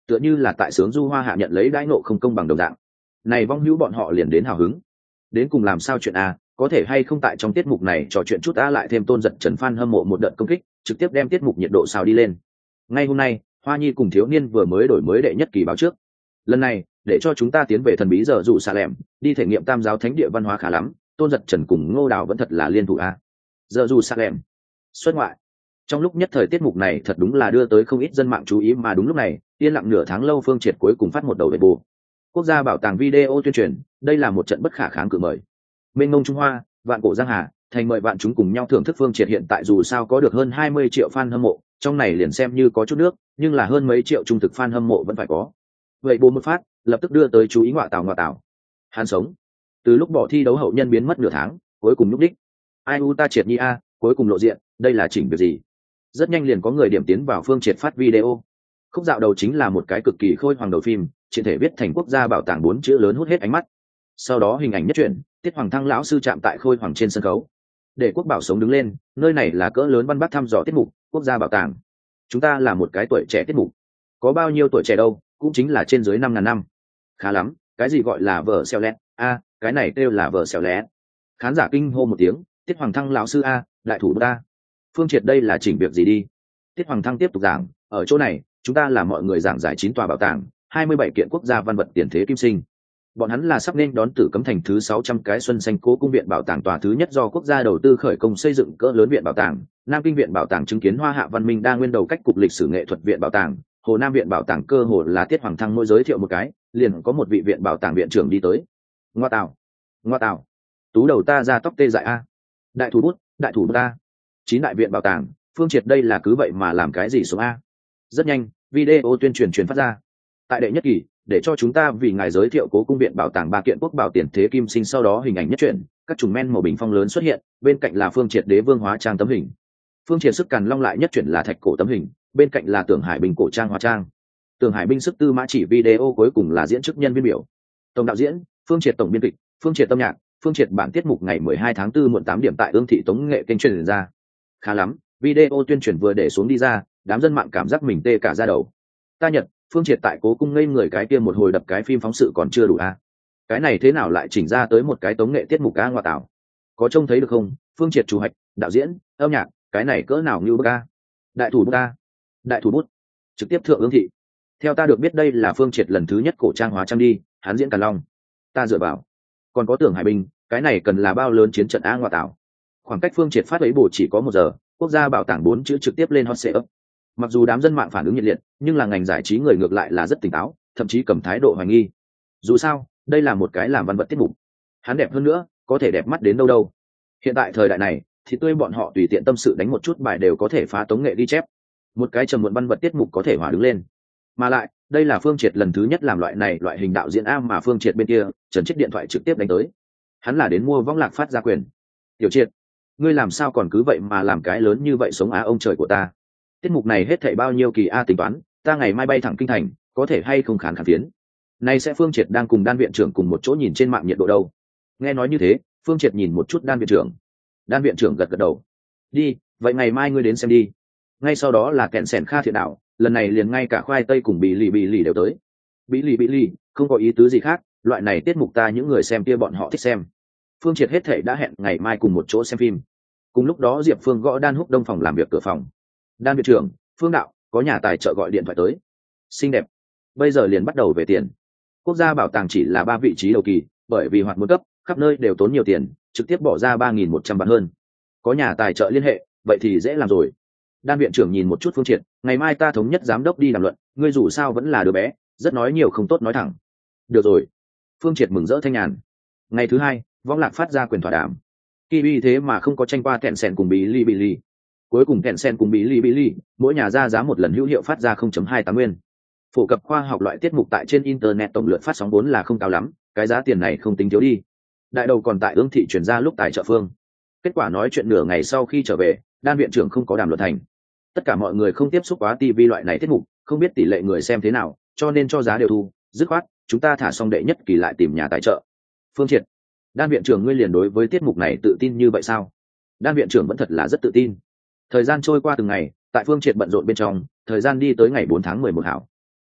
tựa như là tại sướng du hoa hạ nhận lấy đãi nộ không công bằng đồng dạng. Này vong hữu bọn họ liền đến hào hứng, đến cùng làm sao chuyện a, có thể hay không tại trong tiết mục này trò chuyện chút a, lại thêm Tôn Giật Trần fan hâm mộ một đợt công kích, trực tiếp đem tiết mục nhiệt độ xào đi lên. Ngay hôm nay, Hoa Nhi cùng thiếu niên vừa mới đổi mới đệ nhất kỳ báo trước. Lần này, để cho chúng ta tiến về thần bí giờ dụ xà lẻm, đi thể nghiệm tam giáo thánh địa văn hóa khá lắm. Tôn Giật Trần cùng Ngô Đào vẫn thật là liên thủ a. Giờ dụ xà lẻm xuất ngoại. Trong lúc nhất thời tiết mục này thật đúng là đưa tới không ít dân mạng chú ý, mà đúng lúc này, yên lặng nửa tháng lâu Phương Triệt cuối cùng phát một đầu về bù. Quốc gia bảo tàng video tuyên truyền, đây là một trận bất khả kháng cự mời. Mênh mông Trung Hoa, vạn cổ giang hà, thành mời bạn chúng cùng nhau thưởng thức Phương Triệt hiện tại dù sao có được hơn hai mươi triệu fan hâm mộ, trong này liền xem như có chút nước, nhưng là hơn mấy triệu trung thực fan hâm mộ vẫn phải có. Vậy bù một phát, lập tức đưa tới chú ý ngọa tảo ngọa tảo. Hắn sống. Từ lúc bỏ thi đấu hậu nhân biến mất nửa tháng, cuối cùng nhúc đích. Ai u ta Triệt Nhi a, cuối cùng lộ diện, đây là chỉnh việc gì? Rất nhanh liền có người điểm tiến vào Phương Triệt phát video. Khúc dạo đầu chính là một cái cực kỳ khôi hoàng đầu phim, trên thể viết thành quốc gia bảo tàng bốn chữ lớn hút hết ánh mắt. Sau đó hình ảnh nhất truyện, Tiết Hoàng Thăng lão sư chạm tại khôi hoàng trên sân khấu. Để quốc bảo sống đứng lên, nơi này là cỡ lớn văn bác thăm dò tiết mục, quốc gia bảo tàng. Chúng ta là một cái tuổi trẻ tiết mục. Có bao nhiêu tuổi trẻ đâu, cũng chính là trên dưới năm ngàn năm. Khá lắm, cái gì gọi là vở xèo lét, a, cái này kêu là vở xèo lét. Khán giả kinh hô một tiếng, Tiết Hoàng Thăng lão sư a, đại thủ ta. Phương Triệt đây là chỉnh việc gì đi? Tiết Hoàng Thăng tiếp tục giảng, ở chỗ này, chúng ta là mọi người giảng giải chín tòa bảo tàng, hai mươi bảy kiện quốc gia văn vật tiền thế kim sinh. Bọn hắn là sắp nên đón Tử Cấm Thành thứ sáu trăm cái Xuân Xanh Cố Cung viện bảo tàng tòa thứ nhất do quốc gia đầu tư khởi công xây dựng cỡ lớn viện bảo tàng, Nam Kinh viện bảo tàng chứng kiến Hoa Hạ văn minh đa nguyên đầu cách cục lịch sử nghệ thuật viện bảo tàng, Hồ Nam viện bảo tàng cơ hồ là Tiết Hoàng Thăng mỗi giới thiệu một cái, liền có một vị viện bảo tàng viện trưởng đi tới. Ngoa tạo, ngoa tạo, tú đầu ta ra tóc tê dại a. Đại thủ bút, đại thủ bút ta. Chín đại viện bảo tàng, Phương Triệt đây là cứ vậy mà làm cái gì số a? Rất nhanh, video tuyên truyền truyền phát ra. Tại đệ nhất kỳ, để cho chúng ta vì ngài giới thiệu Cố Cung viện bảo tàng ba kiện quốc bảo tiền thế kim sinh, sau đó hình ảnh nhất truyện, các trùng men màu bình phong lớn xuất hiện, bên cạnh là Phương Triệt đế vương hóa trang tấm hình. Phương Triệt sức càn long lại nhất truyện là thạch cổ tấm hình, bên cạnh là Tưởng Hải Bình cổ trang hóa trang. Tưởng Hải Bình sức tư mã chỉ video cuối cùng là diễn chức nhân viên biểu. Tổng đạo diễn, Phương Triệt tổng biên kịch, Phương Triệt âm nhạc, Phương Triệt bản tiết mục ngày mười hai tháng tư muộn tám điểm tại Ương thị Tống nghệ kênh truyền ra. Khá lắm, video tuyên truyền vừa để xuống đi ra, đám dân mạng cảm giác mình tê cả da đầu. Ta Nhật, Phương Triệt tại Cố Cung ngây người cái kia một hồi đập cái phim phóng sự còn chưa đủ a. À? Cái này thế nào lại chỉnh ra tới một cái tống nghệ tiết mục ca ngoại tảo? Có trông thấy được không? Phương Triệt chủ hạch, đạo diễn, âm nhạc, cái này cỡ nào như bức a? Đại thủ bút a, đại thủ bút, trực tiếp thượng Ương thị. Theo ta được biết đây là Phương Triệt lần thứ nhất cổ trang hóa trang đi, hắn diễn Càn Long. Ta dựa vào. Còn có Tưởng Hải Bình, cái này cần là bao lớn chiến trận a ngoại tảo. Khoảng cách Phương Triệt phát ấy bổ chỉ có một giờ, quốc gia bảo tàng bốn chữ trực tiếp lên hot search. Mặc dù đám dân mạng phản ứng nhiệt liệt, nhưng là ngành giải trí người ngược lại là rất tỉnh táo, thậm chí cầm thái độ hoài nghi. Dù sao, đây là một cái làm văn vật tiết mục. Hắn đẹp hơn nữa, có thể đẹp mắt đến đâu đâu. Hiện tại thời đại này, thì tươi bọn họ tùy tiện tâm sự đánh một chút bài đều có thể phá tống nghệ ghi chép. Một cái trầm muộn văn vật tiết mục có thể hòa đứng lên. Mà lại, đây là Phương Triệt lần thứ nhất làm loại này loại hình đạo diễn a, mà Phương Triệt bên kia, Trần Chiết điện thoại trực tiếp đánh tới. Hắn là đến mua võng lạc phát ra quyền. Tiểu Triệt, ngươi làm sao còn cứ vậy mà làm cái lớn như vậy sống á ông trời của ta. Tiết mục này hết thảy bao nhiêu kỳ a tính toán, ta ngày mai bay thẳng kinh thành, có thể hay không khán khán phiến. Nay sẽ Phương Triệt đang cùng Đan viện trưởng cùng một chỗ nhìn trên mạng nhiệt độ đâu. Nghe nói như thế, Phương Triệt nhìn một chút Đan viện trưởng. Đan viện trưởng gật gật đầu. Đi, vậy ngày mai ngươi đến xem đi. Ngay sau đó là Kẹn Sẻn Kha Thiện Đạo, lần này liền ngay cả khoai tây cùng Bí Lì Bí Lì đều tới. Bí Lì Bí Lì, không có ý tứ gì khác, loại này tiết mục ta những người xem kia bọn họ thích xem. Phương Triệt hết thảy đã hẹn ngày mai cùng một chỗ xem phim. Cùng lúc đó Diệp Phương gõ Đan Húc Đông phòng làm việc cửa phòng. Đan viện trưởng, Phương đạo, có nhà tài trợ gọi điện thoại tới. Xinh đẹp. Bây giờ liền bắt đầu về tiền. Quốc gia bảo tàng chỉ là ba vị trí đầu kỳ, bởi vì hoạt muốn cấp, khắp nơi đều tốn nhiều tiền, trực tiếp bỏ ra ba nghìn một trăm vạn hơn. Có nhà tài trợ liên hệ, vậy thì dễ làm rồi. Đan viện trưởng nhìn một chút Phương Triệt, ngày mai ta thống nhất giám đốc đi đàm luận, ngươi dù sao vẫn là đứa bé, rất nói nhiều không tốt nói thẳng. Được rồi. Phương Triệt mừng rỡ thanh nhàn. Ngày thứ hai, võng lạc phát ra quyền thỏa đàm. Kiwi thế mà không có tranh qua Kẹn Sẻn cùng Bí Lì Bí Lì. Cuối cùng Kẹn Sẻn cùng Bí Lì Bí Lì, mỗi nhà ra giá một lần hữu hiệu phát ra không phẩy hai tám nguyên. Phổ cập khoa học loại tiết mục tại trên internet tổng lượt phát sóng vốn là không cao lắm, cái giá tiền này không tính thiếu đi. Đại đầu còn tại Ương thị chuyển ra lúc tài trợ phương. Kết quả nói chuyện nửa ngày sau khi trở về, Đan viện trưởng không có đàm luận thành. Tất cả mọi người không tiếp xúc quá ti vi loại này tiết mục, không biết tỷ lệ người xem thế nào, cho nên cho giá đều thu, dứt khoát, chúng ta thả xong đệ nhất kỳ lại tìm nhà tài trợ. Phương Triệt, Đan viện trưởng ngươi liền đối với tiết mục này tự tin như vậy sao? Đan viện trưởng vẫn thật là rất tự tin. Thời gian trôi qua từng ngày, tại Phương Triệt bận rộn bên trong, thời gian đi tới ngày bốn tháng mười một hảo.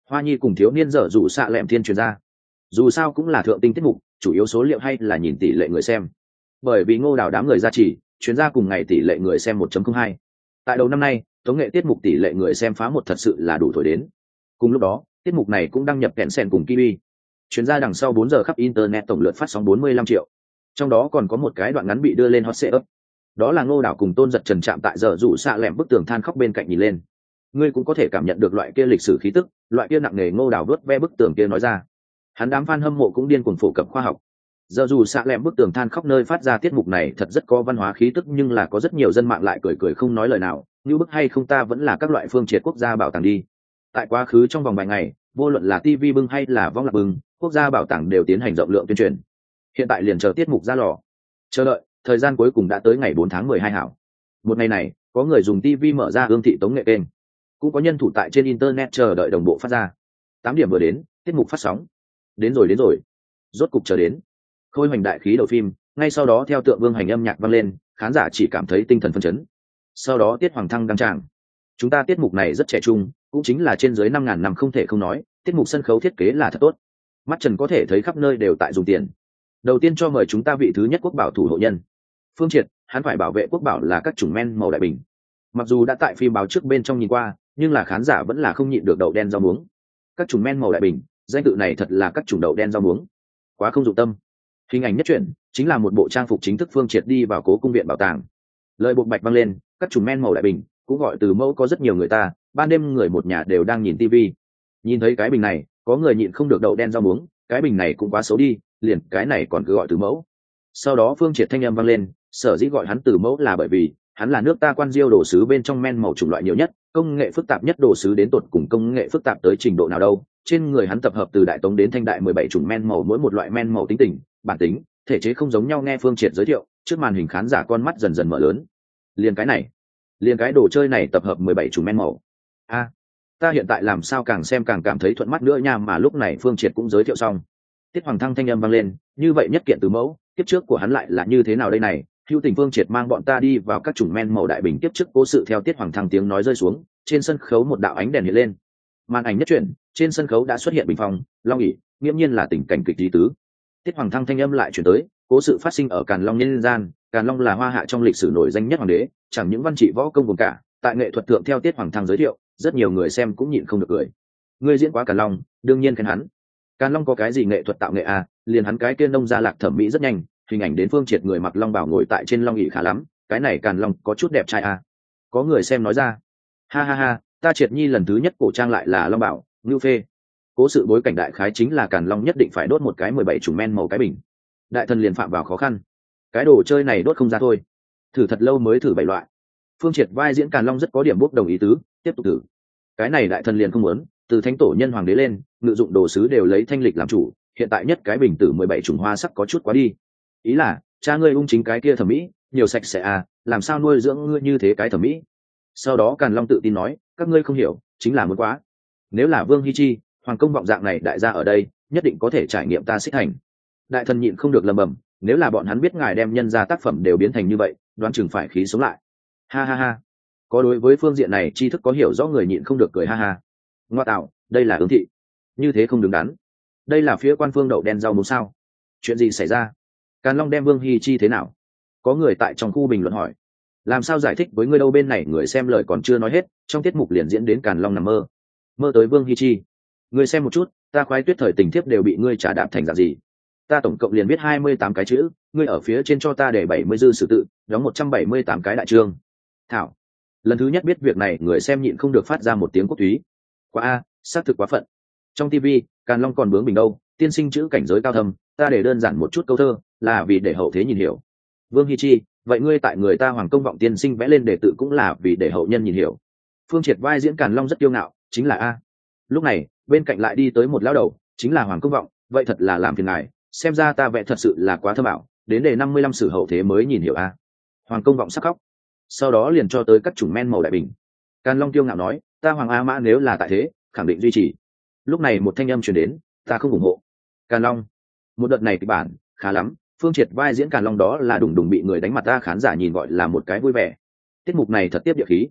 Hoa Nhi cùng thiếu niên dở dụ xạ lẹm thiên truyền ra, dù sao cũng là thượng tinh tiết mục, chủ yếu số liệu hay là nhìn tỷ lệ người xem. Bởi vì Ngô Đào đám người ra chỉ, chuyến ra cùng ngày tỷ lệ người xem một chấm không hai. Tại đầu năm nay, tống nghệ tiết mục tỷ lệ người xem phá một thật sự là đủ thổi đến. Cùng lúc đó, tiết mục này cũng đăng nhập kẹn sen cùng Kiwi. Chuyến ra đằng sau bốn giờ khắp internet tổng lượt phát sóng bốn mươi lăm triệu. Trong đó còn có một cái đoạn ngắn bị đưa lên hot setup. Đó là Ngô Đào cùng Tôn Giật Trần chạm tại giờ rủ xạ lẹm bức tường than khóc bên cạnh nhìn lên. Ngươi cũng có thể cảm nhận được loại kia lịch sử khí tức, loại kia nặng nề. Ngô Đào đuốt ve bức tường kia nói ra. Hắn đám fan hâm mộ cũng điên cuồng phổ cập khoa học. Giờ dù xạ lẹm bức tường than khóc nơi phát ra tiết mục này thật rất có văn hóa khí tức, nhưng là có rất nhiều dân mạng lại cười cười không nói lời nào, như bức hay không ta vẫn là các loại phương triệt quốc gia bảo tàng đi. Tại quá khứ trong vòng vài ngày, vô luận là ti vi bưng hay là vong lạc bưng, quốc gia bảo tàng đều tiến hành rộng lượng tuyên truyền. Hiện tại liền chờ tiết mục ra lò. Chờ đợi, thời gian cuối cùng đã tới ngày bốn tháng mười hai hảo. Một ngày này, có người dùng ti vi mở ra ương thị tống nghệ kênh, cũng có nhân thủ tại trên internet chờ đợi đồng bộ phát ra. Tám điểm vừa đến, tiết mục phát sóng. Đến rồi đến rồi. Rốt cục chờ đến. Khôi hoành đại khí đầu phim, ngay sau đó theo tượng vương hành âm nhạc vang lên, khán giả chỉ cảm thấy tinh thần phấn chấn. Sau đó tiết hoàng thăng đăng tràng. Chúng ta tiết mục này rất trẻ trung, cũng chính là trên dưới năm ngàn năm không thể không nói, tiết mục sân khấu thiết kế là thật tốt. Mắt trần có thể thấy khắp nơi đều tại dùng tiền. Đầu tiên cho mời chúng ta vị thứ nhất quốc bảo thủ hộ nhân. Phương Triệt, hắn phải bảo vệ quốc bảo là các chủng men màu đại bình. Mặc dù đã tại phim báo trước bên trong nhìn qua, nhưng là khán giả vẫn là không nhịn được đậu đen rau muống. Các chủng men màu đại bình, danh tự này thật là các chủng đậu đen rau muống. Quá không dụng tâm. Hình ảnh nhất truyện chính là một bộ trang phục chính thức Phương Triệt đi vào cố cung viện bảo tàng. Lời buộc bạch vang lên, các chủng men màu đại bình, cũng gọi từ mẫu có rất nhiều người ta, ban đêm người một nhà đều đang nhìn tivi. Nhìn thấy cái bình này, có người nhịn không được đậu đen rau muống, cái bình này cũng quá xấu đi, liền cái này còn cứ gọi từ mẫu. Sau đó Phương Triệt thanh âm vang lên, sở dĩ gọi hắn từ mẫu là bởi vì hắn là nước ta quan diêu đồ sứ bên trong men màu chủng loại nhiều nhất, công nghệ phức tạp nhất đồ sứ đến tột cùng công nghệ phức tạp tới trình độ nào đâu. Trên người hắn tập hợp từ đại tống đến thanh đại mười bảy chủng men màu, mỗi một loại men màu tính tình, bản tính, thể chế không giống nhau. Nghe Phương Triệt giới thiệu, trước màn hình khán giả con mắt dần dần mở lớn. Liền cái này, liền cái đồ chơi này tập hợp mười bảy chủng men màu. A, à, ta hiện tại làm sao càng xem càng cảm thấy thuận mắt nữa nha. Mà lúc này Phương Triệt cũng giới thiệu xong. Tiết hoàng thăng thanh âm vang lên, như vậy nhất kiện từ mẫu, kiếp trước của hắn lại là như thế nào đây này? Hữu Tình Phương Triệt mang bọn ta đi vào các chủng men màu đại bình kiếp trước cố sự. Theo Tiết hoàng thăng tiếng nói rơi xuống, trên sân khấu một đạo ánh đèn hiện lên, màn ảnh nhất chuyển, trên sân khấu đã xuất hiện bình phong, long ỷ, nghiễm nhiên là tình cảnh kịch lý tứ. Tiết hoàng thăng thanh âm lại chuyển tới, cố sự phát sinh ở Càn Long nhân gian. Càn Long là Hoa Hạ trong lịch sử nổi danh nhất hoàng đế, chẳng những văn trị võ công cùng cả, tại nghệ thuật thượng theo Tiết hoàng thăng giới thiệu, rất nhiều người xem cũng nhịn không được cười. Người diễn quá Càn Long, đương nhiên khen hắn. Càn Long có cái gì nghệ thuật tạo nghệ à, liền hắn cái kia nông gia lạc thẩm mỹ rất nhanh. Hình ảnh đến Phương Triệt người mặc long bào ngồi tại trên long ỷ khá lắm, cái này Càn Long có chút đẹp trai à. Có người xem nói ra, ha ha ha, ta Triệt nhi lần thứ nhất cổ trang lại là long bảo, ngưu phê. Cố sự bối cảnh đại khái chính là Càn Long nhất định phải đốt một cái mười bảy chủng men màu cái bình. Đại thần liền phạm vào khó khăn, cái đồ chơi này đốt không ra thôi, thử thật lâu mới thử bảy loại. Phương Triệt vai diễn Càn Long rất có điểm bốc đồng ý tứ, tiếp tục thử. Cái này đại thần liền không muốn, từ thánh tổ nhân hoàng đế lên, ngự dụng đồ sứ đều lấy thanh lịch làm chủ, hiện tại nhất cái bình tử mười bảy chủng hoa sắc có chút quá đi. Ý là cha ngươi ung chính cái kia thẩm mỹ nhiều sạch sẽ à, làm sao nuôi dưỡng ngươi như thế cái thẩm mỹ. Sau đó Càn Long tự tin nói, các ngươi không hiểu, chính là muốn quá. Nếu là Vương Hi Chi, hoàng công vọng dạng này đại gia ở đây, nhất định có thể trải nghiệm ta xích thành. Đại thần nhịn không được lầm bầm, nếu là bọn hắn biết ngài đem nhân ra tác phẩm đều biến thành như vậy, đoán chừng phải khí sống lại. Ha ha ha, có đối với phương diện này tri thức có hiểu rõ người nhịn không được cười ha ha. Ngoa tạo, đây là ứng thị, như thế không đứng đắn. Đây là phía quan phương đậu đen rau muống sao? Chuyện gì xảy ra? Càn Long đem Vương Hi Chi thế nào? Có người tại trong khu bình luận hỏi. Làm sao giải thích với ngươi đâu? Bên này người xem lời còn chưa nói hết, trong tiết mục liền diễn đến Càn Long nằm mơ, mơ tới Vương Hi Chi. Ngươi xem một chút, ta khoái tuyết thời tình thiếp đều bị ngươi trả đạp thành dạng gì? Ta tổng cộng liền viết hai mươi tám cái chữ, ngươi ở phía trên cho ta để bảy mươi dư sử tự, đóng một trăm bảy mươi tám cái đại chương. Thảo. Lần thứ nhất biết việc này, người xem nhịn không được phát ra một tiếng quốc túy. Quá a, xác thực quá phận. Trong tivi, Càn Long còn bướng bình đâu, tiên sinh chữ cảnh giới cao thâm, ta để đơn giản một chút câu thơ, là vì để hậu thế nhìn hiểu. Vương Hi Chi, vậy ngươi tại người ta hoàng công vọng tiên sinh vẽ lên đề tự cũng là vì để hậu nhân nhìn hiểu. Phương Triệt vai diễn Càn Long rất kiêu ngạo, chính là a. Lúc này, bên cạnh lại đi tới một lão đầu, chính là hoàng công vọng, vậy thật là làm phiền ngài, xem ra ta vẽ thật sự là quá thơ bảo, đến đề năm mươi lăm sử hậu thế mới nhìn hiểu a. Hoàng công vọng sắp khóc. Sau đó liền cho tới các chủng men màu đại bình. Càn Long kiêu ngạo nói, ta hoàng a mã nếu là tại thế, khẳng định duy trì. Lúc này một thanh âm truyền đến, ta không ủng hộ. Càn Long, một đợt này kịch bản khá lắm. Phương Triệt vai diễn Càn Long đó là đùng đùng bị người đánh mặt, ta khán giả nhìn gọi là một cái vui vẻ. Tiết mục này thật tiếp địa khí.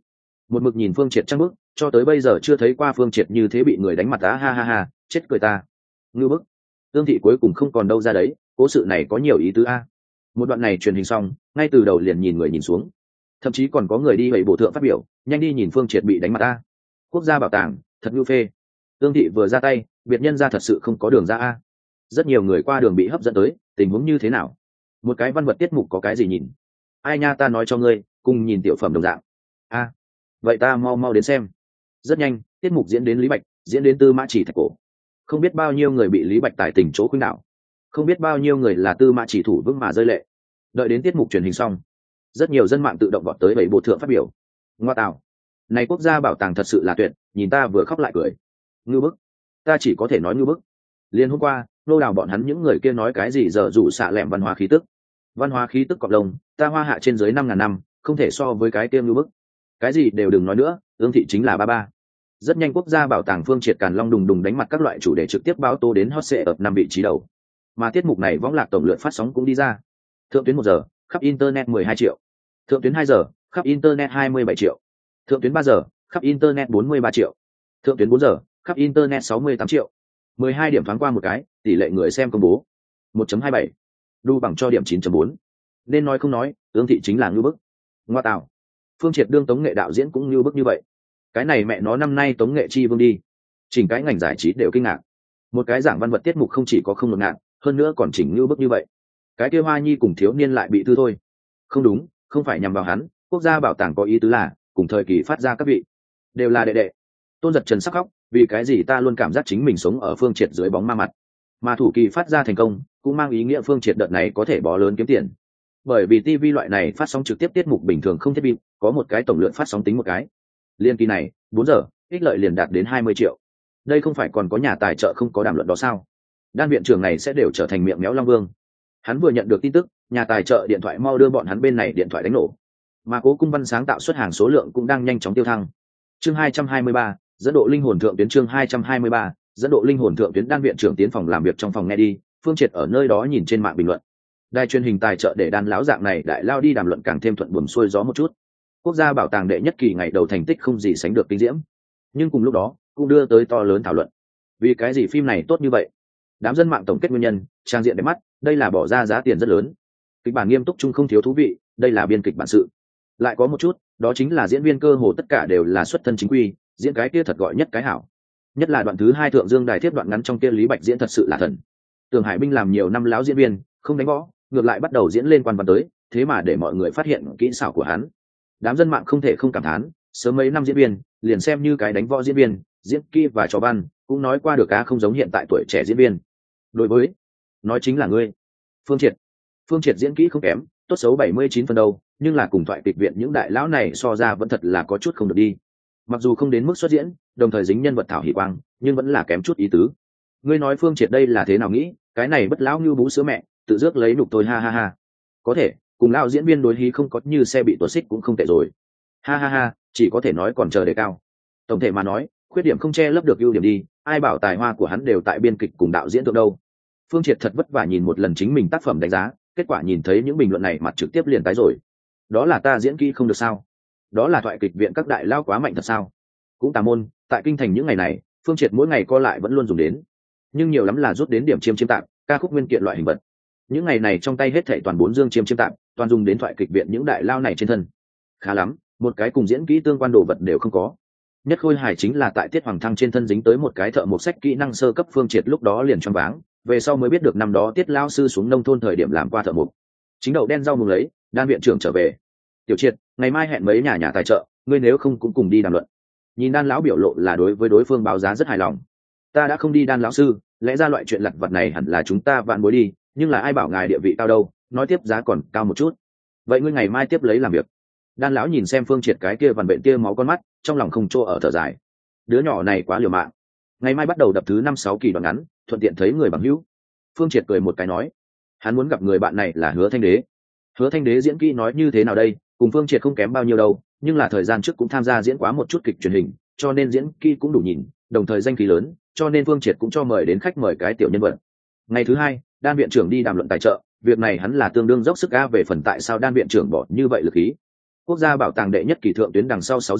một mực nhìn Phương Triệt trăng bức, cho tới bây giờ chưa thấy qua Phương Triệt như thế bị người đánh mặt á, ha ha ha, chết cười ta. Ngư bức. Ương Thị cuối cùng không còn đâu ra đấy, cố sự này có nhiều ý tứ a. Một đoạn này truyền hình xong, ngay từ đầu liền nhìn người nhìn xuống, thậm chí còn có người đi vậy bổ thượng phát biểu, nhanh đi nhìn Phương Triệt bị đánh mặt a. Quốc gia bảo tàng, thật ngưu phê. Ương Thị vừa ra tay, biệt nhân ra thật sự không có đường ra a. Rất nhiều người qua đường bị hấp dẫn tới, tình huống như thế nào? Một cái văn vật tiết mục có cái gì nhìn? Ai nha, ta nói cho ngươi, cùng nhìn tiểu phẩm đồng dạng. A, vậy ta mau mau đến xem. Rất nhanh, tiết mục diễn đến Lý Bạch, diễn đến Tư Mã Chỉ Thạch cổ. Không biết bao nhiêu người bị Lý Bạch tài tình chỗ khuynh đảo, không biết bao nhiêu người là Tư Mã Chỉ thủ vững mà rơi lệ. Đợi đến tiết mục truyền hình xong, rất nhiều dân mạng tự động vọt tới bảy bộ thượng phát biểu. Ngoa tạo, này quốc gia bảo tàng thật sự là tuyệt, nhìn ta vừa khóc lại cười. Ngư bức, ta chỉ có thể nói ngư bức. Liên hôm qua, nô đào bọn hắn những người kia nói cái gì giờ rủ xạ lẹm văn hóa khí tức, văn hóa khí tức cọp lông, ta Hoa Hạ trên dưới năm ngàn năm, không thể so với cái tiêm ngư bức. Cái gì đều đừng nói nữa, Ương Thị chính là ba ba. Rất nhanh quốc gia bảo tàng Phương Triệt Càn Long đùng đùng đánh mặt các loại chủ đề trực tiếp báo tố đến hot search ập năm vị trí đầu. Mà tiết mục này võng lạc tổng lượt phát sóng cũng đi ra. Thượng tuyến một giờ, khắp internet mười hai triệu. Thượng tuyến hai giờ, khắp internet hai mươi bảy triệu. Thượng tuyến ba giờ, khắp internet bốn mươi ba triệu. Thượng tuyến bốn giờ, khắp internet sáu mươi tám triệu. mười hai điểm thoáng qua một cái, tỷ lệ người xem công bố một chấm hai bảy, đu bằng cho điểm chín chấm bốn. Nên nói không nói, Ương Thị chính là ngưu bức. Ngoa tạo, Phương Triệt đương tống nghệ đạo diễn cũng ngưu bức như vậy. Cái này mẹ nó năm nay tống nghệ chi vương đi, chỉnh cái ngành giải trí đều kinh ngạc. Một cái giảng văn vật tiết mục không chỉ có không ngược ngạn, hơn nữa còn chỉnh ngưu bức như vậy. Cái kia Hoa Nhi cùng thiếu niên lại bị tư thôi. Không đúng, không phải nhằm vào hắn, quốc gia bảo tàng có ý tứ là cùng thời kỳ phát ra các vị đều là đệ đệ. Tôn Giật Trần sắc khóc, vì cái gì ta luôn cảm giác chính mình sống ở Phương Triệt dưới bóng ma mặt. Mà thủ kỳ phát ra thành công, cũng mang ý nghĩa Phương Triệt đợt này có thể bó lớn kiếm tiền. Bởi vì ti vi loại này phát sóng trực tiếp tiết mục bình thường không thiết bị, có một cái tổng lượng phát sóng tính một cái. Liên kỳ này, bốn giờ, ích lợi liền đạt đến hai mươi triệu. Đây không phải còn có nhà tài trợ không có đàm luận đó sao? Đan viện trưởng này sẽ đều trở thành miệng méo long vương. Hắn vừa nhận được tin tức, nhà tài trợ điện thoại mau đưa bọn hắn bên này điện thoại đánh nổ. Mà Cố Cung Văn sáng tạo xuất hàng số lượng cũng đang nhanh chóng tiêu thăng. Chương hai trăm hai mươi ba, dẫn độ linh hồn thượng tuyến. Chương hai trăm hai mươi ba, dẫn độ linh hồn thượng tuyến. Đan viện trưởng tiến phòng làm việc trong phòng nghe đi, Phương Triệt ở nơi đó nhìn trên mạng bình luận. Đài truyền hình tài trợ để đan lão dạng này đại lao đi đàm luận càng thêm thuận buồm xuôi gió một chút. Quốc gia bảo tàng đệ nhất kỳ ngày đầu thành tích không gì sánh được kinh diễm, nhưng cùng lúc đó cũng đưa tới to lớn thảo luận. Vì cái gì phim này tốt như vậy? Đám dân mạng tổng kết nguyên nhân, trang diện đẹp mắt, đây là bỏ ra giá tiền rất lớn. Kịch bản nghiêm túc chung không thiếu thú vị, đây là biên kịch bản sự. Lại có một chút, đó chính là diễn viên cơ hồ tất cả đều là xuất thân chính quy, diễn cái kia thật gọi nhất cái hảo. Nhất là đoạn thứ hai thượng dương đài tiếp đoạn ngắn trong kia Lý Bạch diễn thật sự là thần. Tường Hải Binh làm nhiều năm láo diễn viên, không đánh võ, ngược lại bắt đầu diễn lên quan văn tới, thế mà để mọi người phát hiện kỹ xảo của hắn. Đám dân mạng không thể không cảm thán, sớm mấy năm diễn viên, liền xem như cái đánh võ diễn viên, diễn kỹ và trò văn, cũng nói qua được cá không giống hiện tại tuổi trẻ diễn viên. Đối với, nói chính là ngươi, Phương Triệt. Phương Triệt diễn kỹ không kém, tốt xấu bảy mươi chín phần đâu, nhưng là cùng thoại kịch viện những đại lão này so ra vẫn thật là có chút không được đi. Mặc dù không đến mức xuất diễn, đồng thời dính nhân vật thảo hỷ quang, nhưng vẫn là kém chút ý tứ. Ngươi nói Phương Triệt đây là thế nào nghĩ, cái này bất lão như bú sữa mẹ, tự dước lấy nục tôi, ha ha ha. Có thể, cùng lão diễn viên đối hí không có như xe bị tuột xích cũng không tệ rồi. Ha ha ha, chỉ có thể nói còn chờ đề cao. Tổng thể mà nói, khuyết điểm không che lấp được ưu điểm đi, ai bảo tài hoa của hắn đều tại biên kịch cùng đạo diễn thượng đâu. Phương Triệt thật vất vả nhìn một lần chính mình tác phẩm đánh giá, kết quả nhìn thấy những bình luận này mặt trực tiếp liền tái rồi. Đó là ta diễn kỹ không được sao? Đó là thoại kịch viện các đại lao quá mạnh thật sao? Cũng tà môn, tại kinh thành những ngày này, Phương Triệt mỗi ngày co lại vẫn luôn dùng đến, nhưng nhiều lắm là rút đến điểm chiêm chiêm tạm, ca khúc nguyên kiện loại hình vật. Những ngày này trong tay hết thảy toàn bốn dương chiêm chiêm tạm, toàn dùng đến thoại kịch viện những đại lao này trên thân. Khá lắm, một cái cùng diễn kỹ tương quan đồ vật đều không có. Nhất khôi hài chính là tại Tiết Hoàng Thăng trên thân dính tới một cái thợ một sách kỹ năng sơ cấp. Phương Triệt lúc đó liền choáng váng, về sau mới biết được năm đó Tiết lao sư xuống nông thôn thời điểm làm qua thợ mộc. Chính đậu đen rau mùng lấy, Đan viện trưởng trở về. Tiểu Triệt, ngày mai hẹn mấy nhà nhà tài trợ, ngươi nếu không cũng cùng đi đàm luận. Nhìn Đan lão biểu lộ là đối với đối phương báo giá rất hài lòng. Ta đã không đi Đan lão sư, lẽ ra loại chuyện lặt vặt này hẳn là chúng ta vạn bối đi, nhưng là ai bảo ngài địa vị cao đâu, nói tiếp giá còn cao một chút. Vậy ngươi ngày mai tiếp lấy làm việc. Đan lão nhìn xem Phương Triệt cái kia vằn vện kia máu con mắt, trong lòng không chỗ ở thở dài. Đứa nhỏ này quá liều mạng. Ngày mai bắt đầu đập thứ năm sáu kỳ đoạn ngắn, thuận tiện thấy người bằng hữu. Phương Triệt cười một cái nói, hắn muốn gặp người bạn này là Hứa Thanh Đế. Hứa Thanh Đế diễn kỹ nói như thế nào đây, cùng Phương Triệt không kém bao nhiêu đâu, nhưng là thời gian trước cũng tham gia diễn quá một chút kịch truyền hình, cho nên diễn kỹ cũng đủ nhìn, đồng thời danh khí lớn, cho nên Phương Triệt cũng cho mời đến khách mời cái tiểu nhân vật. Ngày thứ hai, Đan viện trưởng đi đàm luận tài trợ, việc này hắn là tương đương dốc sức a. Về phần tại sao Đan viện trưởng bỏ như vậy lực khí, quốc gia bảo tàng đệ nhất kỳ thượng tuyến đằng sau sáu giờ,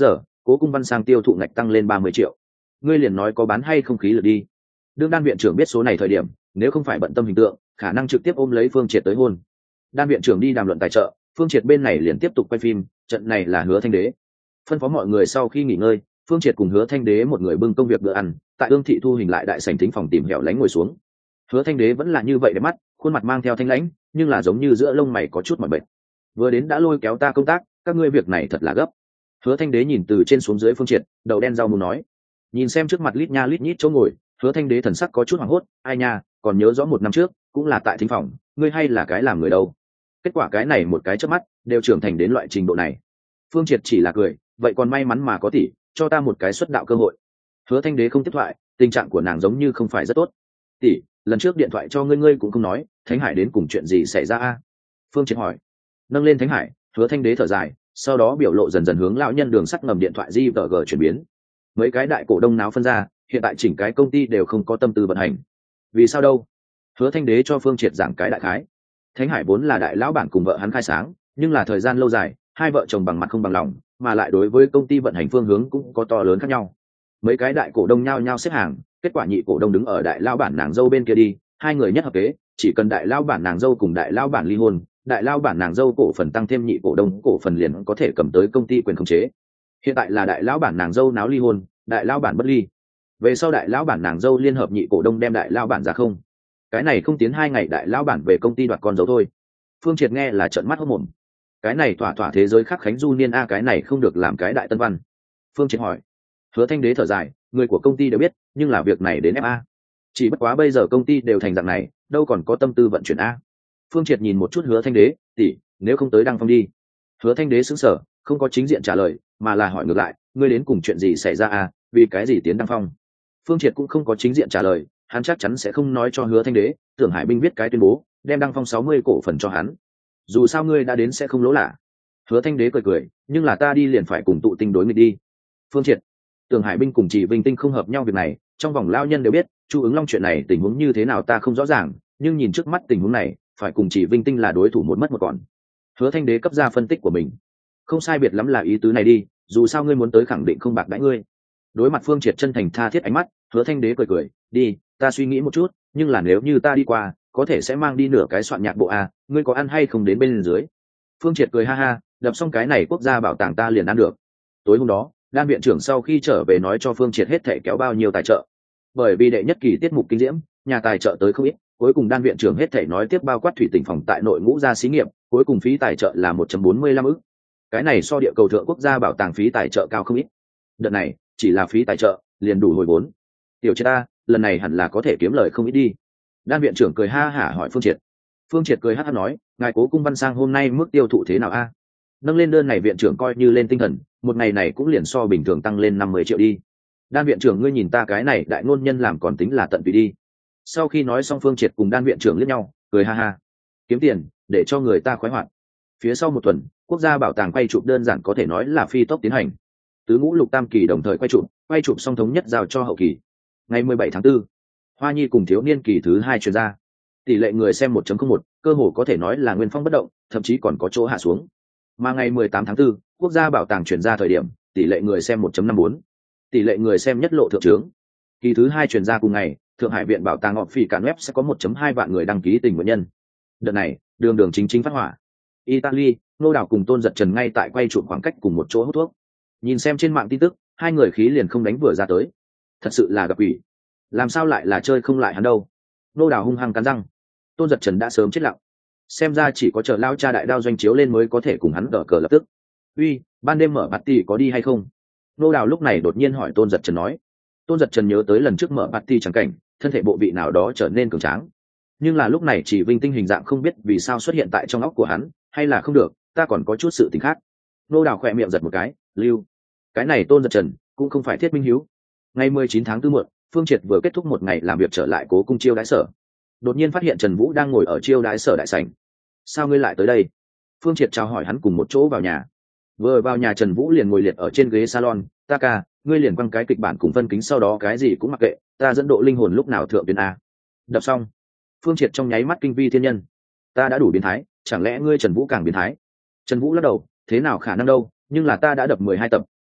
cố cung văn sang tiêu thụ ngạch tăng lên ba mươi triệu, ngươi liền nói có bán hay không khí lực đi. Đương đan viện trưởng biết số này thời điểm, nếu không phải bận tâm hình tượng, khả năng trực tiếp ôm lấy Phương Triệt tới hôn. Đan viện trưởng đi đàm luận tài trợ, Phương Triệt bên này liền tiếp tục quay phim, trận này là Hứa Thanh Đế. Phân phó mọi người sau khi nghỉ ngơi, Phương Triệt cùng Hứa Thanh Đế một người bưng công việc bữa ăn, tại ương thị thu hình lại đại sảnh thính phòng tìm hẻo lánh ngồi xuống. Hứa Thanh Đế vẫn là như vậy để mắt, khuôn mặt mang theo thanh lãnh, nhưng là giống như giữa lông mày có chút mỏi mệt. Vừa đến đã lôi kéo ta công tác, các ngươi việc này thật là gấp. Hứa Thanh Đế nhìn từ trên xuống dưới Phương Triệt, đầu đen rau muống nói. Nhìn xem trước mặt lít nha lít nhít chỗ ngồi, Hứa Thanh Đế thần sắc có chút hoảng hốt, ai nha, còn nhớ rõ một năm trước, cũng là tại thính phòng, ngươi hay là cái làm người đâu. Kết quả cái này một cái chớp mắt, đều trưởng thành đến loại trình độ này. Phương Triệt chỉ là cười, vậy còn may mắn mà có tỷ, cho ta một cái xuất đạo cơ hội. Hứa Thanh Đế không tiếp thoại, tình trạng của nàng giống như không phải rất tốt. Tỷ, lần trước điện thoại cho ngươi ngươi cũng không nói, Thánh Hải đến cùng chuyện gì xảy ra a? Phương Triệt hỏi. Nâng lên Thánh Hải, Hứa Thanh Đế thở dài, sau đó biểu lộ dần dần hướng lão nhân đường sắt ngầm điện thoại gi vê giê chuyển biến. Mấy cái đại cổ đông náo phân ra, hiện tại chỉnh cái công ty đều không có tâm tư vận hành. Vì sao đâu? Hứa Thanh Đế cho Phương Triệt giảng cái đại khái. Thánh Hải vốn là đại lão bản cùng vợ hắn khai sáng, nhưng là thời gian lâu dài, hai vợ chồng bằng mặt không bằng lòng, mà lại đối với công ty vận hành phương hướng cũng có to lớn khác nhau. Mấy cái đại cổ đông nhao nhao xếp hàng, kết quả nhị cổ đông đứng ở đại lão bản nàng dâu bên kia đi, hai người nhất hợp kế, chỉ cần đại lão bản nàng dâu cùng đại lão bản ly hôn, đại lão bản nàng dâu cổ phần tăng thêm nhị cổ đông cổ phần liền có thể cầm tới công ty quyền khống chế. Hiện tại là đại lão bản nàng dâu náo ly hôn, đại lão bản bất ly. Về sau đại lão bản nàng dâu liên hợp nhị cổ đông đem đại lão bản ra không. Cái này không tiến hai ngày đại lão bản về công ty đoạt con dấu thôi. Phương Triệt nghe là trợn mắt hốt mồm. Cái này thỏa thỏa thế giới khắc khánh du niên a, cái này không được làm cái đại tân văn. Phương Triệt hỏi. Hứa Thanh Đế thở dài, người của công ty đều biết, nhưng là việc này đến ép a. Chỉ bất quá bây giờ công ty đều thành dạng này, đâu còn có tâm tư vận chuyển a. Phương Triệt nhìn một chút Hứa Thanh Đế, tỷ, nếu không tới đăng phong đi. Hứa Thanh Đế sững sờ, không có chính diện trả lời, mà là hỏi ngược lại, ngươi đến cùng chuyện gì xảy ra a, vì cái gì tiến đăng phong? Phương Triệt cũng không có chính diện trả lời, hắn chắc chắn sẽ không nói cho Hứa Thanh Đế, Tưởng Hải Binh viết cái tuyên bố, đem đăng phong sáu mươi cổ phần cho hắn. Dù sao ngươi đã đến sẽ không lỗ lạ. Hứa Thanh Đế cười cười, nhưng là ta đi liền phải cùng tụ tinh đối nghịch đi. Phương Triệt, Tưởng Hải Binh cùng Chỉ Vinh Tinh không hợp nhau việc này, trong vòng lao nhân đều biết, Chu Ứng Long chuyện này tình huống như thế nào ta không rõ ràng, nhưng nhìn trước mắt tình huống này, phải cùng Chỉ Vinh Tinh là đối thủ một mất một còn. Hứa Thanh Đế cấp ra phân tích của mình. Không sai biệt lắm là ý tứ này đi, dù sao ngươi muốn tới khẳng định không bạc đãi ngươi. Đối mặt Phương Triệt chân thành tha thiết ánh mắt, Hứa Thanh Đế cười cười, đi, ta suy nghĩ một chút, nhưng là nếu như ta đi qua, có thể sẽ mang đi nửa cái soạn nhạc bộ a, ngươi có ăn hay không đến bên dưới? Phương Triệt cười ha ha, đập xong cái này quốc gia bảo tàng ta liền ăn được. Tối hôm đó, Đan viện trưởng sau khi trở về nói cho Phương Triệt hết thảy kéo bao nhiêu tài trợ. Bởi vì đệ nhất kỳ tiết mục kinh diễm, nhà tài trợ tới không ít, cuối cùng Đan viện trưởng hết thảy nói tiếp bao quát thủy tỉnh phòng tại nội ngũ gia xí nghiệp, cuối cùng phí tài trợ là một trăm bốn mươi lăm ức. Cái này so địa cầu thượng quốc gia bảo tàng phí tài trợ cao không ít. Đợt này, chỉ là phí tài trợ, liền đủ hồi vốn. Tiểu Triệt ta, lần này hẳn là có thể kiếm lời không ít đi. Đan viện trưởng cười ha hả hỏi Phương Triệt. Phương Triệt cười hát hát nói, ngài Cố Cung Văn Sang hôm nay mức tiêu thụ thế nào a? Nâng lên đơn này viện trưởng coi như lên tinh thần, một ngày này cũng liền so bình thường tăng lên năm mươi triệu đi. Đan viện trưởng ngươi nhìn ta cái này đại ngôn nhân làm còn tính là tận tụy đi. Sau khi nói xong Phương Triệt cùng Đan viện trưởng liếc nhau, cười ha ha. Kiếm tiền, để cho người ta khoái hoạt. Phía sau một tuần, quốc gia bảo tàng quay chụp đơn giản có thể nói là phi tốc tiến hành. Tứ ngũ lục tam kỳ đồng thời quay chụp, quay chụp xong thống nhất giao cho hậu kỳ. Ngày mười bảy tháng tư, Hoa Nhi cùng thiếu niên kỳ thứ hai truyền ra. Tỷ lệ người xem một chấm không một, cơ hồ có thể nói là nguyên phong bất động, thậm chí còn có chỗ hạ xuống. Mà ngày mười tám tháng tư, quốc gia bảo tàng truyền ra thời điểm, tỷ lệ người xem một chấm năm bốn. Tỷ lệ người xem nhất lộ thượng trướng. Kỳ thứ hai truyền ra cùng ngày, Thượng Hải viện bảo tàng họp phỉ cản web sẽ có một chấm hai vạn người đăng ký tình nguyện nhân. Đợt này, đường đường chính chính phát hỏa. Italy, Nô Đào cùng Tôn Giật Trần ngay tại quay chụp khoảng cách cùng một chỗ hút thuốc. Nhìn xem trên mạng tin tức, hai người khí liền không đánh vừa ra tới. Thật sự là gặp ủy. Làm sao lại là chơi không lại hắn đâu? Nô Đào hung hăng cắn răng. Tôn Giật Trần đã sớm chết lặng. Xem ra chỉ có chờ lao cha đại đao doanh chiếu lên mới có thể cùng hắn đỡ cờ lập tức. Uy, ban đêm mở party có đi hay không? Nô Đào lúc này đột nhiên hỏi Tôn Giật Trần nói. Tôn Giật Trần nhớ tới lần trước mở party chẳng cảnh, thân thể bộ vị nào đó trở nên cường tráng. Nhưng là lúc này chỉ Vinh Tinh hình dạng không biết vì sao xuất hiện tại trong óc của hắn, hay là không được, ta còn có chút sự tình khác. Nô Đào khỏe miệng giật một cái, lưu. Cái này Tôn Giật Trần cũng không phải Thiết Minh Hiếu. Ngày mười chín tháng tư muộn, Phương Triệt vừa kết thúc một ngày làm việc trở lại Cố Cung chiêu đãi sở. Đột nhiên phát hiện Trần Vũ đang ngồi ở chiêu đãi sở đại sảnh. Sao ngươi lại tới đây? Phương Triệt chào hỏi hắn cùng một chỗ vào nhà. Vừa vào nhà Trần Vũ liền ngồi liệt ở trên ghế salon, ta ca, ngươi liền quăng cái kịch bản cùng phân kính sau đó cái gì cũng mặc kệ, ta dẫn độ linh hồn lúc nào thượng tuyến a. Đập xong. Phương Triệt trong nháy mắt kinh vi thiên nhân. Ta đã đủ biến thái, chẳng lẽ ngươi Trần Vũ càng biến thái? Trần Vũ lắc đầu, thế nào khả năng đâu, nhưng là ta đã đập mười hai tập,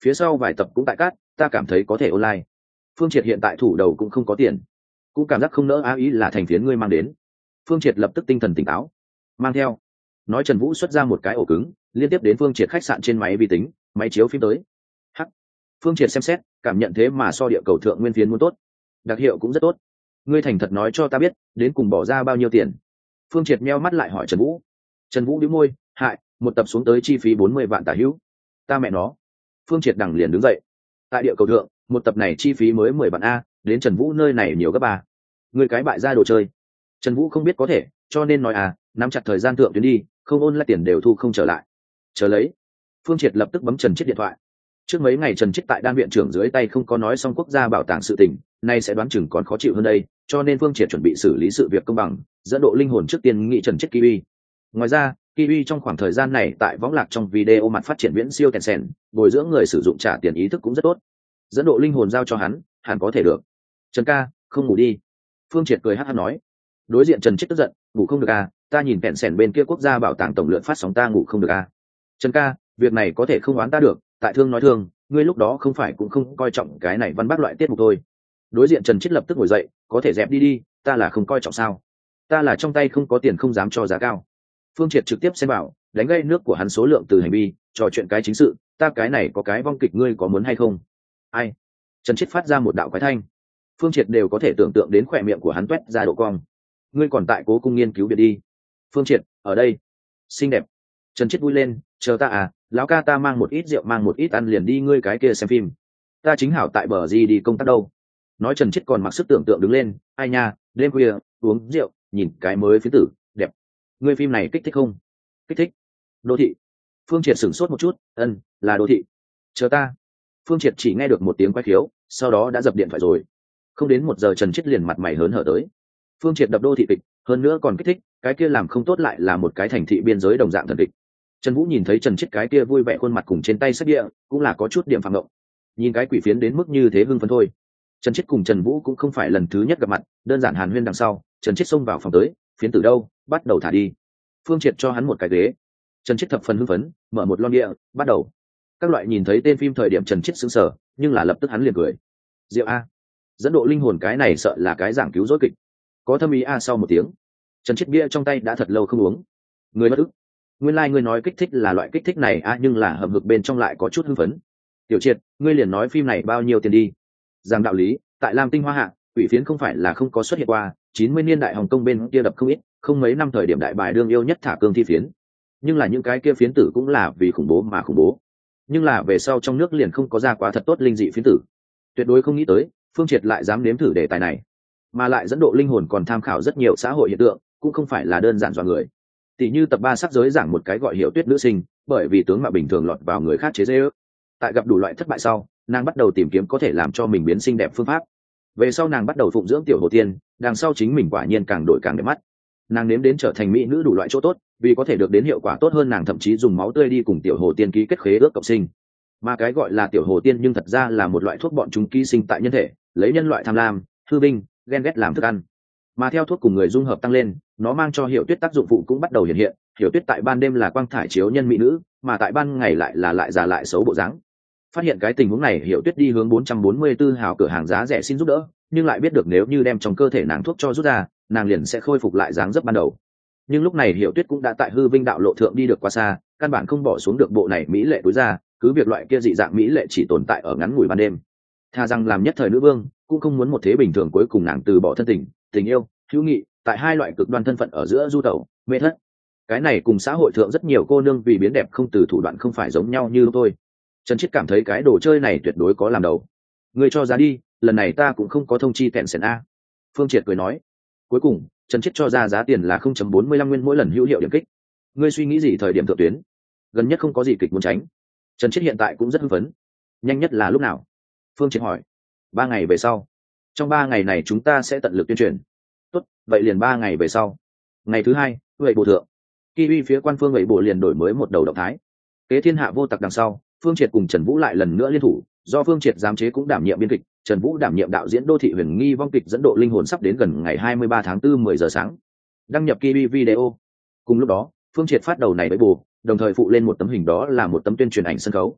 phía sau vài tập cũng tại cát, ta cảm thấy có thể online. Phương Triệt hiện tại thủ đầu cũng không có tiền, cũng cảm giác không nỡ á, ý là thành phiến ngươi mang đến. Phương Triệt lập tức tinh thần tỉnh táo, mang theo. Nói Trần Vũ xuất ra một cái ổ cứng, liên tiếp đến Phương Triệt khách sạn trên máy vi tính, máy chiếu phim tới. Hắc. Phương Triệt xem xét, cảm nhận thế mà so địa cầu thượng nguyên phiến muốn tốt, đặc hiệu cũng rất tốt. Ngươi thành thật nói cho ta biết, đến cùng bỏ ra bao nhiêu tiền? Phương Triệt meo mắt lại hỏi Trần Vũ. Trần Vũ nhíu môi, hại, một tập xuống tới chi phí bốn mươi vạn tả hữu. Ta mẹ nó. Phương Triệt đằng liền đứng dậy. Tại địa cầu thượng, một tập này chi phí mới mười vạn a, đến Trần Vũ nơi này nhiều gấp ba. Ngươi cái bại gia đồ chơi. Trần Vũ không biết có thể, cho nên nói à, nắm chặt thời gian thượng tuyến đi, không ôn lại tiền đều thu không trở lại. Chờ lấy. Phương Triệt lập tức bấm Trần Chiết điện thoại. Trước mấy ngày Trần Chiết tại đan viện trưởng dưới tay không có nói xong quốc gia bảo tàng sự tình, nay sẽ đoán chừng còn khó chịu hơn đây, cho nên Phương Triệt chuẩn bị xử lý sự việc công bằng, dẫn độ linh hồn trước tiên nghị Trần Chiết Kiwi. Ngoài ra, Kiwi trong khoảng thời gian này tại võng lạc trong video mặt phát triển viễn siêu Tencent, bồi dưỡng người sử dụng trả tiền ý thức cũng rất tốt. Dẫn độ linh hồn giao cho hắn, hẳn có thể được. Trần ca, không ngủ đi. Phương Triệt cười hắt hắt nói. Đối diện Trần Chiết tức giận, ngủ không được à, ta nhìn Tencent bên kia quốc gia bảo tàng tổng lượng phát sóng ta ngủ không được à. Trần ca, việc này có thể không oán ta được, tại thương nói thương, ngươi lúc đó không phải cũng không coi trọng cái này văn bác loại tiết mục thôi. Đối diện Trần Chiết lập tức ngồi dậy, có thể dẹp đi đi, ta là không coi trọng sao? Ta là trong tay không có tiền không dám cho giá cao. Phương Triệt trực tiếp xem bảo, đánh gây nước của hắn số lượng từ hành vi, trò chuyện cái chính sự, ta cái này có cái vong kịch ngươi có muốn hay không? Ai? Trần Chiết phát ra một đạo quái thanh. Phương Triệt đều có thể tưởng tượng đến khỏe miệng của hắn toét ra độ cong. Ngươi còn tại cố cung nghiên cứu việc đi. Phương Triệt, ở đây. Xinh đẹp. Trần Chiết vui lên, chờ ta à, lão ca ta mang một ít rượu mang một ít ăn liền đi ngươi cái kia xem phim. Ta chính hảo tại bờ gì đi công tác đâu. Nói Trần Chiết còn mặc sức tưởng tượng đứng lên, ai nha, đêm khuya, uống rượu, nhìn cái mới phiến tử, đẹp. Ngươi phim này kích thích không? Kích thích. Đô thị. Phương Triệt sửng sốt một chút, ân, là đô thị. Chờ ta. Phương Triệt chỉ nghe được một tiếng quái khiếu, sau đó đã dập điện thoại rồi. Không đến một giờ Trần Chiết liền mặt mày hớn hở tới. Phương Triệt đập đô thị kịch, hơn nữa còn kích thích, cái kia làm không tốt lại là một cái thành thị biên giới đồng dạng thần kịch. Trần Vũ nhìn thấy Trần Chiết cái kia vui vẻ khuôn mặt cùng trên tay sách địa, cũng là có chút điểm phạm ngộng. Nhìn cái quỷ phiến đến mức như thế hưng phấn thôi. Trần Chiết cùng Trần Vũ cũng không phải lần thứ nhất gặp mặt, đơn giản hàn huyên đằng sau, Trần Chiết xông vào phòng tới, phiến tử đâu, bắt đầu thả đi. Phương Triệt cho hắn một cái ghế. Trần Chiết thập phần hưng phấn, mở một lon địa, bắt đầu. Các loại nhìn thấy tên phim thời điểm Trần Chiết sững sờ, nhưng là lập tức hắn liền cười. Diệu a, dẫn độ linh hồn cái này sợ là cái giảng cứu rối kịch. Có thâm ý a sau một tiếng. Trần Chiết bia trong tay đã thật lâu không uống. Người bất ức. Nguyên lai like ngươi nói kích thích là loại kích thích này a, nhưng là hầm hực bên trong lại có chút hưng phấn. Tiểu Triệt, ngươi liền nói phim này bao nhiêu tiền đi. Giảng đạo lý, tại Lam Tinh Hoa Hạ, quỷ phiến không phải là không có xuất hiện qua, chín mươi niên đại Hồng Kông bên kia đập không ít, không mấy năm thời điểm đại bài đương yêu nhất thả cương thi phiến. Nhưng là những cái kia phiến tử cũng là vì khủng bố mà khủng bố. Nhưng là về sau trong nước liền không có ra quá thật tốt linh dị phiến tử. Tuyệt đối không nghĩ tới, Phương Triệt lại dám nếm thử đề tài này, mà lại dẫn độ linh hồn còn tham khảo rất nhiều xã hội hiện tượng, cũng không phải là đơn giản dọa người. Tỷ như tập ba sắc giới giảng một cái gọi Hiểu Tuyết nữ sinh, bởi vì tướng mạo bình thường lọt vào người khác chế giễu. Tại gặp đủ loại thất bại sau, nàng bắt đầu tìm kiếm có thể làm cho mình biến xinh đẹp phương pháp. Về sau nàng bắt đầu phụng dưỡng tiểu hồ tiên, đằng sau chính mình quả nhiên càng đổi càng đẹp mắt. Nàng nếm đến trở thành mỹ nữ đủ loại chỗ tốt, vì có thể được đến hiệu quả tốt hơn nàng thậm chí dùng máu tươi đi cùng tiểu hồ tiên ký kết khế ước cộng sinh. Mà cái gọi là tiểu hồ tiên nhưng thật ra là một loại thuốc bọn chúng ký sinh tại nhân thể, lấy nhân loại tham lam, hư vinh, ghen ghét làm thức ăn. Mà theo thuốc cùng người dung hợp tăng lên, nó mang cho Hiểu Tuyết tác dụng phụ cũng bắt đầu hiện hiện. Hiểu Tuyết tại ban đêm là quang thải chiếu nhân mỹ nữ, mà tại ban ngày lại là lại già lại xấu bộ dáng. Phát hiện cái tình huống này, Hiểu Tuyết đi hướng bốn trăm bốn mươi tư hào cửa hàng giá rẻ xin giúp đỡ, nhưng lại biết được nếu như đem trong cơ thể nàng thuốc cho rút ra, nàng liền sẽ khôi phục lại dáng dấp ban đầu. Nhưng lúc này Hiểu Tuyết cũng đã tại hư vinh đạo lộ thượng đi được quá xa, căn bản không bỏ xuống được bộ này mỹ lệ tối ra, cứ việc loại kia dị dạng mỹ lệ chỉ tồn tại ở ngắn ngủi ban đêm. Tha rằng làm nhất thời nữ vương, cũng không muốn một thế bình thường cuối cùng nàng từ bỏ thân tình, tình yêu, hữu nghị, tại hai loại cực đoan thân phận ở giữa du tẩu, mê thất. Cái này cùng xã hội thượng rất nhiều cô nương vì biến đẹp không từ thủ đoạn không phải giống nhau như tôi. Trần Chiết cảm thấy cái đồ chơi này tuyệt đối có làm đầu. Người cho giá đi, lần này ta cũng không có thông chi tẹn sẻn a. Phương Triệt cười nói. Cuối cùng, Trần Chiết cho ra giá tiền là không chấm bốn mươi lăm nguyên mỗi lần hữu hiệu điểm kích. Ngươi suy nghĩ gì thời điểm thượng tuyến? Gần nhất không có gì kịch muốn tránh. Trần Chiết hiện tại cũng rất hưng phấn. Nhanh nhất là lúc nào? Phương Triệt hỏi. Ba ngày về sau. Trong ba ngày này chúng ta sẽ tận lực tuyên truyền. Tốt, vậy liền ba ngày về sau. Ngày thứ hai, vậy bộ thượng. Kiwi phía quan phương vậy bộ liền đổi mới một đầu động thái. Kế thiên hạ vô tặc đằng sau, Phương Triệt cùng Trần Vũ lại lần nữa liên thủ, do Phương Triệt giám chế cũng đảm nhiệm biên kịch, Trần Vũ đảm nhiệm đạo diễn đô thị huyền nghi vong kịch dẫn độ linh hồn sắp đến gần ngày hai mươi ba tháng tư mười giờ sáng. Đăng nhập Kiwi video. Cùng lúc đó, Phương Triệt phát đầu này với bù, đồng thời phụ lên một tấm hình đó là một tấm tuyên truyền ảnh sân khấu.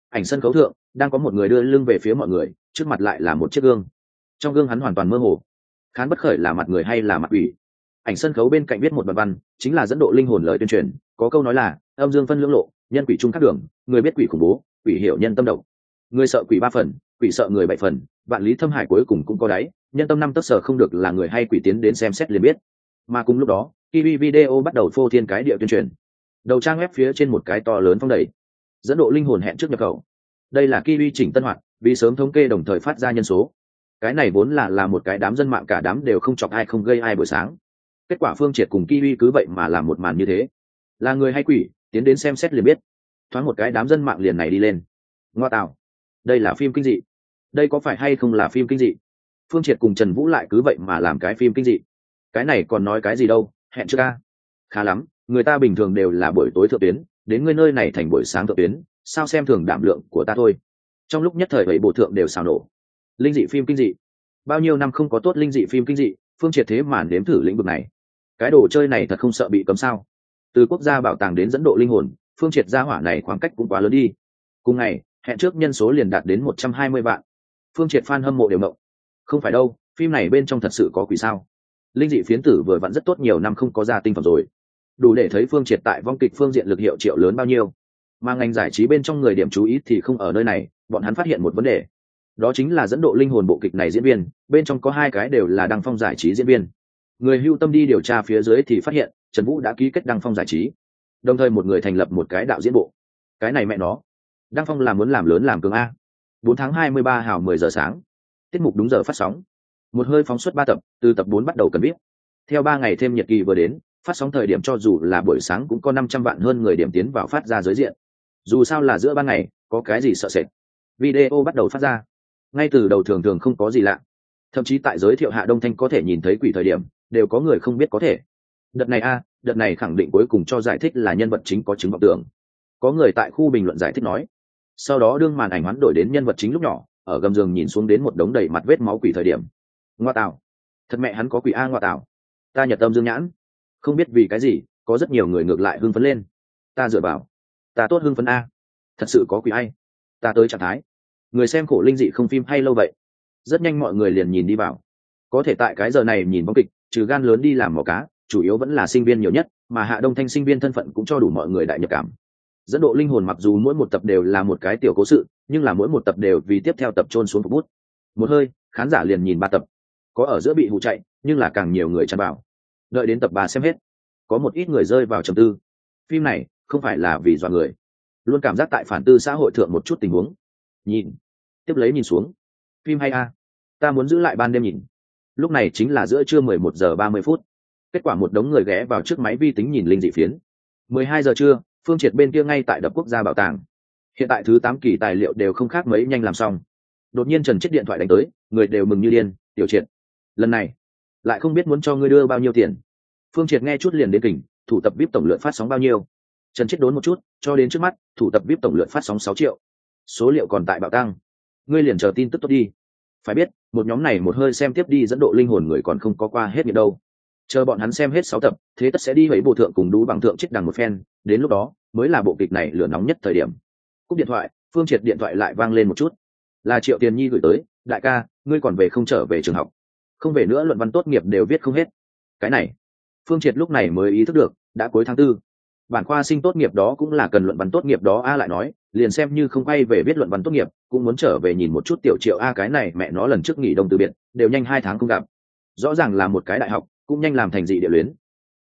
Ảnh sân khấu thượng đang có một người đưa lưng về phía mọi người, trước mặt lại là một chiếc gương. Trong gương hắn hoàn toàn mơ hồ, khán bất khởi là mặt người hay là mặt quỷ. Ảnh sân khấu bên cạnh viết một đoạn văn, chính là dẫn độ linh hồn lời tuyên truyền, có câu nói là âm dương phân lưỡng lộ, nhân quỷ chung khác đường, người biết quỷ khủng bố, quỷ hiểu nhân tâm độc. Người sợ quỷ ba phần, quỷ sợ người bảy phần, vạn lý thâm hải cuối cùng cũng có đáy, nhân tâm năm tấc sở không được là người hay quỷ tiến đến xem xét liền biết. Mà cùng lúc đó, Kiwi video bắt đầu phô thiên cái địa tuyên truyền. Đầu trang web phía trên một cái to lớn phong đầy, dẫn độ linh hồn hẹn trước nhập khẩu. Đây là Kiwi chỉnh tân hoạt, vì sớm thống kê đồng thời phát ra nhân số. Cái này vốn là là một cái đám dân mạng cả đám đều không chọc ai không gây ai buổi sáng. Kết quả Phương Triệt cùng Kiwi cứ vậy mà làm một màn như thế. Là người hay quỷ, tiến đến xem xét liền biết. Thoáng một cái đám dân mạng liền này đi lên. Ngoa tạo, đây là phim kinh dị. Đây có phải hay không là phim kinh dị? Phương Triệt cùng Trần Vũ lại cứ vậy mà làm cái phim kinh dị. Cái này còn nói cái gì đâu, hẹn chưa ca. Khá lắm, người ta bình thường đều là buổi tối thượng tuyến, đến ngươi nơi này thành buổi sáng thượng tuyến, sao xem thường đảm lượng của ta thôi. Trong lúc nhất thời vậy bộ thượng đều xào nổ. Linh dị phim kinh dị. Bao nhiêu năm không có tốt linh dị phim kinh dị, Phương Triệt thế mà nếm thử lĩnh vực này. Cái đồ chơi này thật không sợ bị cấm sao? Từ quốc gia bảo tàng đến dẫn độ linh hồn, Phương Triệt gia hỏa này khoảng cách cũng quá lớn đi. Cùng ngày, hẹn trước nhân số liền đạt đến một trăm hai mươi vạn. Phương Triệt fan hâm mộ đều mộng. Không phải đâu, phim này bên trong thật sự có quỷ sao? Linh dị phiến tử vừa vặn rất tốt, nhiều năm không có ra tinh phẩm rồi. Đủ để thấy Phương Triệt tại vong kịch phương diện lực hiệu triệu lớn bao nhiêu. Mà ngành giải trí bên trong người điểm chú ý thì không ở nơi này, bọn hắn phát hiện một vấn đề. Đó chính là dẫn độ linh hồn bộ kịch này diễn viên, bên trong có hai cái đều là Đăng Phong giải trí diễn viên. Người hưu tâm đi điều tra phía dưới thì phát hiện, Trần Vũ đã ký kết Đăng Phong giải trí. Đồng thời một người thành lập một cái đạo diễn bộ. Cái này mẹ nó, Đăng Phong là muốn làm lớn làm cường a. bốn tháng hai mươi ba hào mười giờ sáng. Tiết mục đúng giờ phát sóng. Một hơi phóng suất ba tập, từ tập bốn bắt đầu cần biết. Theo ba ngày thêm nhật kỳ vừa đến, phát sóng thời điểm cho dù là buổi sáng cũng có năm trăm vạn hơn người điểm tiến vào phát ra giới diện. Dù sao là giữa ban ngày, có cái gì sợ sệt. Video bắt đầu phát ra. Ngay từ đầu thường thường không có gì lạ. Thậm chí tại giới thiệu Hạ Đông Thanh có thể nhìn thấy quỷ thời điểm, đều có người không biết có thể. Đợt này a, đợt này khẳng định cuối cùng cho giải thích là nhân vật chính có chứng vọng tưởng. Có người tại khu bình luận giải thích nói. Sau đó đương màn ảnh hoán đổi đến nhân vật chính lúc nhỏ, ở gầm giường nhìn xuống đến một đống đầy mặt vết máu quỷ thời điểm. Ngoa tạo, thật mẹ hắn có quỷ a ngoa tạo. Ta nhật tâm dương nhãn. Không biết vì cái gì, có rất nhiều người ngược lại hưng phấn lên. Ta dựa vào, ta tốt hưng phấn a. Thật sự có quỷ ai? Ta tới trạng thái. Người xem khổ linh dị không phim hay lâu vậy. Rất nhanh mọi người liền nhìn đi vào. Có thể tại cái giờ này nhìn bóng kịch, trừ gan lớn đi làm mò cá, chủ yếu vẫn là sinh viên nhiều nhất, mà Hạ Đông Thanh sinh viên thân phận cũng cho đủ mọi người đại nhập cảm. Dẫn độ linh hồn mặc dù mỗi một tập đều là một cái tiểu cố sự, nhưng là mỗi một tập đều vì tiếp theo tập chôn xuống phục bút. Một hơi, khán giả liền nhìn ba tập. Có ở giữa bị hụ chạy, nhưng là càng nhiều người tràn vào. Đợi đến tập ba xem hết, có một ít người rơi vào trầm tư. Phim này không phải là vì dọa người, luôn cảm giác tại phản tư xã hội thượng một chút tình huống. Nhìn, tiếp lấy nhìn xuống. Phim hay a, ta muốn giữ lại ban đêm nhìn. Lúc này chính là giữa trưa mười một giờ ba mươi phút. Kết quả một đống người ghé vào trước máy vi tính nhìn linh dị phiến. mười hai giờ trưa, Phương Triệt bên kia ngay tại đập quốc gia bảo tàng. Hiện tại thứ tám kỳ tài liệu đều không khác mấy, nhanh làm xong. Đột nhiên Trần Chiết điện thoại đánh tới, người đều mừng như điên. Tiểu Triệt, lần này lại không biết muốn cho ngươi đưa bao nhiêu tiền. Phương Triệt nghe chút liền đến kỉnh, thủ tập vê i pê tổng lượt phát sóng bao nhiêu? Trần Chiết đốn một chút, cho đến trước mắt, thủ tập vê i pê tổng lượt phát sóng sáu triệu. Số liệu còn tại bạo tăng. Ngươi liền chờ tin tức tốt đi. Phải biết, một nhóm này một hơi xem tiếp đi dẫn độ linh hồn người còn không có qua hết nghiện đâu. Chờ bọn hắn xem hết sáu tập, thế tất sẽ đi hủy bộ thượng cùng đú bằng thượng trích đằng một phen, đến lúc đó mới là bộ kịch này lửa nóng nhất thời điểm. Cúp điện thoại, Phương Triệt điện thoại lại vang lên một chút. Là Triệu Tiền Nhi gửi tới, đại ca, ngươi còn về không trở về trường học? Không về nữa luận văn tốt nghiệp đều viết không hết. Cái này, Phương Triệt lúc này mới ý thức được, đã cuối tháng tư. Bản khoa sinh tốt nghiệp đó cũng là cần luận văn tốt nghiệp đó a, lại nói, liền xem như không quay về viết luận văn tốt nghiệp, cũng muốn trở về nhìn một chút Tiểu Triệu a, cái này mẹ nó lần trước nghỉ đông từ biệt, đều nhanh hai tháng không gặp. Rõ ràng là một cái đại học, cũng nhanh làm thành dị địa luyến,